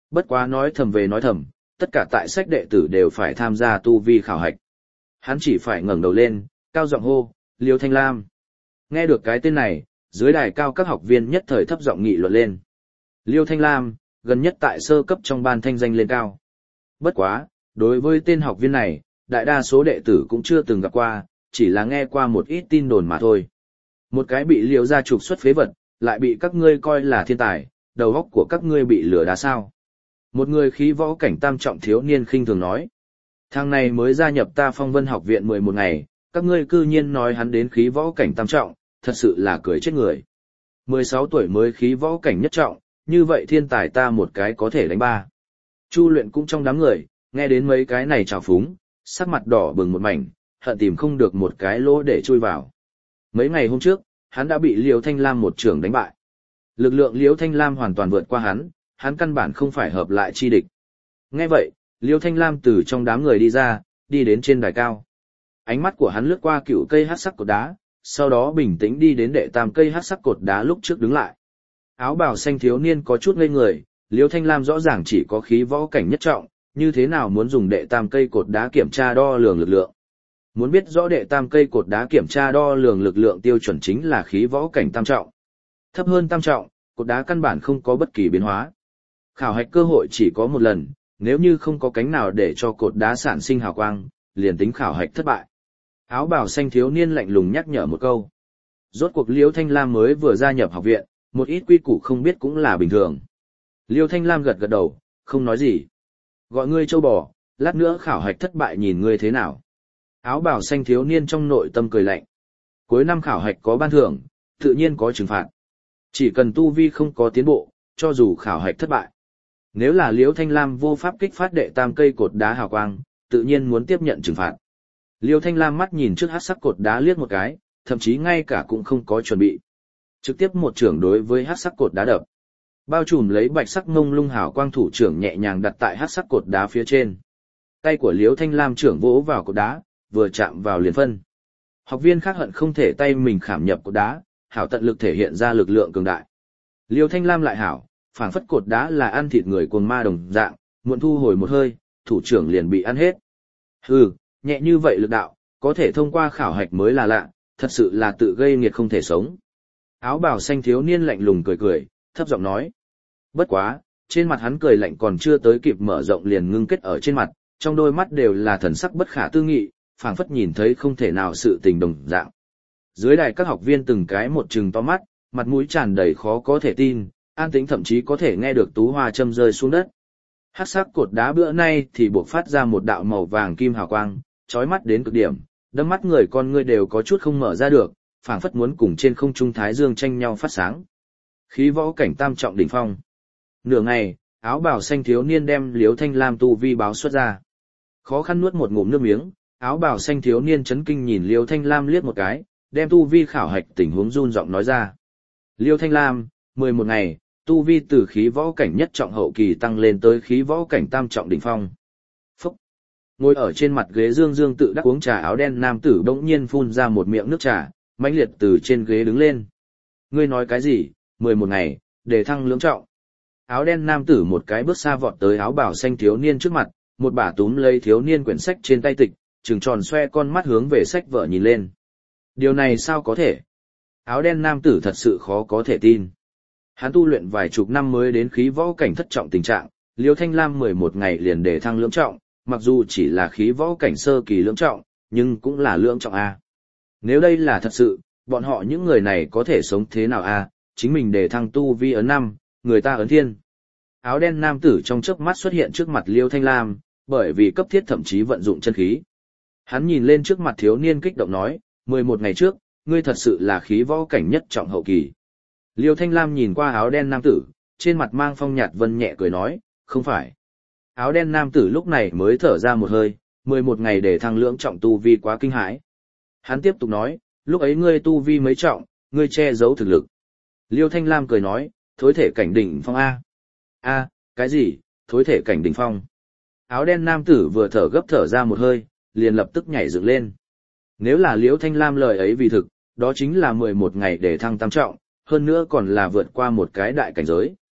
S1: Bất quá nói thầm về nói thầm, tất cả tại sách đệ tử đều phải tham gia tu vi khảo hạch. Hắn chỉ phải ngẩng đầu lên, cao giọng hô, Liêu Thanh Lam. Nghe được cái tên này, dưới đài cao các học viên nhất thời thấp giọng nghị luận lên. Liêu Thanh Lam, gần nhất tại sơ cấp trong ban thanh danh lên cao. Bất quá, đối với tên học viên này, đại đa số đệ tử cũng chưa từng gặp qua, chỉ là nghe qua một ít tin đồn mà thôi. Một cái bị Liêu gia trục xuất phế vật, lại bị các ngươi coi là thiên tài, đầu óc của các ngươi bị lửa đá sao. Một người khí võ cảnh tam trọng thiếu niên khinh thường nói. Thằng này mới gia nhập ta Phong Vân học viện mười một ngày, các ngươi cư nhiên nói hắn đến khí võ cảnh tam trọng, thật sự là cười chết người. mười sáu tuổi mới khí võ cảnh nhất trọng, như vậy thiên tài ta một cái có thể đánh ba. Chu Luyện cũng trong đám người, nghe đến mấy cái này trào phúng, sắc mặt đỏ bừng một mảnh, hận tìm không được một cái lỗ để chui vào. Mấy ngày hôm trước, hắn đã bị Liêu Thanh Lam một trường đánh bại. Lực lượng Liêu Thanh Lam hoàn toàn vượt qua hắn, hắn căn bản không phải hợp lại chi địch. Nghe vậy, Liêu Thanh Lam từ trong đám người đi ra, đi đến trên đài cao. Ánh mắt của hắn lướt qua cựu cây hắc sắc cột đá, sau đó bình tĩnh đi đến đệ tam cây hắc sắc cột đá lúc trước đứng lại. Áo bào xanh thiếu niên có chút ngây người, Liêu Thanh Lam rõ ràng chỉ có khí võ cảnh nhất trọng, như thế nào muốn dùng đệ tam cây cột đá kiểm tra đo lường lực lượng. Muốn biết rõ đệ tam cây cột đá kiểm tra đo lường lực lượng tiêu chuẩn chính là khí võ cảnh tam trọng. Thấp hơn tam trọng, cột đá căn bản không có bất kỳ biến hóa. Khảo hạch cơ hội chỉ có một lần, nếu như không có cánh nào để cho cột đá sản sinh hào quang, liền tính khảo hạch thất bại. Áo bào xanh thiếu niên lạnh lùng nhắc nhở một câu. Rốt cuộc Liêu Thanh Lam mới vừa gia nhập học viện, một ít quy củ không biết cũng là bình thường. Liêu Thanh Lam gật gật đầu, không nói gì. Gọi ngươi châu bò, lát nữa khảo hạch thất bại nhìn ngươi thế nào. Áo bào xanh thiếu niên trong nội tâm cười lạnh. Cuối năm khảo hạch có ban thưởng, tự nhiên có trừng phạt. Chỉ cần tu vi không có tiến bộ, cho dù khảo hạch thất bại. Nếu là Liêu Thanh Lam vô pháp kích phát đệ tam cây cột đá hào quang, tự nhiên muốn tiếp nhận trừng phạt. Liêu Thanh Lam mắt nhìn trước hắc sắc cột đá liếc một cái, thậm chí ngay cả cũng không có chuẩn bị. Trực tiếp một trưởng đối với hắc sắc cột đá đập. Bao trùm lấy bạch sắc ngông lung hào quang thủ trưởng nhẹ nhàng đặt tại hắc sắc cột đá phía trên. Tay của Liêu Thanh Lam trưởng vỗ vào cột đá, vừa chạm vào liền phân. Học viên khác hận không thể tay mình khảm nhập cột đá, hảo tận lực thể hiện ra lực lượng cường đại. Liêu Thanh Lam lại hảo, phảng phất cột đá là ăn thịt người cuồng ma đồng dạng, muộn thu hồi một hơi, thủ trưởng liền bị ăn hết. Hừ, nhẹ như vậy lực đạo, có thể thông qua khảo hạch mới là lạ, thật sự là tự gây nghiệt không thể sống. Áo bào xanh thiếu niên lạnh lùng cười cười, thấp giọng nói. Bất quá, trên mặt hắn cười lạnh còn chưa tới kịp mở rộng liền ngưng kết ở trên mặt, trong đôi mắt đều là thần sắc bất khả tư nghị, phảng phất nhìn thấy không thể nào sự tình đồng dạng. Dưới đài các học viên từng cái một trừng to mắt, mặt mũi tràn đầy khó có thể tin, an tĩnh thậm chí có thể nghe được tú hoa châm rơi xuống đất. Hắc sắc cột đá bữa nay thì buộc phát ra một đạo màu vàng kim hào quang, chói mắt đến cực điểm, đâm mắt người con ngươi đều có chút không mở ra được, phảng phất muốn cùng trên không trung thái dương tranh nhau phát sáng. Khí võ cảnh tam trọng đỉnh phong. Nửa ngày, áo bào xanh thiếu niên đem Liêu Thanh Lam tu vi báo xuất ra. Khó khăn nuốt một ngụm nước miếng, áo bào xanh thiếu niên chấn kinh nhìn Liêu Thanh Lam liếc một cái, đem tu vi khảo hạch tình huống run giọng nói ra. Liêu Thanh Lam, mười một ngày, tu vi từ khí võ cảnh nhất trọng hậu kỳ tăng lên tới khí võ cảnh tam trọng đỉnh phong. Phúc! Ngồi ở trên mặt ghế dương dương tự đắc uống trà áo đen nam tử bỗng nhiên phun ra một miệng nước trà, mãnh liệt từ trên ghế đứng lên. Ngươi nói cái gì? mười một ngày, để thăng lưỡng trọng. Áo đen nam tử một cái bước xa vọt tới áo bào xanh thiếu niên trước mặt, một bả túm lấy thiếu niên quyển sách trên tay tịch, trừng tròn xoe con mắt hướng về sách vở nhìn lên. Điều này sao có thể? Áo đen nam tử thật sự khó có thể tin. Hắn tu luyện vài chục năm mới đến khí võ cảnh thất trọng tình trạng, Liêu Thanh Lam mười một ngày liền để thăng lưỡng trọng, mặc dù chỉ là khí võ cảnh sơ kỳ lưỡng trọng, nhưng cũng là lưỡng trọng A. Nếu đây là thật sự, bọn họ những người này có thể sống thế nào A, chính mình để thăng tu vi ấn năm, người ta ấn thiên. Áo đen nam tử trong chớp mắt xuất hiện trước mặt Liêu Thanh Lam, bởi vì cấp thiết thậm chí vận dụng chân khí. Hắn nhìn lên trước mặt thiếu niên kích động nói, mười một ngày trước, ngươi thật sự là khí võ cảnh nhất trọng hậu kỳ. Liêu Thanh Lam nhìn qua áo đen nam tử, trên mặt mang phong nhạt vân nhẹ cười nói, không phải. Áo đen nam tử lúc này mới thở ra một hơi, mười một ngày để thăng lưỡng trọng tu vi quá kinh hãi. Hắn tiếp tục nói, lúc ấy ngươi tu vi mấy trọng, ngươi che giấu thực lực. Liêu Thanh Lam cười nói, thối thể cảnh đỉnh phong A. A, cái gì, thối thể cảnh đỉnh phong. Áo đen nam tử vừa thở gấp thở ra một hơi, liền lập tức nhảy dựng lên. Nếu là Liêu Thanh Lam lời ấy vì thực, đó chính là mười một ngày để thăng tam trọng, hơn nữa còn là vượt qua một cái đại cảnh giới.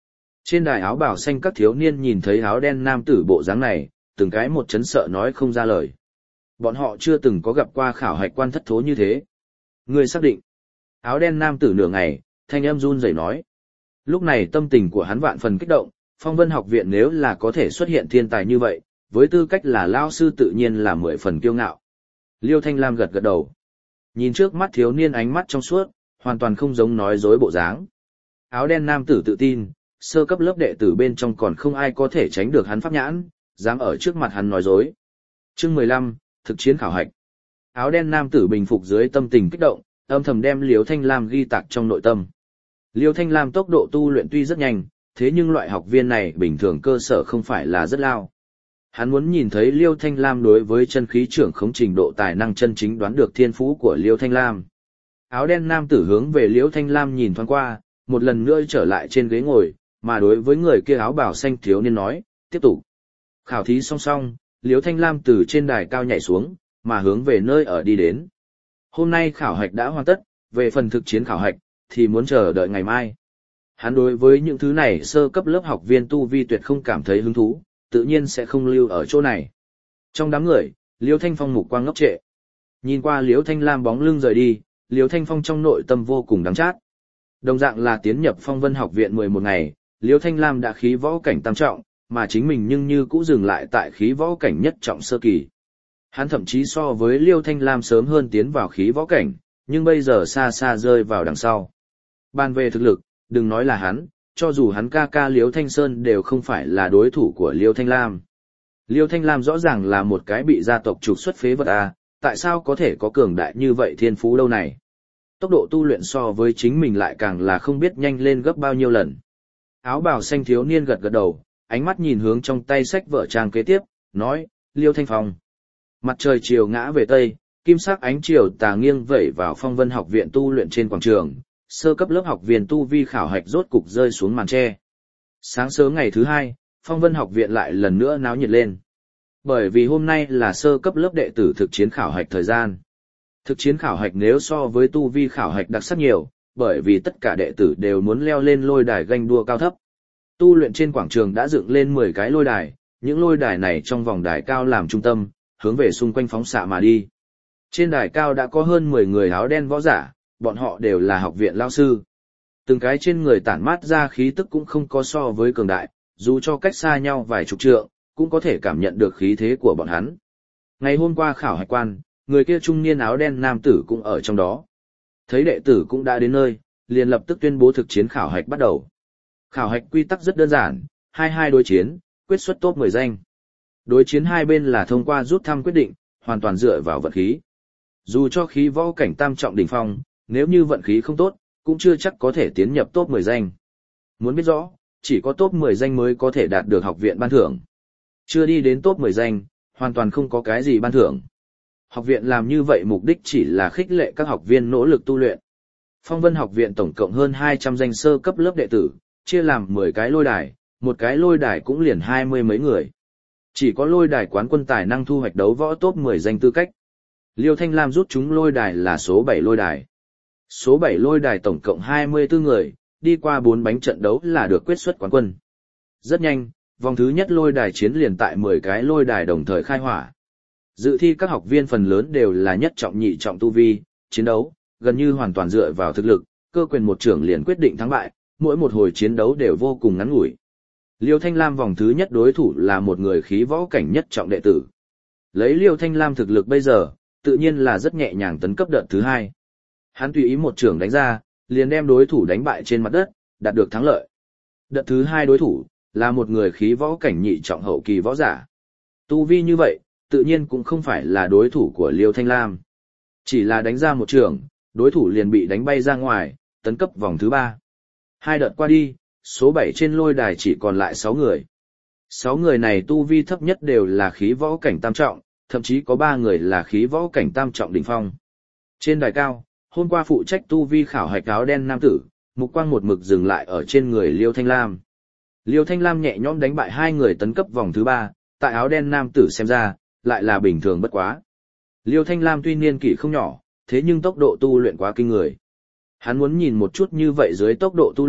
S1: Trên đài áo bào xanh các thiếu niên nhìn thấy áo đen nam tử bộ dáng này, từng cái một chấn sợ nói không ra lời. Bọn họ chưa từng có gặp qua khảo hạch quan thất thố như thế. Ngươi xác định. Áo đen nam tử nửa ngày, thanh âm run rẩy nói. Lúc này tâm tình của hắn vạn phần kích động, Phong Vân học viện nếu là có thể xuất hiện thiên tài như vậy, với tư cách là lao sư tự nhiên là mười phần kiêu ngạo. Liêu Thanh Lam gật gật đầu. Nhìn trước mắt thiếu niên ánh mắt trong suốt, hoàn toàn không giống nói dối bộ dáng. Áo đen nam tử tự tin, sơ cấp lớp đệ tử bên trong còn không ai có thể tránh được hắn pháp nhãn, dám ở trước mặt hắn nói dối. Chương mười lăm, thực chiến khảo hạch. Áo đen nam tử bình phục dưới tâm tình kích động, âm thầm đem Liêu Thanh Lam ghi tạc trong nội tâm. Liêu Thanh Lam tốc độ tu luyện tuy rất nhanh, thế nhưng loại học viên này bình thường cơ sở không phải là rất lao. Hắn muốn nhìn thấy Liêu Thanh Lam đối với chân khí trưởng khống trình độ tài năng chân chính đoán được thiên phú của Liêu Thanh Lam. Áo đen nam tử hướng về Liêu Thanh Lam nhìn thoáng qua, một lần nữa trở lại trên ghế ngồi, mà đối với người kia áo bào xanh thiếu niên nói, tiếp tục. Khảo thí song song, Liêu Thanh Lam từ trên đài cao nhảy xuống, mà hướng về nơi ở đi đến. Hôm nay khảo hạch đã hoàn tất, về phần thực chiến khảo hạch, thì muốn chờ đợi ngày mai. Hắn đối với những thứ này sơ cấp lớp học viên tu vi tuyệt không cảm thấy hứng thú, tự nhiên sẽ không lưu ở chỗ này. Trong đám người, Liêu Thanh Phong mục quang ngốc trệ. Nhìn qua Liêu Thanh Lam bóng lưng rời đi, Liêu Thanh Phong trong nội tâm vô cùng đắng chát. Đồng dạng là tiến nhập Phong Vân học viện mười một ngày, Liêu Thanh Lam đã khí võ cảnh tam trọng, mà chính mình nhưng như cũ dừng lại tại khí võ cảnh nhất trọng sơ kỳ. Hắn thậm chí so với Liêu Thanh Lam sớm hơn tiến vào khí võ cảnh, nhưng bây giờ xa xa rơi vào đằng sau. Bàn về thực lực, đừng nói là hắn, cho dù hắn ca ca Liêu Thanh Sơn đều không phải là đối thủ của Liêu Thanh Lam. Liêu Thanh Lam rõ ràng là một cái bị gia tộc trục xuất phế vật à, tại sao có thể có cường đại như vậy thiên phú đâu này? Tốc độ tu luyện so với chính mình lại càng là không biết nhanh lên gấp bao nhiêu lần. Áo bào xanh thiếu niên gật gật đầu, ánh mắt nhìn hướng trong tay sách vở trang kế tiếp, nói, Liêu Thanh Phong. Mặt trời chiều ngã về tây, kim sắc ánh chiều tà nghiêng vẩy vào Phong Vân học viện tu luyện trên quảng trường, sơ cấp lớp học viên tu vi khảo hạch rốt cục rơi xuống màn tre. Sáng sớm ngày thứ hai, Phong Vân học viện lại lần nữa náo nhiệt lên. Bởi vì hôm nay là sơ cấp lớp đệ tử thực chiến khảo hạch thời gian. Thực chiến khảo hạch nếu so với tu vi khảo hạch đặc sắc nhiều, bởi vì tất cả đệ tử đều muốn leo lên lôi đài ganh đua cao thấp. Tu luyện trên quảng trường đã dựng lên mười cái lôi đài, những lôi đài này trong vòng đài cao làm trung tâm, hướng về xung quanh phóng xạ mà đi. Trên đài cao đã có hơn mười người áo đen võ giả, bọn họ đều là học viện lao sư. Từng cái trên người tản mát ra khí tức cũng không có so với cường đại, dù cho cách xa nhau vài chục trượng, cũng có thể cảm nhận được khí thế của bọn hắn. Ngày hôm qua khảo hạch quan, người kia trung niên áo đen nam tử cũng ở trong đó. Thấy đệ tử cũng đã đến nơi, liền lập tức tuyên bố thực chiến khảo hạch bắt đầu. Khảo hạch quy tắc rất đơn giản, hai hai đối chiến, quyết xuất top mười danh. Đối chiến hai bên là thông qua rút thăm quyết định, hoàn toàn dựa vào vận khí. Dù cho khí võ cảnh tam trọng đỉnh phong, nếu như vận khí không tốt, cũng chưa chắc có thể tiến nhập top mười danh. Muốn biết rõ, chỉ có top mười danh mới có thể đạt được học viện ban thưởng. Chưa đi đến top mười danh, hoàn toàn không có cái gì ban thưởng. Học viện làm như vậy mục đích chỉ là khích lệ các học viên nỗ lực tu luyện. Phong Vân học viện tổng cộng hơn hai trăm danh sơ cấp lớp đệ tử, chia làm mười cái lôi đài, một cái lôi đài cũng liền hai mươi mấy người. Chỉ có lôi đài quán quân tài năng thu hoạch đấu võ top mười danh tư cách. Liêu Thanh Lam rút chúng lôi đài là số bảy lôi đài. Số bảy lôi đài tổng cộng hai mươi tư người, đi qua bốn bánh trận đấu là được quyết xuất quán quân. Rất nhanh, vòng thứ nhất lôi đài chiến liền tại mười cái lôi đài đồng thời khai hỏa. Dự thi các học viên phần lớn đều là nhất trọng nhị trọng tu vi, chiến đấu, gần như hoàn toàn dựa vào thực lực, cơ quyền một trưởng liền quyết định thắng bại, mỗi một hồi chiến đấu đều vô cùng ngắn ngủi. Liêu Thanh Lam vòng thứ nhất đối thủ là một người khí võ cảnh nhất trọng đệ tử. Lấy Liêu Thanh Lam thực lực bây giờ, tự nhiên là rất nhẹ nhàng tấn cấp đợt thứ hai. Hắn tùy ý một trưởng đánh ra, liền đem đối thủ đánh bại trên mặt đất, đạt được thắng lợi. Đợt thứ hai đối thủ là một người khí võ cảnh nhị trọng hậu kỳ võ giả. Tu vi như vậy, tự nhiên cũng không phải là đối thủ của Liêu Thanh Lam. Chỉ là đánh ra một trường, đối thủ liền bị đánh bay ra ngoài, tấn cấp vòng thứ ba. Hai đợt qua đi, số bảy trên lôi đài chỉ còn lại sáu người. Sáu người này tu vi thấp nhất đều là khí võ cảnh tam trọng, thậm chí có ba người là khí võ cảnh tam trọng đỉnh phong. Trên đài cao, hôm qua phụ trách tu vi khảo hạch áo đen nam tử, mục quang một mực dừng lại ở trên người Liêu Thanh Lam. Liêu Thanh Lam nhẹ nhõm đánh bại hai người tấn cấp vòng thứ ba, tại áo đen nam tử xem ra, lại là bình thường bất quá. Liêu Thanh Lam tuy niên kỷ không nhỏ, thế nhưng tốc độ tu luyện quá kinh người. Hắn muốn nhìn một chút như vậy dưới tốc độ tu luyện,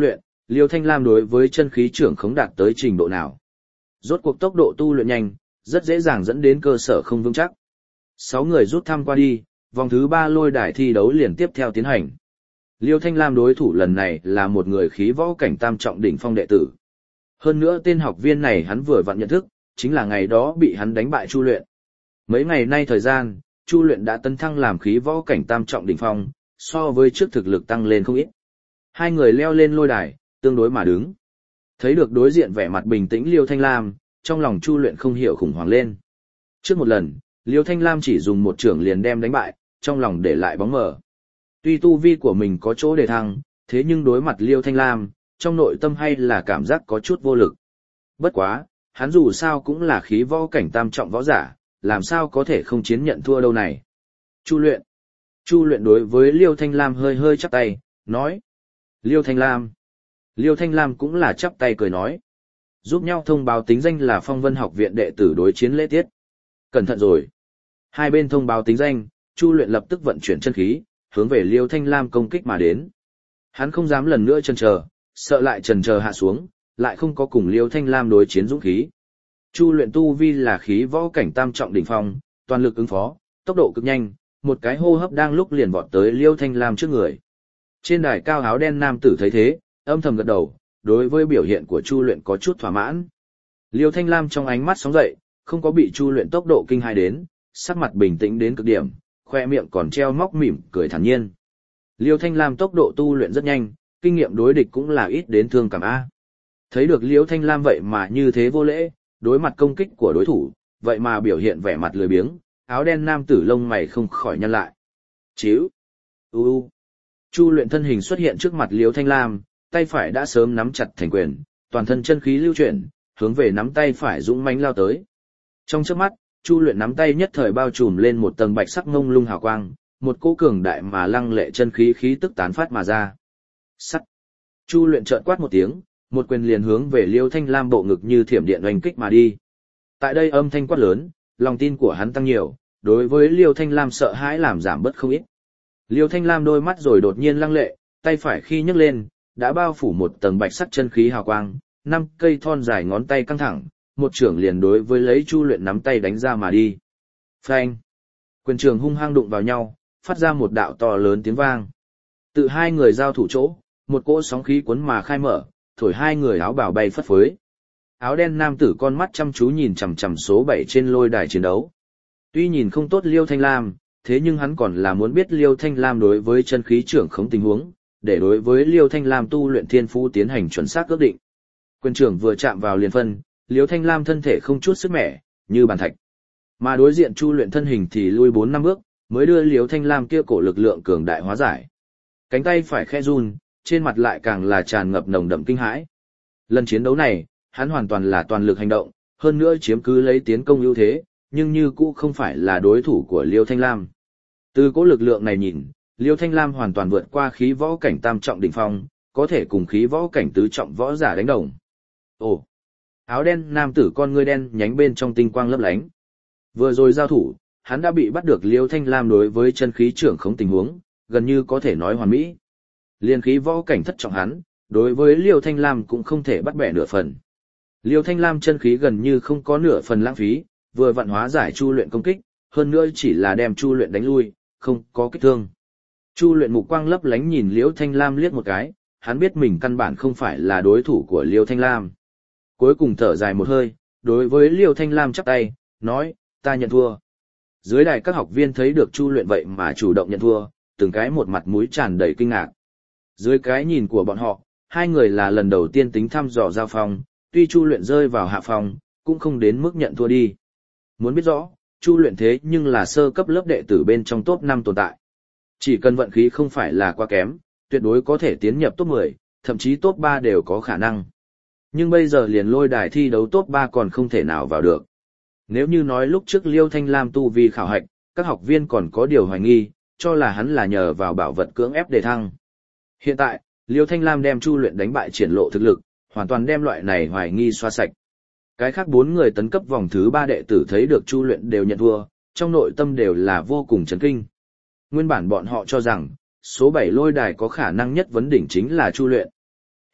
S1: Liêu Thanh Lam đối với chân khí trưởng khống đạt tới trình độ nào. Rốt cuộc tốc độ tu luyện nhanh, rất dễ dàng dẫn đến cơ sở không vững chắc. Sáu người rút thăm qua đi, vòng thứ ba lôi đài thi đấu liền tiếp theo tiến hành. Liêu Thanh Lam đối thủ lần này là một người khí võ cảnh tam trọng đỉnh phong đệ tử. Hơn nữa tên học viên này hắn vừa vặn nhận thức, chính là ngày đó bị hắn đánh bại Chu Luyện. Mấy ngày nay thời gian, Chu Luyện đã tấn thăng làm khí võ cảnh tam trọng đỉnh phong, so với trước thực lực tăng lên không ít. Hai người leo lên lôi đài, tương đối mà đứng. Thấy được đối diện vẻ mặt bình tĩnh Liêu Thanh Lam, trong lòng Chu Luyện không hiểu khủng hoảng lên. Trước một lần, Liêu Thanh Lam chỉ dùng một chưởng liền đem đánh bại, trong lòng để lại bóng mờ. Tuy tu vi của mình có chỗ để thăng, thế nhưng đối mặt Liêu Thanh Lam, trong nội tâm hay là cảm giác có chút vô lực. Bất quá, hắn dù sao cũng là khí võ cảnh tam trọng võ giả, làm sao có thể không chiến nhận thua đâu này. Chu Luyện. Chu Luyện đối với Liêu Thanh Lam hơi hơi chắp tay, nói. Liêu Thanh Lam. Liêu Thanh Lam cũng là chắp tay cười nói. Giúp nhau thông báo tính danh là Phong Vân học viện đệ tử đối chiến lễ tiết. Cẩn thận rồi. Hai bên thông báo tính danh, Chu Luyện lập tức vận chuyển chân khí, hướng về Liêu Thanh Lam công kích mà đến. Hắn không dám lần nữa chần chờ, sợ lại chần chờ hạ xuống, lại không có cùng Liêu Thanh Lam đối chiến dũng khí. Chu Luyện tu vi là khí võ cảnh tam trọng đỉnh phong, toàn lực ứng phó, tốc độ cực nhanh, một cái hô hấp đang lúc liền vọt tới Liêu Thanh Lam trước người. Trên đài cao áo đen nam tử thấy thế, âm thầm gật đầu, đối với biểu hiện của Chu Luyện có chút thỏa mãn. Liêu Thanh Lam trong ánh mắt sóng dậy, không có bị Chu Luyện tốc độ kinh hãi đến, sắc mặt bình tĩnh đến cực điểm, khoe miệng còn treo móc mỉm cười thản nhiên. Liêu Thanh Lam tốc độ tu luyện rất nhanh, kinh nghiệm đối địch cũng là ít đến thương cảm a. Thấy được Liêu Thanh Lam vậy mà như thế vô lễ, đối mặt công kích của đối thủ, vậy mà biểu hiện vẻ mặt lười biếng, áo đen nam tử lông mày không khỏi nhăn lại. Chíu. U u. Chu Luyện thân hình xuất hiện trước mặt Liêu Thanh Lam, tay phải đã sớm nắm chặt thành quyền, toàn thân chân khí lưu chuyển, hướng về nắm tay phải dũng mãnh lao tới. Trong chớp mắt, Chu Luyện nắm tay nhất thời bao trùm lên một tầng bạch sắc ngông lung hào quang, một cỗ cường đại mà lăng lệ chân khí khí tức tán phát mà ra. Sắt. Chu Luyện chợt quát một tiếng, một quyền liền hướng về Liêu Thanh Lam bộ ngực như thiểm điện oanh kích mà đi. Tại đây âm thanh quát lớn, lòng tin của hắn tăng nhiều, đối với Liêu Thanh Lam sợ hãi làm giảm bớt không ít. Liêu Thanh Lam đôi mắt rồi đột nhiên lăng lệ, tay phải khi nhấc lên, đã bao phủ một tầng bạch sắc chân khí hào quang, năm cây thon dài ngón tay căng thẳng, một trưởng liền đối với lấy Chu Luyện nắm tay đánh ra mà đi. Phanh! Quyền trường hung hăng đụng vào nhau, phát ra một đạo to lớn tiếng vang. Tự hai người giao thủ chỗ, một cỗ sóng khí cuốn mà khai mở, thổi hai người áo bào bay phất phới. Áo đen nam tử con mắt chăm chú nhìn chằm chằm số bảy trên lôi đài chiến đấu. Tuy nhìn không tốt Liêu Thanh Lam, thế nhưng hắn còn là muốn biết Liêu Thanh Lam đối với chân khí trưởng khống tình huống, để đối với Liêu Thanh Lam tu luyện thiên phú tiến hành chuẩn xác ước định. Quyền trưởng vừa chạm vào liền phân, Liêu Thanh Lam thân thể không chút sức mẻ, như bàn thạch. Mà đối diện Chu Luyện thân hình thì lui bốn năm bước, mới đưa Liêu Thanh Lam kia cổ lực lượng cường đại hóa giải. Cánh tay phải khẽ run, trên mặt lại càng là tràn ngập nồng đậm kinh hãi. Lần chiến đấu này, hắn hoàn toàn là toàn lực hành động, hơn nữa chiếm cứ lấy tiến công ưu thế, nhưng như cũ không phải là đối thủ của Liêu Thanh Lam. Từ cỗ lực lượng này nhìn, Liêu Thanh Lam hoàn toàn vượt qua khí võ cảnh tam trọng đỉnh phong, có thể cùng khí võ cảnh tứ trọng võ giả đánh đồng. Ồ! Áo đen nam tử con ngươi đen nhánh bên trong tinh quang lấp lánh. Vừa rồi giao thủ, hắn đã bị bắt được Liêu Thanh Lam đối với chân khí trưởng khống tình huống, gần như có thể nói hoàn mỹ. Liên khí võ cảnh thất trọng hắn, đối với Liêu Thanh Lam cũng không thể bắt bẻ nửa phần. Liêu Thanh Lam chân khí gần như không có nửa phần lãng phí, vừa vận hóa giải Chu Luyện công kích, hơn nữa chỉ là đem Chu Luyện đánh lui, không có kích thương. Chu Luyện mục quang lấp lánh nhìn Liêu Thanh Lam liếc một cái, hắn biết mình căn bản không phải là đối thủ của Liêu Thanh Lam. Cuối cùng thở dài một hơi, đối với Liêu Thanh Lam chắp tay, nói, ta nhận thua. Dưới đài các học viên thấy được Chu Luyện vậy mà chủ động nhận thua, từng cái một mặt mũi tràn đầy kinh ngạc. Dưới cái nhìn của bọn họ, hai người là lần đầu tiên tính thăm dò giao phong, tuy Chu Luyện rơi vào hạ phong, cũng không đến mức nhận thua đi. Muốn biết rõ, Chu Luyện thế nhưng là sơ cấp lớp đệ tử bên trong top năm tồn tại. Chỉ cần vận khí không phải là quá kém, tuyệt đối có thể tiến nhập top mười, thậm chí top ba đều có khả năng. Nhưng bây giờ liền lôi đài thi đấu top ba còn không thể nào vào được. Nếu như nói lúc trước Liêu Thanh Lam tu vi khảo hạch, các học viên còn có điều hoài nghi, cho là hắn là nhờ vào bảo vật cưỡng ép đề thăng. Hiện tại, Liêu Thanh Lam đem Chu Luyện đánh bại triển lộ thực lực, hoàn toàn đem loại này hoài nghi xoa sạch. Cái khác bốn người tấn cấp vòng thứ ba đệ tử thấy được Chu Luyện đều nhận thua, trong nội tâm đều là vô cùng chấn kinh. Nguyên bản bọn họ cho rằng, số bảy lôi đài có khả năng nhất vấn đỉnh chính là Chu Luyện.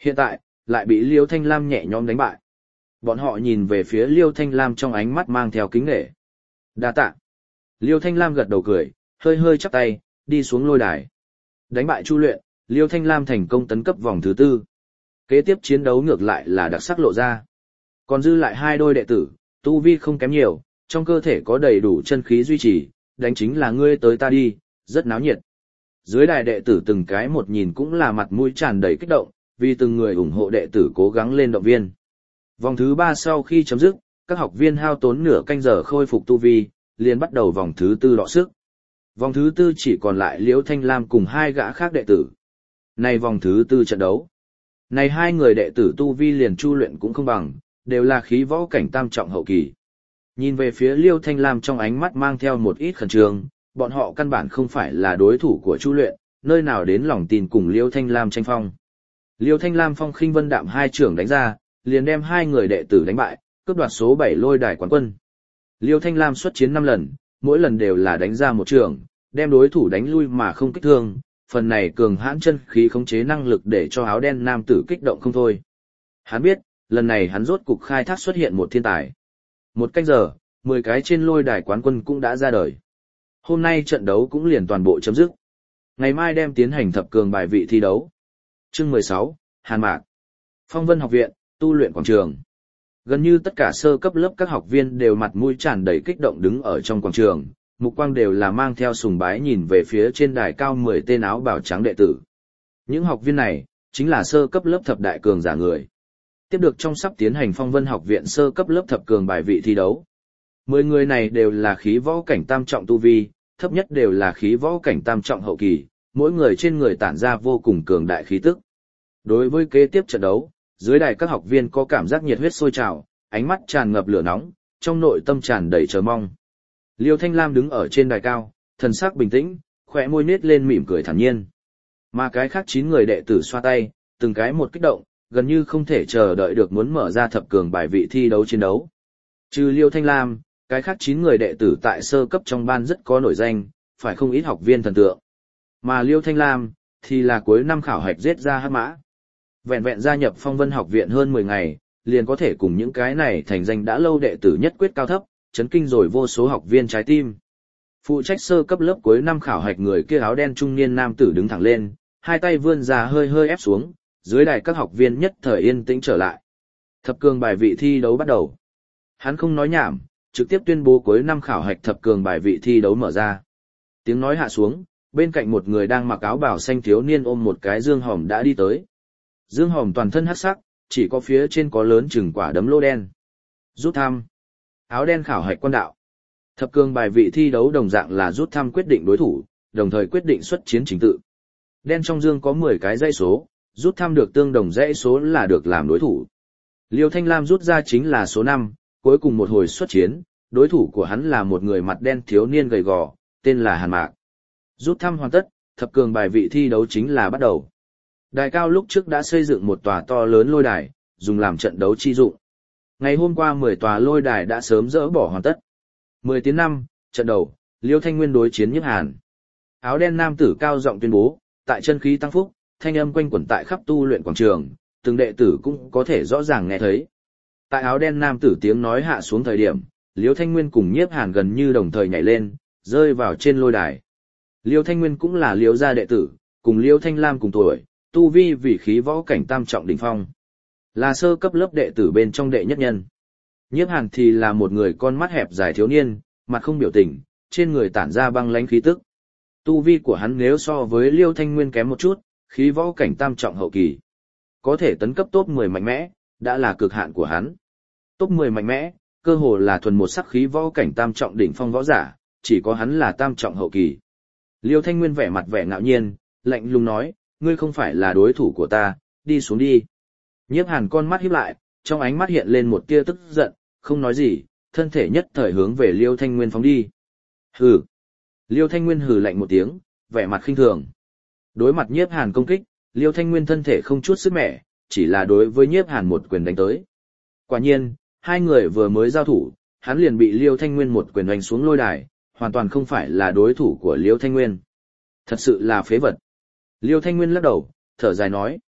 S1: Hiện tại, lại bị Liêu Thanh Lam nhẹ nhõm đánh bại. Bọn họ nhìn về phía Liêu Thanh Lam trong ánh mắt mang theo kính nể. Đa tạ. Liêu Thanh Lam gật đầu cười, hơi hơi chắp tay, đi xuống lôi đài. Đánh bại Chu Luyện, Liêu Thanh Lam thành công tấn cấp vòng thứ tư. Kế tiếp chiến đấu ngược lại là đặc sắc lộ ra. Còn dư lại hai đôi đệ tử, tu vi không kém nhiều, trong cơ thể có đầy đủ chân khí duy trì, đánh chính là ngươi tới ta đi, rất náo nhiệt. Dưới đài đệ tử từng cái một nhìn cũng là mặt mũi tràn đầy kích động, vì từng người ủng hộ đệ tử cố gắng lên động viên. Vòng thứ ba sau khi chấm dứt, các học viên hao tốn nửa canh giờ khôi phục tu vi, liền bắt đầu vòng thứ tư đọ sức. Vòng thứ tư chỉ còn lại Liễu Thanh Lam cùng hai gã khác đệ tử. Này vòng thứ tư trận đấu. Này hai người đệ tử tu vi liền Chu Luyện cũng không bằng, đều là khí võ cảnh tam trọng hậu kỳ. Nhìn về phía Liêu Thanh Lam trong ánh mắt mang theo một ít khẩn trương, bọn họ căn bản không phải là đối thủ của Chu Luyện, nơi nào đến lòng tin cùng Liêu Thanh Lam tranh phong. Liêu Thanh Lam phong khinh vân đạm hai trưởng đánh ra, liền đem hai người đệ tử đánh bại, cướp đoạt số bảy lôi đài quán quân. Liêu Thanh Lam xuất chiến năm lần, mỗi lần đều là đánh ra một trường, đem đối thủ đánh lui mà không kích thương, phần này cường hãn chân khí khống chế năng lực để cho áo đen nam tử kích động không thôi. Hắn biết, lần này hắn rốt cục khai thác xuất hiện một thiên tài. Một canh giờ, mười cái trên lôi đài quán quân cũng đã ra đời. Hôm nay trận đấu cũng liền toàn bộ chấm dứt. Ngày mai đem tiến hành thập cường bài vị thi đấu. Chương mười sáu, Hàn Mạc. Phong Vân học viện, tu luyện quảng trường. Gần như tất cả sơ cấp lớp các học viên đều mặt mũi tràn đầy kích động đứng ở trong quảng trường, mục quang đều là mang theo sùng bái nhìn về phía trên đài cao mười tên áo bào trắng đệ tử. Những học viên này, chính là sơ cấp lớp thập đại cường giả người. Tiếp được trong sắp tiến hành Phong Vân học viện sơ cấp lớp thập cường bài vị thi đấu. Mười người này đều là khí võ cảnh tam trọng tu vi, thấp nhất đều là khí võ cảnh tam trọng hậu kỳ, mỗi người trên người tản ra vô cùng cường đại khí tức. Đối với kế tiếp trận đấu, dưới đài các học viên có cảm giác nhiệt huyết sôi trào, ánh mắt tràn ngập lửa nóng, trong nội tâm tràn đầy chờ mong. Liêu Thanh Lam đứng ở trên đài cao, thần sắc bình tĩnh, khóe môi nết lên mỉm cười thản nhiên. Mà cái khác chín người đệ tử xoa tay, từng cái một kích động, gần như không thể chờ đợi được muốn mở ra thập cường bài vị thi đấu chiến đấu. Trừ Liêu Thanh Lam, cái khác chín người đệ tử tại sơ cấp trong ban rất có nổi danh, phải không ít học viên thần tượng. Mà Liêu Thanh Lam, thì là cuối năm khảo hạch giết ra hắc mã. Vẹn vẹn gia nhập Phong Vân học viện hơn mười ngày, liền có thể cùng những cái này thành danh đã lâu đệ tử nhất quyết cao thấp, chấn kinh rồi vô số học viên trái tim. Phụ trách sơ cấp lớp cuối năm khảo hạch người kia áo đen trung niên nam tử đứng thẳng lên, hai tay vươn ra hơi hơi ép xuống, dưới đài các học viên nhất thời yên tĩnh trở lại. Thập cường bài vị thi đấu bắt đầu. Hắn không nói nhảm, trực tiếp tuyên bố cuối năm khảo hạch thập cường bài vị thi đấu mở ra. Tiếng nói hạ xuống, bên cạnh một người đang mặc áo bào xanh thiếu niên ôm một cái dương hòm đã đi tới. Dương hòm toàn thân hắc sắc, chỉ có phía trên có lớn chừng quả đấm lô đen. Rút thăm. Áo đen khảo hạch quan đạo. Thập cường bài vị thi đấu đồng dạng là rút thăm quyết định đối thủ, đồng thời quyết định xuất chiến chính tự. Đen trong dương có mười cái dãy số, rút thăm được tương đồng dãy số là được làm đối thủ. Liêu Thanh Lam rút ra chính là số năm, cuối cùng một hồi xuất chiến, đối thủ của hắn là một người mặt đen thiếu niên gầy gò, tên là Hàn Mạc. Rút thăm hoàn tất, thập cường bài vị thi đấu chính là bắt đầu. Đài cao lúc trước đã xây dựng một tòa to lớn lôi đài, dùng làm trận đấu chi dụng. Ngày hôm qua mười tòa lôi đài đã sớm dỡ bỏ hoàn tất. mười tiếng năm, trận đầu, Liêu Thanh Nguyên đối chiến Nhiếp Hàn. Áo đen nam tử cao giọng tuyên bố, tại chân khí tăng phúc, thanh âm quanh quẩn tại khắp tu luyện quảng trường, từng đệ tử cũng có thể rõ ràng nghe thấy. Tại áo đen nam tử tiếng nói hạ xuống thời điểm, Liêu Thanh Nguyên cùng Nhiếp Hàn gần như đồng thời nhảy lên, rơi vào trên lôi đài. Liêu Thanh Nguyên cũng là Liêu gia đệ tử, cùng Liêu Thanh Lam cùng tuổi, tu vi vì khí võ cảnh tam trọng đỉnh phong. Là sơ cấp lớp đệ tử bên trong đệ nhất nhân. Nhiếp Hàn thì là một người con mắt hẹp dài thiếu niên, mặt không biểu tình, trên người tản ra băng lãnh khí tức. Tu vi của hắn nếu so với Liêu Thanh Nguyên kém một chút, khí võ cảnh tam trọng hậu kỳ. Có thể tấn cấp top mười mạnh mẽ, đã là cực hạn của hắn. Top mười mạnh mẽ, cơ hồ là thuần một sắc khí võ cảnh tam trọng đỉnh phong võ giả, chỉ có hắn là tam trọng hậu kỳ. Liêu Thanh Nguyên vẻ mặt vẻ ngạo nhiên, lạnh lùng nói, ngươi không phải là đối thủ của ta, đi xuống đi. Nhiếp Hàn con mắt híp lại, trong ánh mắt hiện lên một tia tức giận, không nói gì, thân thể nhất thời hướng về Liêu Thanh Nguyên phóng đi. Hừ. Liêu Thanh Nguyên hừ lạnh một tiếng, vẻ mặt khinh thường. Đối mặt Nhiếp Hàn công kích, Liêu Thanh Nguyên thân thể không chút sức mẻ, chỉ là đối với Nhiếp Hàn một quyền đánh tới. Quả nhiên, hai người vừa mới giao thủ, hắn liền bị Liêu Thanh Nguyên một quyền đánh xuống lôi đài, hoàn toàn không phải là đối thủ của Liêu Thanh Nguyên. Thật sự là phế vật. Liêu Thanh Nguyên lắc đầu, thở dài nói.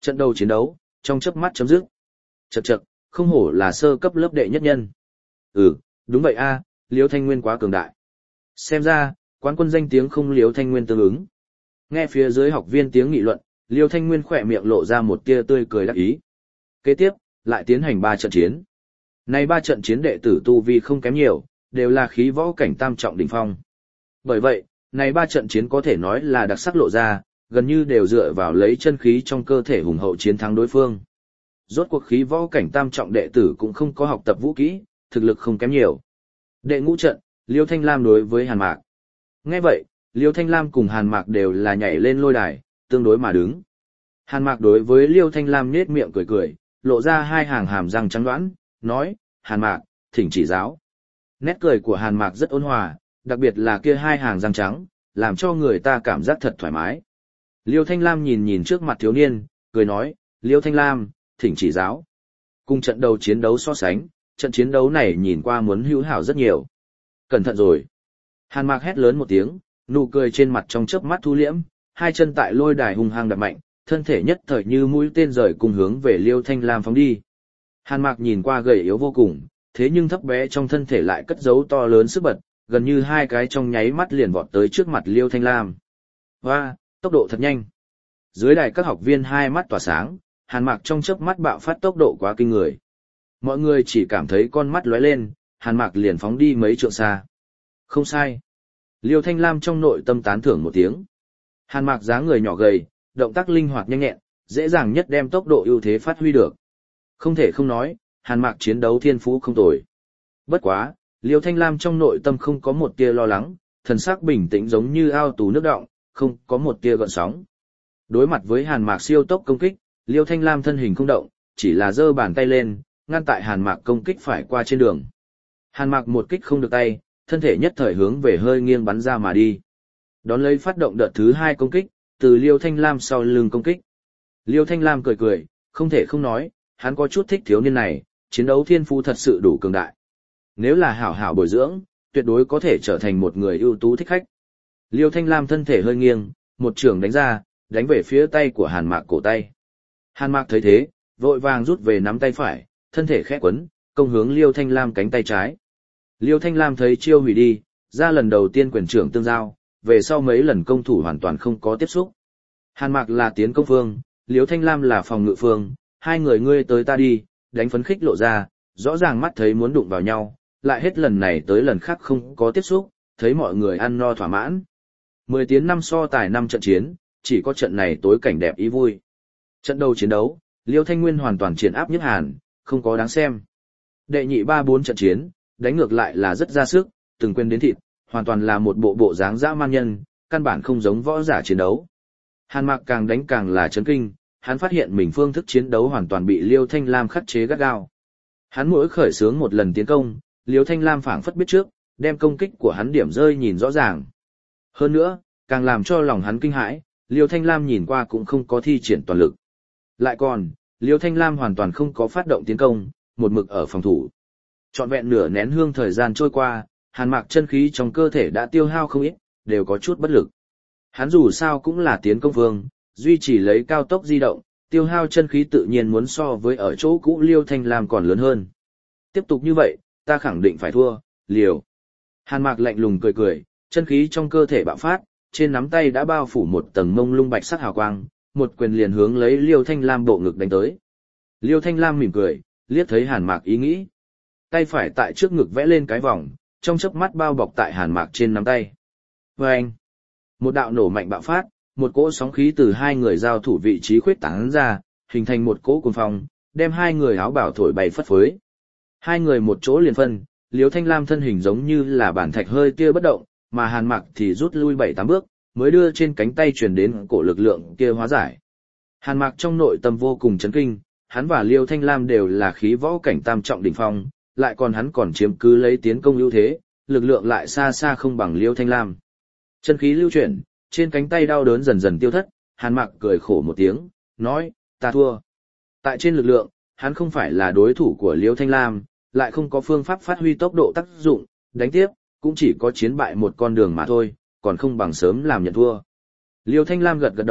S1: Trận đầu chiến đấu, trong chớp mắt chấm dứt. Chậc chậc, không hổ là sơ cấp lớp đệ nhất nhân. Ừ, đúng vậy a, Liêu Thanh Nguyên quá cường đại. Xem ra, quán quân danh tiếng không Liêu Thanh Nguyên tương ứng. Nghe phía dưới học viên tiếng nghị luận, Liêu Thanh Nguyên khỏe miệng lộ ra một tia tươi cười đắc ý. Kế tiếp, lại tiến hành ba trận chiến. Này ba trận chiến đệ tử tu vi không kém nhiều, đều là khí võ cảnh tam trọng đỉnh phong. Bởi vậy, này ba trận chiến có thể nói là đặc sắc lộ ra, gần như đều dựa vào lấy chân khí trong cơ thể hùng hậu chiến thắng đối phương. Rốt cuộc khí võ cảnh tam trọng đệ tử cũng không có học tập vũ kỹ, thực lực không kém nhiều. Đệ ngũ trận, Liêu Thanh Lam đối với Hàn Mạc. Nghe vậy, Liêu Thanh Lam cùng Hàn Mạc đều là nhảy lên lôi đài, tương đối mà đứng. Hàn Mạc đối với Liêu Thanh Lam nhếch miệng cười cười, lộ ra hai hàng hàm răng trắng đoán, nói, Hàn Mạc, thỉnh chỉ giáo. Nét cười của Hàn Mạc rất ôn hòa, đặc biệt là kia hai hàng răng trắng, làm cho người ta cảm giác thật thoải mái. Liêu Thanh Lam nhìn nhìn trước mặt thiếu niên, cười nói, Liêu Thanh Lam, thỉnh chỉ giáo. Cùng trận đầu chiến đấu so sánh, trận chiến đấu này nhìn qua muốn hữu hảo rất nhiều. Cẩn thận rồi. Hàn Mạc hét lớn một tiếng, nụ cười trên mặt trong chớp mắt thu liễm, hai chân tại lôi đài hung hăng đập mạnh, thân thể nhất thời như mũi tên rời cùng hướng về Liêu Thanh Lam phóng đi. Hàn Mạc nhìn qua gầy yếu vô cùng, thế nhưng thấp bé trong thân thể lại cất giấu to lớn sức bật, gần như hai cái trong nháy mắt liền vọt tới trước mặt Liêu Thanh Lam. Hoa, tốc độ thật nhanh. Dưới đài các học viên hai mắt tỏa sáng, Hàn Mạc trong chớp mắt bạo phát tốc độ quá kinh người. Mọi người chỉ cảm thấy con mắt lóe lên, Hàn Mạc liền phóng đi mấy trượng xa. Không sai. Liêu Thanh Lam trong nội tâm tán thưởng một tiếng. Hàn Mạc dáng người nhỏ gầy, động tác linh hoạt nhanh nhẹn, dễ dàng nhất đem tốc độ ưu thế phát huy được. Không thể không nói, Hàn Mạc chiến đấu thiên phú không tồi. Bất quá, Liêu Thanh Lam trong nội tâm không có một tia lo lắng, thần sắc bình tĩnh giống như ao tù nước đọng, không có một tia gợn sóng. Đối mặt với Hàn Mạc siêu tốc công kích, Liêu Thanh Lam thân hình không động, chỉ là giơ bàn tay lên, ngăn tại Hàn Mạc công kích phải qua trên đường. Hàn Mạc một kích không được tay, thân thể nhất thời hướng về hơi nghiêng bắn ra mà đi. Đón lấy phát động đợt thứ hai công kích, từ Liêu Thanh Lam sau lưng công kích. Liêu Thanh Lam cười cười, không thể không nói, hắn có chút thích thiếu niên này, chiến đấu thiên phú thật sự đủ cường đại. Nếu là hảo hảo bồi dưỡng, tuyệt đối có thể trở thành một người ưu tú thích khách. Liêu Thanh Lam thân thể hơi nghiêng, một trường đánh ra, đánh về phía tay của Hàn Mạc cổ tay. Hàn Mạc thấy thế, vội vàng rút về nắm tay phải, thân thể khẽ quấn, công hướng Liêu Thanh Lam cánh tay trái. Liêu Thanh Lam thấy chiêu hủy đi, ra lần đầu tiên quyền trưởng tương giao, về sau mấy lần công thủ hoàn toàn không có tiếp xúc. Hàn Mạc là tiến công phương, Liêu Thanh Lam là phòng ngự phương, hai người ngươi tới ta đi, đánh phấn khích lộ ra, rõ ràng mắt thấy muốn đụng vào nhau, lại hết lần này tới lần khác không có tiếp xúc, thấy mọi người ăn no thỏa mãn. Mười tiếng năm so tài năm trận chiến, chỉ có trận này tối cảnh đẹp ý vui. Trận đầu chiến đấu, Liêu Thanh Nguyên hoàn toàn triển áp nhất Hàn, không có đáng xem. Đệ nhị ba bốn trận chiến, đánh ngược lại là rất ra sức, từng quên đến thịt, hoàn toàn là một bộ bộ dáng dã man nhân, căn bản không giống võ giả chiến đấu. Hàn Mạc càng đánh càng là chấn kinh, hắn phát hiện mình phương thức chiến đấu hoàn toàn bị Liêu Thanh Lam khắc chế gắt gao. Hắn mỗi khởi xướng một lần tiến công, Liêu Thanh Lam phảng phất biết trước, đem công kích của hắn điểm rơi nhìn rõ ràng. Hơn nữa, càng làm cho lòng hắn kinh hãi, Liêu Thanh Lam nhìn qua cũng không có thi triển toàn lực. Lại còn, Liêu Thanh Lam hoàn toàn không có phát động tiến công, một mực ở phòng thủ. Trọn vẹn nửa nén hương thời gian trôi qua, Hàn Mạc chân khí trong cơ thể đã tiêu hao không ít, đều có chút bất lực. Hắn dù sao cũng là tiến công vương, duy trì lấy cao tốc di động, tiêu hao chân khí tự nhiên muốn so với ở chỗ cũ Liêu Thanh Lam còn lớn hơn. Tiếp tục như vậy, ta khẳng định phải thua, liều. Hàn Mạc lạnh lùng cười cười, chân khí trong cơ thể bạo phát, trên nắm tay đã bao phủ một tầng mông lung bạch sắc hào quang, một quyền liền hướng lấy Liêu Thanh Lam bộ ngực đánh tới. Liêu Thanh Lam mỉm cười, liếc thấy Hàn Mạc ý nghĩ. Tay phải tại trước ngực vẽ lên cái vòng, trong chớp mắt bao bọc tại Hàn Mạc trên nắm tay. Và anh, một đạo nổ mạnh bạo phát, một cỗ sóng khí từ hai người giao thủ vị trí khuyết tán ra, hình thành một cỗ cuồng phong, đem hai người áo bảo thổi bay phất phới. Hai người một chỗ liền phân, Liêu Thanh Lam thân hình giống như là bản thạch hơi kia bất động, mà Hàn Mạc thì rút lui bảy tám bước, mới đưa trên cánh tay truyền đến cổ lực lượng kia hóa giải. Hàn Mạc trong nội tâm vô cùng chấn kinh, hắn và Liêu Thanh Lam đều là khí võ cảnh tam trọng đỉnh phong, lại còn hắn còn chiếm cứ lấy tiến công ưu thế, lực lượng lại xa xa không bằng Liêu Thanh Lam. Chân khí lưu chuyển, trên cánh tay đau đớn dần dần tiêu thất, Hàn Mạc cười khổ một tiếng, nói, ta thua. Tại trên lực lượng, hắn không phải là đối thủ của Liêu Thanh Lam, lại không có phương pháp phát huy tốc độ tác dụng, đánh tiếp, cũng chỉ có chiến bại một con đường mà thôi, còn không bằng sớm làm nhận thua. Liêu Thanh Lam gật gật đầu,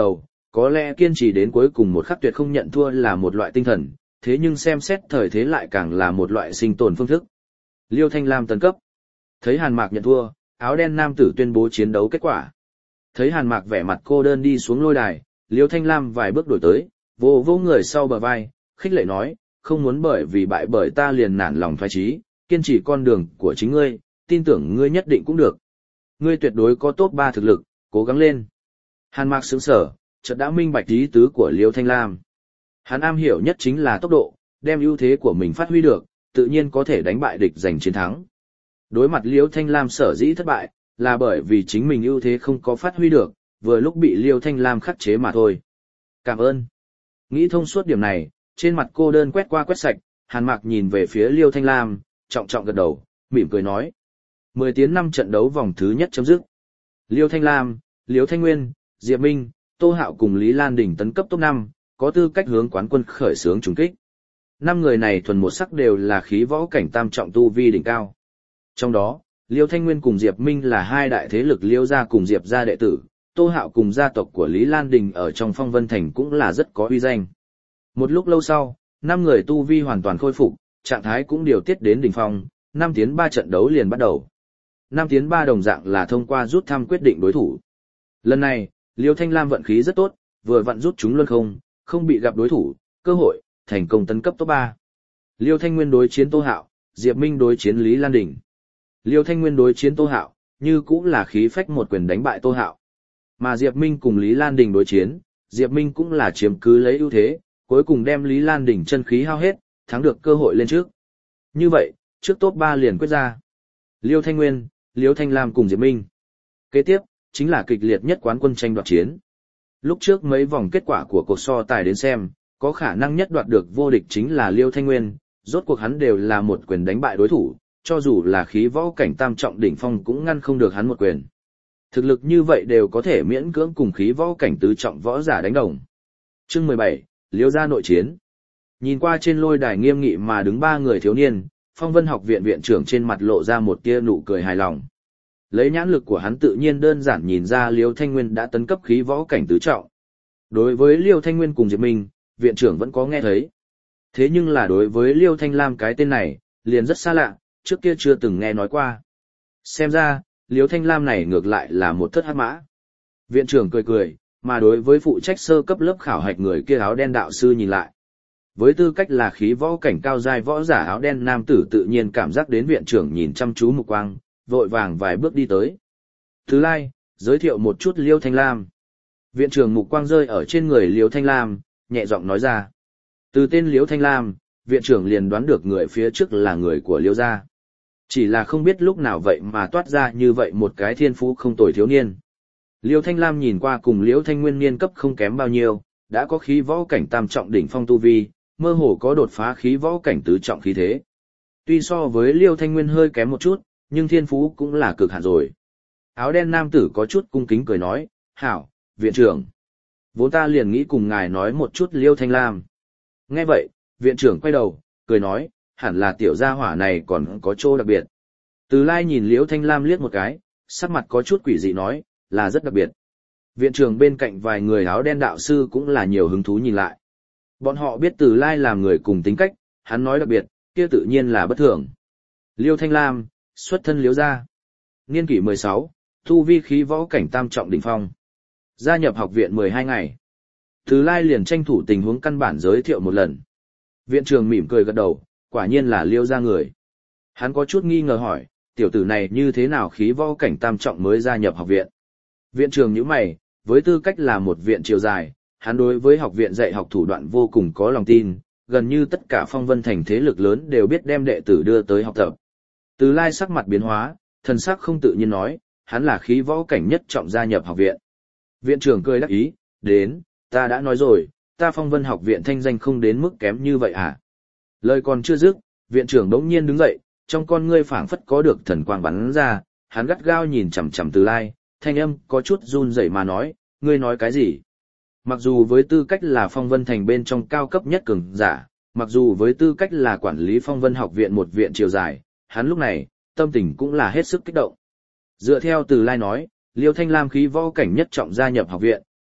S1: có lẽ kiên trì đến cuối cùng một khắc tuyệt không nhận thua là một loại tinh thần, thế nhưng xem xét thời thế lại càng là một loại sinh tồn phương thức. Liêu Thanh Lam tấn cấp. Thấy Hàn Mạc nhận thua, áo đen nam tử tuyên bố chiến đấu kết quả. Thấy Hàn Mạc vẻ mặt cô đơn đi xuống lôi đài, Liêu Thanh Lam vài bước đổi tới, vô vô người sau bờ vai, khích lệ nói, không muốn bởi vì bại bởi ta liền nản lòng thoái chí, kiên trì con đường của chính ngươi, tin tưởng ngươi nhất định cũng được. Ngươi tuyệt đối có top ba thực lực, cố gắng lên. Hàn Mạc sững sở, chợt đã minh bạch ý tứ của Liêu Thanh Lam. Hắn am hiểu nhất chính là tốc độ, đem ưu thế của mình phát huy được, tự nhiên có thể đánh bại địch giành chiến thắng. Đối mặt Liêu Thanh Lam sở dĩ thất bại, là bởi vì chính mình ưu thế không có phát huy được, vừa lúc bị Liêu Thanh Lam khắc chế mà thôi. Cảm ơn. Nghĩ thông suốt điểm này, trên mặt cô đơn quét qua quét sạch, Hàn Mạc nhìn về phía Liêu Thanh Lam, trọng trọng gật đầu, mỉm cười nói. Mười tiếng năm trận đấu vòng thứ nhất chấm dứt. Liêu Thanh Lam, Liêu Thanh Nguyên, Diệp Minh, Tô Hạo cùng Lý Lan Đình tấn cấp top năm, có tư cách hướng quán quân khởi xướng trùng kích. Năm người này thuần một sắc đều là khí võ cảnh tam trọng tu vi đỉnh cao. Trong đó, Liêu Thanh Nguyên cùng Diệp Minh là hai đại thế lực Liêu gia cùng Diệp gia đệ tử, Tô Hạo cùng gia tộc của Lý Lan Đình ở trong Phong Vân Thành cũng là rất có uy danh. Một lúc lâu sau, năm người tu vi hoàn toàn khôi phục, trạng thái cũng điều tiết đến đỉnh phong, năm tiến ba trận đấu liền bắt đầu. Năm tiến ba đồng dạng là thông qua rút thăm quyết định đối thủ. Lần này, Liêu Thanh Lam vận khí rất tốt, vừa vặn rút chúng luân không, không bị gặp đối thủ, cơ hội, thành công tấn cấp top ba. Liêu Thanh Nguyên đối chiến Tô Hạo, Diệp Minh đối chiến Lý Lan Đình. Liêu Thanh Nguyên đối chiến Tô Hạo, như cũng là khí phách một quyền đánh bại Tô Hạo. Mà Diệp Minh cùng Lý Lan Đình đối chiến, Diệp Minh cũng là chiếm cứ lấy ưu thế, cuối cùng đem Lý Lan Đình chân khí hao hết, thắng được cơ hội lên trước. Như vậy, trước top ba liền quyết ra. Liêu Thanh Nguyên, Liêu Thanh Lam cùng Diệp Minh. Kế tiếp, chính là kịch liệt nhất quán quân tranh đoạt chiến. Lúc trước mấy vòng kết quả của cuộc so tài đến xem, có khả năng nhất đoạt được vô địch chính là Liêu Thanh Nguyên, rốt cuộc hắn đều là một quyền đánh bại đối thủ, cho dù là khí võ cảnh tam trọng đỉnh phong cũng ngăn không được hắn một quyền. Thực lực như vậy đều có thể miễn cưỡng cùng khí võ cảnh tứ trọng võ giả đánh đồng. Chương mười bảy, Liêu gia nội chiến. Nhìn qua trên lôi đài nghiêm nghị mà đứng ba người thiếu niên, Phong Vân Học viện viện trưởng trên mặt lộ ra một tia nụ cười hài lòng. Lấy nhãn lực của hắn tự nhiên đơn giản nhìn ra Liêu Thanh Nguyên đã tấn cấp khí võ cảnh tứ trọng. Đối với Liêu Thanh Nguyên cùng Diệp Minh, viện trưởng vẫn có nghe thấy. Thế nhưng là đối với Liêu Thanh Lam cái tên này, liền rất xa lạ, trước kia chưa từng nghe nói qua. Xem ra, Liêu Thanh Lam này ngược lại là một thất hắc mã. Viện trưởng cười cười, mà đối với phụ trách sơ cấp lớp khảo hạch người kia áo đen đạo sư nhìn lại. Với tư cách là khí võ cảnh cao giai võ giả áo đen nam tử tự nhiên cảm giác đến viện trưởng nhìn chăm chú mục quang, vội vàng vài bước đi tới. Thứ lai, giới thiệu một chút Liêu Thanh Lam. Viện trưởng mục quang rơi ở trên người Liêu Thanh Lam, nhẹ giọng nói ra. Từ tên Liêu Thanh Lam, viện trưởng liền đoán được người phía trước là người của Liêu gia. Chỉ là không biết lúc nào vậy mà toát ra như vậy một cái thiên phú không tồi thiếu niên. Liêu Thanh Lam nhìn qua cùng Liêu Thanh Nguyên niên cấp không kém bao nhiêu, đã có khí võ cảnh tam trọng đỉnh phong tu vi, mơ hồ có đột phá khí võ cảnh tứ trọng khí thế. Tuy so với Liêu Thanh Nguyên hơi kém một chút, nhưng thiên phú cũng là cực hạn rồi. Áo đen nam tử có chút cung kính cười nói, hảo, viện trưởng. Vốn ta liền nghĩ cùng ngài nói một chút Liêu Thanh Lam. Nghe vậy, viện trưởng quay đầu, cười nói, hẳn là tiểu gia hỏa này còn có chỗ đặc biệt. Từ Lai nhìn Liêu Thanh Lam liếc một cái, sắc mặt có chút quỷ dị nói, là rất đặc biệt. Viện trưởng bên cạnh vài người áo đen đạo sư cũng là nhiều hứng thú nhìn lại. Bọn họ biết Từ Lai làm người cùng tính cách, hắn nói đặc biệt, kia tự nhiên là bất thường. Liêu Thanh Lam, xuất thân Liêu gia. Niên kỷ mười sáu, thu vi khí võ cảnh tam trọng đỉnh phong. Gia nhập học viện mười hai ngày. Từ Lai liền tranh thủ tình huống căn bản giới thiệu một lần. Viện trưởng mỉm cười gật đầu, quả nhiên là Liêu gia người. Hắn có chút nghi ngờ hỏi, tiểu tử này như thế nào khí võ cảnh tam trọng mới gia nhập học viện. Viện trưởng nhíu mày, với tư cách là một viện chiều dài, hắn đối với học viện dạy học thủ đoạn vô cùng có lòng tin, gần như tất cả Phong Vân Thành thế lực lớn đều biết đem đệ tử đưa tới học tập. Từ Lai sắc mặt biến hóa, thần sắc không tự nhiên nói, hắn là khí võ cảnh nhất trọng gia nhập học viện. Viện trưởng cười đắc ý, đến, ta đã nói rồi, ta Phong Vân học viện thanh danh không đến mức kém như vậy à. Lời còn chưa dứt, viện trưởng đống nhiên đứng dậy, trong con ngươi phảng phất có được thần quang bắn ra, hắn gắt gao nhìn chằm chằm Từ Lai, thanh âm có chút run rẩy mà nói, ngươi nói cái gì? Mặc dù với tư cách là Phong Vân Thành bên trong cao cấp nhất cường giả, mặc dù với tư cách là quản lý Phong Vân học viện một viện chiều dài, hắn lúc này, tâm tình cũng là hết sức kích động. Dựa theo Từ Lai nói, Liêu Thanh Lam khí võ cảnh nhất trọng gia nhập học viện,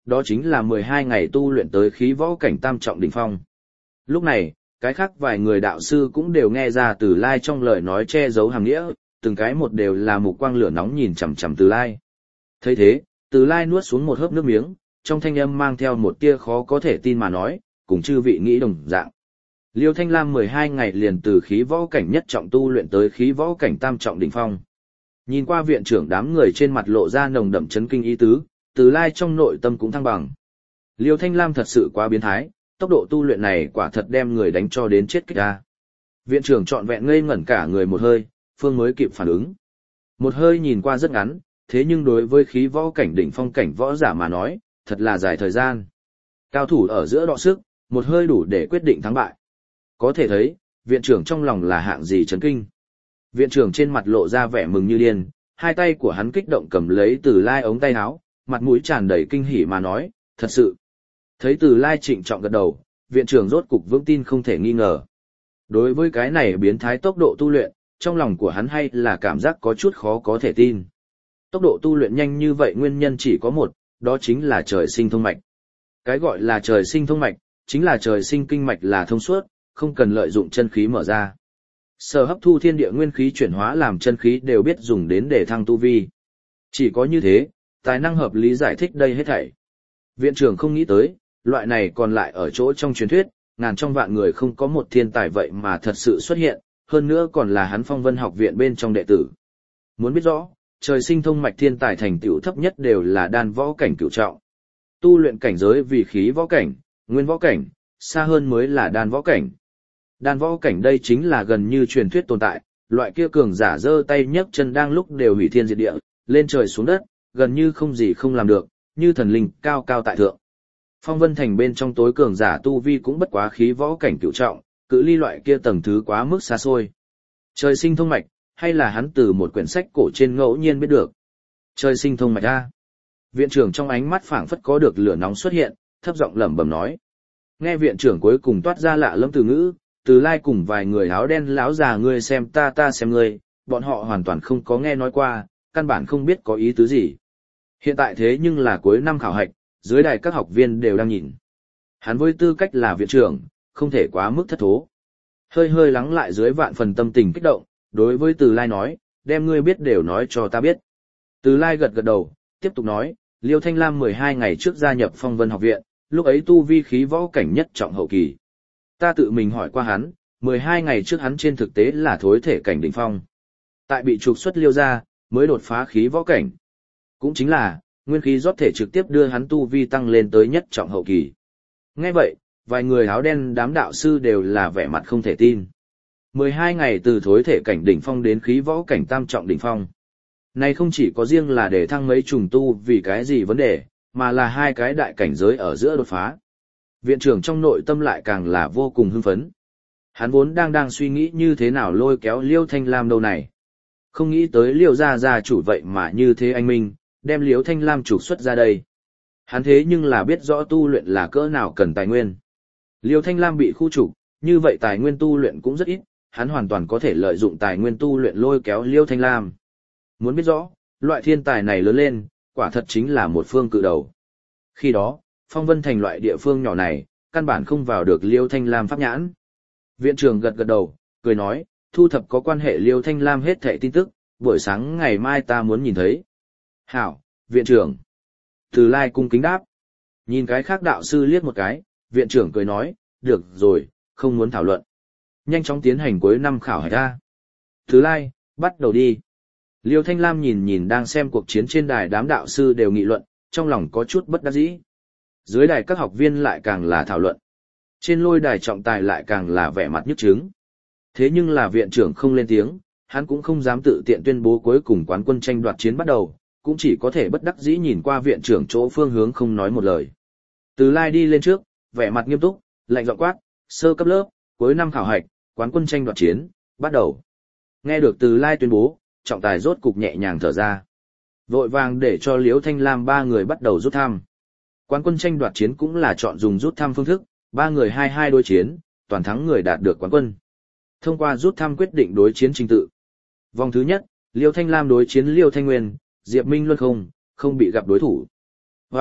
S1: đó chính là mười hai ngày tu luyện tới khí võ cảnh tam trọng đỉnh phong. Lúc này, cái khác vài người đạo sư cũng đều nghe ra Từ Lai trong lời nói che giấu hàm nghĩa, từng cái một đều là mục quang lửa nóng nhìn chằm chằm Từ Lai. Thấy thế, Từ Lai nuốt xuống một hớp nước miếng, trong thanh âm mang theo một tia khó có thể tin mà nói, cùng chư vị nghĩ đồng dạng. Liêu Thanh Lam mười hai ngày liền từ khí võ cảnh nhất trọng tu luyện tới khí võ cảnh tam trọng đỉnh phong. Nhìn qua viện trưởng đám người trên mặt lộ ra nồng đậm chấn kinh ý tứ, Từ Lai trong nội tâm cũng thăng bằng. Liêu Thanh Lam thật sự quá biến thái, tốc độ tu luyện này quả thật đem người đánh cho đến chết kích ra. Viện trưởng trọn vẹn ngây ngẩn cả người một hơi, phương mới kịp phản ứng. Một hơi nhìn qua rất ngắn, thế nhưng đối với khí võ cảnh đỉnh phong cảnh võ giả mà nói, thật là dài thời gian. Cao thủ ở giữa đọ sức, một hơi đủ để quyết định thắng bại. Có thể thấy, viện trưởng trong lòng là hạng gì chấn kinh. Viện trưởng trên mặt lộ ra vẻ mừng như điên, hai tay của hắn kích động cầm lấy Từ Lai ống tay áo, mặt mũi tràn đầy kinh hỉ mà nói, thật sự. Thấy Từ Lai trịnh trọng gật đầu, viện trưởng rốt cục vững tin không thể nghi ngờ. Đối với cái này biến thái tốc độ tu luyện, trong lòng của hắn hay là cảm giác có chút khó có thể tin. Tốc độ tu luyện nhanh như vậy nguyên nhân chỉ có một, đó chính là trời sinh thông mạch. Cái gọi là trời sinh thông mạch, chính là trời sinh kinh mạch là thông suốt, không cần lợi dụng chân khí mở ra. Sở hấp thu thiên địa nguyên khí chuyển hóa làm chân khí đều biết dùng đến để thăng tu vi. Chỉ có như thế, tài năng hợp lý giải thích đây hết thảy. Viện trưởng không nghĩ tới, loại này còn lại ở chỗ trong truyền thuyết, ngàn trong vạn người không có một thiên tài vậy mà thật sự xuất hiện, hơn nữa còn là hắn Phong Vân học viện bên trong đệ tử. Muốn biết rõ, trời sinh thông mạch thiên tài thành tựu thấp nhất đều là đan võ cảnh cửu trọng. Tu luyện cảnh giới vì khí võ cảnh, nguyên võ cảnh, xa hơn mới là đan võ cảnh. Đan võ cảnh đây chính là gần như truyền thuyết tồn tại, loại kia cường giả giơ tay nhấc chân đang lúc đều hủy thiên diệt địa, lên trời xuống đất, gần như không gì không làm được, như thần linh cao cao tại thượng. Phong Vân Thành bên trong tối cường giả tu vi cũng bất quá khí võ cảnh cửu trọng, cự ly loại kia tầng thứ quá mức xa xôi. Trời sinh thông mạch, hay là hắn từ một quyển sách cổ trên ngẫu nhiên biết được. Trời sinh thông mạch a. Viện trưởng trong ánh mắt phảng phất có được lửa nóng xuất hiện, thấp giọng lẩm bẩm nói. Nghe viện trưởng cuối cùng toát ra lạ lẫm từ ngữ, Từ Lai cùng vài người áo đen lão già ngươi xem ta ta xem ngươi, bọn họ hoàn toàn không có nghe nói qua, căn bản không biết có ý tứ gì. Hiện tại thế nhưng là cuối năm khảo hạch, dưới đài các học viên đều đang nhìn. Hắn với tư cách là viện trưởng, không thể quá mức thất thố. Hơi hơi lắng lại dưới vạn phần tâm tình kích động, đối với Từ Lai nói, đem ngươi biết đều nói cho ta biết. Từ Lai gật gật đầu, tiếp tục nói, Liêu Thanh Lam mười hai ngày trước gia nhập Phong Vân học viện, lúc ấy tu vi khí võ cảnh nhất trọng hậu kỳ. Ta tự mình hỏi qua hắn, mười hai ngày trước hắn trên thực tế là thối thể cảnh đỉnh phong. Tại bị trục xuất Liêu ra, mới đột phá khí võ cảnh. Cũng chính là, nguyên khí rót thể trực tiếp đưa hắn tu vi tăng lên tới nhất trọng hậu kỳ. Nghe vậy, vài người áo đen đám đạo sư đều là vẻ mặt không thể tin. mười hai ngày từ thối thể cảnh đỉnh phong đến khí võ cảnh tam trọng đỉnh phong. Này không chỉ có riêng là để thăng mấy trùng tu vì cái gì vấn đề, mà là hai cái đại cảnh giới ở giữa đột phá. Viện trưởng trong nội tâm lại càng là vô cùng hưng phấn. Hắn vốn đang đang suy nghĩ như thế nào lôi kéo Liêu Thanh Lam đâu này. Không nghĩ tới Liêu gia gia chủ vậy mà như thế anh minh, đem Liêu Thanh Lam trục xuất ra đây. Hắn thế nhưng là biết rõ tu luyện là cỡ nào cần tài nguyên. Liêu Thanh Lam bị khu trục, như vậy tài nguyên tu luyện cũng rất ít, hắn hoàn toàn có thể lợi dụng tài nguyên tu luyện lôi kéo Liêu Thanh Lam. Muốn biết rõ, loại thiên tài này lớn lên, quả thật chính là một phương cự đầu. Khi đó, Phong Vân Thành loại địa phương nhỏ này, căn bản không vào được Liêu Thanh Lam pháp nhãn. Viện trưởng gật gật đầu, cười nói, thu thập có quan hệ Liêu Thanh Lam hết thảy tin tức, buổi sáng ngày mai ta muốn nhìn thấy. Hảo, viện trưởng. Từ Lai cung kính đáp. Nhìn cái khác đạo sư liếc một cái, viện trưởng cười nói, được rồi, không muốn thảo luận. Nhanh chóng tiến hành cuối năm khảo hạch ra. Từ Lai, bắt đầu đi. Liêu Thanh Lam nhìn nhìn đang xem cuộc chiến trên đài đám đạo sư đều nghị luận, trong lòng có chút bất đắc dĩ. Dưới đài các học viên lại càng là thảo luận. Trên lôi đài trọng tài lại càng là vẻ mặt nhức chứng. Thế nhưng là viện trưởng không lên tiếng, hắn cũng không dám tự tiện tuyên bố cuối cùng quán quân tranh đoạt chiến bắt đầu, cũng chỉ có thể bất đắc dĩ nhìn qua viện trưởng chỗ phương hướng không nói một lời. Từ Lai đi lên trước, vẻ mặt nghiêm túc, lạnh giọng quát, sơ cấp lớp, cuối năm khảo hạch, quán quân tranh đoạt chiến, bắt đầu. Nghe được Từ Lai tuyên bố, trọng tài rốt cục nhẹ nhàng thở ra. Vội vàng để cho Liễu Thanh Lam ba người bắt đầu rút thăm. Quán quân tranh đoạt chiến cũng là chọn dùng rút thăm phương thức, ba người hai hai đối chiến, toàn thắng người đạt được quán quân. Thông qua rút thăm quyết định đối chiến trình tự. Vòng thứ nhất, Liễu Thanh Lam đối chiến Liễu Thanh Nguyên, Diệp Minh Luân không, không bị gặp đối thủ. Và,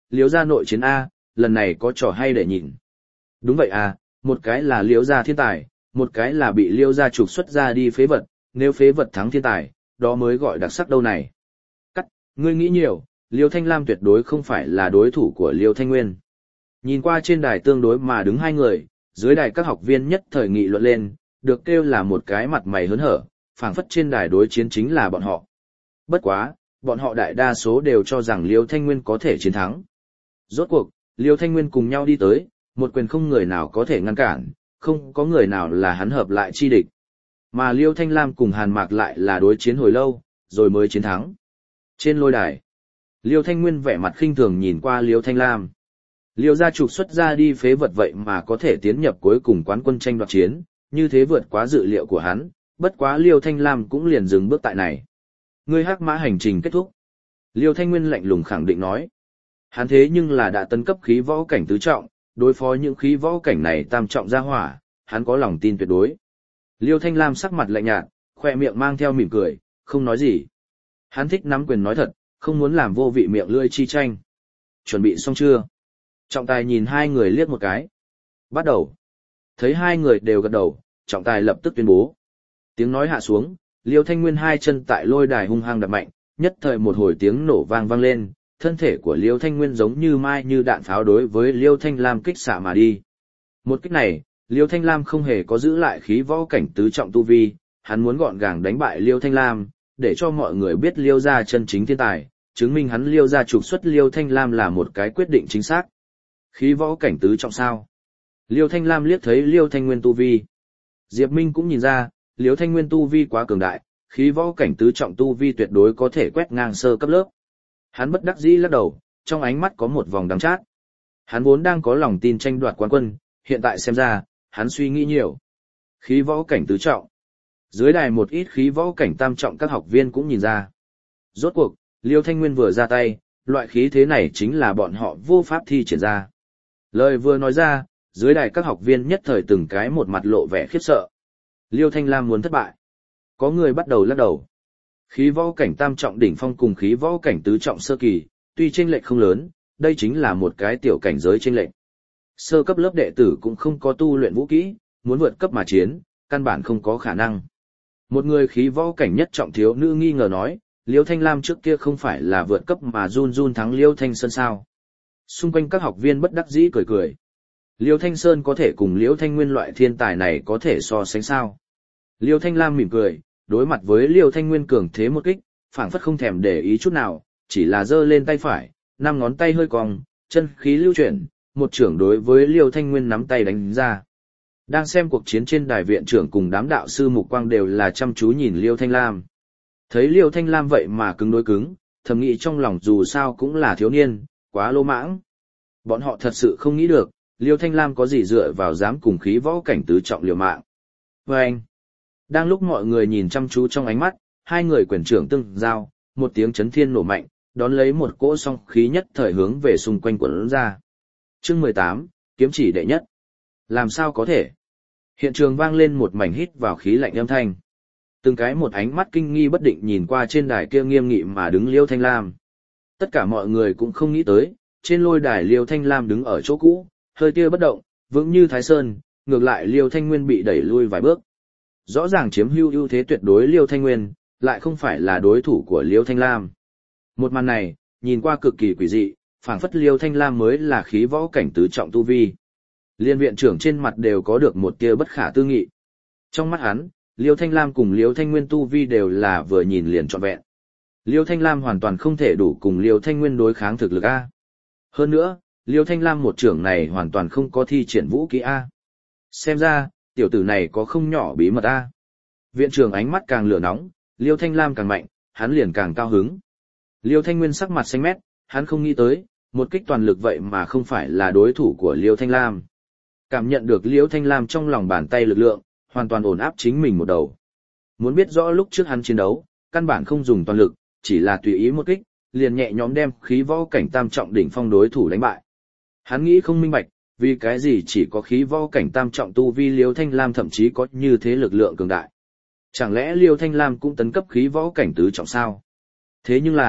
S1: Liễu gia nội chiến A, lần này có trò hay để nhìn. Đúng vậy à, một cái là Liễu gia thiên tài, một cái là bị Liễu gia trục xuất ra đi phế vật, nếu phế vật thắng thiên tài, đó mới gọi đặc sắc đâu này. Cắt, ngươi nghĩ nhiều, Liễu Thanh Lam tuyệt đối không phải là đối thủ của Liễu Thanh Nguyên. Nhìn qua trên đài tương đối mà đứng hai người, dưới đài các học viên nhất thời nghị luận lên, được kêu là một cái mặt mày hớn hở, phảng phất trên đài đối chiến chính là bọn họ. Bất quá, bọn họ đại đa số đều cho rằng Liễu Thanh Nguyên có thể chiến thắng. Rốt cuộc, Liễu Thanh Nguyên cùng nhau đi tới, một quyền không người nào có thể ngăn cản, không có người nào là hắn hợp lại chi địch. Mà Liễu Thanh Lam cùng Hàn Mạc lại là đối chiến hồi lâu, rồi mới chiến thắng. Trên lôi đài, Liễu Thanh Nguyên vẻ mặt khinh thường nhìn qua Liễu Thanh Lam. Liễu gia trục xuất ra đi phế vật vậy mà có thể tiến nhập cuối cùng quán quân tranh đoạt chiến, như thế vượt quá dự liệu của hắn, bất quá Liễu Thanh Lam cũng liền dừng bước tại này. Ngươi hắc mã hành trình kết thúc. Liễu Thanh Nguyên lạnh lùng khẳng định nói. Hắn thế nhưng là đã tấn cấp khí võ cảnh tứ trọng, đối phó những khí võ cảnh này tam trọng gia hỏa, hắn có lòng tin tuyệt đối. Liễu Thanh Lam sắc mặt lạnh nhạt, khoe miệng mang theo mỉm cười, không nói gì. Hắn thích nắm quyền nói thật, không muốn làm vô vị miệng lưỡi chi tranh. Chuẩn bị xong chưa? Trọng tài nhìn hai người liếc một cái. Bắt đầu. Thấy hai người đều gật đầu, trọng tài lập tức tuyên bố. Tiếng nói hạ xuống, Liễu Thanh Nguyên hai chân tại lôi đài hung hăng đập mạnh, nhất thời một hồi tiếng nổ vang vang lên, thân thể của Liễu Thanh Nguyên giống như mai như đạn pháo đối với Liễu Thanh Lam kích xạ mà đi. Một kích này, Liễu Thanh Lam không hề có giữ lại khí võ cảnh tứ trọng tu vi, hắn muốn gọn gàng đánh bại Liễu Thanh Lam, để cho mọi người biết Liễu gia chân chính thiên tài, chứng minh hắn Liễu gia trục xuất Liễu Thanh Lam là một cái quyết định chính xác. Khí võ cảnh tứ trọng sao? Liễu Thanh Lam liếc thấy Liễu Thanh Nguyên tu vi. Diệp Minh cũng nhìn ra, Liễu Thanh Nguyên tu vi quá cường đại, khí võ cảnh tứ trọng tu vi tuyệt đối có thể quét ngang sơ cấp lớp. Hắn bất đắc dĩ lắc đầu, trong ánh mắt có một vòng đắng chát. Hắn vốn đang có lòng tin tranh đoạt quán quân, hiện tại xem ra, hắn suy nghĩ nhiều. Khí võ cảnh tứ trọng. Dưới đài một ít khí võ cảnh tam trọng các học viên cũng nhìn ra. Rốt cuộc, Liễu Thanh Nguyên vừa ra tay, loại khí thế này chính là bọn họ vô pháp thi triển ra. Lời vừa nói ra, dưới đài các học viên nhất thời từng cái một mặt lộ vẻ khiếp sợ. Liễu Thanh Lam muốn thất bại. Có người bắt đầu lắc đầu. Khí võ cảnh tam trọng đỉnh phong cùng khí võ cảnh tứ trọng sơ kỳ, tuy chênh lệch không lớn, đây chính là một cái tiểu cảnh giới chênh lệch. Sơ cấp lớp đệ tử cũng không có tu luyện vũ kỹ, muốn vượt cấp mà chiến, căn bản không có khả năng. Một người khí võ cảnh nhất trọng thiếu nữ nghi ngờ nói, Liễu Thanh Lam trước kia không phải là vượt cấp mà run run thắng Liễu Thanh Sơn sao? Xung quanh các học viên bất đắc dĩ cười cười. Liễu Thanh Sơn có thể cùng Liễu Thanh Nguyên loại thiên tài này có thể so sánh sao? Liễu Thanh Lam mỉm cười, đối mặt với Liễu Thanh Nguyên cường thế một kích, phảng phất không thèm để ý chút nào, chỉ là giơ lên tay phải, năm ngón tay hơi cong, chân khí lưu chuyển, một trưởng đối với Liễu Thanh Nguyên nắm tay đánh ra. Đang xem cuộc chiến trên đài viện trưởng cùng đám đạo sư mục quang đều là chăm chú nhìn Liễu Thanh Lam. Thấy Liễu Thanh Lam vậy mà cứng đối cứng, thầm nghĩ trong lòng dù sao cũng là thiếu niên, quá lô mãng. Bọn họ thật sự không nghĩ được, Liễu Thanh Lam có gì dựa vào dám cùng khí võ cảnh tứ trọng liều mạng. Và anh, đang lúc mọi người nhìn chăm chú trong ánh mắt, hai người quyền trưởng tương giao, một tiếng chấn thiên nổ mạnh, đón lấy một cỗ song khí nhất thời hướng về xung quanh quần ra. Chương mười tám, kiếm chỉ đệ nhất. Làm sao có thể? Hiện trường vang lên một mảnh hít vào khí lạnh âm thanh. Từng cái một ánh mắt kinh nghi bất định nhìn qua trên đài kia nghiêm nghị mà đứng Liễu Thanh Lam. Tất cả mọi người cũng không nghĩ tới, trên lôi đài Liễu Thanh Lam đứng ở chỗ cũ, hơi tia bất động, vững như Thái Sơn, ngược lại Liễu Thanh Nguyên bị đẩy lui vài bước. Rõ ràng chiếm hữu ưu thế tuyệt đối Liễu Thanh Nguyên, lại không phải là đối thủ của Liễu Thanh Lam. Một màn này, nhìn qua cực kỳ quỷ dị, phảng phất Liễu Thanh Lam mới là khí võ cảnh tứ trọng tu vi. Liên viện trưởng trên mặt đều có được một tia bất khả tư nghị. Trong mắt hắn, Liễu Thanh Lam cùng Liễu Thanh Nguyên tu vi đều là vừa nhìn liền trọn vẹn. Liễu Thanh Lam hoàn toàn không thể đủ cùng Liễu Thanh Nguyên đối kháng thực lực A. Hơn nữa, Liễu Thanh Lam một trưởng này hoàn toàn không có thi triển vũ kỹ A. Xem ra, tiểu tử này có không nhỏ bí mật A. Viện trưởng ánh mắt càng lửa nóng, Liễu Thanh Lam càng mạnh, hắn liền càng cao hứng. Liễu Thanh Nguyên sắc mặt xanh mét, hắn không nghĩ tới, một kích toàn lực vậy mà không phải là đối thủ của Liễu Thanh Lam. Cảm nhận được Liễu Thanh Lam trong lòng bàn tay lực lượng, hoàn toàn ổn áp chính mình một đầu. Muốn biết rõ lúc trước hắn chiến đấu, căn bản không dùng toàn lực, chỉ là tùy ý một kích, liền nhẹ nhõm đem khí võ cảnh tam trọng đỉnh phong đối thủ đánh bại. Hắn nghĩ không minh bạch, vì cái gì chỉ có khí võ cảnh tam trọng tu vi Liễu Thanh Lam thậm chí có như thế lực lượng cường đại. Chẳng lẽ Liễu Thanh Lam cũng tấn cấp khí võ cảnh tứ trọng sao? Thế nhưng là,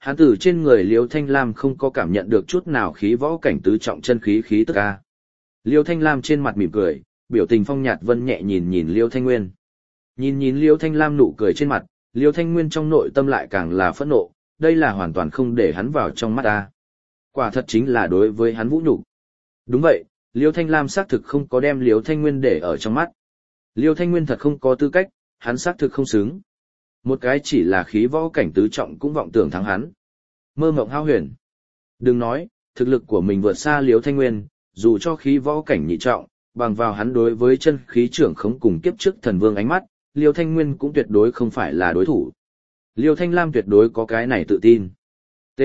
S1: hắn từ trên người Liêu Thanh Lam không có cảm nhận được chút nào khí võ cảnh tứ trọng chân khí khí tức a. Liêu Thanh Lam trên mặt mỉm cười, biểu tình phong nhạt vân nhẹ nhìn nhìn Liêu Thanh Nguyên. Nhìn nhìn Liêu Thanh Lam nụ cười trên mặt, Liêu Thanh Nguyên trong nội tâm lại càng là phẫn nộ, đây là hoàn toàn không để hắn vào trong mắt a. Quả thật chính là đối với hắn vũ nhục. Đúng vậy, Liêu Thanh Lam xác thực không có đem Liêu Thanh Nguyên để ở trong mắt. Liêu Thanh Nguyên thật không có tư cách, hắn xác thực không xứng. Một cái chỉ là khí võ cảnh tứ trọng cũng vọng tưởng thắng hắn. Mơ mộng hao huyền. Đừng nói, thực lực của mình vượt xa Liêu Thanh Nguyên, dù cho khí võ cảnh nhị trọng, bằng vào hắn đối với chân khí trưởng khống cùng kiếp trước thần vương ánh mắt, Liêu Thanh Nguyên cũng tuyệt đối không phải là đối thủ. Liêu Thanh Lam tuyệt đối có cái này tự tin. T.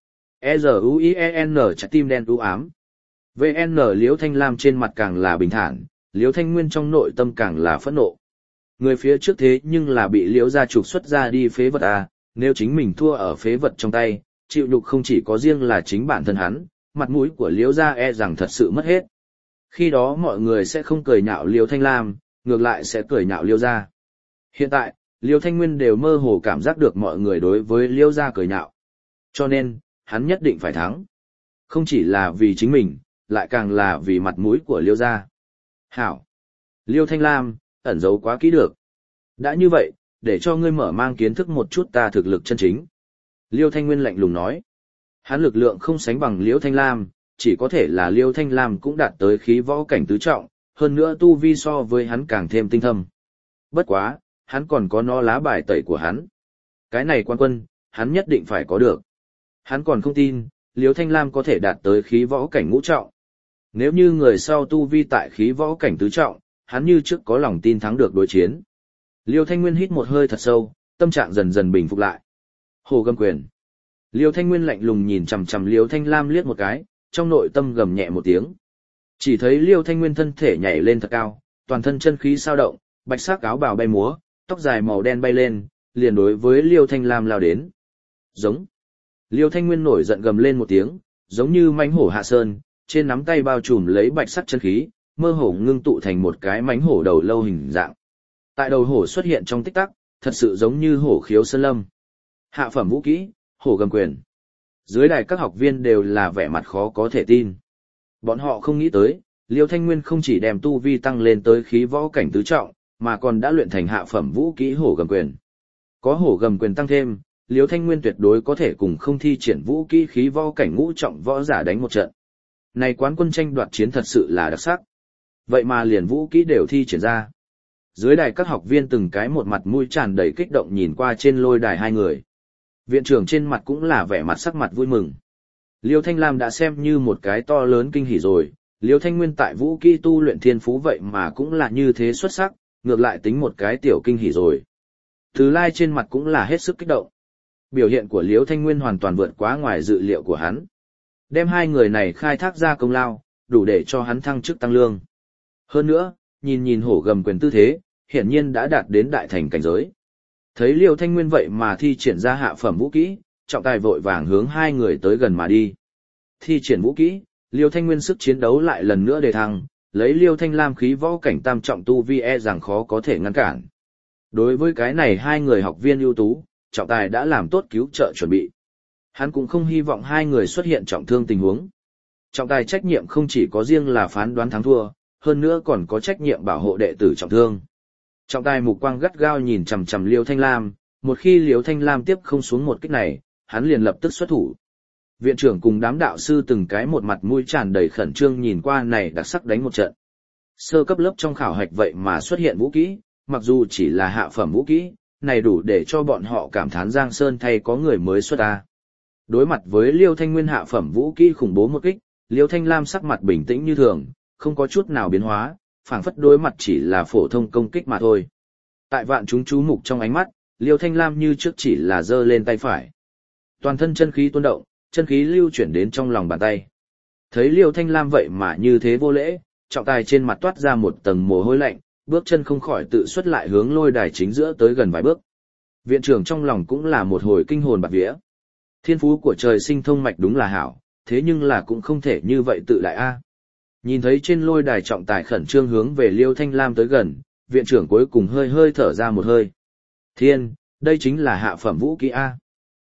S1: E Z U I E N trái tim đen u ám. vê en Liêu Thanh Lam trên mặt càng là bình thản, Liêu Thanh Nguyên trong nội tâm càng là phẫn nộ. Người phía trước thế nhưng là bị Liêu gia trục xuất ra đi phế vật à, nếu chính mình thua ở phế vật trong tay, chịu nhục không chỉ có riêng là chính bản thân hắn, mặt mũi của Liêu gia e rằng thật sự mất hết. Khi đó mọi người sẽ không cười nhạo Liêu Thanh Lam, ngược lại sẽ cười nhạo Liêu gia. Hiện tại, Liêu Thanh Nguyên đều mơ hồ cảm giác được mọi người đối với Liêu gia cười nhạo. Cho nên, hắn nhất định phải thắng. Không chỉ là vì chính mình, lại càng là vì mặt mũi của Liêu gia. Hảo! Liêu Thanh Lam, ẩn giấu quá kỹ được. Đã như vậy, để cho ngươi mở mang kiến thức một chút ta thực lực chân chính. Liêu Thanh Nguyên lạnh lùng nói. Hắn lực lượng không sánh bằng Liêu Thanh Lam, chỉ có thể là Liêu Thanh Lam cũng đạt tới khí võ cảnh tứ trọng, hơn nữa tu vi so với hắn càng thêm tinh thâm. Bất quá, hắn còn có nó lá bài tẩy của hắn. Cái này quan quân, hắn nhất định phải có được. Hắn còn không tin, Liêu Thanh Lam có thể đạt tới khí võ cảnh ngũ trọng. Nếu như người sau tu vi tại khí võ cảnh tứ trọng, hắn như trước có lòng tin thắng được đối chiến. Liêu Thanh Nguyên hít một hơi thật sâu, tâm trạng dần dần bình phục lại. Hồ gầm quyền. Liêu Thanh Nguyên lạnh lùng nhìn chằm chằm Liêu Thanh Lam liếc một cái, trong nội tâm gầm nhẹ một tiếng. Chỉ thấy Liêu Thanh Nguyên thân thể nhảy lên thật cao, toàn thân chân khí sao động, bạch sắc áo bào bay múa, tóc dài màu đen bay lên, liền đối với Liêu Thanh Lam lao đến. Giống. Liêu Thanh Nguyên nổi giận gầm lên một tiếng, giống như mãnh hổ hạ sơn, trên nắm tay bao trùm lấy bạch sắc chân khí, mơ hồ ngưng tụ thành một cái mãnh hổ đầu lâu hình dạng. Tại đầu hổ xuất hiện trong tích tắc, thật sự giống như hổ khiếu sơn lâm. Hạ phẩm vũ kỹ, hổ gầm quyền. Dưới đài các học viên đều là vẻ mặt khó có thể tin. Bọn họ không nghĩ tới, Liêu Thanh Nguyên không chỉ đem tu vi tăng lên tới khí võ cảnh tứ trọng, mà còn đã luyện thành hạ phẩm vũ kỹ hổ gầm quyền. Có hổ gầm quyền tăng thêm, Liêu Thanh Nguyên tuyệt đối có thể cùng không thi triển vũ kỹ khí võ cảnh ngũ trọng võ giả đánh một trận. Này quán quân tranh đoạt chiến thật sự là đặc sắc. Vậy mà liền vũ kỹ đều thi triển ra. Dưới đài các học viên từng cái một mặt mũi tràn đầy kích động nhìn qua trên lôi đài hai người. Viện trưởng trên mặt cũng là vẻ mặt sắc mặt vui mừng. Liêu Thanh Lam đã xem như một cái to lớn kinh hỉ rồi, Liêu Thanh Nguyên tại vũ kỹ tu luyện thiên phú vậy mà cũng là như thế xuất sắc, ngược lại tính một cái tiểu kinh hỉ rồi. Từ Lai trên mặt cũng là hết sức kích động. Biểu hiện của Liêu Thanh Nguyên hoàn toàn vượt quá ngoài dự liệu của hắn. Đem hai người này khai thác ra công lao, đủ để cho hắn thăng chức tăng lương. Hơn nữa, nhìn nhìn hổ gầm quyền tư thế, hiển nhiên đã đạt đến đại thành cảnh giới. Thấy Liêu Thanh Nguyên vậy mà thi triển ra hạ phẩm vũ kỹ, trọng tài vội vàng hướng hai người tới gần mà đi. Thi triển vũ kỹ, Liêu Thanh Nguyên sức chiến đấu lại lần nữa đề thăng, lấy Liêu Thanh Lam khí võ cảnh tam trọng tu vi e rằng khó có thể ngăn cản. Đối với cái này hai người học viên ưu tú, trọng tài đã làm tốt cứu trợ chuẩn bị. Hắn cũng không hy vọng hai người xuất hiện trọng thương tình huống. Trọng tài trách nhiệm không chỉ có riêng là phán đoán thắng thua, hơn nữa còn có trách nhiệm bảo hộ đệ tử trọng thương. Trọng tài mục quang gắt gao nhìn chằm chằm Liêu Thanh Lam, một khi Liêu Thanh Lam tiếp không xuống một kích này, hắn liền lập tức xuất thủ. Viện trưởng cùng đám đạo sư từng cái một mặt mũi tràn đầy khẩn trương nhìn qua này đặc sắc đánh một trận. Sơ cấp lớp trong khảo hạch vậy mà xuất hiện vũ kỹ, mặc dù chỉ là hạ phẩm vũ kỹ, này đủ để cho bọn họ cảm thán Giang Sơn thay có người mới xuất ra. Đối mặt với Liêu Thanh Nguyên hạ phẩm vũ kỹ khủng bố một kích, Liêu Thanh Lam sắc mặt bình tĩnh như thường, không có chút nào biến hóa, phảng phất đối mặt chỉ là phổ thông công kích mà thôi. Tại vạn chúng chú mục trong ánh mắt, Liêu Thanh Lam như trước chỉ là giơ lên tay phải. Toàn thân chân khí tuôn động, chân khí lưu chuyển đến trong lòng bàn tay. Thấy Liêu Thanh Lam vậy mà như thế vô lễ, trọng tài trên mặt toát ra một tầng mồ hôi lạnh, bước chân không khỏi tự xuất lại hướng lôi đài chính giữa tới gần vài bước. Viện trưởng trong lòng cũng là một hồi kinh hồn bạt vía. Thiên phú của trời sinh thông mạch đúng là hảo, thế nhưng là cũng không thể như vậy tự đại a. Nhìn thấy trên lôi đài trọng tài khẩn trương hướng về Liêu Thanh Lam tới gần, viện trưởng cuối cùng hơi hơi thở ra một hơi. Thiên, đây chính là hạ phẩm vũ kỹ a.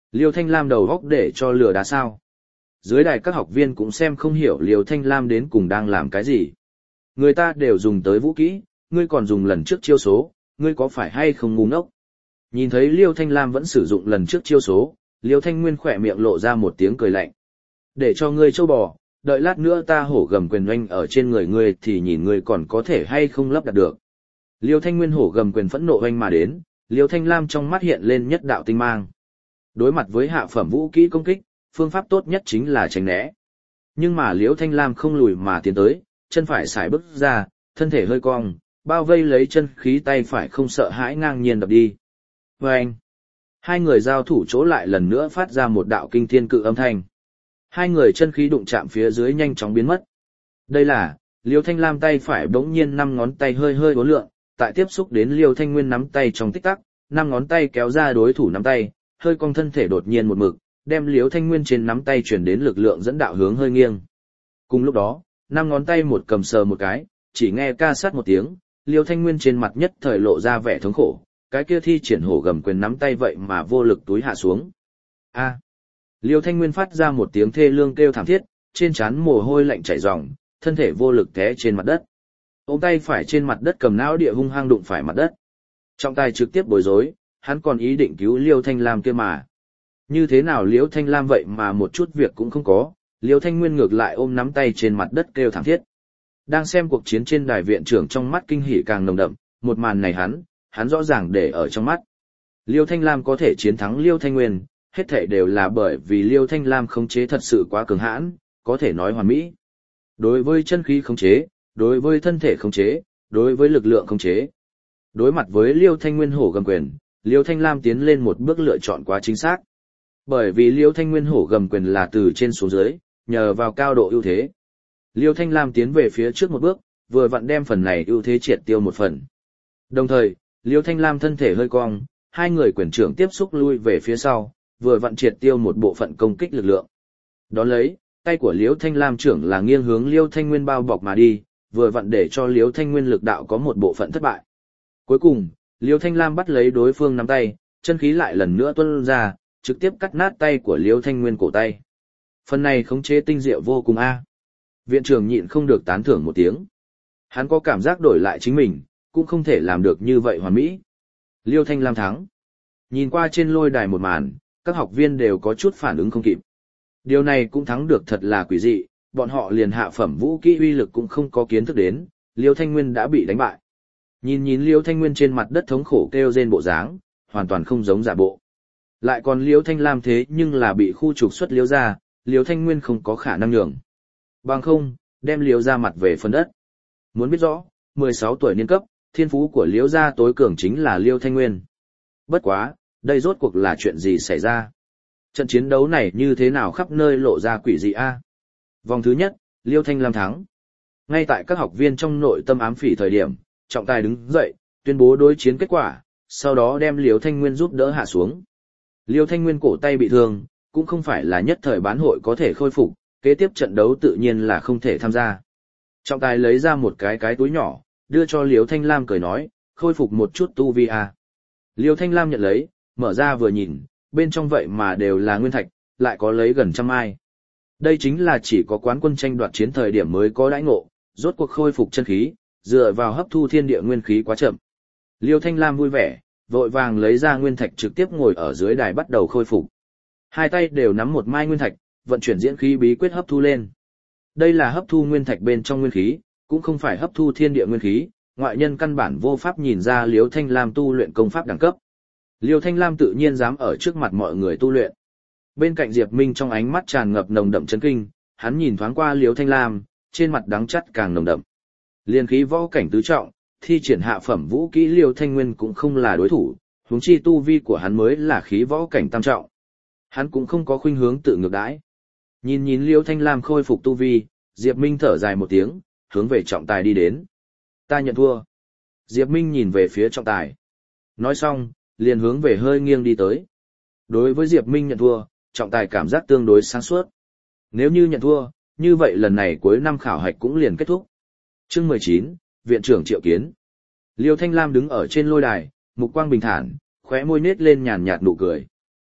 S1: Liêu Thanh Lam đầu góc để cho lừa đá sao. Dưới đài các học viên cũng xem không hiểu Liêu Thanh Lam đến cùng đang làm cái gì. Người ta đều dùng tới vũ kỹ, ngươi còn dùng lần trước chiêu số, ngươi có phải hay không ngu ngốc? Nhìn thấy Liêu Thanh Lam vẫn sử dụng lần trước chiêu số, Liêu Thanh Nguyên khỏe miệng lộ ra một tiếng cười lạnh. Để cho ngươi châu bò, đợi lát nữa ta hổ gầm quyền oanh ở trên người ngươi thì nhìn ngươi còn có thể hay không lấp đặt được. Liêu Thanh Nguyên hổ gầm quyền phẫn nộ oanh mà đến, Liêu Thanh Lam trong mắt hiện lên nhất đạo tinh mang. Đối mặt với hạ phẩm vũ kỹ công kích, phương pháp tốt nhất chính là tránh né. Nhưng mà Liêu Thanh Lam không lùi mà tiến tới, chân phải sải bước ra, thân thể hơi cong, bao vây lấy chân khí tay phải không sợ hãi ngang nhiên đập đi. Và anh, hai người giao thủ chỗ lại lần nữa phát ra một đạo kinh thiên cự âm thanh. Hai người chân khí đụng chạm phía dưới nhanh chóng biến mất. Đây là, Liêu Thanh Lam tay phải bỗng nhiên năm ngón tay hơi hơi uốn lượn, tại tiếp xúc đến Liêu Thanh Nguyên nắm tay trong tích tắc, năm ngón tay kéo ra đối thủ nắm tay, hơi cong thân thể đột nhiên một mực, đem Liêu Thanh Nguyên trên nắm tay chuyển đến lực lượng dẫn đạo hướng hơi nghiêng. Cùng lúc đó, năm ngón tay một cầm sờ một cái, chỉ nghe ca sát một tiếng, Liêu Thanh Nguyên trên mặt nhất thời lộ ra vẻ thống khổ, cái kia thi triển hổ gầm quyền nắm tay vậy mà vô lực túi hạ xuống. A. Liêu Thanh Nguyên phát ra một tiếng thê lương kêu thảm thiết, trên trán mồ hôi lạnh chảy ròng, thân thể vô lực té trên mặt đất. Ôm tay phải trên mặt đất cầm não địa hung hăng đụng phải mặt đất. Trọng tài trực tiếp bối rối, hắn còn ý định cứu Liêu Thanh Lam kia mà. Như thế nào Liêu Thanh Lam vậy mà một chút việc cũng không có, Liêu Thanh Nguyên ngược lại ôm nắm tay trên mặt đất kêu thảm thiết. Đang xem cuộc chiến trên đài viện trưởng trong mắt kinh hỉ càng nồng đậm, một màn này hắn, hắn rõ ràng để ở trong mắt. Liêu Thanh Lam có thể chiến thắng Liêu Thanh Nguyên, hết thảy đều là bởi vì Liêu Thanh Lam khống chế thật sự quá cường hãn, có thể nói hoàn mỹ. Đối với chân khí khống chế, đối với thân thể khống chế, đối với lực lượng khống chế. Đối mặt với Liêu Thanh Nguyên hổ gầm quyền, Liêu Thanh Lam tiến lên một bước lựa chọn quá chính xác. Bởi vì Liêu Thanh Nguyên hổ gầm quyền là từ trên xuống dưới, nhờ vào cao độ ưu thế. Liêu Thanh Lam tiến về phía trước một bước, vừa vặn đem phần này ưu thế triệt tiêu một phần. Đồng thời, Liêu Thanh Lam thân thể hơi cong, hai người quyền trưởng tiếp xúc lui về phía sau, vừa vặn triệt tiêu một bộ phận công kích lực lượng. Đón lấy, tay của Liêu Thanh Lam trưởng là nghiêng hướng Liêu Thanh Nguyên bao bọc mà đi, vừa vặn để cho Liêu Thanh Nguyên lực đạo có một bộ phận thất bại. Cuối cùng, Liêu Thanh Lam bắt lấy đối phương nắm tay, chân khí lại lần nữa tuôn ra, trực tiếp cắt nát tay của Liêu Thanh Nguyên cổ tay. Phần này khống chế tinh diệu vô cùng a. Viện trưởng nhịn không được tán thưởng một tiếng. Hắn có cảm giác đổi lại chính mình, cũng không thể làm được như vậy hoàn mỹ. Liêu Thanh Lam thắng. Nhìn qua trên lôi đài một màn, các học viên đều có chút phản ứng không kịp. Điều này cũng thắng được thật là quỷ dị, bọn họ liền hạ phẩm vũ kỹ uy lực cũng không có kiến thức đến, Liêu Thanh Nguyên đã bị đánh bại. Nhìn nhìn Liêu Thanh Nguyên trên mặt đất thống khổ kêu rên bộ dáng, hoàn toàn không giống giả bộ. Lại còn Liêu Thanh Lam thế nhưng là bị khu trục xuất Liêu ra, Liêu Thanh Nguyên không có khả năng nhường. Bằng không, đem Liêu ra mặt về phần đất. Muốn biết rõ, mười sáu tuổi niên cấp, thiên phú của Liêu gia tối cường chính là Liêu Thanh Nguyên. Bất quá, đây rốt cuộc là chuyện gì xảy ra? Trận chiến đấu này như thế nào khắp nơi lộ ra quỷ dị a? Vòng thứ nhất, Liêu Thanh Lam thắng. Ngay tại các học viên trong nội tâm ám phỉ thời điểm, trọng tài đứng dậy, tuyên bố đối chiến kết quả, sau đó đem Liêu Thanh Nguyên giúp đỡ hạ xuống. Liêu Thanh Nguyên cổ tay bị thương, cũng không phải là nhất thời bán hội có thể khôi phục, kế tiếp trận đấu tự nhiên là không thể tham gia. Trọng tài lấy ra một cái cái túi nhỏ, đưa cho Liêu Thanh Lam cười nói, khôi phục một chút tu vi a. Liêu Thanh Lam nhận lấy, mở ra vừa nhìn, bên trong vậy mà đều là nguyên thạch, lại có lấy gần trăm ai. Đây chính là chỉ có quán quân tranh đoạt chiến thời điểm mới có đãi ngộ, rốt cuộc khôi phục chân khí, dựa vào hấp thu thiên địa nguyên khí quá chậm. Liêu Thanh Lam vui vẻ, vội vàng lấy ra nguyên thạch trực tiếp ngồi ở dưới đài bắt đầu khôi phục. Hai tay đều nắm một mai nguyên thạch, vận chuyển diễn khí bí quyết hấp thu lên. Đây là hấp thu nguyên thạch bên trong nguyên khí, cũng không phải hấp thu thiên địa nguyên khí, ngoại nhân căn bản vô pháp nhìn ra Liêu Thanh Lam tu luyện công pháp đẳng cấp. Liêu Thanh Lam tự nhiên dám ở trước mặt mọi người tu luyện. Bên cạnh Diệp Minh trong ánh mắt tràn ngập nồng đậm chấn kinh, hắn nhìn thoáng qua Liêu Thanh Lam, trên mặt đắng chắt càng nồng đậm. Liên khí võ cảnh tứ trọng, thi triển hạ phẩm vũ kỹ Liêu Thanh Nguyên cũng không là đối thủ, huống chi tu vi của hắn mới là khí võ cảnh tam trọng. Hắn cũng không có khuynh hướng tự ngược đãi. Nhìn nhìn Liêu Thanh Lam khôi phục tu vi, Diệp Minh thở dài một tiếng, hướng về trọng tài đi đến. Ta nhận thua. Diệp Minh nhìn về phía trọng tài. Nói xong, liền hướng về hơi nghiêng đi tới. Đối với Diệp Minh nhận thua, trọng tài cảm giác tương đối sáng suốt. Nếu như nhận thua, như vậy lần này cuối năm khảo hạch cũng liền kết thúc. Chương mười chín, Viện trưởng triệu kiến. Liêu Thanh Lam đứng ở trên lôi đài, mục quang bình thản, khóe môi nết lên nhàn nhạt nụ cười.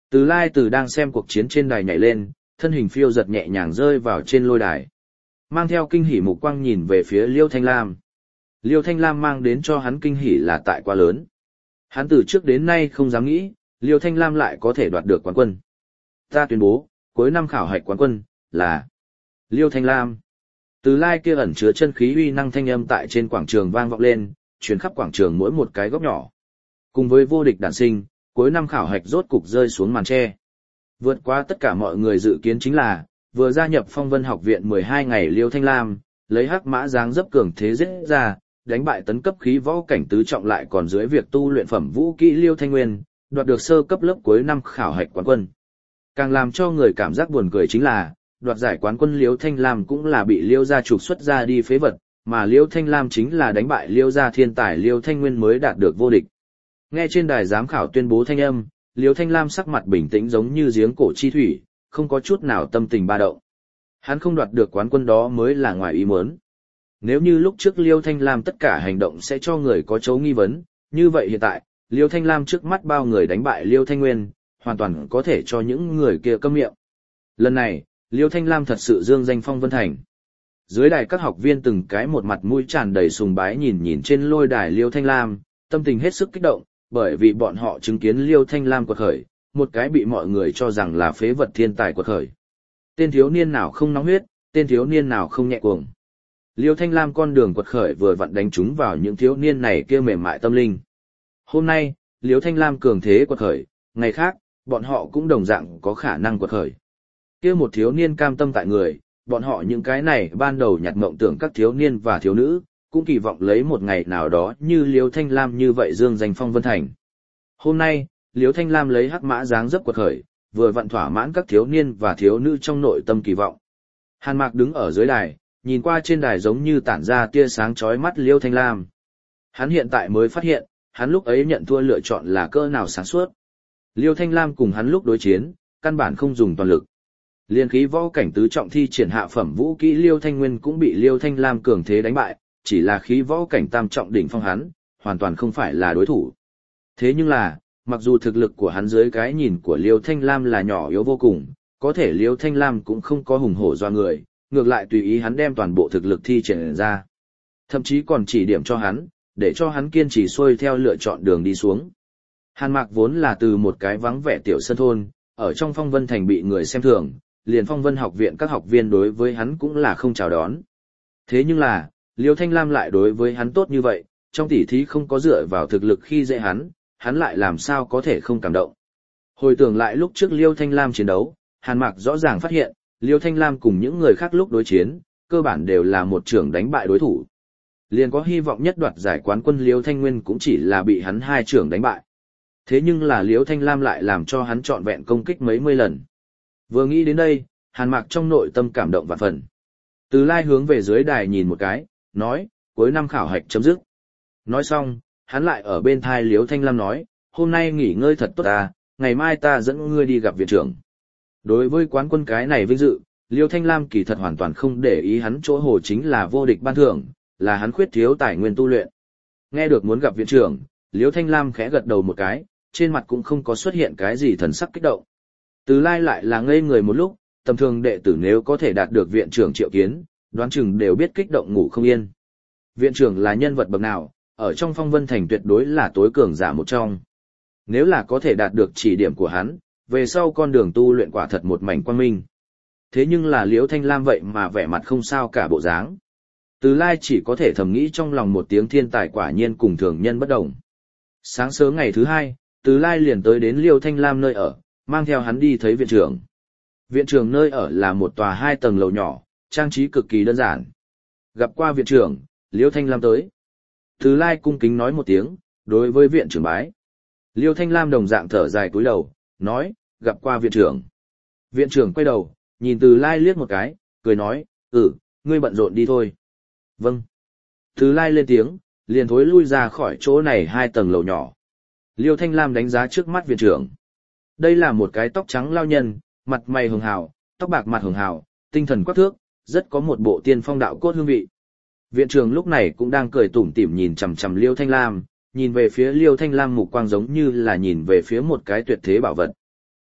S1: Từ Lai từ đang xem cuộc chiến trên đài nhảy lên, thân hình phiêu giật nhẹ nhàng rơi vào trên lôi đài. Mang theo kinh hỉ mục quang nhìn về phía Liêu Thanh Lam. Liêu Thanh Lam mang đến cho hắn kinh hỉ là tại quá lớn. Hắn từ trước đến nay không dám nghĩ, Liêu Thanh Lam lại có thể đoạt được quán quân. Ta tuyên bố, cuối năm khảo hạch quán quân, là Liêu Thanh Lam. Từ Lai kia ẩn chứa chân khí uy năng thanh âm tại trên quảng trường vang vọng lên, truyền khắp quảng trường mỗi một cái góc nhỏ. Cùng với vô địch đản sinh, cuối năm khảo hạch rốt cục rơi xuống màn tre. Vượt qua tất cả mọi người dự kiến chính là, vừa gia nhập Phong Vân Học viện mười hai ngày Liêu Thanh Lam, lấy hắc mã dáng dấp cường thế giết ra, đánh bại tấn cấp khí võ cảnh tứ trọng lại còn dưới việc tu luyện phẩm vũ kỹ Liêu Thanh Nguyên, đoạt được sơ cấp lớp cuối năm khảo hạch quán quân. Càng làm cho người cảm giác buồn cười chính là, đoạt giải quán quân Liêu Thanh Lam cũng là bị Liêu gia trục xuất ra đi phế vật, mà Liêu Thanh Lam chính là đánh bại Liêu gia thiên tài Liêu Thanh Nguyên mới đạt được vô địch. Nghe trên đài giám khảo tuyên bố thanh âm, Liêu Thanh Lam sắc mặt bình tĩnh giống như giếng cổ chi thủy, không có chút nào tâm tình ba động. Hắn không đoạt được quán quân đó mới là ngoài ý muốn. Nếu như lúc trước Liêu Thanh Lam tất cả hành động sẽ cho người có chấu nghi vấn, như vậy hiện tại, Liêu Thanh Lam trước mắt bao người đánh bại Liêu Thanh Nguyên, hoàn toàn có thể cho những người kia câm miệng. Lần này, Liêu Thanh Lam thật sự dương danh Phong Vân Thành. Dưới đài các học viên từng cái một mặt mũi tràn đầy sùng bái nhìn nhìn trên lôi đài Liêu Thanh Lam, tâm tình hết sức kích động, bởi vì bọn họ chứng kiến Liêu Thanh Lam quật khởi, một cái bị mọi người cho rằng là phế vật thiên tài quật khởi. Tên thiếu niên nào không nóng huyết, tên thiếu niên nào không nhẹ cuồng. Liêu Thanh Lam con đường quật khởi vừa vặn đánh trúng vào những thiếu niên này kia mềm mại tâm linh. Hôm nay, Liêu Thanh Lam cường thế quật khởi, ngày khác, bọn họ cũng đồng dạng có khả năng quật khởi. Kia một thiếu niên cam tâm tại người, bọn họ những cái này ban đầu nhặt mộng tưởng các thiếu niên và thiếu nữ, cũng kỳ vọng lấy một ngày nào đó như Liêu Thanh Lam như vậy dương danh Phong Vân Thành. Hôm nay, Liêu Thanh Lam lấy hắc mã dáng dấp quật khởi, vừa vặn thỏa mãn các thiếu niên và thiếu nữ trong nội tâm kỳ vọng. Hàn Mạc đứng ở dưới đài, nhìn qua trên đài giống như tản ra tia sáng chói mắt Liêu Thanh Lam. Hắn hiện tại mới phát hiện, hắn lúc ấy nhận thua lựa chọn là cỡ nào sáng suốt. Liêu Thanh Lam cùng hắn lúc đối chiến, căn bản không dùng toàn lực. Liên khí võ cảnh tứ trọng thi triển hạ phẩm vũ kỹ Liêu Thanh Nguyên cũng bị Liêu Thanh Lam cường thế đánh bại, chỉ là khí võ cảnh tam trọng đỉnh phong hắn, hoàn toàn không phải là đối thủ. Thế nhưng là, mặc dù thực lực của hắn dưới cái nhìn của Liêu Thanh Lam là nhỏ yếu vô cùng, có thể Liêu Thanh Lam cũng không có hùng hổ doa người, ngược lại tùy ý hắn đem toàn bộ thực lực thi triển ra. Thậm chí còn chỉ điểm cho hắn, để cho hắn kiên trì xuôi theo lựa chọn đường đi xuống. Hàn Mạc vốn là từ một cái vắng vẻ tiểu sân thôn, ở trong Phong Vân Thành bị người xem thường, liền Phong Vân học viện các học viên đối với hắn cũng là không chào đón. Thế nhưng là, Liêu Thanh Lam lại đối với hắn tốt như vậy, trong tỉ thí không có dựa vào thực lực khi dễ hắn, hắn lại làm sao có thể không cảm động. Hồi tưởng lại lúc trước Liêu Thanh Lam chiến đấu, Hàn Mạc rõ ràng phát hiện, Liêu Thanh Lam cùng những người khác lúc đối chiến, cơ bản đều là một trưởng đánh bại đối thủ. Liền có hy vọng nhất đoạt giải quán quân Liêu Thanh Nguyên cũng chỉ là bị hắn hai trưởng đánh bại. Thế nhưng là Liêu Thanh Lam lại làm cho hắn trọn vẹn công kích mấy mươi lần. Vừa nghĩ đến đây, Hàn Mạc trong nội tâm cảm động vạn phần. Từ Lai hướng về dưới đài nhìn một cái, nói, cuối năm khảo hạch chấm dứt. Nói xong, hắn lại ở bên thai Liêu Thanh Lam nói, hôm nay nghỉ ngơi thật tốt ta, ngày mai ta dẫn ngươi đi gặp viện trưởng. Đối với quán quân cái này vinh dự, Liêu Thanh Lam kỳ thật hoàn toàn không để ý hắn chỗ hồ chính là vô địch ban thưởng, là hắn khuyết thiếu tài nguyên tu luyện. Nghe được muốn gặp viện trưởng, Liêu Thanh Lam khẽ gật đầu một cái, trên mặt cũng không có xuất hiện cái gì thần sắc kích động. Từ Lai lại là ngây người một lúc, tầm thường đệ tử nếu có thể đạt được viện trưởng triệu kiến, đoán chừng đều biết kích động ngủ không yên. Viện trưởng là nhân vật bậc nào, ở trong Phong Vân Thành tuyệt đối là tối cường giả một trong. Nếu là có thể đạt được chỉ điểm của hắn, về sau con đường tu luyện quả thật một mảnh quang minh. Thế nhưng là Liễu Thanh Lam vậy mà vẻ mặt không sao cả bộ dáng. Từ Lai chỉ có thể thầm nghĩ trong lòng một tiếng thiên tài quả nhiên cùng thường nhân bất đồng. Sáng sớm ngày thứ hai, Từ Lai liền tới đến Liễu Thanh Lam nơi ở, mang theo hắn đi thấy viện trưởng. Viện trưởng nơi ở là một tòa hai tầng lầu nhỏ, trang trí cực kỳ đơn giản. Gặp qua viện trưởng, Liễu Thanh Lam tới. Từ Lai cung kính nói một tiếng, đối với viện trưởng bái. Liễu Thanh Lam đồng dạng thở dài cúi đầu, nói, gặp qua viện trưởng. Viện trưởng quay đầu, nhìn Từ Lai liếc một cái, cười nói, ừ, ngươi bận rộn đi thôi. Vâng. Từ Lai lên tiếng, liền thối lui ra khỏi chỗ này hai tầng lầu nhỏ. Liêu Thanh Lam đánh giá trước mắt viện trưởng. Đây là một cái tóc trắng lao nhân, mặt mày hường hào, tóc bạc mặt hường hào, tinh thần quắc thước, rất có một bộ tiên phong đạo cốt hương vị. Viện trưởng lúc này cũng đang cười tủm tỉm nhìn chằm chằm Liêu Thanh Lam, nhìn về phía Liêu Thanh Lam mục quang giống như là nhìn về phía một cái tuyệt thế bảo vật.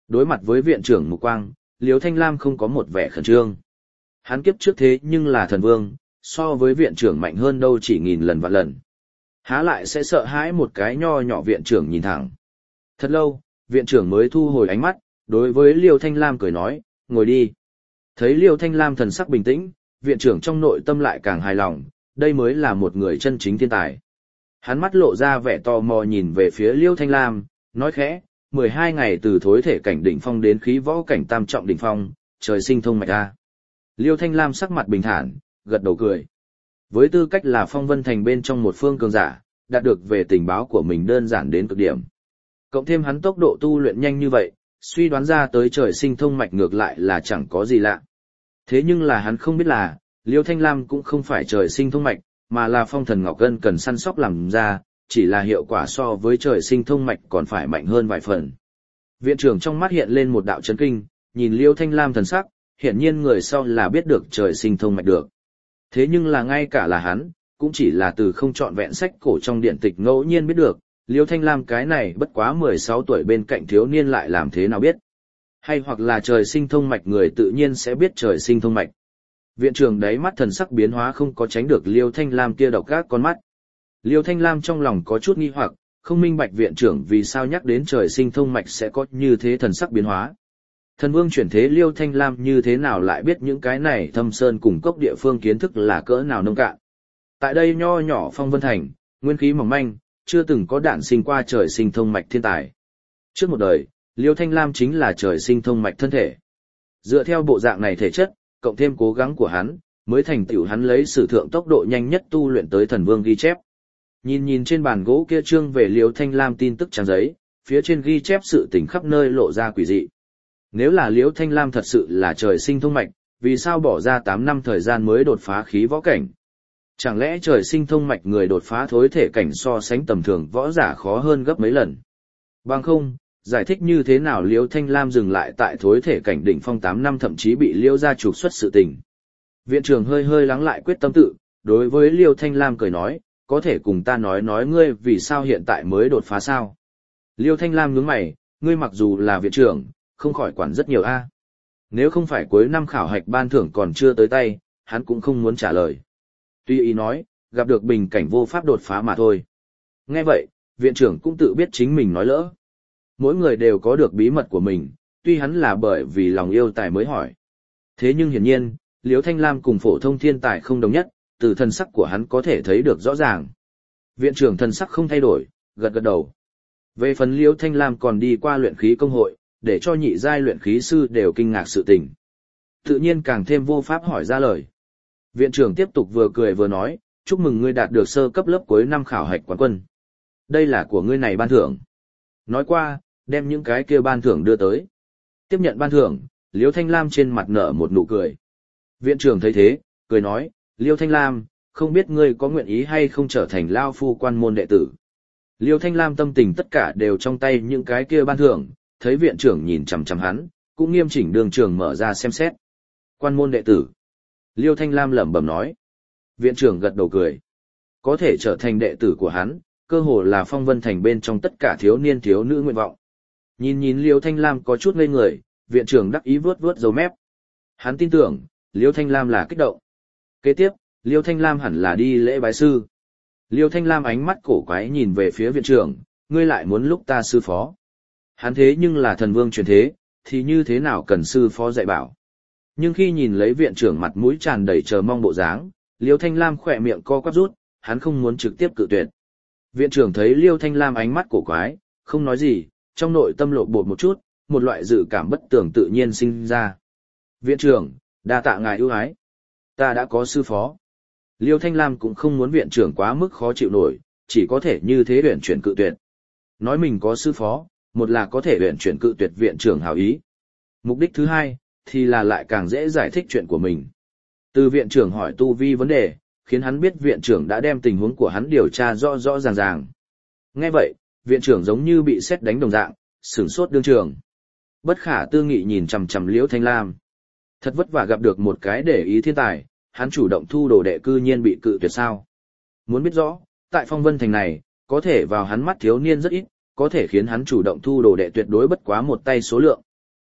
S1: Đối mặt với viện trưởng Mục Quang, Liêu Thanh Lam không có một vẻ khẩn trương. Hắn kiếp trước thế nhưng là thần vương, so với viện trưởng mạnh hơn đâu chỉ nghìn lần vạn lần. Há lại sẽ sợ hãi một cái nho nhỏ viện trưởng nhìn thẳng. Thật lâu, viện trưởng mới thu hồi ánh mắt, đối với Liêu Thanh Lam cười nói, ngồi đi. Thấy Liêu Thanh Lam thần sắc bình tĩnh, viện trưởng trong nội tâm lại càng hài lòng, đây mới là một người chân chính thiên tài. Hắn mắt lộ ra vẻ tò mò nhìn về phía Liêu Thanh Lam, nói khẽ, mười hai ngày từ thối thể cảnh đỉnh phong đến khí võ cảnh tam trọng đỉnh phong, trời sinh thông mạch a. Liêu Thanh Lam sắc mặt bình thản, gật đầu cười. Với tư cách là Phong Vân Thành bên trong một phương cường giả, đạt được về tình báo của mình đơn giản đến cực điểm. Cộng thêm hắn tốc độ tu luyện nhanh như vậy, suy đoán ra tới trời sinh thông mạch ngược lại là chẳng có gì lạ. Thế nhưng là hắn không biết là, Liêu Thanh Lam cũng không phải trời sinh thông mạch, mà là phong thần ngọc gân cần săn sóc làm ra, chỉ là hiệu quả so với trời sinh thông mạch còn phải mạnh hơn vài phần. Viện trưởng trong mắt hiện lên một đạo chấn kinh, nhìn Liêu Thanh Lam thần sắc, hiển nhiên người sau là biết được trời sinh thông mạch được. Thế nhưng là ngay cả là hắn, cũng chỉ là từ không chọn vẹn sách cổ trong điện tịch ngẫu nhiên biết được, Liêu Thanh Lam cái này bất quá mười sáu tuổi bên cạnh thiếu niên lại làm thế nào biết. Hay hoặc là trời sinh thông mạch người tự nhiên sẽ biết trời sinh thông mạch. Viện trưởng đáy mắt thần sắc biến hóa không có tránh được Liêu Thanh Lam kia độc ác con mắt. Liêu Thanh Lam trong lòng có chút nghi hoặc, không minh bạch viện trưởng vì sao nhắc đến trời sinh thông mạch sẽ có như thế thần sắc biến hóa. Thần vương chuyển thế Liêu Thanh Lam như thế nào lại biết những cái này thâm sơn cùng cốc địa phương kiến thức là cỡ nào nông cạn. Tại đây nho nhỏ Phong Vân Thành, nguyên khí mỏng manh, chưa từng có đản sinh qua trời sinh thông mạch thiên tài. Trước một đời, Liêu Thanh Lam chính là trời sinh thông mạch thân thể. Dựa theo bộ dạng này thể chất, cộng thêm cố gắng của hắn, mới thành tựu hắn lấy sử thượng tốc độ nhanh nhất tu luyện tới thần vương ghi chép. Nhìn nhìn trên bàn gỗ kia trương về Liêu Thanh Lam tin tức trang giấy, phía trên ghi chép sự tình khắp nơi lộ ra quỷ dị. Nếu là Liêu Thanh Lam thật sự là trời sinh thông mạch, vì sao bỏ ra tám năm thời gian mới đột phá khí võ cảnh? Chẳng lẽ trời sinh thông mạch người đột phá thối thể cảnh so sánh tầm thường võ giả khó hơn gấp mấy lần? Bằng không, giải thích như thế nào Liêu Thanh Lam dừng lại tại thối thể cảnh đỉnh phong tám năm thậm chí bị Liêu gia trục xuất sự tình. Viện trưởng hơi hơi lắng lại quyết tâm tự, đối với Liêu Thanh Lam cười nói, có thể cùng ta nói nói ngươi vì sao hiện tại mới đột phá sao? Liêu Thanh Lam nhướng mày, ngươi mặc dù là viện trưởng, không khỏi quản rất nhiều a. Nếu không phải cuối năm khảo hạch ban thưởng còn chưa tới tay, hắn cũng không muốn trả lời. Tuy ý nói, gặp được bình cảnh vô pháp đột phá mà thôi. Nghe vậy, viện trưởng cũng tự biết chính mình nói lỡ. Mỗi người đều có được bí mật của mình, tuy hắn là bởi vì lòng yêu tài mới hỏi. Thế nhưng hiển nhiên, Liêu Thanh Lam cùng phổ thông thiên tài không đồng nhất, từ thân sắc của hắn có thể thấy được rõ ràng. Viện trưởng thân sắc không thay đổi, gật gật đầu. Về phần Liêu Thanh Lam còn đi qua luyện khí công hội, để cho nhị giai luyện khí sư đều kinh ngạc sự tình. Tự nhiên càng thêm vô pháp hỏi ra lời. Viện trưởng tiếp tục vừa cười vừa nói, chúc mừng ngươi đạt được sơ cấp lớp cuối năm khảo hạch quán quân. Đây là của ngươi này ban thưởng. Nói qua, đem những cái kia ban thưởng đưa tới. Tiếp nhận ban thưởng, Liêu Thanh Lam trên mặt nở một nụ cười. Viện trưởng thấy thế, cười nói, Liêu Thanh Lam, không biết ngươi có nguyện ý hay không trở thành lao phu quan môn đệ tử. Liêu Thanh Lam tâm tình tất cả đều trong tay những cái kia ban thưởng, thấy viện trưởng nhìn chằm chằm hắn, cũng nghiêm chỉnh đường trường mở ra xem xét. Quan môn đệ tử. Liêu Thanh Lam lẩm bẩm nói. Viện trưởng gật đầu cười. Có thể trở thành đệ tử của hắn, cơ hồ là Phong Vân Thành bên trong tất cả thiếu niên thiếu nữ nguyện vọng. Nhìn nhìn Liêu Thanh Lam có chút ngây người, viện trưởng đắc ý vướt vướt dấu mép. Hắn tin tưởng, Liêu Thanh Lam là kích động. Kế tiếp, Liêu Thanh Lam hẳn là đi lễ bái sư. Liêu Thanh Lam ánh mắt cổ quái nhìn về phía viện trưởng, ngươi lại muốn lúc ta sư phó. Hắn thế nhưng là thần vương truyền thế, thì như thế nào cần sư phó dạy bảo. Nhưng khi nhìn lấy viện trưởng mặt mũi tràn đầy chờ mong bộ dáng, Liêu Thanh Lam khỏe miệng co quắp rút, hắn không muốn trực tiếp cự tuyệt. Viện trưởng thấy Liêu Thanh Lam ánh mắt cổ quái, không nói gì, trong nội tâm lộ bột một chút, một loại dự cảm bất tường tự nhiên sinh ra. Viện trưởng, đa tạ ngài ưu ái. Ta đã có sư phó. Liêu Thanh Lam cũng không muốn viện trưởng quá mức khó chịu nổi, chỉ có thể như thế uyển chuyển cự tuyệt. Nói mình có sư phó, một là có thể uyển chuyển cự tuyệt viện trưởng hảo ý. Mục đích thứ hai, thì là lại càng dễ giải thích chuyện của mình. Từ viện trưởng hỏi tu vi vấn đề, khiến hắn biết viện trưởng đã đem tình huống của hắn điều tra rõ rõ ràng ràng. Nghe vậy, viện trưởng giống như bị sét đánh đồng dạng, sửng sốt đương trường. Bất khả tư nghị nhìn chằm chằm Liễu Thanh Lam. Thật vất vả gặp được một cái để ý thiên tài, hắn chủ động thu đồ đệ cư nhiên bị cự tuyệt sao. Muốn biết rõ, tại Phong Vân Thành này, có thể vào hắn mắt thiếu niên rất ít, có thể khiến hắn chủ động thu đồ đệ tuyệt đối bất quá một tay số lượng.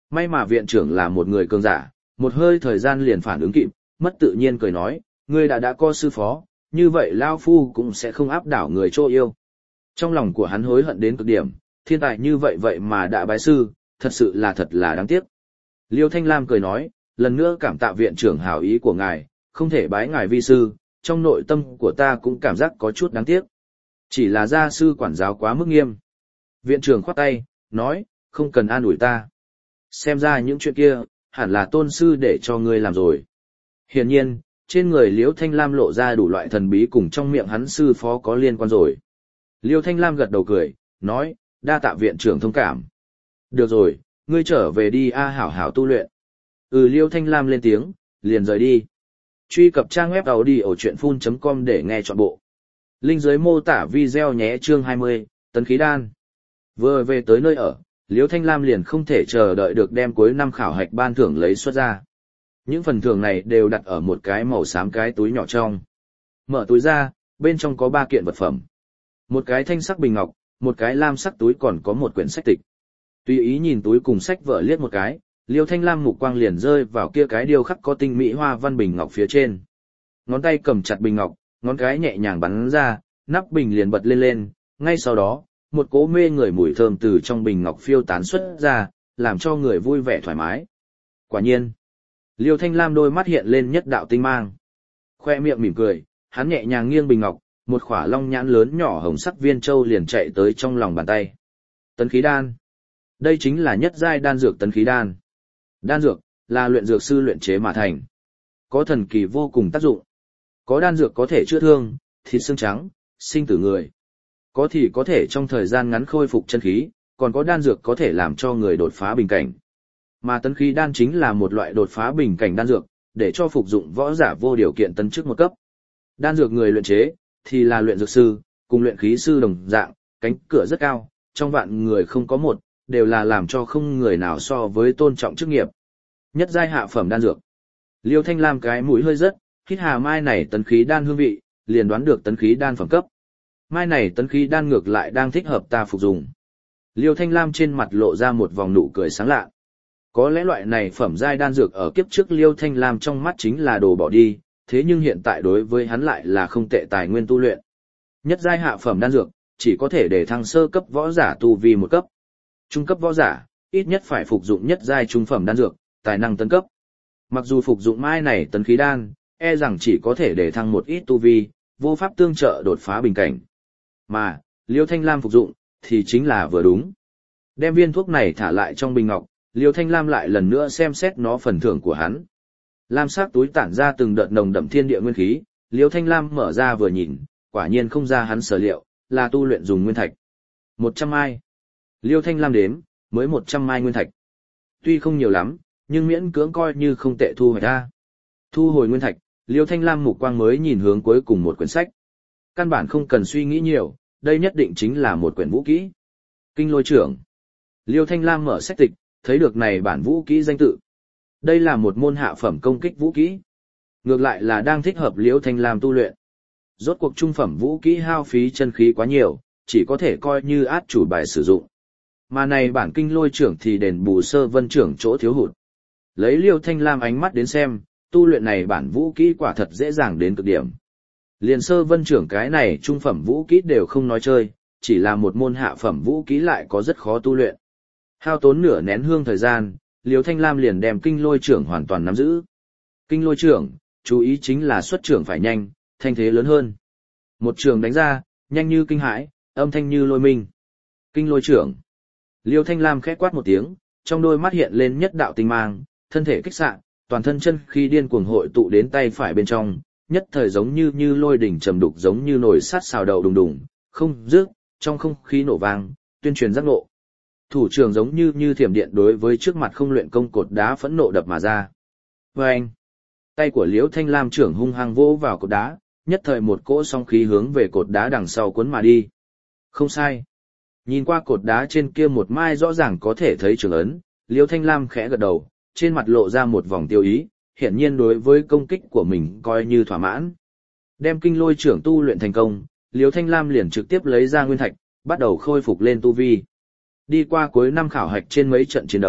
S1: May mà viện trưởng là một người cường giả, một hơi thời gian liền phản ứng kịp, mất tự nhiên cười nói, ngươi đã đã có sư phó, như vậy Lao Phu cũng sẽ không áp đảo người chỗ yêu. Trong lòng của hắn hối hận đến cực điểm, thiên tài như vậy vậy mà đã bái sư, thật sự là thật là đáng tiếc. Liêu Thanh Lam cười nói, lần nữa cảm tạ viện trưởng hảo ý của ngài, không thể bái ngài vi sư, trong nội tâm của ta cũng cảm giác có chút đáng tiếc. Chỉ là gia sư quản giáo quá mức nghiêm. Viện trưởng khoát tay, nói, không cần an ủi ta. Xem ra những chuyện kia, hẳn là tôn sư để cho ngươi làm rồi. Hiển nhiên, trên người Liêu Thanh Lam lộ ra đủ loại thần bí cùng trong miệng hắn sư phó có liên quan rồi. Liêu Thanh Lam gật đầu cười, nói, đa tạ viện trưởng thông cảm. Được rồi, ngươi trở về đi a hảo hảo tu luyện. Ừ Liêu Thanh Lam lên tiếng, liền rời đi. Truy cập trang web audiochuyenphun chấm com để nghe trọn bộ. Link dưới mô tả video nhé chương hai mươi, tấn khí đan. Vừa về tới nơi ở, Liêu Thanh Lam liền không thể chờ đợi được đem cuối năm khảo hạch ban thưởng lấy xuất ra. Những phần thưởng này đều đặt ở một cái màu xám cái túi nhỏ trong. Mở túi ra, bên trong có ba kiện vật phẩm. Một cái thanh sắc bình ngọc, một cái lam sắc túi còn có một quyển sách tịch. Tùy ý nhìn túi cùng sách vở liếc một cái, Liêu Thanh Lam mục quang liền rơi vào kia cái điêu khắc có tinh mỹ hoa văn bình ngọc phía trên. Ngón tay cầm chặt bình ngọc, ngón cái nhẹ nhàng bắn ra, nắp bình liền bật lên lên, ngay sau đó, một cỗ mê người mùi thơm từ trong bình ngọc phiêu tán xuất ra, làm cho người vui vẻ thoải mái. Quả nhiên, Liêu Thanh Lam đôi mắt hiện lên nhất đạo tinh mang. Khoe miệng mỉm cười, hắn nhẹ nhàng nghiêng bình ngọc, một khỏa long nhãn lớn nhỏ hồng sắc viên châu liền chạy tới trong lòng bàn tay. Tấn khí đan. Đây chính là nhất giai đan dược tấn khí đan. Đan dược là luyện dược sư luyện chế mà thành, có thần kỳ vô cùng tác dụng. Có đan dược có thể chữa thương, thịt xương trắng, sinh tử người. Có thì có thể trong thời gian ngắn khôi phục chân khí, còn có đan dược có thể làm cho người đột phá bình cảnh. Mà tấn khí đan chính là một loại đột phá bình cảnh đan dược, để cho phục dụng võ giả vô điều kiện tấn chức một cấp. Đan dược người luyện chế thì là luyện dược sư, cùng luyện khí sư đồng dạng, cánh cửa rất cao, trong vạn người không có một, đều là làm cho không người nào so với tôn trọng chức nghiệp. Nhất giai hạ phẩm đan dược. Liêu Thanh Lam cái mũi hơi rất, hít hà mai này tấn khí đan hương vị, liền đoán được tấn khí đan phẩm cấp. Mai này tấn khí đan ngược lại đang thích hợp ta phục dùng. Liêu Thanh Lam trên mặt lộ ra một vòng nụ cười sáng lạ. Có lẽ loại này phẩm giai đan dược ở kiếp trước Liêu Thanh Lam trong mắt chính là đồ bỏ đi, thế nhưng hiện tại đối với hắn lại là không tệ tài nguyên tu luyện. Nhất giai hạ phẩm đan dược, chỉ có thể để thăng sơ cấp võ giả tu vi một cấp. Trung cấp võ giả, ít nhất phải phục dụng nhất giai trung phẩm đan dược, tài năng tấn cấp. Mặc dù phục dụng mai này tấn khí đan, e rằng chỉ có thể để thăng một ít tu vi, vô pháp tương trợ đột phá bình cảnh. Mà, Liêu Thanh Lam phục dụng, thì chính là vừa đúng. Đem viên thuốc này thả lại trong bình ngọc, Liêu Thanh Lam lại lần nữa xem xét nó phần thưởng của hắn. Lam sắc túi tản ra từng đợt nồng đậm thiên địa nguyên khí, Liêu Thanh Lam mở ra vừa nhìn, quả nhiên không ra hắn sở liệu, là tu luyện dùng nguyên thạch. Một trăm mai. Liêu Thanh Lam đếm, mới một trăm mai nguyên thạch. Tuy không nhiều lắm, nhưng miễn cưỡng coi như không tệ thu hồi ra. Thu hồi nguyên thạch, Liêu Thanh Lam mục quang mới nhìn hướng cuối cùng một quyển sách. Căn bản không cần suy nghĩ nhiều, đây nhất định chính là một quyển vũ kỹ. Kinh Lôi Trưởng. Liêu Thanh Lam mở sách tịch, thấy được này bản vũ kỹ danh tự. Đây là một môn hạ phẩm công kích vũ kỹ. Ngược lại là đang thích hợp Liêu Thanh Lam tu luyện. Rốt cuộc trung phẩm vũ kỹ hao phí chân khí quá nhiều, chỉ có thể coi như át chủ bài sử dụng. Mà này bản Kinh Lôi Trưởng thì đền bù Sơ Vân Trưởng chỗ thiếu hụt. Lấy Liêu Thanh Lam ánh mắt đến xem, tu luyện này bản vũ kỹ quả thật dễ dàng đến cực điểm. Liền Sơ Vân Trưởng cái này trung phẩm vũ kỹ đều không nói chơi, chỉ là một môn hạ phẩm vũ kỹ lại có rất khó tu luyện. Hao tốn nửa nén hương thời gian, Liêu Thanh Lam liền đem Kinh Lôi Trưởng hoàn toàn nắm giữ. Kinh Lôi Trưởng, chú ý chính là xuất trưởng phải nhanh, thanh thế lớn hơn. Một trường đánh ra, nhanh như kinh hãi, âm thanh như lôi minh. Kinh Lôi Trưởng. Liêu Thanh Lam khẽ quát một tiếng, trong đôi mắt hiện lên nhất đạo tinh mang, thân thể kích xạ, toàn thân chân khí điên cuồng hội tụ đến tay phải bên trong, nhất thời giống như như lôi đỉnh trầm đục giống như nồi sắt xào đầu đùng đùng, không dứt, trong không khí nổ vang, tuyên truyền giác ngộ. Thủ trưởng giống như như thiểm điện đối với trước mặt không luyện công cột đá phẫn nộ đập mà ra. Vâng! Tay của Liễu Thanh Lam trưởng hung hăng vỗ vào cột đá, nhất thời một cỗ sóng khí hướng về cột đá đằng sau cuốn mà đi. Không sai. Nhìn qua cột đá trên kia một mai rõ ràng có thể thấy trường ấn, Liễu Thanh Lam khẽ gật đầu, trên mặt lộ ra một vòng tiêu ý, hiển nhiên đối với công kích của mình coi như thỏa mãn. Đem Kinh Lôi Trưởng tu luyện thành công, Liễu Thanh Lam liền trực tiếp lấy ra nguyên thạch, bắt đầu khôi phục lên tu vi. Đi qua cuối năm khảo hạch trên mấy trận chiến đấu,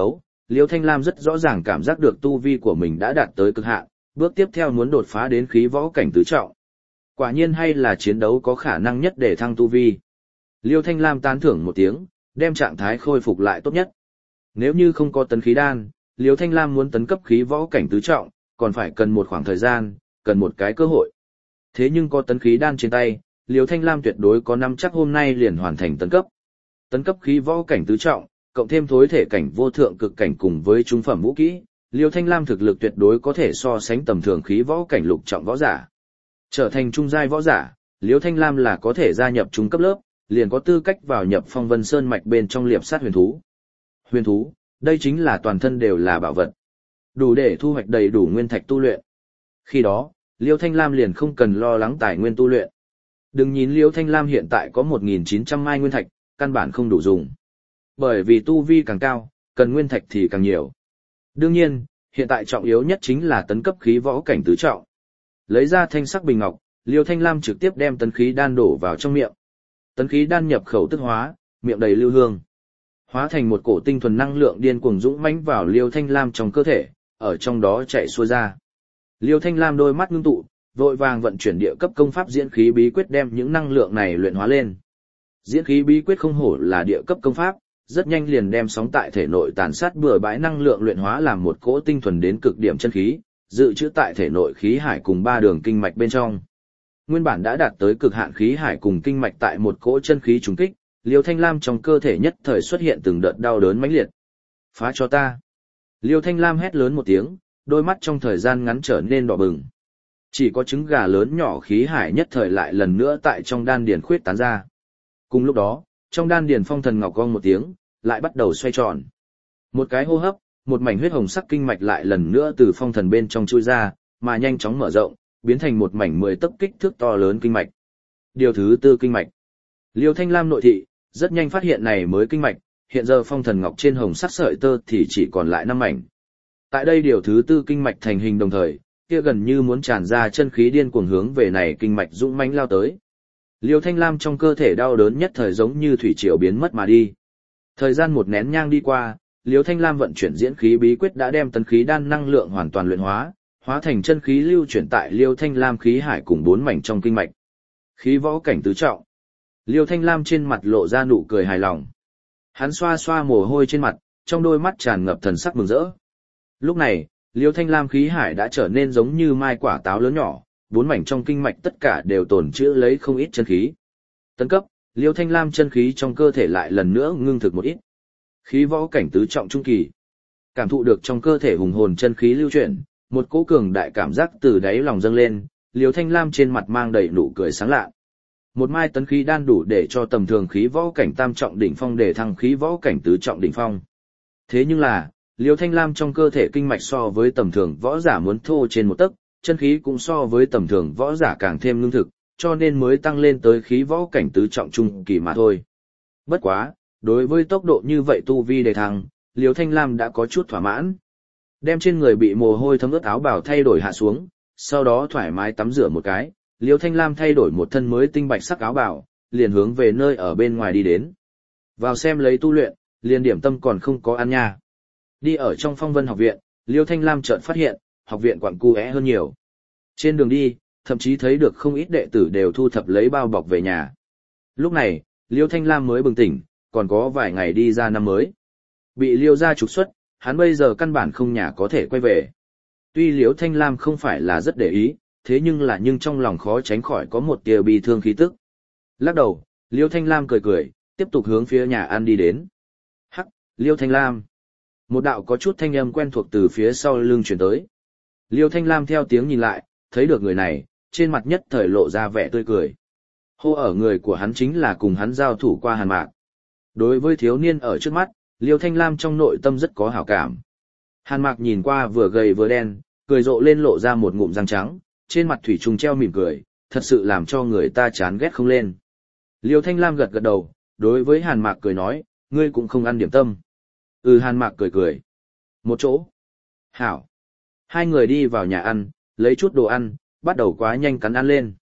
S1: Liêu Thanh Lam rất rõ ràng cảm giác được tu vi của mình đã đạt tới cực hạn, bước tiếp theo muốn đột phá đến khí võ cảnh tứ trọng. Quả nhiên hay là chiến đấu có khả năng nhất để thăng tu vi. Liêu Thanh Lam tán thưởng một tiếng, đem trạng thái khôi phục lại tốt nhất. Nếu như không có tấn khí đan, Liêu Thanh Lam muốn tấn cấp khí võ cảnh tứ trọng, còn phải cần một khoảng thời gian, cần một cái cơ hội. Thế nhưng có tấn khí đan trên tay, Liêu Thanh Lam tuyệt đối có nắm chắc hôm nay liền hoàn thành tấn cấp. Tấn cấp khí võ cảnh tứ trọng, cộng thêm thối thể cảnh vô thượng cực cảnh cùng với trung phẩm vũ kỹ, Liêu Thanh Lam thực lực tuyệt đối có thể so sánh tầm thường khí võ cảnh lục trọng võ giả. Trở thành trung giai võ giả, Liêu Thanh Lam là có thể gia nhập trung cấp lớp, liền có tư cách vào nhập Phong Vân Sơn mạch bên trong liệp sát huyền thú. Huyền thú, đây chính là toàn thân đều là bảo vật, đủ để thu hoạch đầy đủ nguyên thạch tu luyện. Khi đó, Liêu Thanh Lam liền không cần lo lắng tài nguyên tu luyện. Đừng nhìn Liêu Thanh Lam hiện tại có một nghìn chín trăm mai nguyên thạch, căn bản không đủ dùng. Bởi vì tu vi càng cao, cần nguyên thạch thì càng nhiều. Đương nhiên, hiện tại trọng yếu nhất chính là tấn cấp khí võ cảnh tứ trọng. Lấy ra thanh sắc bình ngọc, Liêu Thanh Lam trực tiếp đem tấn khí đan đổ vào trong miệng. Tấn khí đan nhập khẩu tức hóa, miệng đầy lưu hương. Hóa thành một cổ tinh thuần năng lượng điên cuồng dũng mãnh vào Liêu Thanh Lam trong cơ thể, ở trong đó chạy xuôi ra. Liêu Thanh Lam đôi mắt ngưng tụ, vội vàng vận chuyển địa cấp công pháp diễn khí bí quyết đem những năng lượng này luyện hóa lên. Diễn khí bí quyết không hổ là địa cấp công pháp, rất nhanh liền đem sóng tại thể nội tàn sát bừa bãi năng lượng luyện hóa làm một cỗ tinh thuần đến cực điểm chân khí, dự trữ tại thể nội khí hải cùng ba đường kinh mạch bên trong. Nguyên bản đã đạt tới cực hạn khí hải cùng kinh mạch tại một cỗ chân khí trùng kích, Liêu Thanh Lam trong cơ thể nhất thời xuất hiện từng đợt đau đớn mãnh liệt. Phá cho ta! Liêu Thanh Lam hét lớn một tiếng, đôi mắt trong thời gian ngắn trở nên đỏ bừng. Chỉ có trứng gà lớn nhỏ khí hải nhất thời lại lần nữa tại trong đan điền khuyết tán ra. Cùng lúc đó, trong đan điền phong thần ngọc gong một tiếng, lại bắt đầu xoay tròn. Một cái hô hấp, một mảnh huyết hồng sắc kinh mạch lại lần nữa từ phong thần bên trong chui ra, mà nhanh chóng mở rộng, biến thành một mảnh mười tấc kích thước to lớn kinh mạch. Điều thứ tư kinh mạch. Liêu Thanh Lam nội thị, rất nhanh phát hiện này mới kinh mạch, hiện giờ phong thần ngọc trên hồng sắc sợi tơ thì chỉ còn lại năm mảnh. Tại đây điều thứ tư kinh mạch thành hình đồng thời, kia gần như muốn tràn ra chân khí điên cuồng hướng về này kinh mạch dũng mãnh lao tới. Liêu Thanh Lam trong cơ thể đau đớn nhất thời giống như thủy triều biến mất mà đi. Thời gian một nén nhang đi qua, Liêu Thanh Lam vận chuyển diễn khí bí quyết đã đem tấn khí đan năng lượng hoàn toàn luyện hóa, hóa thành chân khí lưu chuyển tại Liêu Thanh Lam khí hải cùng bốn mảnh trong kinh mạch. Khí võ cảnh tứ trọng. Liêu Thanh Lam trên mặt lộ ra nụ cười hài lòng. Hắn xoa xoa mồ hôi trên mặt, trong đôi mắt tràn ngập thần sắc mừng rỡ. Lúc này, Liêu Thanh Lam khí hải đã trở nên giống như mai quả táo lớn nhỏ, bốn mảnh trong kinh mạch tất cả đều tồn trữ lấy không ít chân khí. Tấn cấp, Liêu Thanh Lam chân khí trong cơ thể lại lần nữa ngưng thực một ít. Khí võ cảnh tứ trọng trung kỳ. Cảm thụ được trong cơ thể hùng hồn chân khí lưu chuyển, một cỗ cường đại cảm giác từ đáy lòng dâng lên, Liêu Thanh Lam trên mặt mang đầy nụ cười sáng lạ. Một mai tấn khí đan đủ để cho tầm thường khí võ cảnh tam trọng đỉnh phong để thăng khí võ cảnh tứ trọng đỉnh phong. Thế nhưng là, Liêu Thanh Lam trong cơ thể kinh mạch so với tầm thường võ giả muốn thô trên một tấc, chân khí cũng so với tầm thường võ giả càng thêm ngưng thực, cho nên mới tăng lên tới khí võ cảnh tứ trọng trung kỳ mà thôi. Bất quá, đối với tốc độ như vậy tu vi đề thăng, Liêu Thanh Lam đã có chút thỏa mãn. Đem trên người bị mồ hôi thấm ướt áo bào thay đổi hạ xuống, sau đó thoải mái tắm rửa một cái, Liêu Thanh Lam thay đổi một thân mới tinh bạch sắc áo bào, liền hướng về nơi ở bên ngoài đi đến. Vào xem lấy tu luyện, liền điểm tâm còn không có ăn nha. Đi ở trong Phong Vân học viện, Liêu Thanh Lam chợt phát hiện, học viện quặng cu é hơn nhiều. Trên đường đi, thậm chí thấy được không ít đệ tử đều thu thập lấy bao bọc về nhà. Lúc này, Liêu Thanh Lam mới bừng tỉnh, còn có vài ngày đi ra năm mới. Bị Liêu gia trục xuất, hắn bây giờ căn bản không nhà có thể quay về. Tuy Liêu Thanh Lam không phải là rất để ý, thế nhưng là nhưng trong lòng khó tránh khỏi có một tia bi thương khí tức. Lắc đầu, Liêu Thanh Lam cười cười, tiếp tục hướng phía nhà ăn đi đến. Hắc, Liêu Thanh Lam. Một đạo có chút thanh âm quen thuộc từ phía sau lưng truyền tới. Liêu Thanh Lam theo tiếng nhìn lại, thấy được người này, trên mặt nhất thời lộ ra vẻ tươi cười. Hô ở người của hắn chính là cùng hắn giao thủ qua Hàn Mạc. Đối với thiếu niên ở trước mắt, Liêu Thanh Lam trong nội tâm rất có hảo cảm. Hàn Mạc nhìn qua vừa gầy vừa đen, cười rộ lên lộ ra một ngụm răng trắng, trên mặt thủy trùng treo mỉm cười, thật sự làm cho người ta chán ghét không lên. Liêu Thanh Lam gật gật đầu, đối với Hàn Mạc cười nói, ngươi cũng không ăn điểm tâm. Ừ, Hàn Mạc cười cười. Một chỗ. Hảo. Hai người đi vào nhà ăn, lấy chút đồ ăn, bắt đầu quá nhanh cắn ăn lên.